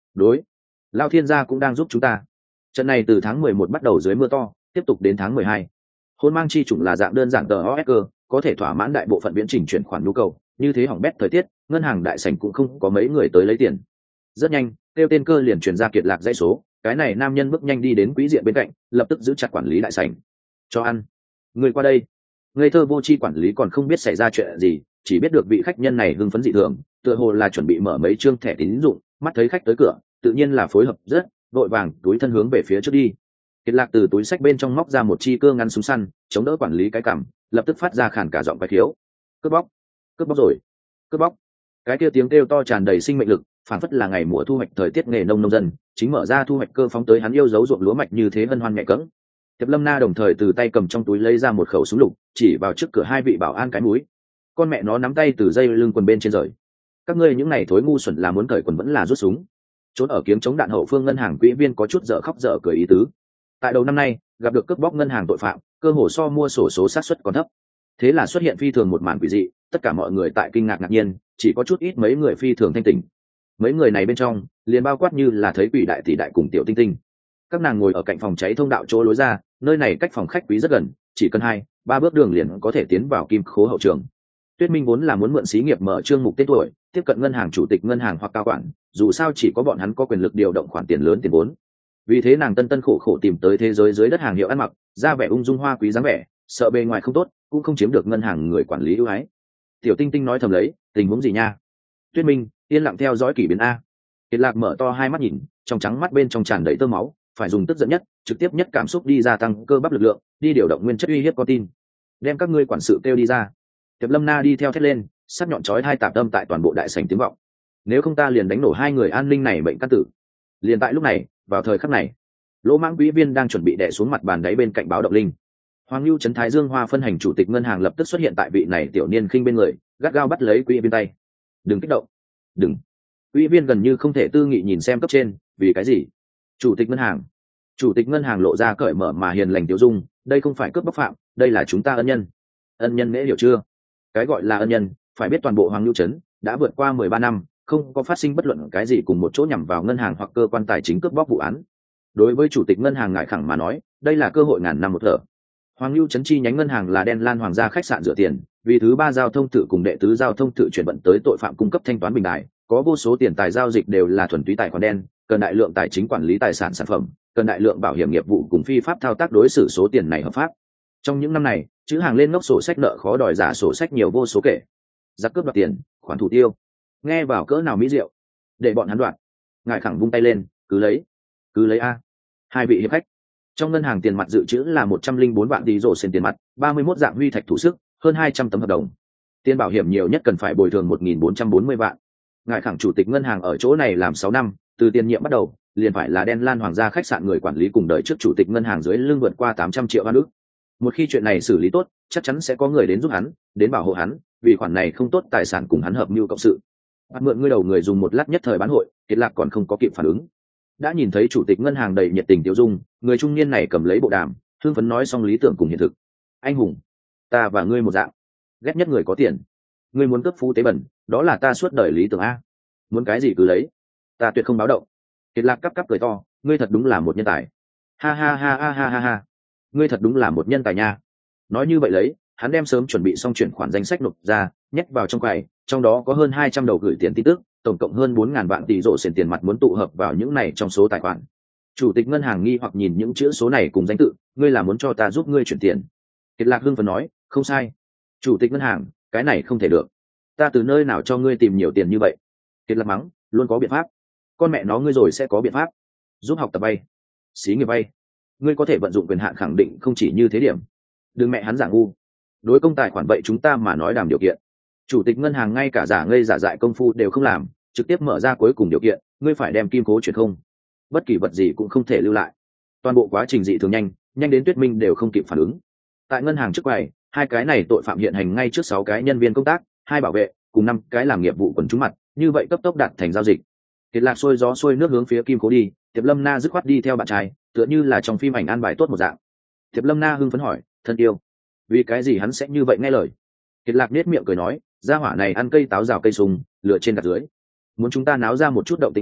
Đối, Lao Thiên gia cũng đang giúp chúng ta. Trận này từ tháng mười một bắt đầu dưới mưa to, tiếp tục đến tháng mười hai. Hôn mang chi chủng là dạng đơn giản tờ o ét cơ, có thể thỏa mãn đại bộ phận viễn trình chuyển khoản nhu cầu, như thế hỏng bét thời tiết, ngân hàng đại sảnh cũng không có mấy người tới lấy tiền. Rất nhanh, tiêu tên cơ liền truyền ra Kiệt Lạc dãy số, cái này nam nhân bước nhanh đi đến quý diện bên cạnh, lập tức giữ chặt quản lý đại sảnh. Cho ăn. Người qua đây. Ngây thơ vô tri quản lý còn không biết xảy ra chuyện gì, chỉ biết được vị khách nhân này hưng phấn dị thường, tựa hồ là chuẩn bị mở mấy trương thẻ tín dụng, mắt thấy khách tới cửa, tự nhiên là phối hợp rất, vội vàng túi thân hướng về phía trước đi. Kiệt Lạc từ túi sách bên trong móc ra một chi cưa ngắn súng săn, chống đỡ quản lý cái cằm, lập tức phát ra khàn cả giọng quái thiếu. Cướp bóc, cướp bóc rồi, cướp bóc. Cái kia tiếng kêu to tràn đầy sinh mệnh lực, phản phất là ngày mùa thu hoạch thời tiết nghề nông nông dân, chính mở ra thu hoạch cơ phóng tới hắn yêu dấu ruộng lúa mạch như thế hân hoan nhẹ cẫng. Tiệp Lâm Na đồng thời từ tay cầm trong túi lấy ra một khẩu súng lục, chỉ vào trước cửa hai vị bảo an cái mũi. Con mẹ nó nắm tay từ dây lưng quần bên trên rời. Các ngươi những này thối ngu xuẩn là muốn cởi quần vẫn là rút súng. Trốn ở kiếng chống đạn hậu phương ngân hàng quỹ viên có chút dở khóc dở cười ý tứ. Tại đầu năm nay, gặp được cướp bóc ngân hàng tội phạm, cơ hồ so mua sổ số xác suất còn thấp. Thế là xuất hiện phi thường một màn quỷ dị, tất cả mọi người tại kinh ngạc ngạc nhiên, chỉ có chút ít mấy người phi thường thanh tỉnh. Mấy người này bên trong, liền bao quát như là thấy quỷ đại tỷ đại cùng tiểu tinh tinh. Các nàng ngồi ở cạnh phòng cháy thông đạo chỗ lối ra, nơi này cách phòng khách quý rất gần, chỉ cần hai ba bước đường liền có thể tiến vào kim khố hậu trường. Tuyết Minh vốn là muốn mượn xí nghiệp mở trương mục tên tuổi, tiếp cận ngân hàng chủ tịch ngân hàng hoặc cao quản, dù sao chỉ có bọn hắn có quyền lực điều động khoản tiền lớn tiền vốn. Vì thế nàng tân tân khổ khổ tìm tới thế giới dưới đất hàng hiệu ăn mặc, ra vẻ ung dung hoa quý dáng vẻ, sợ bề ngoài không tốt, cũng không chiếm được ngân hàng người quản lý ưu ái. Tiểu Tinh Tinh nói thầm lấy, tình huống gì nha? Tuyết Minh yên lặng theo dõi kỷ biến a. Kiệt Lạc mở to hai mắt nhìn, trong trắng mắt bên trong tràn đầy tơ máu, phải dùng tức giận nhất, trực tiếp nhất cảm xúc đi gia tăng cơ bắp lực lượng, đi điều động nguyên chất uy hiếp con tin. Đem các ngươi quản sự kêu đi ra. Tiệp Lâm Na đi theo thét lên, sắc nhọn chói hai tạp âm tại toàn bộ đại sảnh tiếng vọng. Nếu không ta liền đánh nổ hai người an ninh này bệnh căn tử. Liền tại lúc này, vào thời khắc này, Lỗ Mãng quý viên đang chuẩn bị đè xuống mặt bàn đáy bên cạnh báo động linh. Hoàng Lưu Trấn Thái Dương Hoa phân hành chủ tịch ngân hàng lập tức xuất hiện tại vị này tiểu niên khinh bên người, gắt gao bắt lấy quý viên tay. Đừng kích động, đừng. Quý viên gần như không thể tư nghị nhìn xem cấp trên, vì cái gì? Chủ tịch ngân hàng, chủ tịch ngân hàng lộ ra cởi mở mà hiền lành tiểu dung, đây không phải cướp bóc phạm, đây là chúng ta ân nhân. Ân nhân nễ hiểu chưa? Cái gọi là ân nhân, phải biết toàn bộ Hoàng Lưu Trấn đã vượt qua mười ba năm, không có phát sinh bất luận cái gì cùng một chỗ nhằm vào ngân hàng hoặc cơ quan tài chính cướp bóc vụ án. Đối với chủ tịch ngân hàng ngại khẳng mà nói, đây là cơ hội ngàn năm một thở. Hoàng Lưu Trấn chi nhánh ngân hàng là Đen Lan Hoàng gia khách sạn rửa tiền, vì thứ ba giao thông tự cùng đệ tứ giao thông tự chuyển vận tới tội phạm cung cấp thanh toán bình đại, có vô số tiền tài giao dịch đều là thuần túy tài khoản đen, cần đại lượng tài chính quản lý tài sản sản phẩm, cần đại lượng bảo hiểm nghiệp vụ cùng phi pháp thao tác đối xử số tiền này hợp pháp. Trong những năm này, chữ hàng lên ngốc sổ sách nợ khó đòi giả sổ sách nhiều vô số kể. Giặc cướp đoạt tiền, khoản thủ tiêu. Nghe vào cỡ nào mỹ diệu, để bọn hắn đoạt. Ngài khẳng vung tay lên, cứ lấy, cứ lấy a. Hai vị hiệp khách. Trong ngân hàng tiền mặt dự trữ là một trăm linh bốn vạn tỷ rổ sen tiền mặt, ba mươi mốt dạng huy thạch thủ sức, hơn hai trăm tấm hợp đồng. Tiền bảo hiểm nhiều nhất cần phải bồi thường một nghìn bốn trăm bốn mươi vạn. Ngài khẳng chủ tịch ngân hàng ở chỗ này làm sáu năm, từ tiền nhiệm bắt đầu, liền phải là Đen Lan Hoàng gia khách sạn người quản lý cùng đợi trước chủ tịch ngân hàng dưới lưng vượt qua tám trăm triệu an ức. Một khi chuyện này xử lý tốt, chắc chắn sẽ có người đến giúp hắn, đến bảo hộ hắn, vì khoản này không tốt tài sản cùng hắn hợp mưu cộng sự. Bắt mượn ngươi đầu người dùng một lát nhất thời bán hội, Kiệt Lạc còn không có kịp phản ứng. Đã nhìn thấy chủ tịch ngân hàng đầy nhiệt tình tiêu dung, người trung niên này cầm lấy bộ đàm, hưng phấn nói xong lý tưởng cùng hiện thực. Anh hùng, ta và ngươi một dạng, ghét nhất người có tiền. Ngươi muốn cướp phú tế bẩn, đó là ta suốt đời lý tưởng a. Muốn cái gì cứ lấy, ta tuyệt không báo động. Kiệt Lạc cắp cắp cười to, ngươi thật đúng là một nhân tài. Ha ha ha ha ha ha ha. Ngươi thật đúng là một nhân tài nha. Nói như vậy lấy, hắn đem sớm chuẩn bị xong chuyển khoản danh sách nộp ra, nhét vào trong quầy, trong đó có hơn hai trăm đầu gửi tiền tin tức, tổng cộng hơn bốn ngàn vạn tỷ rổ xền tiền mặt muốn tụ hợp vào những này trong số tài khoản. Chủ tịch ngân hàng nghi hoặc nhìn những chữ số này cùng danh tự, ngươi là muốn cho ta giúp ngươi chuyển tiền. Kiệt Lạc hưng phấn nói, không sai. Chủ tịch ngân hàng, cái này không thể được. Ta từ nơi nào cho ngươi tìm nhiều tiền như vậy? Kiệt Lạc mắng, luôn có biện pháp. Con mẹ nó ngươi rồi sẽ có biện pháp. Giúp học tập bay, xí nghiệp bay. Ngươi có thể vận dụng quyền hạn khẳng định không chỉ như thế điểm. Đừng mẹ hắn giả ngu. Đối công tài khoản vậy chúng ta mà nói đàm điều kiện. Chủ tịch ngân hàng ngay cả giả ngây giả dại công phu đều không làm, trực tiếp mở ra cuối cùng điều kiện, ngươi phải đem kim cố chuyển không. Bất kỳ vật gì cũng không thể lưu lại. Toàn bộ quá trình dị thường nhanh, nhanh đến Tuyết Minh đều không kịp phản ứng. Tại ngân hàng trước quầy, hai cái này tội phạm hiện hành ngay trước sáu cái nhân viên công tác, hai bảo vệ, cùng năm cái làm nghiệp vụ quần chúng mặt, như vậy cấp tốc đạt thành giao dịch. Kiệt Lạc xuôi gió xuôi nước hướng phía kim cố đi, Tiệp Lâm Na dứt khoát đi theo bạn trai, tựa như là trong phim ảnh an bài tốt một dạng. Tiệp Lâm Na hưng phấn hỏi, thân yêu, vì cái gì hắn sẽ như vậy nghe lời? Kiệt Lạc nết miệng cười nói, gia hỏa này ăn cây táo rào cây sung, lựa trên gạt dưới, muốn chúng ta náo ra một chút động tĩnh lớn,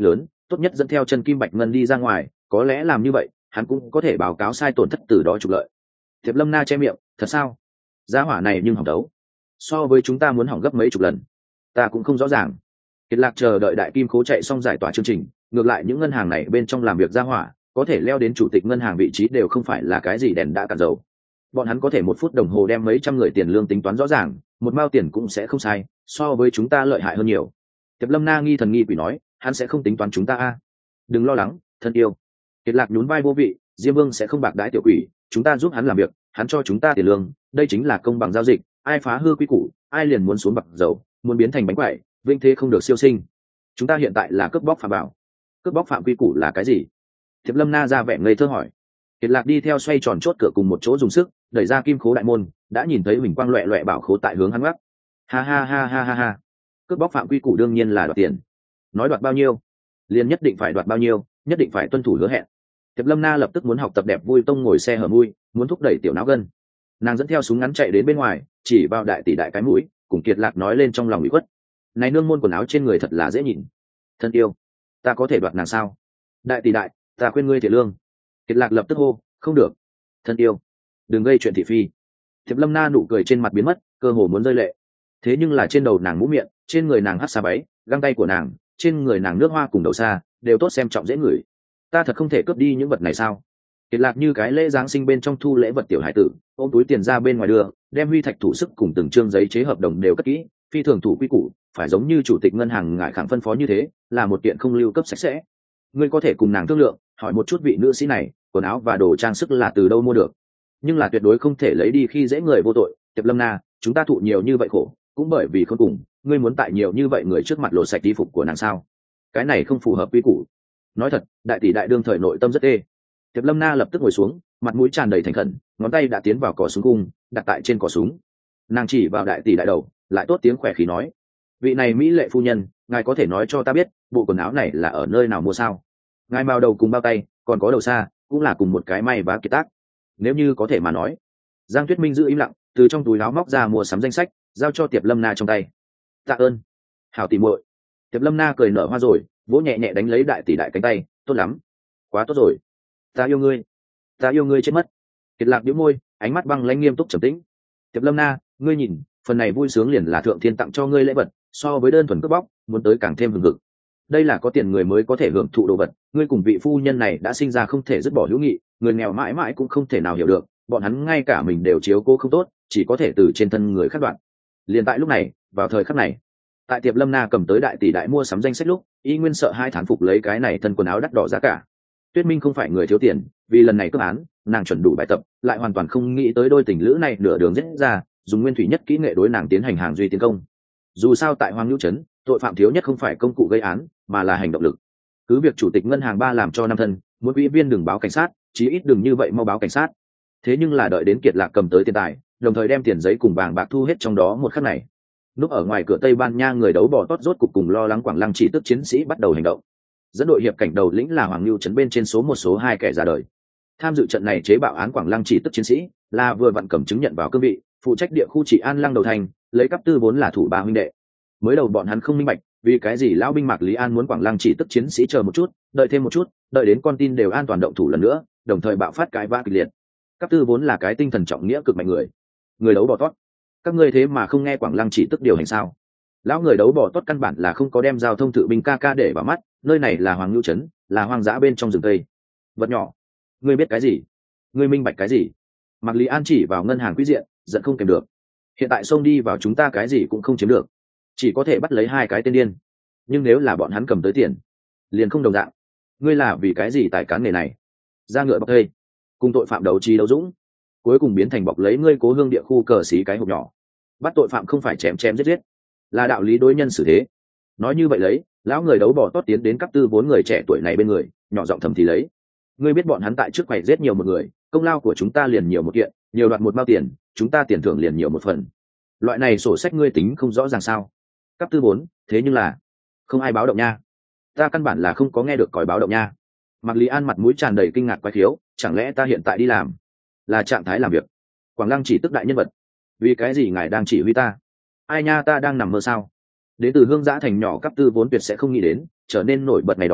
tốt nhất dẫn theo chân kim bạch ngân đi ra ngoài, có lẽ làm như vậy hắn cũng có thể báo cáo sai tổn thất từ đó trục lợi. Thiệp Lâm Na che miệng, thật sao? Giá hỏa này nhưng hỏng đấu, so với chúng ta muốn hỏng gấp mấy chục lần. Ta cũng không rõ ràng. Kiệt Lạc chờ đợi đại kim khố chạy xong giải tỏa chương trình, ngược lại những ngân hàng này bên trong làm việc giá hỏa có thể leo đến chủ tịch ngân hàng vị trí đều không phải là cái gì đèn đã cạn dầu. Bọn hắn có thể một phút đồng hồ đem mấy trăm người tiền lương tính toán rõ ràng, một mao tiền cũng sẽ không sai, so với chúng ta lợi hại hơn nhiều. Tiệp Lâm Na nghi thần nghi quỷ nói, hắn sẽ không tính toán chúng ta a. Đừng lo lắng, thân yêu. Kiệt Lạc nhún vai vô vị, Diêm Vương sẽ không bạc đãi tiểu quỷ, chúng ta giúp hắn làm việc, hắn cho chúng ta tiền lương, đây chính là công bằng giao dịch, ai phá hư quy củ, ai liền muốn xuống bạc dầu, muốn biến thành bánh quẩy, vinh thế không được siêu sinh. Chúng ta hiện tại là cướp bóc phạm bảo. Cướp bóc phạm quy củ là cái gì? Tiệp Lâm Na ra vẻ ngây thơ hỏi. Kiệt Lạc đi theo xoay tròn chốt cửa cùng một chỗ dùng sức đẩy ra kim khố đại môn, đã nhìn thấy huỳnh quang loẹ loẹ bảo khố tại hướng hắn gác. Ha ha ha ha ha ha. Cướp bóc phạm quy củ đương nhiên là đoạt tiền. Nói đoạt bao nhiêu, liền nhất định phải đoạt bao nhiêu, nhất định phải tuân thủ hứa hẹn. Tiệp Lâm Na lập tức muốn học tập đẹp vui tông ngồi xe hở mui, muốn thúc đẩy tiểu não gân. Nàng dẫn theo súng ngắn chạy đến bên ngoài, chỉ vào đại tỷ đại cái mũi, cùng Kiệt Lạc nói lên trong lòng ủy khuất. Này nương môn quần áo trên người thật là dễ nhìn. Thân yêu, ta có thể đoạt nàng sao? Đại tỷ đại, ta khuyên ngươi thiệt lương. Kiệt Lạc lập tức hô, không được. Thân yêu, đừng gây chuyện thị phi. Thiệp Lâm Na nụ cười trên mặt biến mất, cơ hồ muốn rơi lệ. Thế nhưng là trên đầu nàng mũ miệng, trên người nàng hắt xa váy, găng tay của nàng, trên người nàng nước hoa cùng đầu xa, đều tốt xem trọng dễ ngửi. Ta thật không thể cướp đi những vật này sao? Kiệt Lạc như cái lễ giáng sinh bên trong thu lễ vật tiểu hải tử, ôm túi tiền ra bên ngoài đưa, đem huy thạch thủ sức cùng từng chương giấy chế hợp đồng đều cất kỹ, phi thường thủ quy củ, phải giống như chủ tịch ngân hàng ngại khẳng phân phó như thế, là một kiện không lưu cấp sạch sẽ. Ngươi có thể cùng nàng thương lượng, hỏi một chút vị nữ sĩ này, quần áo và đồ trang sức là từ đâu mua được, nhưng là tuyệt đối không thể lấy đi khi dễ người vô tội. Tiệp Lâm Na, chúng ta thụ nhiều như vậy khổ, cũng bởi vì không cùng, ngươi muốn tại nhiều như vậy người trước mặt lột sạch y phục của nàng sao? Cái này không phù hợp quy củ. Nói thật, đại tỷ đại đương thời nội tâm rất ê. Tiệp Lâm Na lập tức ngồi xuống, mặt mũi tràn đầy thành khẩn, ngón tay đã tiến vào cò súng cung, đặt tại trên cò súng. Nàng chỉ vào đại tỷ đại đầu, lại tốt tiếng khỏe khí nói, vị này mỹ lệ phu nhân, ngài có thể nói cho ta biết bộ quần áo này là ở nơi nào mua sao? Ngài mao đầu cùng bao tay, còn có đầu xa, cũng là cùng một cái may vá kiệt tác. Nếu như có thể mà nói. Giang Tuyết Minh giữ im lặng, từ trong túi áo móc ra mua sắm danh sách, giao cho Tiệp Lâm Na trong tay. Tạ ơn, hảo tỷ muội. Tiệp Lâm Na cười nở hoa rồi, vỗ nhẹ nhẹ đánh lấy đại tỷ đại cánh tay, tốt lắm, quá tốt rồi, ta yêu ngươi, ta yêu ngươi chết mất. Kiệt Lạc nhíu môi, ánh mắt băng lãnh nghiêm túc trầm tĩnh. Tiệp Lâm Na, ngươi nhìn, phần này vui sướng liền là thượng thiên tặng cho ngươi lễ vật, so với đơn thuần cướp bóc, muốn tới càng thêm hừng hực. Đây là có tiền người mới có thể hưởng thụ đồ vật, ngươi cùng vị phu nhân này đã sinh ra không thể dứt bỏ hữu nghị, người nghèo mãi mãi cũng không thể nào hiểu được, bọn hắn ngay cả mình đều chiếu cố không tốt, chỉ có thể từ trên thân người khác đoạn. Liền tại lúc này, vào thời khắc này, tại Tiệp Lâm Na cầm tới đại tỷ đại mua sắm danh sách lúc, y nguyên sợ hai thán phục lấy cái này thân quần áo đắt đỏ giá cả. Tuyết Minh không phải người thiếu tiền, vì lần này cướp án, nàng chuẩn đủ bài tập, lại hoàn toàn không nghĩ tới đôi tình lữ này nửa đường giết ra, dùng nguyên thủy nhất kỹ nghệ đối nàng tiến hành hàng duy tiến công. Dù sao tại Hoàng Nhu trấn, tội phạm thiếu nhất không phải công cụ gây án, mà là hành động lực. Cứ việc chủ tịch ngân hàng ba làm cho năm thân, muốn quỹ viên đừng báo cảnh sát, chí ít đừng như vậy mau báo cảnh sát. Thế nhưng là đợi đến Kiệt Lạc cầm tới tiền tài, đồng thời đem tiền giấy cùng vàng bạc thu hết trong đó một khắc này. Lúc ở ngoài cửa Tây Ban Nha người đấu bỏ tót rốt cục cùng lo lắng Quảng Lăng chỉ tức chiến sĩ bắt đầu hành động. Dẫn đội hiệp cảnh đầu lĩnh là Hoàng Nhu trấn bên trên số một số hai kẻ ra đời. Tham dự trận này chế bạo án Quảng Lăng chỉ tức chiến sĩ là vừa vặn cầm chứng nhận vào cương vị, phụ trách địa khu trị an Lăng đầu thành, lấy cấp tư vốn là thủ ba huynh đệ. Mới đầu bọn hắn không minh bạch, vì cái gì lão binh Mạc Lý An muốn Quảng Lăng chỉ tức chiến sĩ chờ một chút, đợi thêm một chút, đợi đến con tin đều an toàn động thủ lần nữa, đồng thời bạo phát cái vã kịch liệt. Cấp tư vốn là cái tinh thần trọng nghĩa cực mạnh người, người đấu bỏ tót. Các ngươi thế mà không nghe Quảng Lăng chỉ tức điều hành sao? Lão người đấu bỏ tót căn bản là không có đem giao thông tự binh ca ca để vào mắt, nơi này là Hoàng Nhu trấn, là hoang dã bên trong rừng tây. Vật nhỏ, ngươi biết cái gì? Ngươi minh bạch cái gì? Mạc Lý An chỉ vào ngân hàng quý diện, giận không kèm được. Hiện tại xông đi vào chúng ta cái gì cũng không chiếm được, chỉ có thể bắt lấy hai cái tên điên. Nhưng nếu là bọn hắn cầm tới tiền, liền không đồng dạng. Ngươi là vì cái gì tài cán nghề này? Ra ngựa bọc thây, cùng tội phạm đấu trí đấu dũng, cuối cùng biến thành bọc lấy ngươi cố hương địa khu cờ xí cái hộp nhỏ. Bắt tội phạm không phải chém chém giết giết, là đạo lý đối nhân xử thế. Nói như vậy lấy, lão người đấu bỏ tót tiến đến cấp tư vốn người trẻ tuổi này bên người, nhỏ giọng thầm thì lấy. Ngươi biết bọn hắn tại trước quầy giết nhiều một người, công lao của chúng ta liền nhiều một kiện, nhiều đoạt một bao tiền, chúng ta tiền thưởng liền nhiều một phần. Loại này sổ sách ngươi tính không rõ ràng sao? Cấp tư vốn, thế nhưng là không ai báo động nha. Ta căn bản là không có nghe được còi báo động nha. Mạc Lý An mặt mũi tràn đầy kinh ngạc quái khiếu, chẳng lẽ ta hiện tại đi làm là trạng thái làm việc? Quảng Lăng chỉ tức đại nhân vật, vì cái gì ngài đang chỉ huy ta? Ai nha, ta đang nằm mơ sao? Đến từ hương giã thành nhỏ cấp tư vốn tuyệt sẽ không nghĩ đến, trở nên nổi bật ngày đó,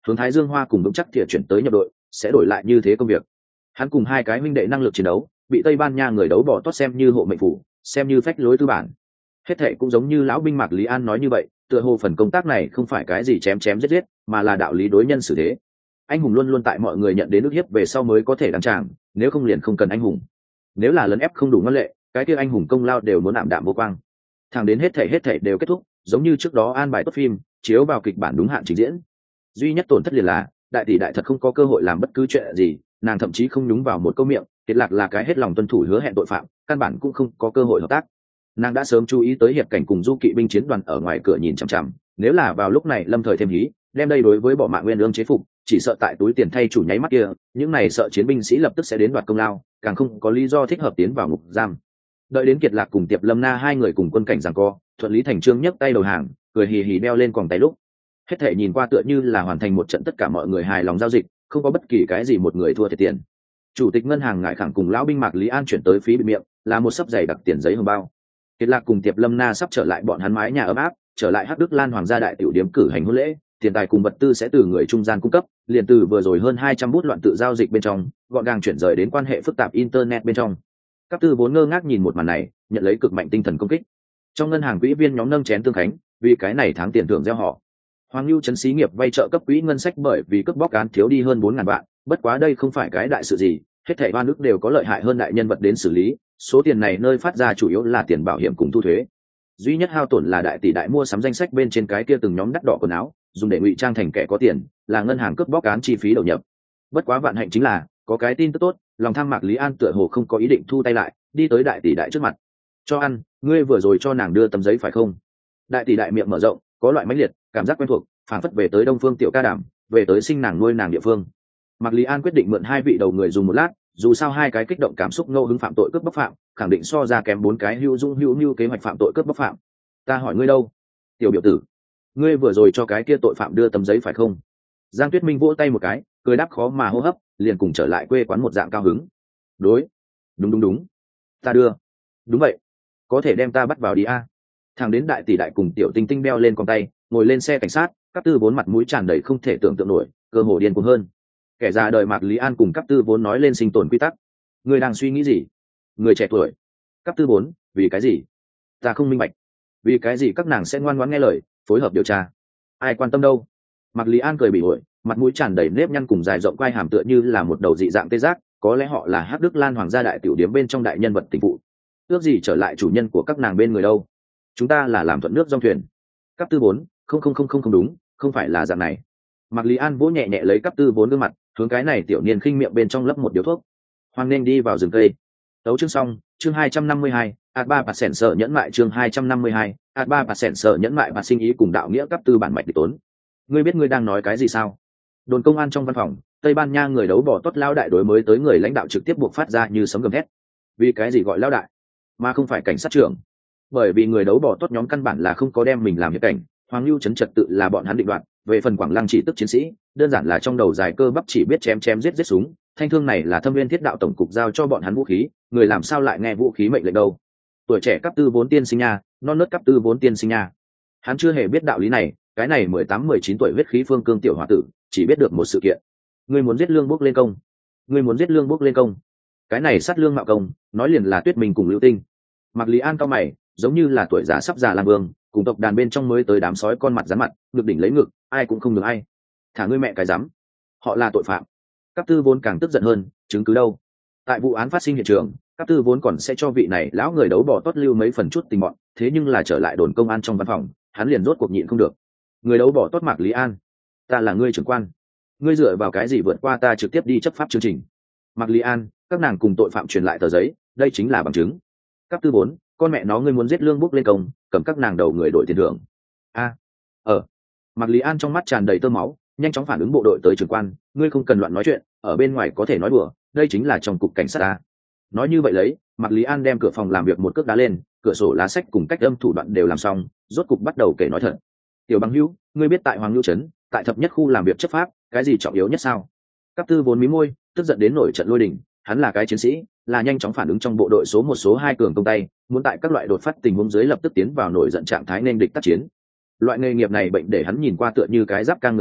hướng Thái Dương Hoa cùng vững chắc thìa chuyển tới nhập đội, sẽ đổi lại như thế công việc. Hắn cùng hai cái huynh đệ năng lực chiến đấu, bị Tây Ban Nha người đấu bỏ tốt xem như hộ mệnh phủ, xem như phách lối tư bản. Hết thệ cũng giống như lão binh Mạc Lý An nói như vậy, tựa hồ phần công tác này không phải cái gì chém chém giết giết, mà là đạo lý đối nhân xử thế. Anh hùng luôn luôn tại mọi người nhận đến ức hiếp về sau mới có thể đăng tràng, nếu không liền không cần anh hùng. Nếu là lấn ép không đủ ngoan lệ, cái kia anh hùng công lao đều muốn ảm đạm vô quang. Thẳng đến hết thảy hết thảy đều kết thúc, giống như trước đó an bài tốt phim, chiếu vào kịch bản đúng hạn trình diễn. Duy nhất tổn thất liền là, đại tỷ đại thật không có cơ hội làm bất cứ chuyện gì, nàng thậm chí không nhúng vào một câu miệng, Kiệt Lạc là cái hết lòng tuân thủ hứa hẹn tội phạm, căn bản cũng không có cơ hội hợp tác. Nàng đã sớm chú ý tới hiệp cảnh cùng du kỵ binh chiến đoàn ở ngoài cửa nhìn chằm chằm, nếu là vào lúc này lâm thời thêm hí, đem đây đối với bỏ mạng nguyên lương chế phục, chỉ sợ tại túi tiền thay chủ nháy mắt kia, những này sợ chiến binh sĩ lập tức sẽ đến đoạt công lao, càng không có lý do thích hợp tiến vào ngục giam. Đợi đến Kiệt Lạc cùng Tiệp Lâm Na hai người cùng quân cảnh giằng co, thuận lý thành trương nhấc tay đầu hàng, cười hì hì đeo lên quòng tay lúc, hết thể nhìn qua tựa như là hoàn thành một trận tất cả mọi người hài lòng giao dịch, không có bất kỳ cái gì một người thua thiệt tiền. Chủ tịch ngân hàng ngại khẳng cùng lão binh Mạc Lý An chuyển tới phí bị miệng, là một sấp giày đặc tiền giấy hồng bao. Kiệt Lạc cùng Tiệp Lâm Na sắp trở lại bọn hắn mái nhà ấm áp, trở lại Hắc Đức Lan Hoàng gia đại tiểu điếm cử hành hôn lễ, tiền tài cùng vật tư sẽ từ người trung gian cung cấp, liền từ vừa rồi hơn hai trăm bút loạn tự giao dịch bên trong, gọn gàng chuyển rời đến quan hệ phức tạp internet bên trong. Các tư vốn ngơ ngác nhìn một màn này, nhận lấy cực mạnh tinh thần công kích. Trong ngân hàng quỹ viên nhóm nâng chén tương khánh, vì cái này tháng tiền thưởng gieo họ. Hoàng Lưu trấn xí nghiệp vay trợ cấp quỹ ngân sách bởi vì cướp bóc án thiếu đi hơn bốn ngàn vạn, bất quá đây không phải cái đại sự gì, hết thảy oan ức đều có lợi hại hơn đại nhân vật đến xử lý, số tiền này nơi phát ra chủ yếu là tiền bảo hiểm cùng thu thuế. Duy nhất hao tổn là đại tỷ đại mua sắm danh sách bên trên cái kia từng nhóm đắt đỏ quần áo, dùng để ngụy trang thành kẻ có tiền, là ngân hàng cướp bóc án chi phí đầu nhập. Bất quá vạn hạnh chính là, có cái tin tức tốt, lòng tham Mạc Lý An tựa hồ không có ý định thu tay lại, đi tới đại tỷ đại trước mặt. Cho ăn, ngươi vừa rồi cho nàng đưa tấm giấy phải không? Đại tỷ đại miệng mở rộng, có loại mãnh liệt, cảm giác quen thuộc, phảng phất về tới Đông Phương tiểu ca đảm, về tới sinh nàng nuôi nàng địa phương. Mạc Lý An quyết định mượn hai vị đầu người dùng một lát, dù sao hai cái kích động cảm xúc ngẫu hứng phạm tội cướp bóc phạm, khẳng định so ra kém bốn cái hữu dung hữu nhu kế hoạch phạm tội cướp bóc phạm. Ta hỏi ngươi đâu? Tiểu biểu tử, ngươi vừa rồi cho cái kia tội phạm đưa tấm giấy phải không? Giang Tuyết Minh vỗ tay một cái, cười đáp khó mà hô hấp, liền cùng trở lại quê quán một dạng cao hứng. Đối, đúng đúng đúng, ta đưa. Đúng vậy, có thể đem ta bắt vào đi a. Thằng đến đại tỷ đại cùng tiểu tinh tinh đeo lên con tay, ngồi lên xe cảnh sát, các tư vốn mặt mũi tràn đầy không thể tưởng tượng nổi, cơ hồ điên cuồng hơn. Kẻ già đời Mạc Lý An cùng các tư vốn nói lên sinh tồn quy tắc. Người đang suy nghĩ gì? Người trẻ tuổi. Các tư vốn, vì cái gì? Ta không minh bạch. Vì cái gì các nàng sẽ ngoan ngoãn nghe lời, phối hợp điều tra? Ai quan tâm đâu? Mạc Lý An cười bỉ ổi, mặt mũi tràn đầy nếp nhăn cùng dài rộng quai hàm tựa như là một đầu dị dạng tê giác, có lẽ họ là Hắc Đức Lan Hoàng gia đại tiểu điếm bên trong đại nhân vật tình phụ. Ước gì trở lại chủ nhân của các nàng bên người đâu? Chúng ta là làm thuận nước dòng thuyền. Các tư vốn, không không không không không đúng, không phải là dạng này. Mạc Lý An vỗ nhẹ nhẹ lấy cấp tư vốn gương mặt, hướng cái này tiểu niên khinh miệng bên trong lấp một điếu thuốc. Hoan nên đi vào rừng cây. Tấu chương xong, chương hai trăm năm mươi hai, ạt ba bạt sẻn sợ nhẫn mại chương hai trăm năm mươi hai, ạt ba bạt sẻn sợ nhẫn mại bạt sinh ý cùng đạo nghĩa cấp tư bản mạch để tốn. Ngươi biết ngươi đang nói cái gì sao? Đồn công an trong văn phòng, Tây Ban Nha người đấu bỏ tốt lao đại đối mới tới người lãnh đạo trực tiếp buộc phát ra như sấm gầm thét. Vì cái gì gọi lao đại, mà không phải cảnh sát trưởng? Bởi vì người đấu bỏ tốt nhóm căn bản là không có đem mình làm hiệp cảnh, Hoàng Lưu trấn trật tự là bọn hắn định đoạt, về phần Quảng Lăng chỉ tức chiến sĩ, đơn giản là trong đầu dài cơ bắp chỉ biết chém chém giết giết súng, thanh thương này là Thâm Viên Thiết Đạo tổng cục giao cho bọn hắn vũ khí, người làm sao lại nghe vũ khí mệnh lệnh đâu? Tuổi trẻ cấp tư vốn tiên sinh nha, non nớt cấp tư vốn tiên sinh nha. Hắn chưa hề biết đạo lý này, cái này mười tám mười chín tuổi huyết khí phương cương tiểu hòa tử, chỉ biết được một sự kiện. Ngươi muốn giết Lương Bốc lên công. Ngươi muốn giết Lương Bốc lên công. Cái này sát lương mạo công, nói liền là Tuyết Minh cùng Lưu Tinh. Mạc Lý An cao mày, giống như là tuổi già sắp già lang vương, cùng tộc đàn bên trong mới tới đám sói con mặt rắn mặt, ngực đỉnh lấy ngực, ai cũng không được ai. Thả ngươi mẹ cái rắm. Họ là tội phạm. Các tư vốn càng tức giận hơn, chứng cứ đâu? Tại vụ án phát sinh hiện trường, các tư vốn còn sẽ cho vị này lão người đấu bỏ tốt lưu mấy phần chút tình bọn, thế nhưng là trở lại đồn công an trong văn phòng, hắn liền rốt cuộc nhịn không được. Người đấu bỏ tốt Mạc Lý An, ta là ngươi trưởng quan, ngươi dựa vào cái gì vượt qua ta trực tiếp đi chấp pháp chương trình? Mạc Lý An, các nàng cùng tội phạm truyền lại tờ giấy, đây chính là bằng chứng. Các tư vốn, con mẹ nó ngươi muốn giết Lương Bốc lên công, cầm các nàng đầu người đổi tiền thưởng. A, ờ. Mạc Lý An trong mắt tràn đầy tơ máu, nhanh chóng phản ứng bộ đội tới trưởng quan, ngươi không cần loạn nói chuyện, ở bên ngoài có thể nói đùa, đây chính là trong cục cảnh sát ta. Nói như vậy lấy, Mạc Lý An đem cửa phòng làm việc một cước đá lên, cửa sổ lá sách cùng cách âm thủ đoạn đều làm xong, rốt cục bắt đầu kể nói thật. Tiểu Bằng Hữu, ngươi biết tại Hoàng Lưu trấn, tại thập nhất khu làm việc chấp pháp, cái gì trọng yếu nhất sao? Các tư vốn mí môi, tức giận đến nổi trận lôi đình, hắn là cái chiến sĩ, là nhanh chóng phản ứng trong bộ đội số một số hai cường công tay, muốn tại các loại đột phát tình huống dưới lập tức tiến vào nổi giận trạng thái nên địch tác chiến. Loại nghề nghiệp này bệnh để hắn nhìn qua tựa như cái giáp cang người bệnh,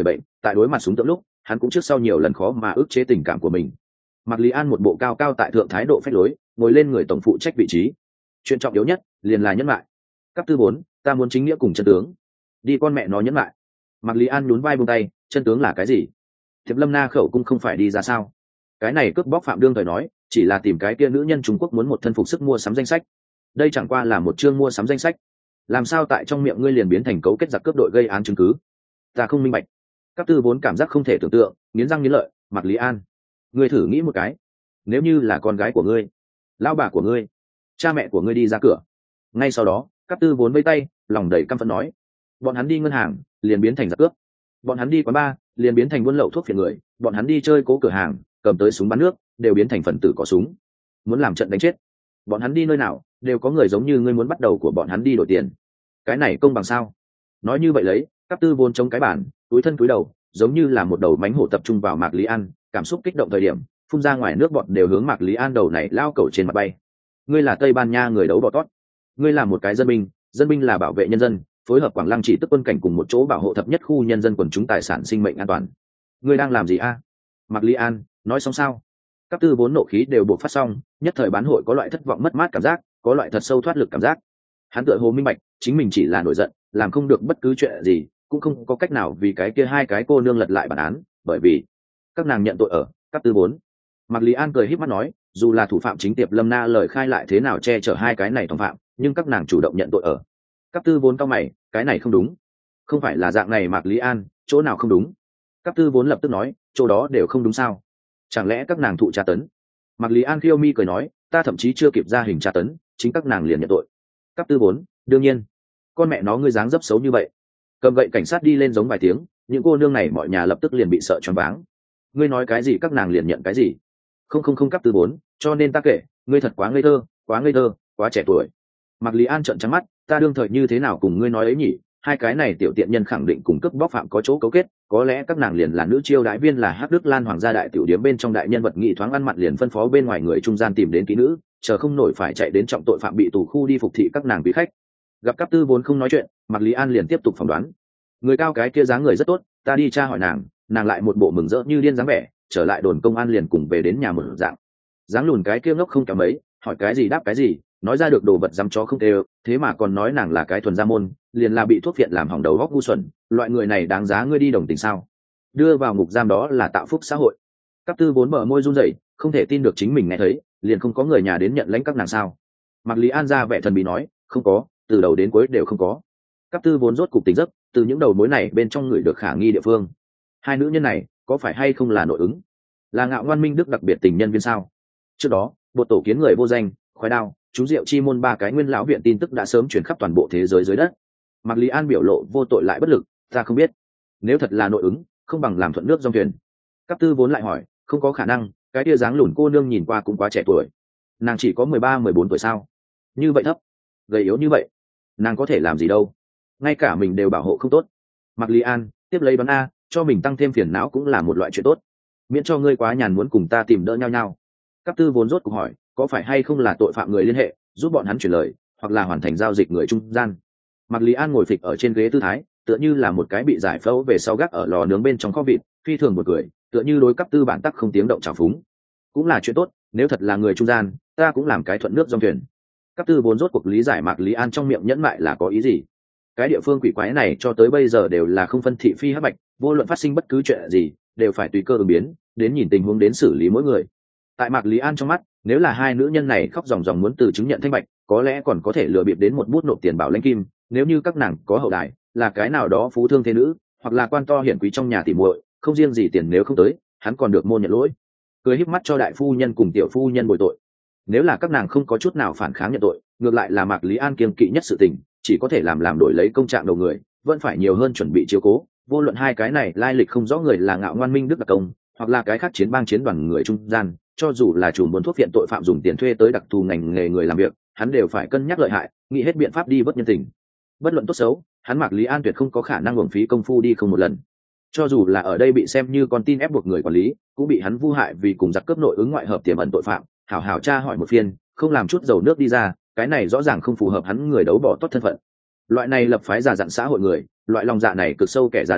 tại đối mặt súng tượng lúc hắn cũng trước sau nhiều lần khó mà ức chế tình cảm của mình. Mạc Lý An một bộ cao cao tại thượng thái độ phách lối, ngồi lên người tổng phụ trách vị trí. Chuyện trọng yếu nhất liền là nhẫn lại. Cấp tư bốn, ta muốn chính nghĩa cùng chân tướng. Đi con mẹ nó nhẫn lại. Mạc Lý An nhún vai buông tay, chân tướng là cái gì? Thiệp Lâm Na khẩu cung không phải đi ra sao? Cái này cướp bóc Phạm Đương thời nói, chỉ là tìm cái kia nữ nhân Trung Quốc muốn một thân phục sức mua sắm danh sách. Đây chẳng qua là một chương mua sắm danh sách. Làm sao tại trong miệng ngươi liền biến thành cấu kết giặc cướp đội gây án chứng cứ? Ta không minh bạch. Cấp tư vốn cảm giác không thể tưởng tượng, nghiến răng nghiến lợi, Mạc Lý An, ngươi thử nghĩ một cái, nếu như là con gái của ngươi, lão bà của ngươi, cha mẹ của ngươi đi ra cửa. Ngay sau đó, Cấp tư vốn vây tay, lòng đầy căm phẫn nói, bọn hắn đi ngân hàng, liền biến thành giặc cướp. Bọn hắn đi quán bar, liền biến thành buôn lậu thuốc phiện người. Bọn hắn đi chơi cố cửa hàng, cầm tới súng bắn nước, đều biến thành phần tử có súng, muốn làm trận đánh chết. Bọn hắn đi nơi nào, đều có người giống như ngươi muốn bắt đầu của bọn hắn đi đổi tiền. Cái này công bằng sao? Nói như vậy lấy, Cấp tư vốn chống cái bàn, túi thân túi đầu, giống như là một đầu mánh hổ tập trung vào Mạc Lý An, cảm xúc kích động thời điểm, phun ra ngoài nước bọt đều hướng Mạc Lý An đầu này lao cầu trên mặt bay. Ngươi là Tây Ban Nha người đấu bọ tót, ngươi là một cái dân binh, dân binh là bảo vệ nhân dân, phối hợp Quảng Lăng chỉ tức quân cảnh cùng một chỗ bảo hộ thập nhất khu nhân dân quần chúng tài sản sinh mệnh an toàn. Ngươi đang làm gì a? Mạc Lý An, nói xong sao? Các tư vốn nộ khí đều buộc phát xong, nhất thời bán hội có loại thất vọng mất mát cảm giác, có loại thật sâu thoát lực cảm giác. Hắn tựa hồ minh bạch, chính mình chỉ là nổi giận, làm không được bất cứ chuyện gì, cũng không có cách nào vì cái kia hai cái cô nương lật lại bản án, bởi vì các nàng nhận tội ở Cấp tư vốn. Mạc Lý An cười híp mắt nói, dù là thủ phạm chính Tiệp Lâm Na lời khai lại thế nào che chở hai cái này thủ phạm, nhưng các nàng chủ động nhận tội ở Cấp tư vốn. Cao mày, cái này không đúng. Không phải là dạng này Mạc Lý An, chỗ nào không đúng? Cấp tư vốn lập tức nói, chỗ đó đều không đúng sao? Chẳng lẽ các nàng thụ tra tấn? Mạc Lý An khiêu mi cười nói, ta thậm chí chưa kịp ra hình tra tấn, chính các nàng liền nhận tội. Cấp tư vốn, đương nhiên. Con mẹ nó ngươi dáng dấp xấu như vậy. Cầm gậy cảnh sát đi lên giống vài tiếng, những cô nương này mọi nhà lập tức liền bị sợ choáng váng. Ngươi nói cái gì các nàng liền nhận cái gì? Không không không Cấp tư vốn, cho nên ta kể, ngươi thật quá ngây thơ, quá ngây thơ, quá trẻ tuổi. Mạc Lý An trợn trắng mắt, ta đương thời như thế nào cùng ngươi nói ấy nhỉ? Hai cái này tiểu tiện nhân khẳng định cùng cướp bóc phạm có chỗ cấu kết, có lẽ các nàng liền là nữ chiêu đãi viên, là Hắc Đức Lan hoàng gia đại tiểu điếm bên trong đại nhân vật nghị thoáng ăn mặn, liền phân phó bên ngoài người trung gian tìm đến kỹ nữ, chờ không nổi phải chạy đến trọng tội phạm bị tù khu đi phục thị các nàng quý khách. Gặp Cấp tư vốn không nói chuyện, Mạc Lý An liền tiếp tục phỏng đoán. Người cao cái kia dáng người rất tốt, ta đi tra hỏi nàng, nàng lại một bộ mừng rỡ như điên dáng vẻ, trở lại đồn công an liền cùng về đến nhà một dạng. Dáng lùn cái kia ngốc không kém mấy, hỏi cái gì đáp cái gì, nói ra được đồ vật dám chó không tê, thế mà còn nói nàng là cái thuần gia môn, liền là bị thuốc phiện làm hỏng đầu góc ngu xuẩn, loại người này đáng giá ngươi đi đồng tình sao? Đưa vào ngục giam đó là tạo phúc xã hội. Cấp tư vốn bờ môi run rẩy, không thể tin được chính mình nghe thấy, liền không có người nhà đến nhận lãnh các nàng sao? Mạc Lý An ra vẻ thần bí nói, không có, từ đầu đến cuối đều không có. Cấp tư vốn rốt cục tỉnh giấc, từ những đầu mối này bên trong người được khả nghi địa phương. Hai nữ nhân này có phải hay không là nội ứng, là Ngạo Ngoan Minh Đức đặc biệt tình nhân viên sao? Trước đó bộ tổ kiến người vô danh, khoái đao, chú rượu chi môn ba cái nguyên lão viện tin tức đã sớm truyền khắp toàn bộ thế giới dưới đất. Mạc Lý An biểu lộ vô tội lại bất lực, ta không biết. Nếu thật là nội ứng, không bằng làm thuận nước dòng thuyền. Cấp tư vốn lại hỏi, không có khả năng, cái tia dáng lùn cô nương nhìn qua cũng quá trẻ tuổi. Nàng chỉ có mười ba mười bốn tuổi sao? Như vậy thấp, gầy yếu như vậy, nàng có thể làm gì đâu? Ngay cả mình đều bảo hộ không tốt. Mạc Lý An tiếp lấy đoán a, cho mình tăng thêm phiền não cũng là một loại chuyện tốt, miễn cho ngươi quá nhàn muốn cùng ta tìm đỡ nhau nhau. Cấp tư vốn rốt cuộc hỏi, có phải hay không là tội phạm người liên hệ, giúp bọn hắn chuyển lời, hoặc là hoàn thành giao dịch người trung gian? Mạc Lý An ngồi phịch ở trên ghế tư thái, tựa như là một cái bị giải phẫu về sau gác ở lò nướng bên trong kho vịt, phi thường một cười, tựa như đối Cấp tư bản tắc không tiếng động trào phúng. Cũng là chuyện tốt, nếu thật là người trung gian, ta cũng làm cái thuận nước dòng thuyền. Cấp tư vốn rốt cuộc lý giải Mạc Lý An trong miệng nhẫn mại là có ý gì. Cái địa phương quỷ quái này cho tới bây giờ đều là không phân thị phi hắc bạch, vô luận phát sinh bất cứ chuyện gì đều phải tùy cơ ứng biến, đến nhìn tình huống đến xử lý mỗi người. Tại Mạc Lý An trong mắt, nếu là hai nữ nhân này khóc ròng ròng muốn từ chứng nhận thanh bạch, có lẽ còn có thể lừa bịp đến một bút nộp tiền bảo lãnh kim. Nếu như các nàng có hậu đài, là cái nào đó phú thương thế nữ, hoặc là quan to hiển quý trong nhà tỉ muội, không riêng gì tiền nếu không tới, hắn còn được môn nhận lỗi, cười híp mắt cho đại phu nhân cùng tiểu phu nhân bồi tội. Nếu là các nàng không có chút nào phản kháng nhận tội, ngược lại là Mạc Lý An kiêng kỵ nhất sự tình, chỉ có thể làm làm đổi lấy công trạng đầu người, vẫn phải nhiều hơn chuẩn bị chiếu cố. Vô luận hai cái này lai lịch không rõ người là Ngạo Ngoan Minh Đức đặc công, hoặc là cái khác chiến bang chiến đoàn người trung gian, cho dù là chủ muốn thuốc viện tội phạm dùng tiền thuê tới đặc thù ngành nghề người làm việc, hắn đều phải cân nhắc lợi hại, nghĩ hết biện pháp đi bất nhân tình. Bất luận tốt xấu, hắn Mạc Lý An tuyệt không có khả năng uổng phí công phu đi không một lần. Cho dù là ở đây bị xem như con tin ép buộc người quản lý, cũng bị hắn vu hại vì cùng giặc cướp nội ứng ngoại hợp tiềm ẩn tội phạm, hảo hảo tra hỏi một phiên, không làm chút dầu nước đi ra, cái này rõ ràng không phù hợp hắn người đấu bỏ tốt thân phận. Loại này lập phái giả dặn xã hội người, loại lòng dạ này cực sâu kẻ ra đời,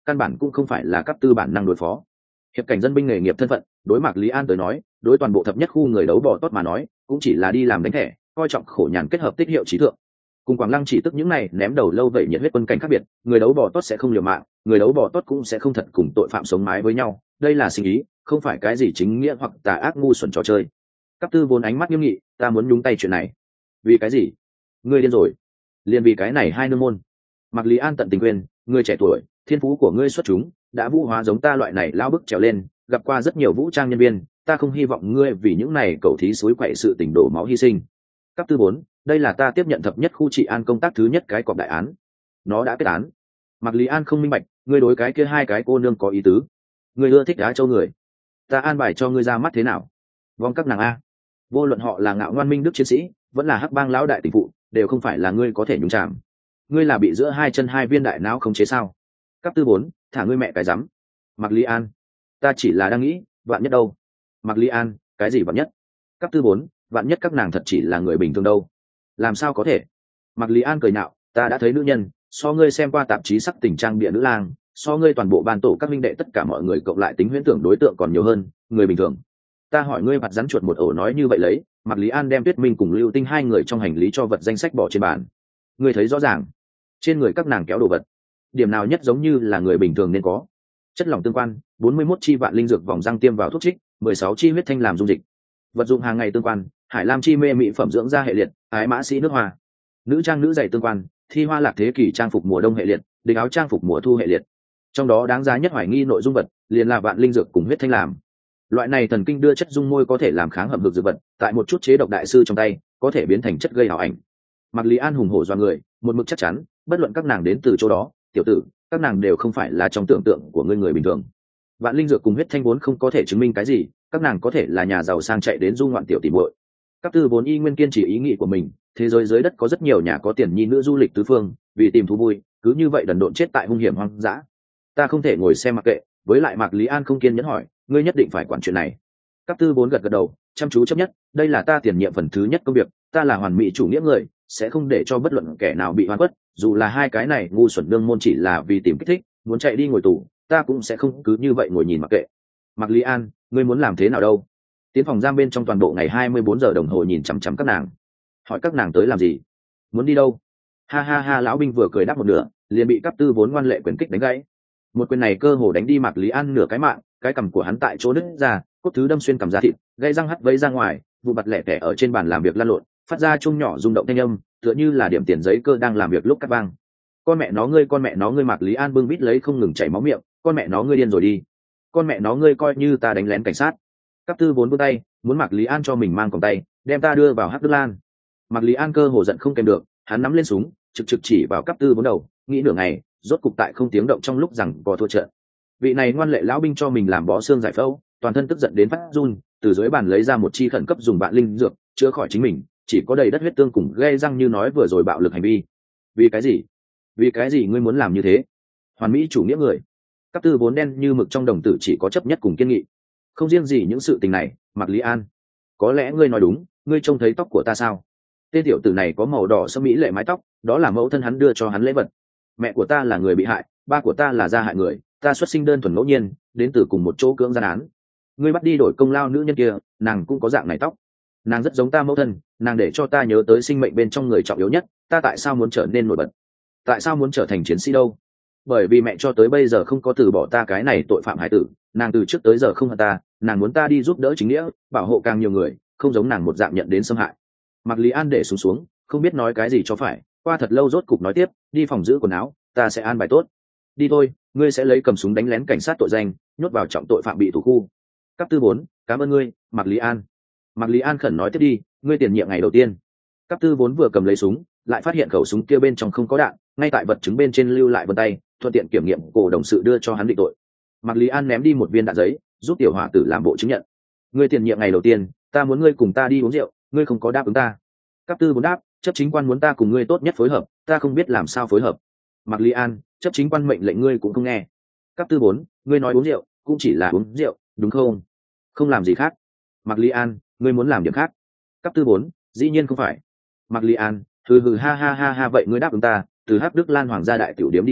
căn bản cũng không phải là cấp tư bản năng đối phó. Hiệp cảnh dân binh nghề nghiệp thân phận, đối Mạc Lý An tới nói, đối toàn bộ thập nhất khu người đấu bò tốt mà nói, cũng chỉ là đi làm đánh thẻ, coi trọng khổ nhàn kết hợp tích hiệu trí thượng. Cùng Quảng Lăng chỉ tức những này ném đầu lâu vậy nhiệt huyết quân cảnh khác biệt, người đấu bò tốt sẽ không liều mạng, người đấu bò tốt cũng sẽ không thật cùng tội phạm sống mái với nhau, đây là sinh ý, không phải cái gì chính nghĩa hoặc tà ác ngu xuẩn trò chơi. Cấp tư vốn ánh mắt nghiêm nghị, ta muốn nhúng tay chuyện này. Vì cái gì? Ngươi điên rồi? Liên vì cái này hai nương môn. Mạc Lý An tận tình quên, ngươi trẻ tuổi, thiên phú của ngươi xuất chúng, đã vũ hóa giống ta loại này lao bức trèo lên, gặp qua rất nhiều vũ trang nhân viên, ta không hy vọng ngươi vì những này cầu thí suối quậy sự tình đổ máu hy sinh. Cấp tư bốn, đây là ta tiếp nhận thập nhất khu trị an công tác thứ nhất cái cọp đại án. Nó đã kết án. Mạc Lý An không minh bạch, ngươi đối cái kia hai cái cô nương có ý tứ. Ngươi ưa thích đá châu người, ta an bài cho ngươi ra mắt thế nào? Vong các nàng a, vô luận họ là Ngạo Ngoan Minh Đức chiến sĩ, vẫn là Hắc Bang lão đại tình phụ, đều không phải là ngươi có thể nhúng chạm. Ngươi là bị giữa hai chân hai viên đại não không chế sao? Cấp tư bốn, thả ngươi mẹ cái rắm. Mạc Lý An, ta chỉ là đang nghĩ, vạn nhất đâu? Mạc Lý An, cái gì vạn nhất? Cấp tư bốn, vạn nhất các nàng thật chỉ là người bình thường đâu? Làm sao có thể? Mạc Lý An cười nhạo, ta đã thấy nữ nhân, so ngươi xem qua tạp chí sắc tình trang bịa nữ lang, so ngươi toàn bộ ban tổ các minh đệ tất cả mọi người cộng lại tính huyễn tưởng đối tượng còn nhiều hơn, người bình thường. Ta hỏi ngươi mặt rắn chuột một ổ nói như vậy lấy, Mạc Lý An đem Tuyết Minh cùng Lưu Tinh hai người trong hành lý cho vật danh sách bỏ trên bàn. Ngươi thấy rõ ràng, trên người các nàng kéo đồ vật, điểm nào nhất giống như là người bình thường nên có. Chất lỏng tương quan, bốn mươi mốt chi vạn linh dược vòng răng tiêm vào thuốc trích, mười sáu chi huyết thanh làm dung dịch. Vật dụng hàng ngày tương quan, Hải Lam chi mê mỹ phẩm dưỡng da hệ liệt, ái mã sĩ nước hoa. Nữ trang nữ giày tương quan, thi hoa lạc thế kỷ trang phục mùa đông hệ liệt, địch áo trang phục mùa thu hệ liệt. Trong đó đáng giá nhất hoài nghi nội dung vật, liền là vạn linh dược cùng huyết thanh làm. Loại này thần kinh đưa chất dung môi có thể làm kháng hầm hực dược vật, tại một chút chế độc đại sư trong tay, có thể biến thành chất gây ảo ảnh. Mạc Lý An hùng hổ doa người, một mực chắc chắn, bất luận các nàng đến từ chỗ đó, tiểu tử, các nàng đều không phải là trong tưởng tượng của ngươi người bình thường. Vạn linh dược cùng huyết thanh vốn không có thể chứng minh cái gì, các nàng có thể là nhà giàu sang chạy đến du ngoạn tiểu tỷ muội. Các tư vốn y nguyên kiên trì ý nghĩ của mình, thế giới dưới đất có rất nhiều nhà có tiền nhi nữ du lịch tứ phương, vì tìm thú vui, cứ như vậy đần độn chết tại hung hiểm hoang dã. Ta không thể ngồi xem mặc kệ, với lại Mạc Lý An không kiên nhẫn hỏi, ngươi nhất định phải quản chuyện này. Các tư vốn gật gật đầu, chăm chú chấp nhất, đây là ta tiền nhiệm phần thứ nhất công việc, ta là hoàn mỹ chủ nghĩa người, sẽ không để cho bất luận kẻ nào bị oan khuất, dù là hai cái này ngu xuẩn đương môn chỉ là vì tìm kích thích, muốn chạy đi ngồi tù, ta cũng sẽ không cứ như vậy ngồi nhìn mặc kệ. Mạc Lý An, ngươi muốn làm thế nào đâu? Tiến phòng giam bên trong toàn bộ ngày hai mươi bốn giờ đồng hồ nhìn chằm chằm các nàng, hỏi các nàng tới làm gì, muốn đi đâu? Ha ha ha, lão binh vừa cười đáp một nửa, liền bị cấp tư vốn ngoan lệ quyền kích đánh gãy. Một quyền này cơ hồ đánh đi Mạc Lý An nửa cái mạng, cái cằm của hắn tại chỗ nứt ra, cốt thứ đâm xuyên cằm da thịt, gây răng hắt vấy ra ngoài, vụ mặt lẻ tẻ ở trên bàn làm việc lăn lộn, phát ra chung nhỏ rung động thanh âm, tựa như là điểm tiền giấy cơ đang làm việc lúc cắt vang. Con mẹ nó ngươi, con mẹ nó ngươi, Mạc Lý An bưng bít lấy không ngừng chảy máu miệng, con mẹ nó ngươi điên rồi đi, con mẹ nó ngươi coi như ta đánh lén cảnh sát. Cấp tư vốn buông tay, muốn Mạc Lý An cho mình mang còng tay, đem ta đưa vào Hắc Đức Lan. Mạc Lý An cơ hồ giận không kèm được, hắn nắm lên súng, trực trực chỉ vào cấp tư vốn đầu, nghĩ nửa ngày, rốt cục tại không tiếng động trong lúc rằng có thua trận. Vị này ngoan lệ lão binh cho mình làm bó xương giải phẫu, toàn thân tức giận đến phát run, từ dưới bàn lấy ra một chi khẩn cấp dùng vạn linh dược chữa khỏi chính mình, chỉ có đầy đất huyết tương cùng gây răng như nói vừa rồi bạo lực hành vi. Vì cái gì? Vì cái gì ngươi muốn làm như thế? Hoàn mỹ chủ nghĩa người. Cấp tư vốn đen như mực trong đồng tử chỉ có chấp nhất cùng kiên nghị. Không riêng gì những sự tình này, Mạc Lý An, có lẽ ngươi nói đúng, ngươi trông thấy tóc của ta sao? Tên tiểu tử này có màu đỏ sẫm mỹ lệ mái tóc, đó là mẫu thân hắn đưa cho hắn lễ vật. Mẹ của ta là người bị hại, ba của ta là gia hại người, ta xuất sinh đơn thuần ngẫu nhiên, đến từ cùng một chỗ cưỡng gian án. Ngươi bắt đi đổi công lao nữ nhân kia, nàng cũng có dạng này tóc, nàng rất giống ta mẫu thân, nàng để cho ta nhớ tới sinh mệnh bên trong người trọng yếu nhất. Ta tại sao muốn trở nên nổi bật, tại sao muốn trở thành chiến sĩ đâu? Bởi vì mẹ cho tới bây giờ không có từ bỏ ta cái này tội phạm hải tử, nàng từ trước tới giờ không hận ta, nàng muốn ta đi giúp đỡ chính nghĩa, bảo hộ càng nhiều người, không giống nàng một dạng nhận đến xâm hại. Mạc Lý An để xuống xuống, không biết nói cái gì cho phải, qua thật lâu rốt cục nói tiếp, đi phòng giữ quần áo, ta sẽ an bài tốt. Đi thôi, ngươi sẽ lấy cầm súng đánh lén cảnh sát tội danh, nhốt vào trọng tội phạm bị thủ khu. Cấp tư bốn, cảm ơn ngươi, Mạc Lý An. Mạc Lý An khẩn nói tiếp đi, ngươi tiền nhiệm ngày đầu tiên. Cấp tư bốn vừa cầm lấy súng, lại phát hiện khẩu súng kia bên trong không có đạn, ngay tại vật chứng bên trên lưu lại vân tay, thuận tiện kiểm nghiệm cổ đồng sự đưa cho hắn định tội. Mạc Lý An ném đi một viên đạn giấy, giúp tiểu hỏa tử làm bộ chứng nhận. Ngươi tiền nhiệm ngày đầu tiên, ta muốn ngươi cùng ta đi uống rượu, ngươi không có đáp ứng ta. Cấp tư bốn đáp, chấp chính quan muốn ta cùng ngươi tốt nhất phối hợp, ta không biết làm sao phối hợp. Mạc Lý An, chấp chính quan mệnh lệnh ngươi cũng không nghe. Cấp tư bốn, ngươi nói uống rượu, cũng chỉ là uống rượu, đúng không? Không làm gì khác. Mạc Lý An, ngươi muốn làm điểm khác. Cấp tư bốn, dĩ nhiên không phải. Mạc Lý An, hừ hừ ha ha ha ha, vậy ngươi đáp ứng ta, từ Hắc Đức Lan hoàng gia đại tiểu điếm đi ra,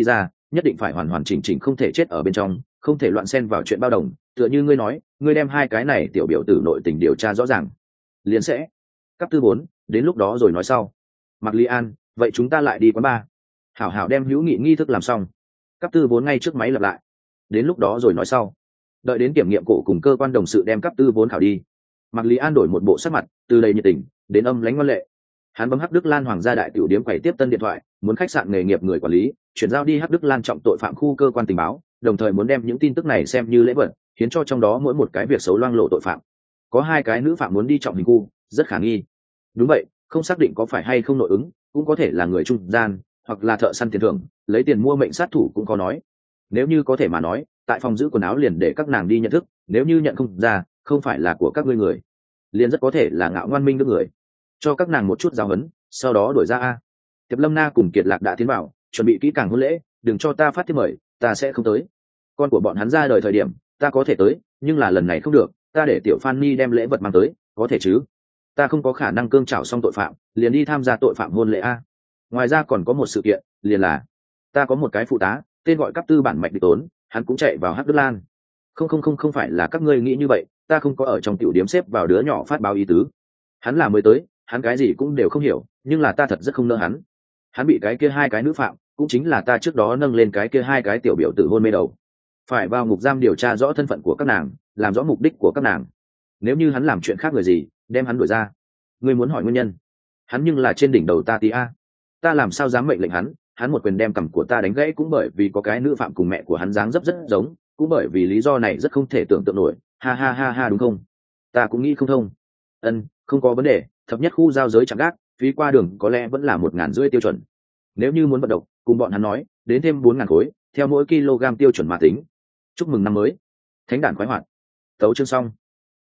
nhất định phải hoàn hoàn chỉnh chỉnh, không thể chết ở bên trong, không thể loạn xen vào chuyện bao đồng. Tựa như ngươi nói, ngươi đem hai cái này tiểu biểu tử nội tình điều tra rõ ràng, liền sẽ cấp tư bốn, đến lúc đó rồi nói sau. Mạc Lý An, vậy chúng ta lại đi quán bar. Hảo hảo đem hữu nghị nghi thức làm xong. Cấp tư bốn ngay trước máy lặp lại, đến lúc đó rồi nói sau. Đợi đến kiểm nghiệm cổ cùng cơ quan đồng sự đem cấp tư bốn khảo đi, Mạc Lý An đổi một bộ sắc mặt, từ đầy nhiệt tình đến âm lãnh ngoan lệ. Hắn bấm Hắc Đức Lan Hoàng gia đại tiểu điếm quầy tiếp tân điện thoại, muốn khách sạn nghề nghiệp người quản lý chuyển giao đi Hắc Đức Lan trọng tội phạm khu cơ quan tình báo, đồng thời muốn đem những tin tức này xem như lễ vật, khiến cho trong đó mỗi một cái việc xấu loang lộ tội phạm. Có hai cái nữ phạm muốn đi trọng hình khu, rất khả nghi. Đúng vậy, không xác định có phải hay không nội ứng, cũng có thể là người trung gian, hoặc là thợ săn tiền thưởng, lấy tiền mua mệnh sát thủ cũng có nói. Nếu như có thể mà nói, tại phòng giữ quần áo liền để các nàng đi nhận thức, nếu như nhận không ra, không phải là của các ngươi người, liền rất có thể là Ngạo Ngoan Minh đức người. Cho các nàng một chút giáo huấn, sau đó đuổi ra a. Tiệp Lâm Na cùng Kiệt Lạc đã tiến vào, chuẩn bị kỹ càng hôn lễ, đừng cho ta phát thiệp mời, ta sẽ không tới. Con của bọn hắn ra đời thời điểm, ta có thể tới, nhưng là lần này không được, ta để tiểu Phan Nhi đem lễ vật mang tới, có thể chứ? Ta không có khả năng cương trảo xong tội phạm, liền đi tham gia tội phạm hôn lễ a. Ngoài ra còn có một sự kiện, liền là ta có một cái phụ tá, tên gọi Cấp Tư Bản Mạch Địch Tốn, hắn cũng chạy vào Hắc Đức Lan. Không không không không phải là các ngươi nghĩ như vậy, ta không có ở trong tiểu điểm xếp vào đứa nhỏ phát báo ý tứ. Hắn là mới tới, hắn cái gì cũng đều không hiểu, nhưng là ta thật rất không nỡ hắn. Hắn bị cái kia hai cái nữ phạm, cũng chính là ta trước đó nâng lên cái kia hai cái tiểu biểu tử hôn mê đầu, phải vào ngục giam điều tra rõ thân phận của các nàng, làm rõ mục đích của các nàng. Nếu như hắn làm chuyện khác người gì, đem hắn đuổi ra. Ngươi muốn hỏi nguyên nhân? Hắn nhưng là trên đỉnh đầu ta tí a, ta làm sao dám mệnh lệnh hắn? Hắn một quyền đem cằm của ta đánh gãy cũng bởi vì có cái nữ phạm cùng mẹ của hắn dáng dấp rất giống, cũng bởi vì lý do này rất không thể tưởng tượng nổi. Ha ha ha ha, đúng không? Ta cũng nghĩ không thông. Ân, không có vấn đề, thập nhất khu giao giới chạm gác, phí qua đường có lẽ vẫn là một ngàn rưỡi tiêu chuẩn. Nếu như muốn vận động, cùng bọn hắn nói, đến thêm bốn ngàn khối, theo mỗi kg tiêu chuẩn mà tính. Chúc mừng năm mới, thánh đản khoái hoạt. Tấu chương xong.